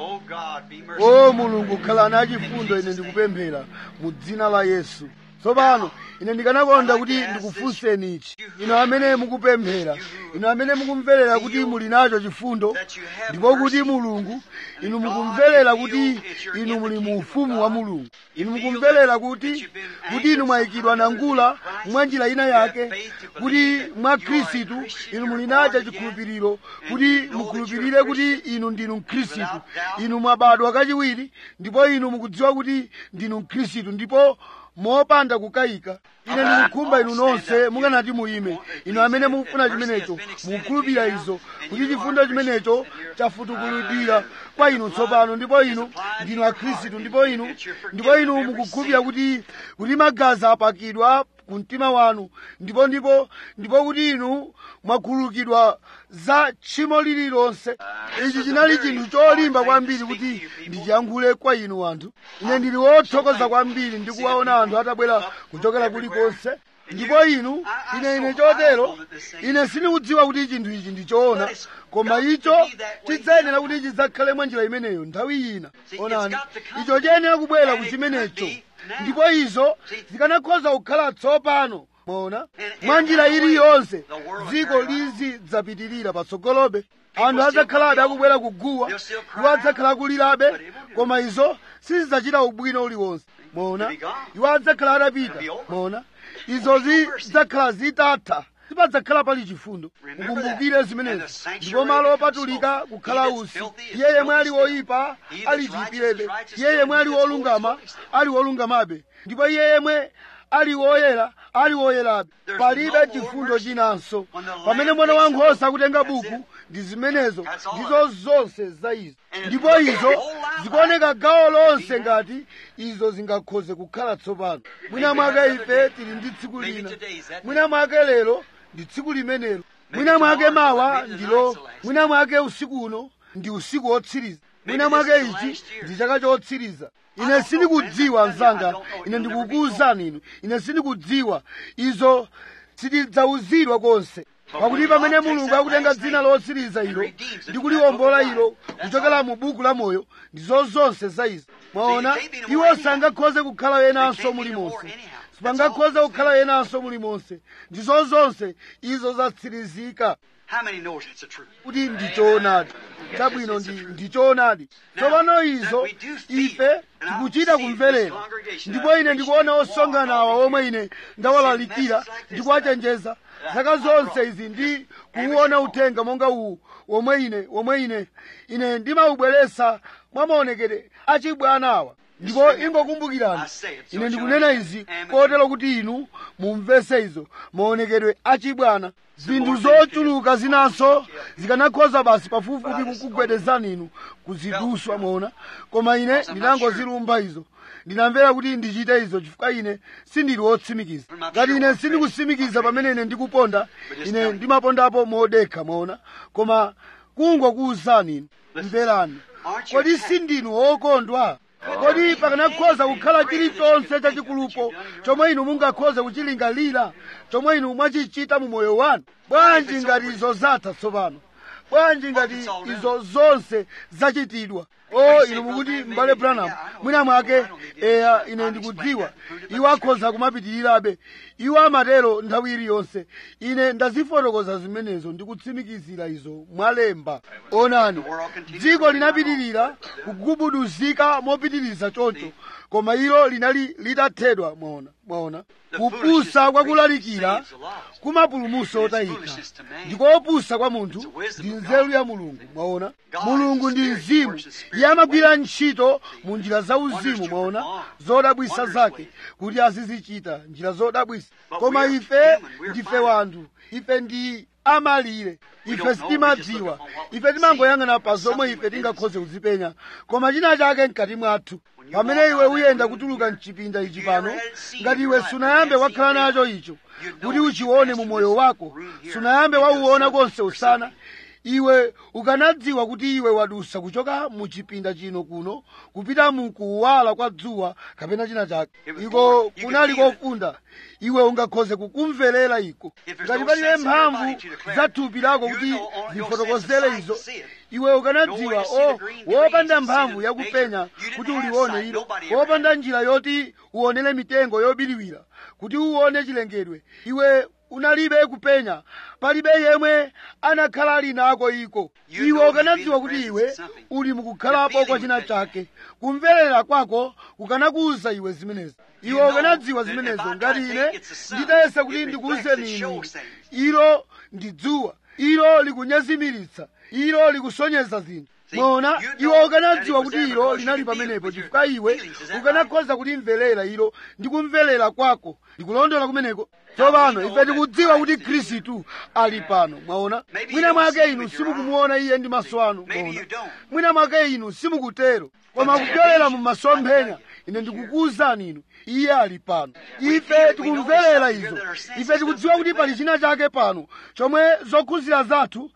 O Mulungu, khalani achifundo, ine ndikupemphera mu dzina la Yesu. Tsopano ine ndikanakonda kuti ndikufunseni ichi, inu amene mukupemphera, inu amene mukumverera kuti muli nacho chifundo, ndipo kuti Mulungu, inu mukumverera kuti inu muli mu ufumu wa Mulungu. Inu mukumverera kuti inu mwayikidwa nangula mwa njira ina yake, kuti mwa Khristu inu muli nacho chikhulupiriro, kuti mukhulupirire kuti inu ndinu Mkhristu. Inu mwabadwa kachiwiri, ndipo inu mukudziwa kuti ndinu Mkhristu, ndipo mopanda kukayika. Ine ndikukhumba inu nonse mukanati muime, inu amene mukufuna chimenecho, mukukhulupirira izo, kuti chifundo chimenecho chafutukulidwira kwa inu tsopano, ndipo inu ndinu Akhristu, ndipo inu mukukhulupirira kuti magazi apakidwa ku mtima wanu, ndipo kuti inu mwakhululukidwa za tchimo lililonse. Ichi chinali chinthu cholimba kwambiri kuti ndichiyankhule kwa inu anthu. Ine ndili wothokoza kwambiri ndikuwaona anthu atabwera kuchokera kulikonse. Ndipo ine chotero, ine sindikudziwa kuti chinthu ichi ndi choona, koma icho chidzayenera kuti chidzakhale mwa njira imeneyo nthawi ina. Onani, icho chiyenera kubwera ku chimenecho, ndipo izo zikanakhoza kukhala tsopano mwaona mwa njira iliyonse dziko lizidzapitirira patsogolobe anthu adzakhalabe akubwera kuguwa iwo adzakhala akulirabe koma izo sizidzachita ubwino uliwonse mwaona iwo adzakhala atapita mwaona izo zidzakhala zitatha sipadzakhala pali chifundo mukumbukire zimenezo ndipo malo opatulika kukhala usi iye yemwe ali woyipa ali chiyipirebe iye yemwe ali wolungama ali wolungamabe ndipo iye yemwe ali woyera ali woyerabe palibe chifundo chinanso pamene mwana wankhosa akutenga buku ndi zimenezo ndizo zonse za izo ndipo izo zikuoneka gawo lonse ngati izo zingakhoze kukhala tsopano mwina mwake ife tili ndi tsiku lina mwina mwake lero ndi tsiku limenelo mwina mwake mawa ndilo mwina mwake usiku uno ndi usiku wotsiriza mwina mwake ichi ndi chaka chotsiriza ine sindikudziwa mzanga ine ndikukuwuzani inu ine sindikudziwa izo sitidzauzidwa konse pakuti pamene mulungu akutenga dzina lotsiriza ilo ndi kuliwombola ilo kuchokera mu buku la moyo ndizo zonse za izo mwaona iwo sangakhoze kukhala yenanso mulimonse sipangakhoze kukhala yenanso mulimonse ndizo zonse izo zatsirizika kuti ndichoonadi chabwino ndichoonadi tsopano izo ife tikuchita kumverera ndipo ine ndikuona osonkhana awa omwe ine ndawalalikira ndikuwachenjeza zaka zonse izi ndi kuwuona uthenga monga uwu womwe ine ndimawubweretsa mwa maonekedwe achibwana awa ndipo ingokumbukirani ine ndikunena izi kotero kuti inu mumvese izo maonekedwe achibwana zinthu zochuluka zinanso zikanakhoza basi pafupifupi kukugwedezani inu kuziduswa mwaona koma ine ndinangozilumba izo ndinamvera kuti ndichite izo chifukwa ine sindili wotsimikiza ngati ine sindikutsimikiza pamene ine ndikuponda ine ndimapondapo modekha mwaona koma kungokuwuzani inu mverani kodi sindinu wokondwa kodi pakanakhoza kukhala chilichonse chachikulupo chomwe inu mungakhoze kuchilingalira chomwe inu mwachichita mu moyo wanu bwanji ngati izo zatha tsopano bwanji ngati izo zonse zachitidwa inu mukuti m'bale Branham mwina mwake eya ine ndikudziwa iwo akhoza kumapitirirabe iwo amatero nthawi iliyonse ine ndazifotokoza zimenezo ndikutsimikizira izo mwalemba onani dziko linapitirira kugubuduzika mopitiriza choncho koma ilo linali litathedwa mwaona kupusa kwa kulalikira kumapulumutsa otayika ndiko opusa kwa munthu ndi nzeru ya mulungu mwaona mulungu ndi mzimu iye amagwira ntchito mu njira za uzimu mwaona zodabwitsa zake kuti azizichita njira zodabwitsa koma ife ndife wanthu ife ndi amalire ife sitimadziwa ife timangoyang'ana pa zomwe ife tingakhoze kuzipenya koma china chake mkati mwathu pamene iwe uyenda kutuluka mchipinda ichi pano ngati iwe sunayambe wakhala nacho icho kuti uchione mu moyo wako sunayambe wauona konse usana iwe ukanadziwa kuti iwe wadusa kuchoka mu chipinda chino kuno kupita mu kuwala kwa dzuwa kapena china chake iko kunali kofunda iwe ungakhoze kukumverera iko ngati palibe mphamvu za thupi lako kuti zifotokozere izo iwe ukanadziwa wopanda mphamvu yakupenya kuti ulione ilo wopanda njira yoti uonere mitengo yobiriwira kuti uone chilengedwe iwe unalibe kupenya palibe yemwe anakhala ali nako iko iwe ukanadziwa kuti iwe uli mukukhalapo kwa china chake kumverera kwako kukanakuwuza iwe zimenezo iwe ukanadziwa zimenezo ngati ine nditayesa kuti ndikuwuzeni inu ilo ndi dzuwa ilo likunyezimiritsa ilo likusonyeza zinthu mwaona iwe ukanadziwa kuti ilo linali pamenepo chifukwa iwe ukanakhoza kulimverera ilo ndi kumverera kwako ndikulondola kumeneko tsopano ife tikudziwa kuti khristu ali pano mwaona mwina mwake inu simukumuona iye ndi maso anu mwaona mwina mwake inu simukutero koma kupyolera mu masomphenya ine ndikukuwuzani inu iye ali pano ife tikumverera izo ife tikudziwa kuti pali china chake pano chomwe zokhuzira zathu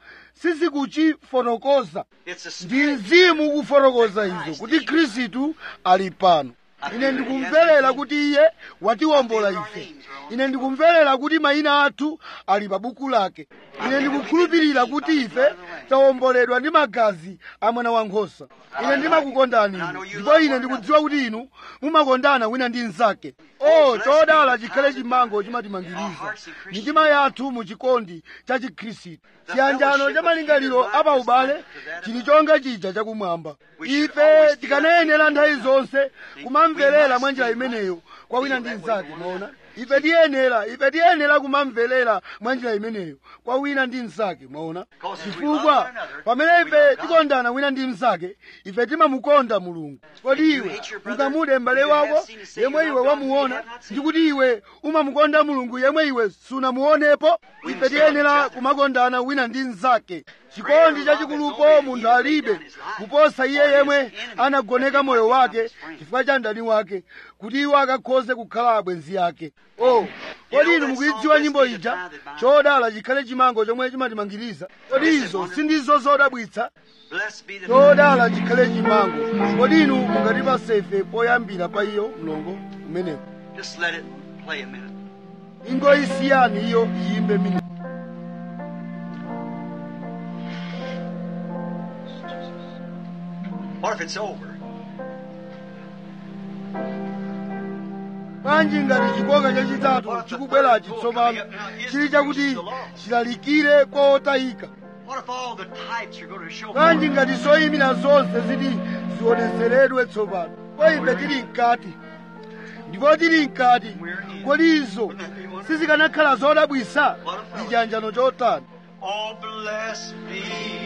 sizikuchifotokoza ndi mzimu kufotokoza izo kuti khristu ali pano ine ndikumverera kuti iye watiwombola ife. Ine ndikumverera kuti mayina athu ali pa buku lake. Ine ndikukhulupirira kuti ife tawomboledwa ndi magazi a mwana wankhosa. Ine ndimakukondani inu, ndipo ine ndikudziwa kuti inu mumakondana wina ndi mnzake. Chodala chikhale chimango chimatimangiriza mitima yathu mu chikondi cha Chikhristu. Chiyanjano cha malingaliro apaubale chili chonga chija chakumwamba. Ife tikanayenera nthawi zonse kumamverera mwa njira imeneyo kwa wina ndi mnzake. Mwaona, ife tiyenera kumamverera mwa njira imeneyo kwa wina ndi mnzake. Mwaona, chifukwa pamene ife tikondana wina ndi mnzake, ife timamukonda Mulungu. Kodi iwe ungamude m'bale wako yemwe iwe wamuona ndi kuti iwe umamukonda Mulungu yemwe iwe sunamuonepo? Ife tiyenera kumakondana wina ndi mnzake. Chikondi chachikulupo munthu alibe kuposa iye yemwe anagoneka moyo wake chifukwa cha mdani wake, kuti iwo akakhoze kukhala abwenzi ake. Kodi inu mukuyidziwa nyimbo ija, chodala chikhale chimango chomwe chimatimangiriza? Kodi izo sindizo zodabwitsa? Chodala chikhale chimango. Kodi inu mungatipa sefe poyambira pa iyo mlongo umenewo? Just let it play a minute. Ingoyisiyani iyo iyimbe minute. What if it's over? Bwanji ngati chikoka chachitatu chikubwerachi tsopano chili chakuti chilalikire kwa otayika? What if all the types are going to show? Bwanji ngati zoyimira zonse ziti zionetseredwe tsopano? Kwa ife tili mkati, ndipo tili mkati. Kodi izo sizikanakhala zodabwitsa? Ndi chiyanjano chotani? Oh, bless me,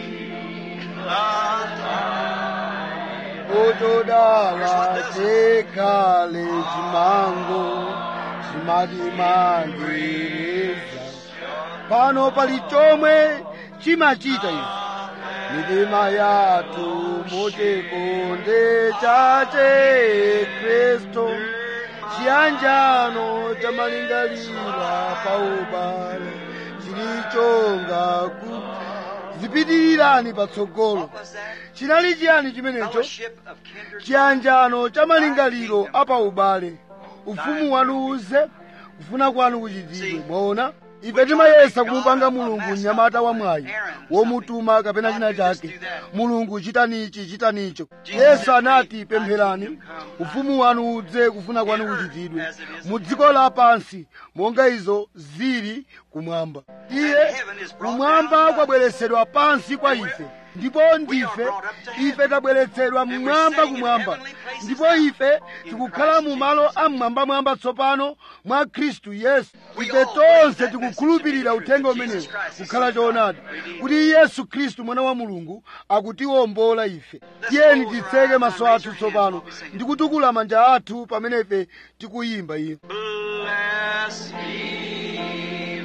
Chodala chikhale chimango chimatimangiriza. Pano pali chomwe chimachita izi, mitima yathu muchikondi chache Khristu. Chiyanjano cha malingaliro paubale chili chonga zipitirirani patsogolo. Chinali chiyani chimenecho? fellowship of kindred. Chiyanjano cha malingaliro apaubale. Ufumu wanu uze, kufuna kwanu kuchitidwe. Mwaona, ife timayesa kumupanga Mulungu mnyamata wa mwayi womutuma kapena china chake. Mulungu chitanichi chitanicho. Yesu anati, pempherani ufumu wanu udze, kufuna kwanu kuchitidwe mu dziko lapansi monga izo zili kumwamba. Iye kumwamba kwabweretsedwa pansi kwa ife, ndipo ife tabweretsedwa mmwamba kumwamba, ndipo ife tikukhala mu malo amwambamwamba tsopano mwa Khristu Yesu. Ife tonse tikukhulupirira uthenga umenewu kukhala choonadi, kuti Yesu Khristu mwana wa Mulungu akutiwombola ife. Tiyeni titseke maso athu tsopano ndi kutukula manja athu pamene ife tikuyimba iyo. Bless me,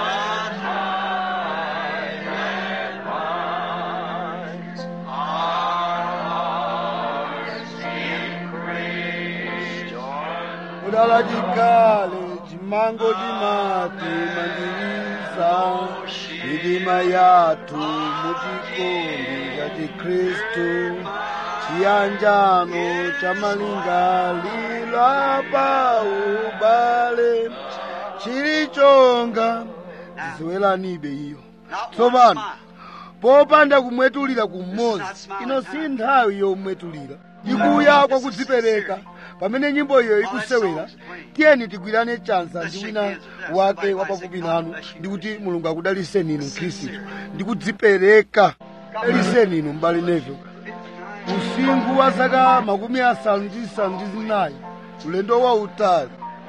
Chodala chikhale chimango chimatimangiriza. Mitima yathu muchikondi cha Chikhristu. Chiyanjano cha malingaliro paubale chili chonga ziziweranibe iyo. Tsopano popanda kumwetulira kumodzi, ino si nthawi yomwetulira. Ikuya kwa kudzipereka. Pamene nyimbo iyo ikusewera, tiyeni tigwirane chanza ndi wina wake wapafupi nanu ndi kuti Mulungu akudaliseni inu Khristu ndi kudzipereka. Daliseni inu m'bale Neville. Usinkhu wa zaka 74, ulendo wautali.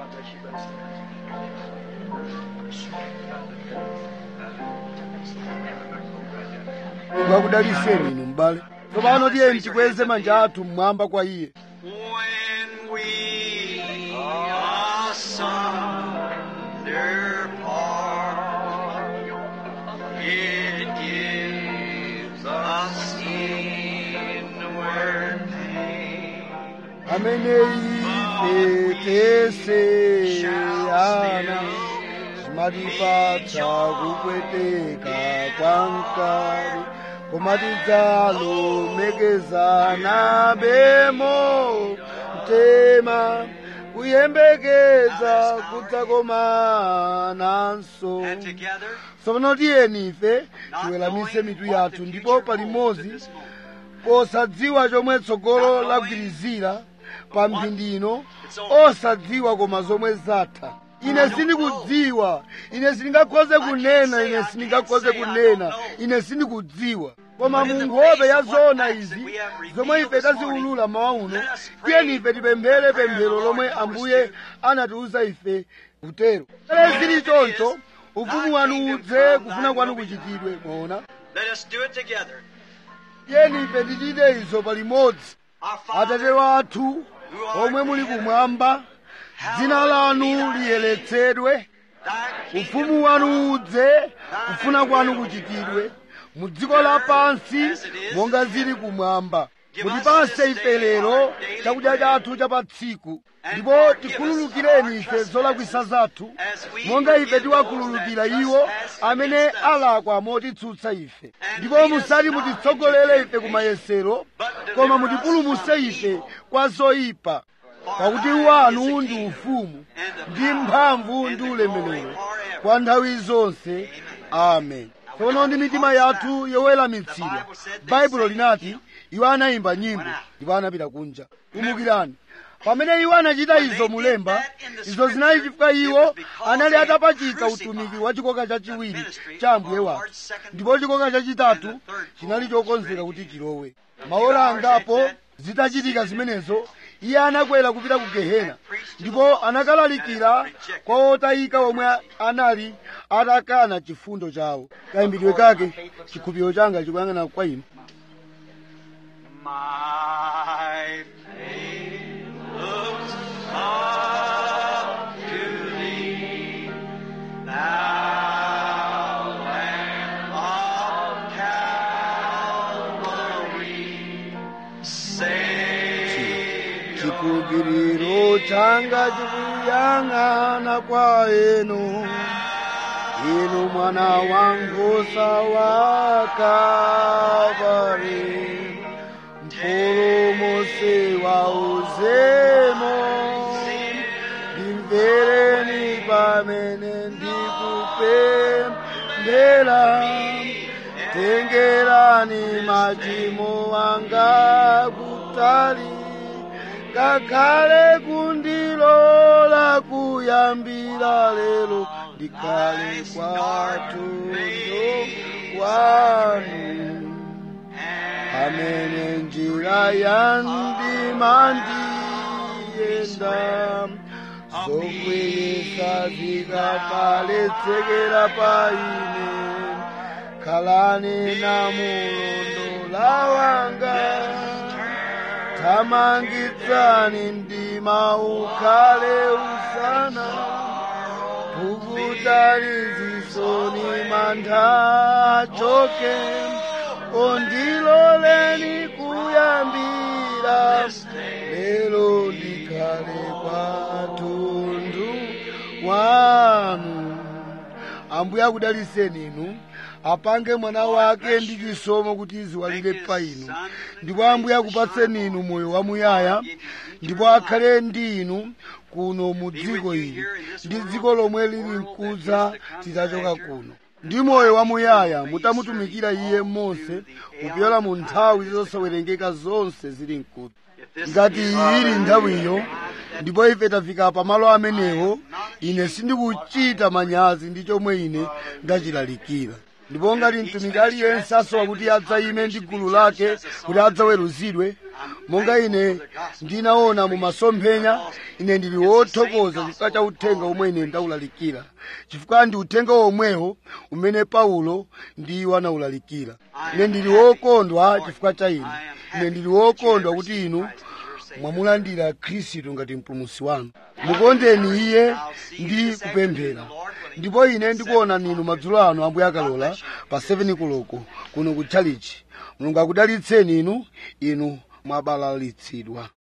Mulungu akudaliseni inu m'bale. Tsopano tiyeni tikweze manja athu mmwamba kwa Iye. when we asunder part, it gives us inward pain. Amene ife teseyana zimatipatsa kupweteka kwa mkali, koma tidzalomekezana bemo tema kuyembekeza kudzakomananso. And together, Tsopano tiyeni ife tiweramise mitu yathu ndipo palimodzi posadziwa chomwe tsogolo lagwirizira pa mphindi ino, osadziwa koma zomwe zatha. Ine sindikudziwa, ine sindingakhoze kunena, ine sindingakhoze kunena, ine sindikudziwa. Koma mu nkhope ya zoona izi zomwe ife taziwulula mawa uno, tiyeni ife tipemphere pemphero lomwe Ambuye anatiwuza ife kutero. Pere zili choncho, ufumu wanu udze, kufuna kwanu kuchitidwe. Mwaona, let us do it together. tiyeni ife tichite izo palimodzi. Our Father, Atate wathu omwe muli kumwamba, dzina lanu liyeretsedwe, thy ufumu wanu udze, kufuna kwanu kuchitidwe mu dziko lapansi monga zili kumwamba. Mutipase ife lero chakudya chathu cha pa tsiku, ndipo tikhululukireni ife zolakwisa zathu monga ife tiwakhululukira iwo amene alakwa motitsutsa ife. Ndipo musati mutitsogolere ife ku mayesero, koma mutipulumutse ife kwa zoyipa. Pakuti wanu ndi ufumu ndi mphamvu ndi ulemerero kwa nthawi zonse. Amen. Tsono ndi mitima yathu yoweramitsidwa, Baibulo linati iwo anayimba nyimbo ndipo anapita kunja. Kumbukirani, pamene iwo anachita izo mulemba, izo zinali chifukwa iwo anali atapachika utumiki wa chikoka chachiwiri cha Ambuye wathu, ndipo chikoka chachitatu chinali chokonzeka kuti chilowe. Maola angapo zitachitika zimenezo, iye anakwera kupita ku Gehena ndipo anakalalikira kwa otayika omwe anali atakana chifundo chawo. Kayimbidwe kake chikhulupiriro changa chikuyang'ana kwa inu. My faith looks up to thee, thou Lamb of Calvary, Savior. Chikhulupiriro changa chikuyang'ana kwa inu, inu mwana wankhosa wa Kalvari, mpulumutsi wa uzemo. Ndimvereni pamene ndikupemphera, tengerani machimo anga kutali, ngakhale kundilola kuyambira lero ndikhale kwathunthu kwanu. Amene njira yandima ndiyenda, zokwiyesa zikapaletsekera pa ine, khalani namulondola wanga, thamangitsani mdima ukhale usana, pukutani zisoni mantha achoke, ondiloleni kuyambira lero ndikhale kwathunthu kwanu. Ambuye akudaliseni inu, apange mwana wake ndi chisomo kuti ziwalire pa inu, ndipo Ambuye akupatseni inu moyo wamuyaya, ndipo akhale ndi inu kuno mu dziko ili ndi dziko lomwe lili mkudza titachoka kuno. Ndi moyo wamuyaya mutamutumikira iye monse kupyola mu nthawi zosawerengeka zonse zili mkudza. Ngati iyi ili nthawiyo ndipo ife tafika pamalo amenewo, ine sindikuchita manyazi ndi chomwe ine ndachilalikira. Ndipo ngati mtumiki aliyense asowa kuti adzayime ndi gulu lake kuti adzaweruzidwe, monga ine ndinaona mu masomphenya, ine ndili wothokoza chifukwa cha uthenga omwe ine ndawulalikira, chifukwa ndi uthenga omwewo umene Paulo ndi iwo anawulalikira. Ine ndili wokondwa chifukwa cha inu. Ine ndili wokondwa kuti inu mwamulandira Khristu ngati mpulumutsi wanu. Mukondeni iye ndi kupemphera. Ndipo ine ndikuonani inu madzulo ano, Ambuye akalola, pa 7 koloko kuno ku chalichi. Mulungu akudalitseni inu, inu mwabalalitsidwa.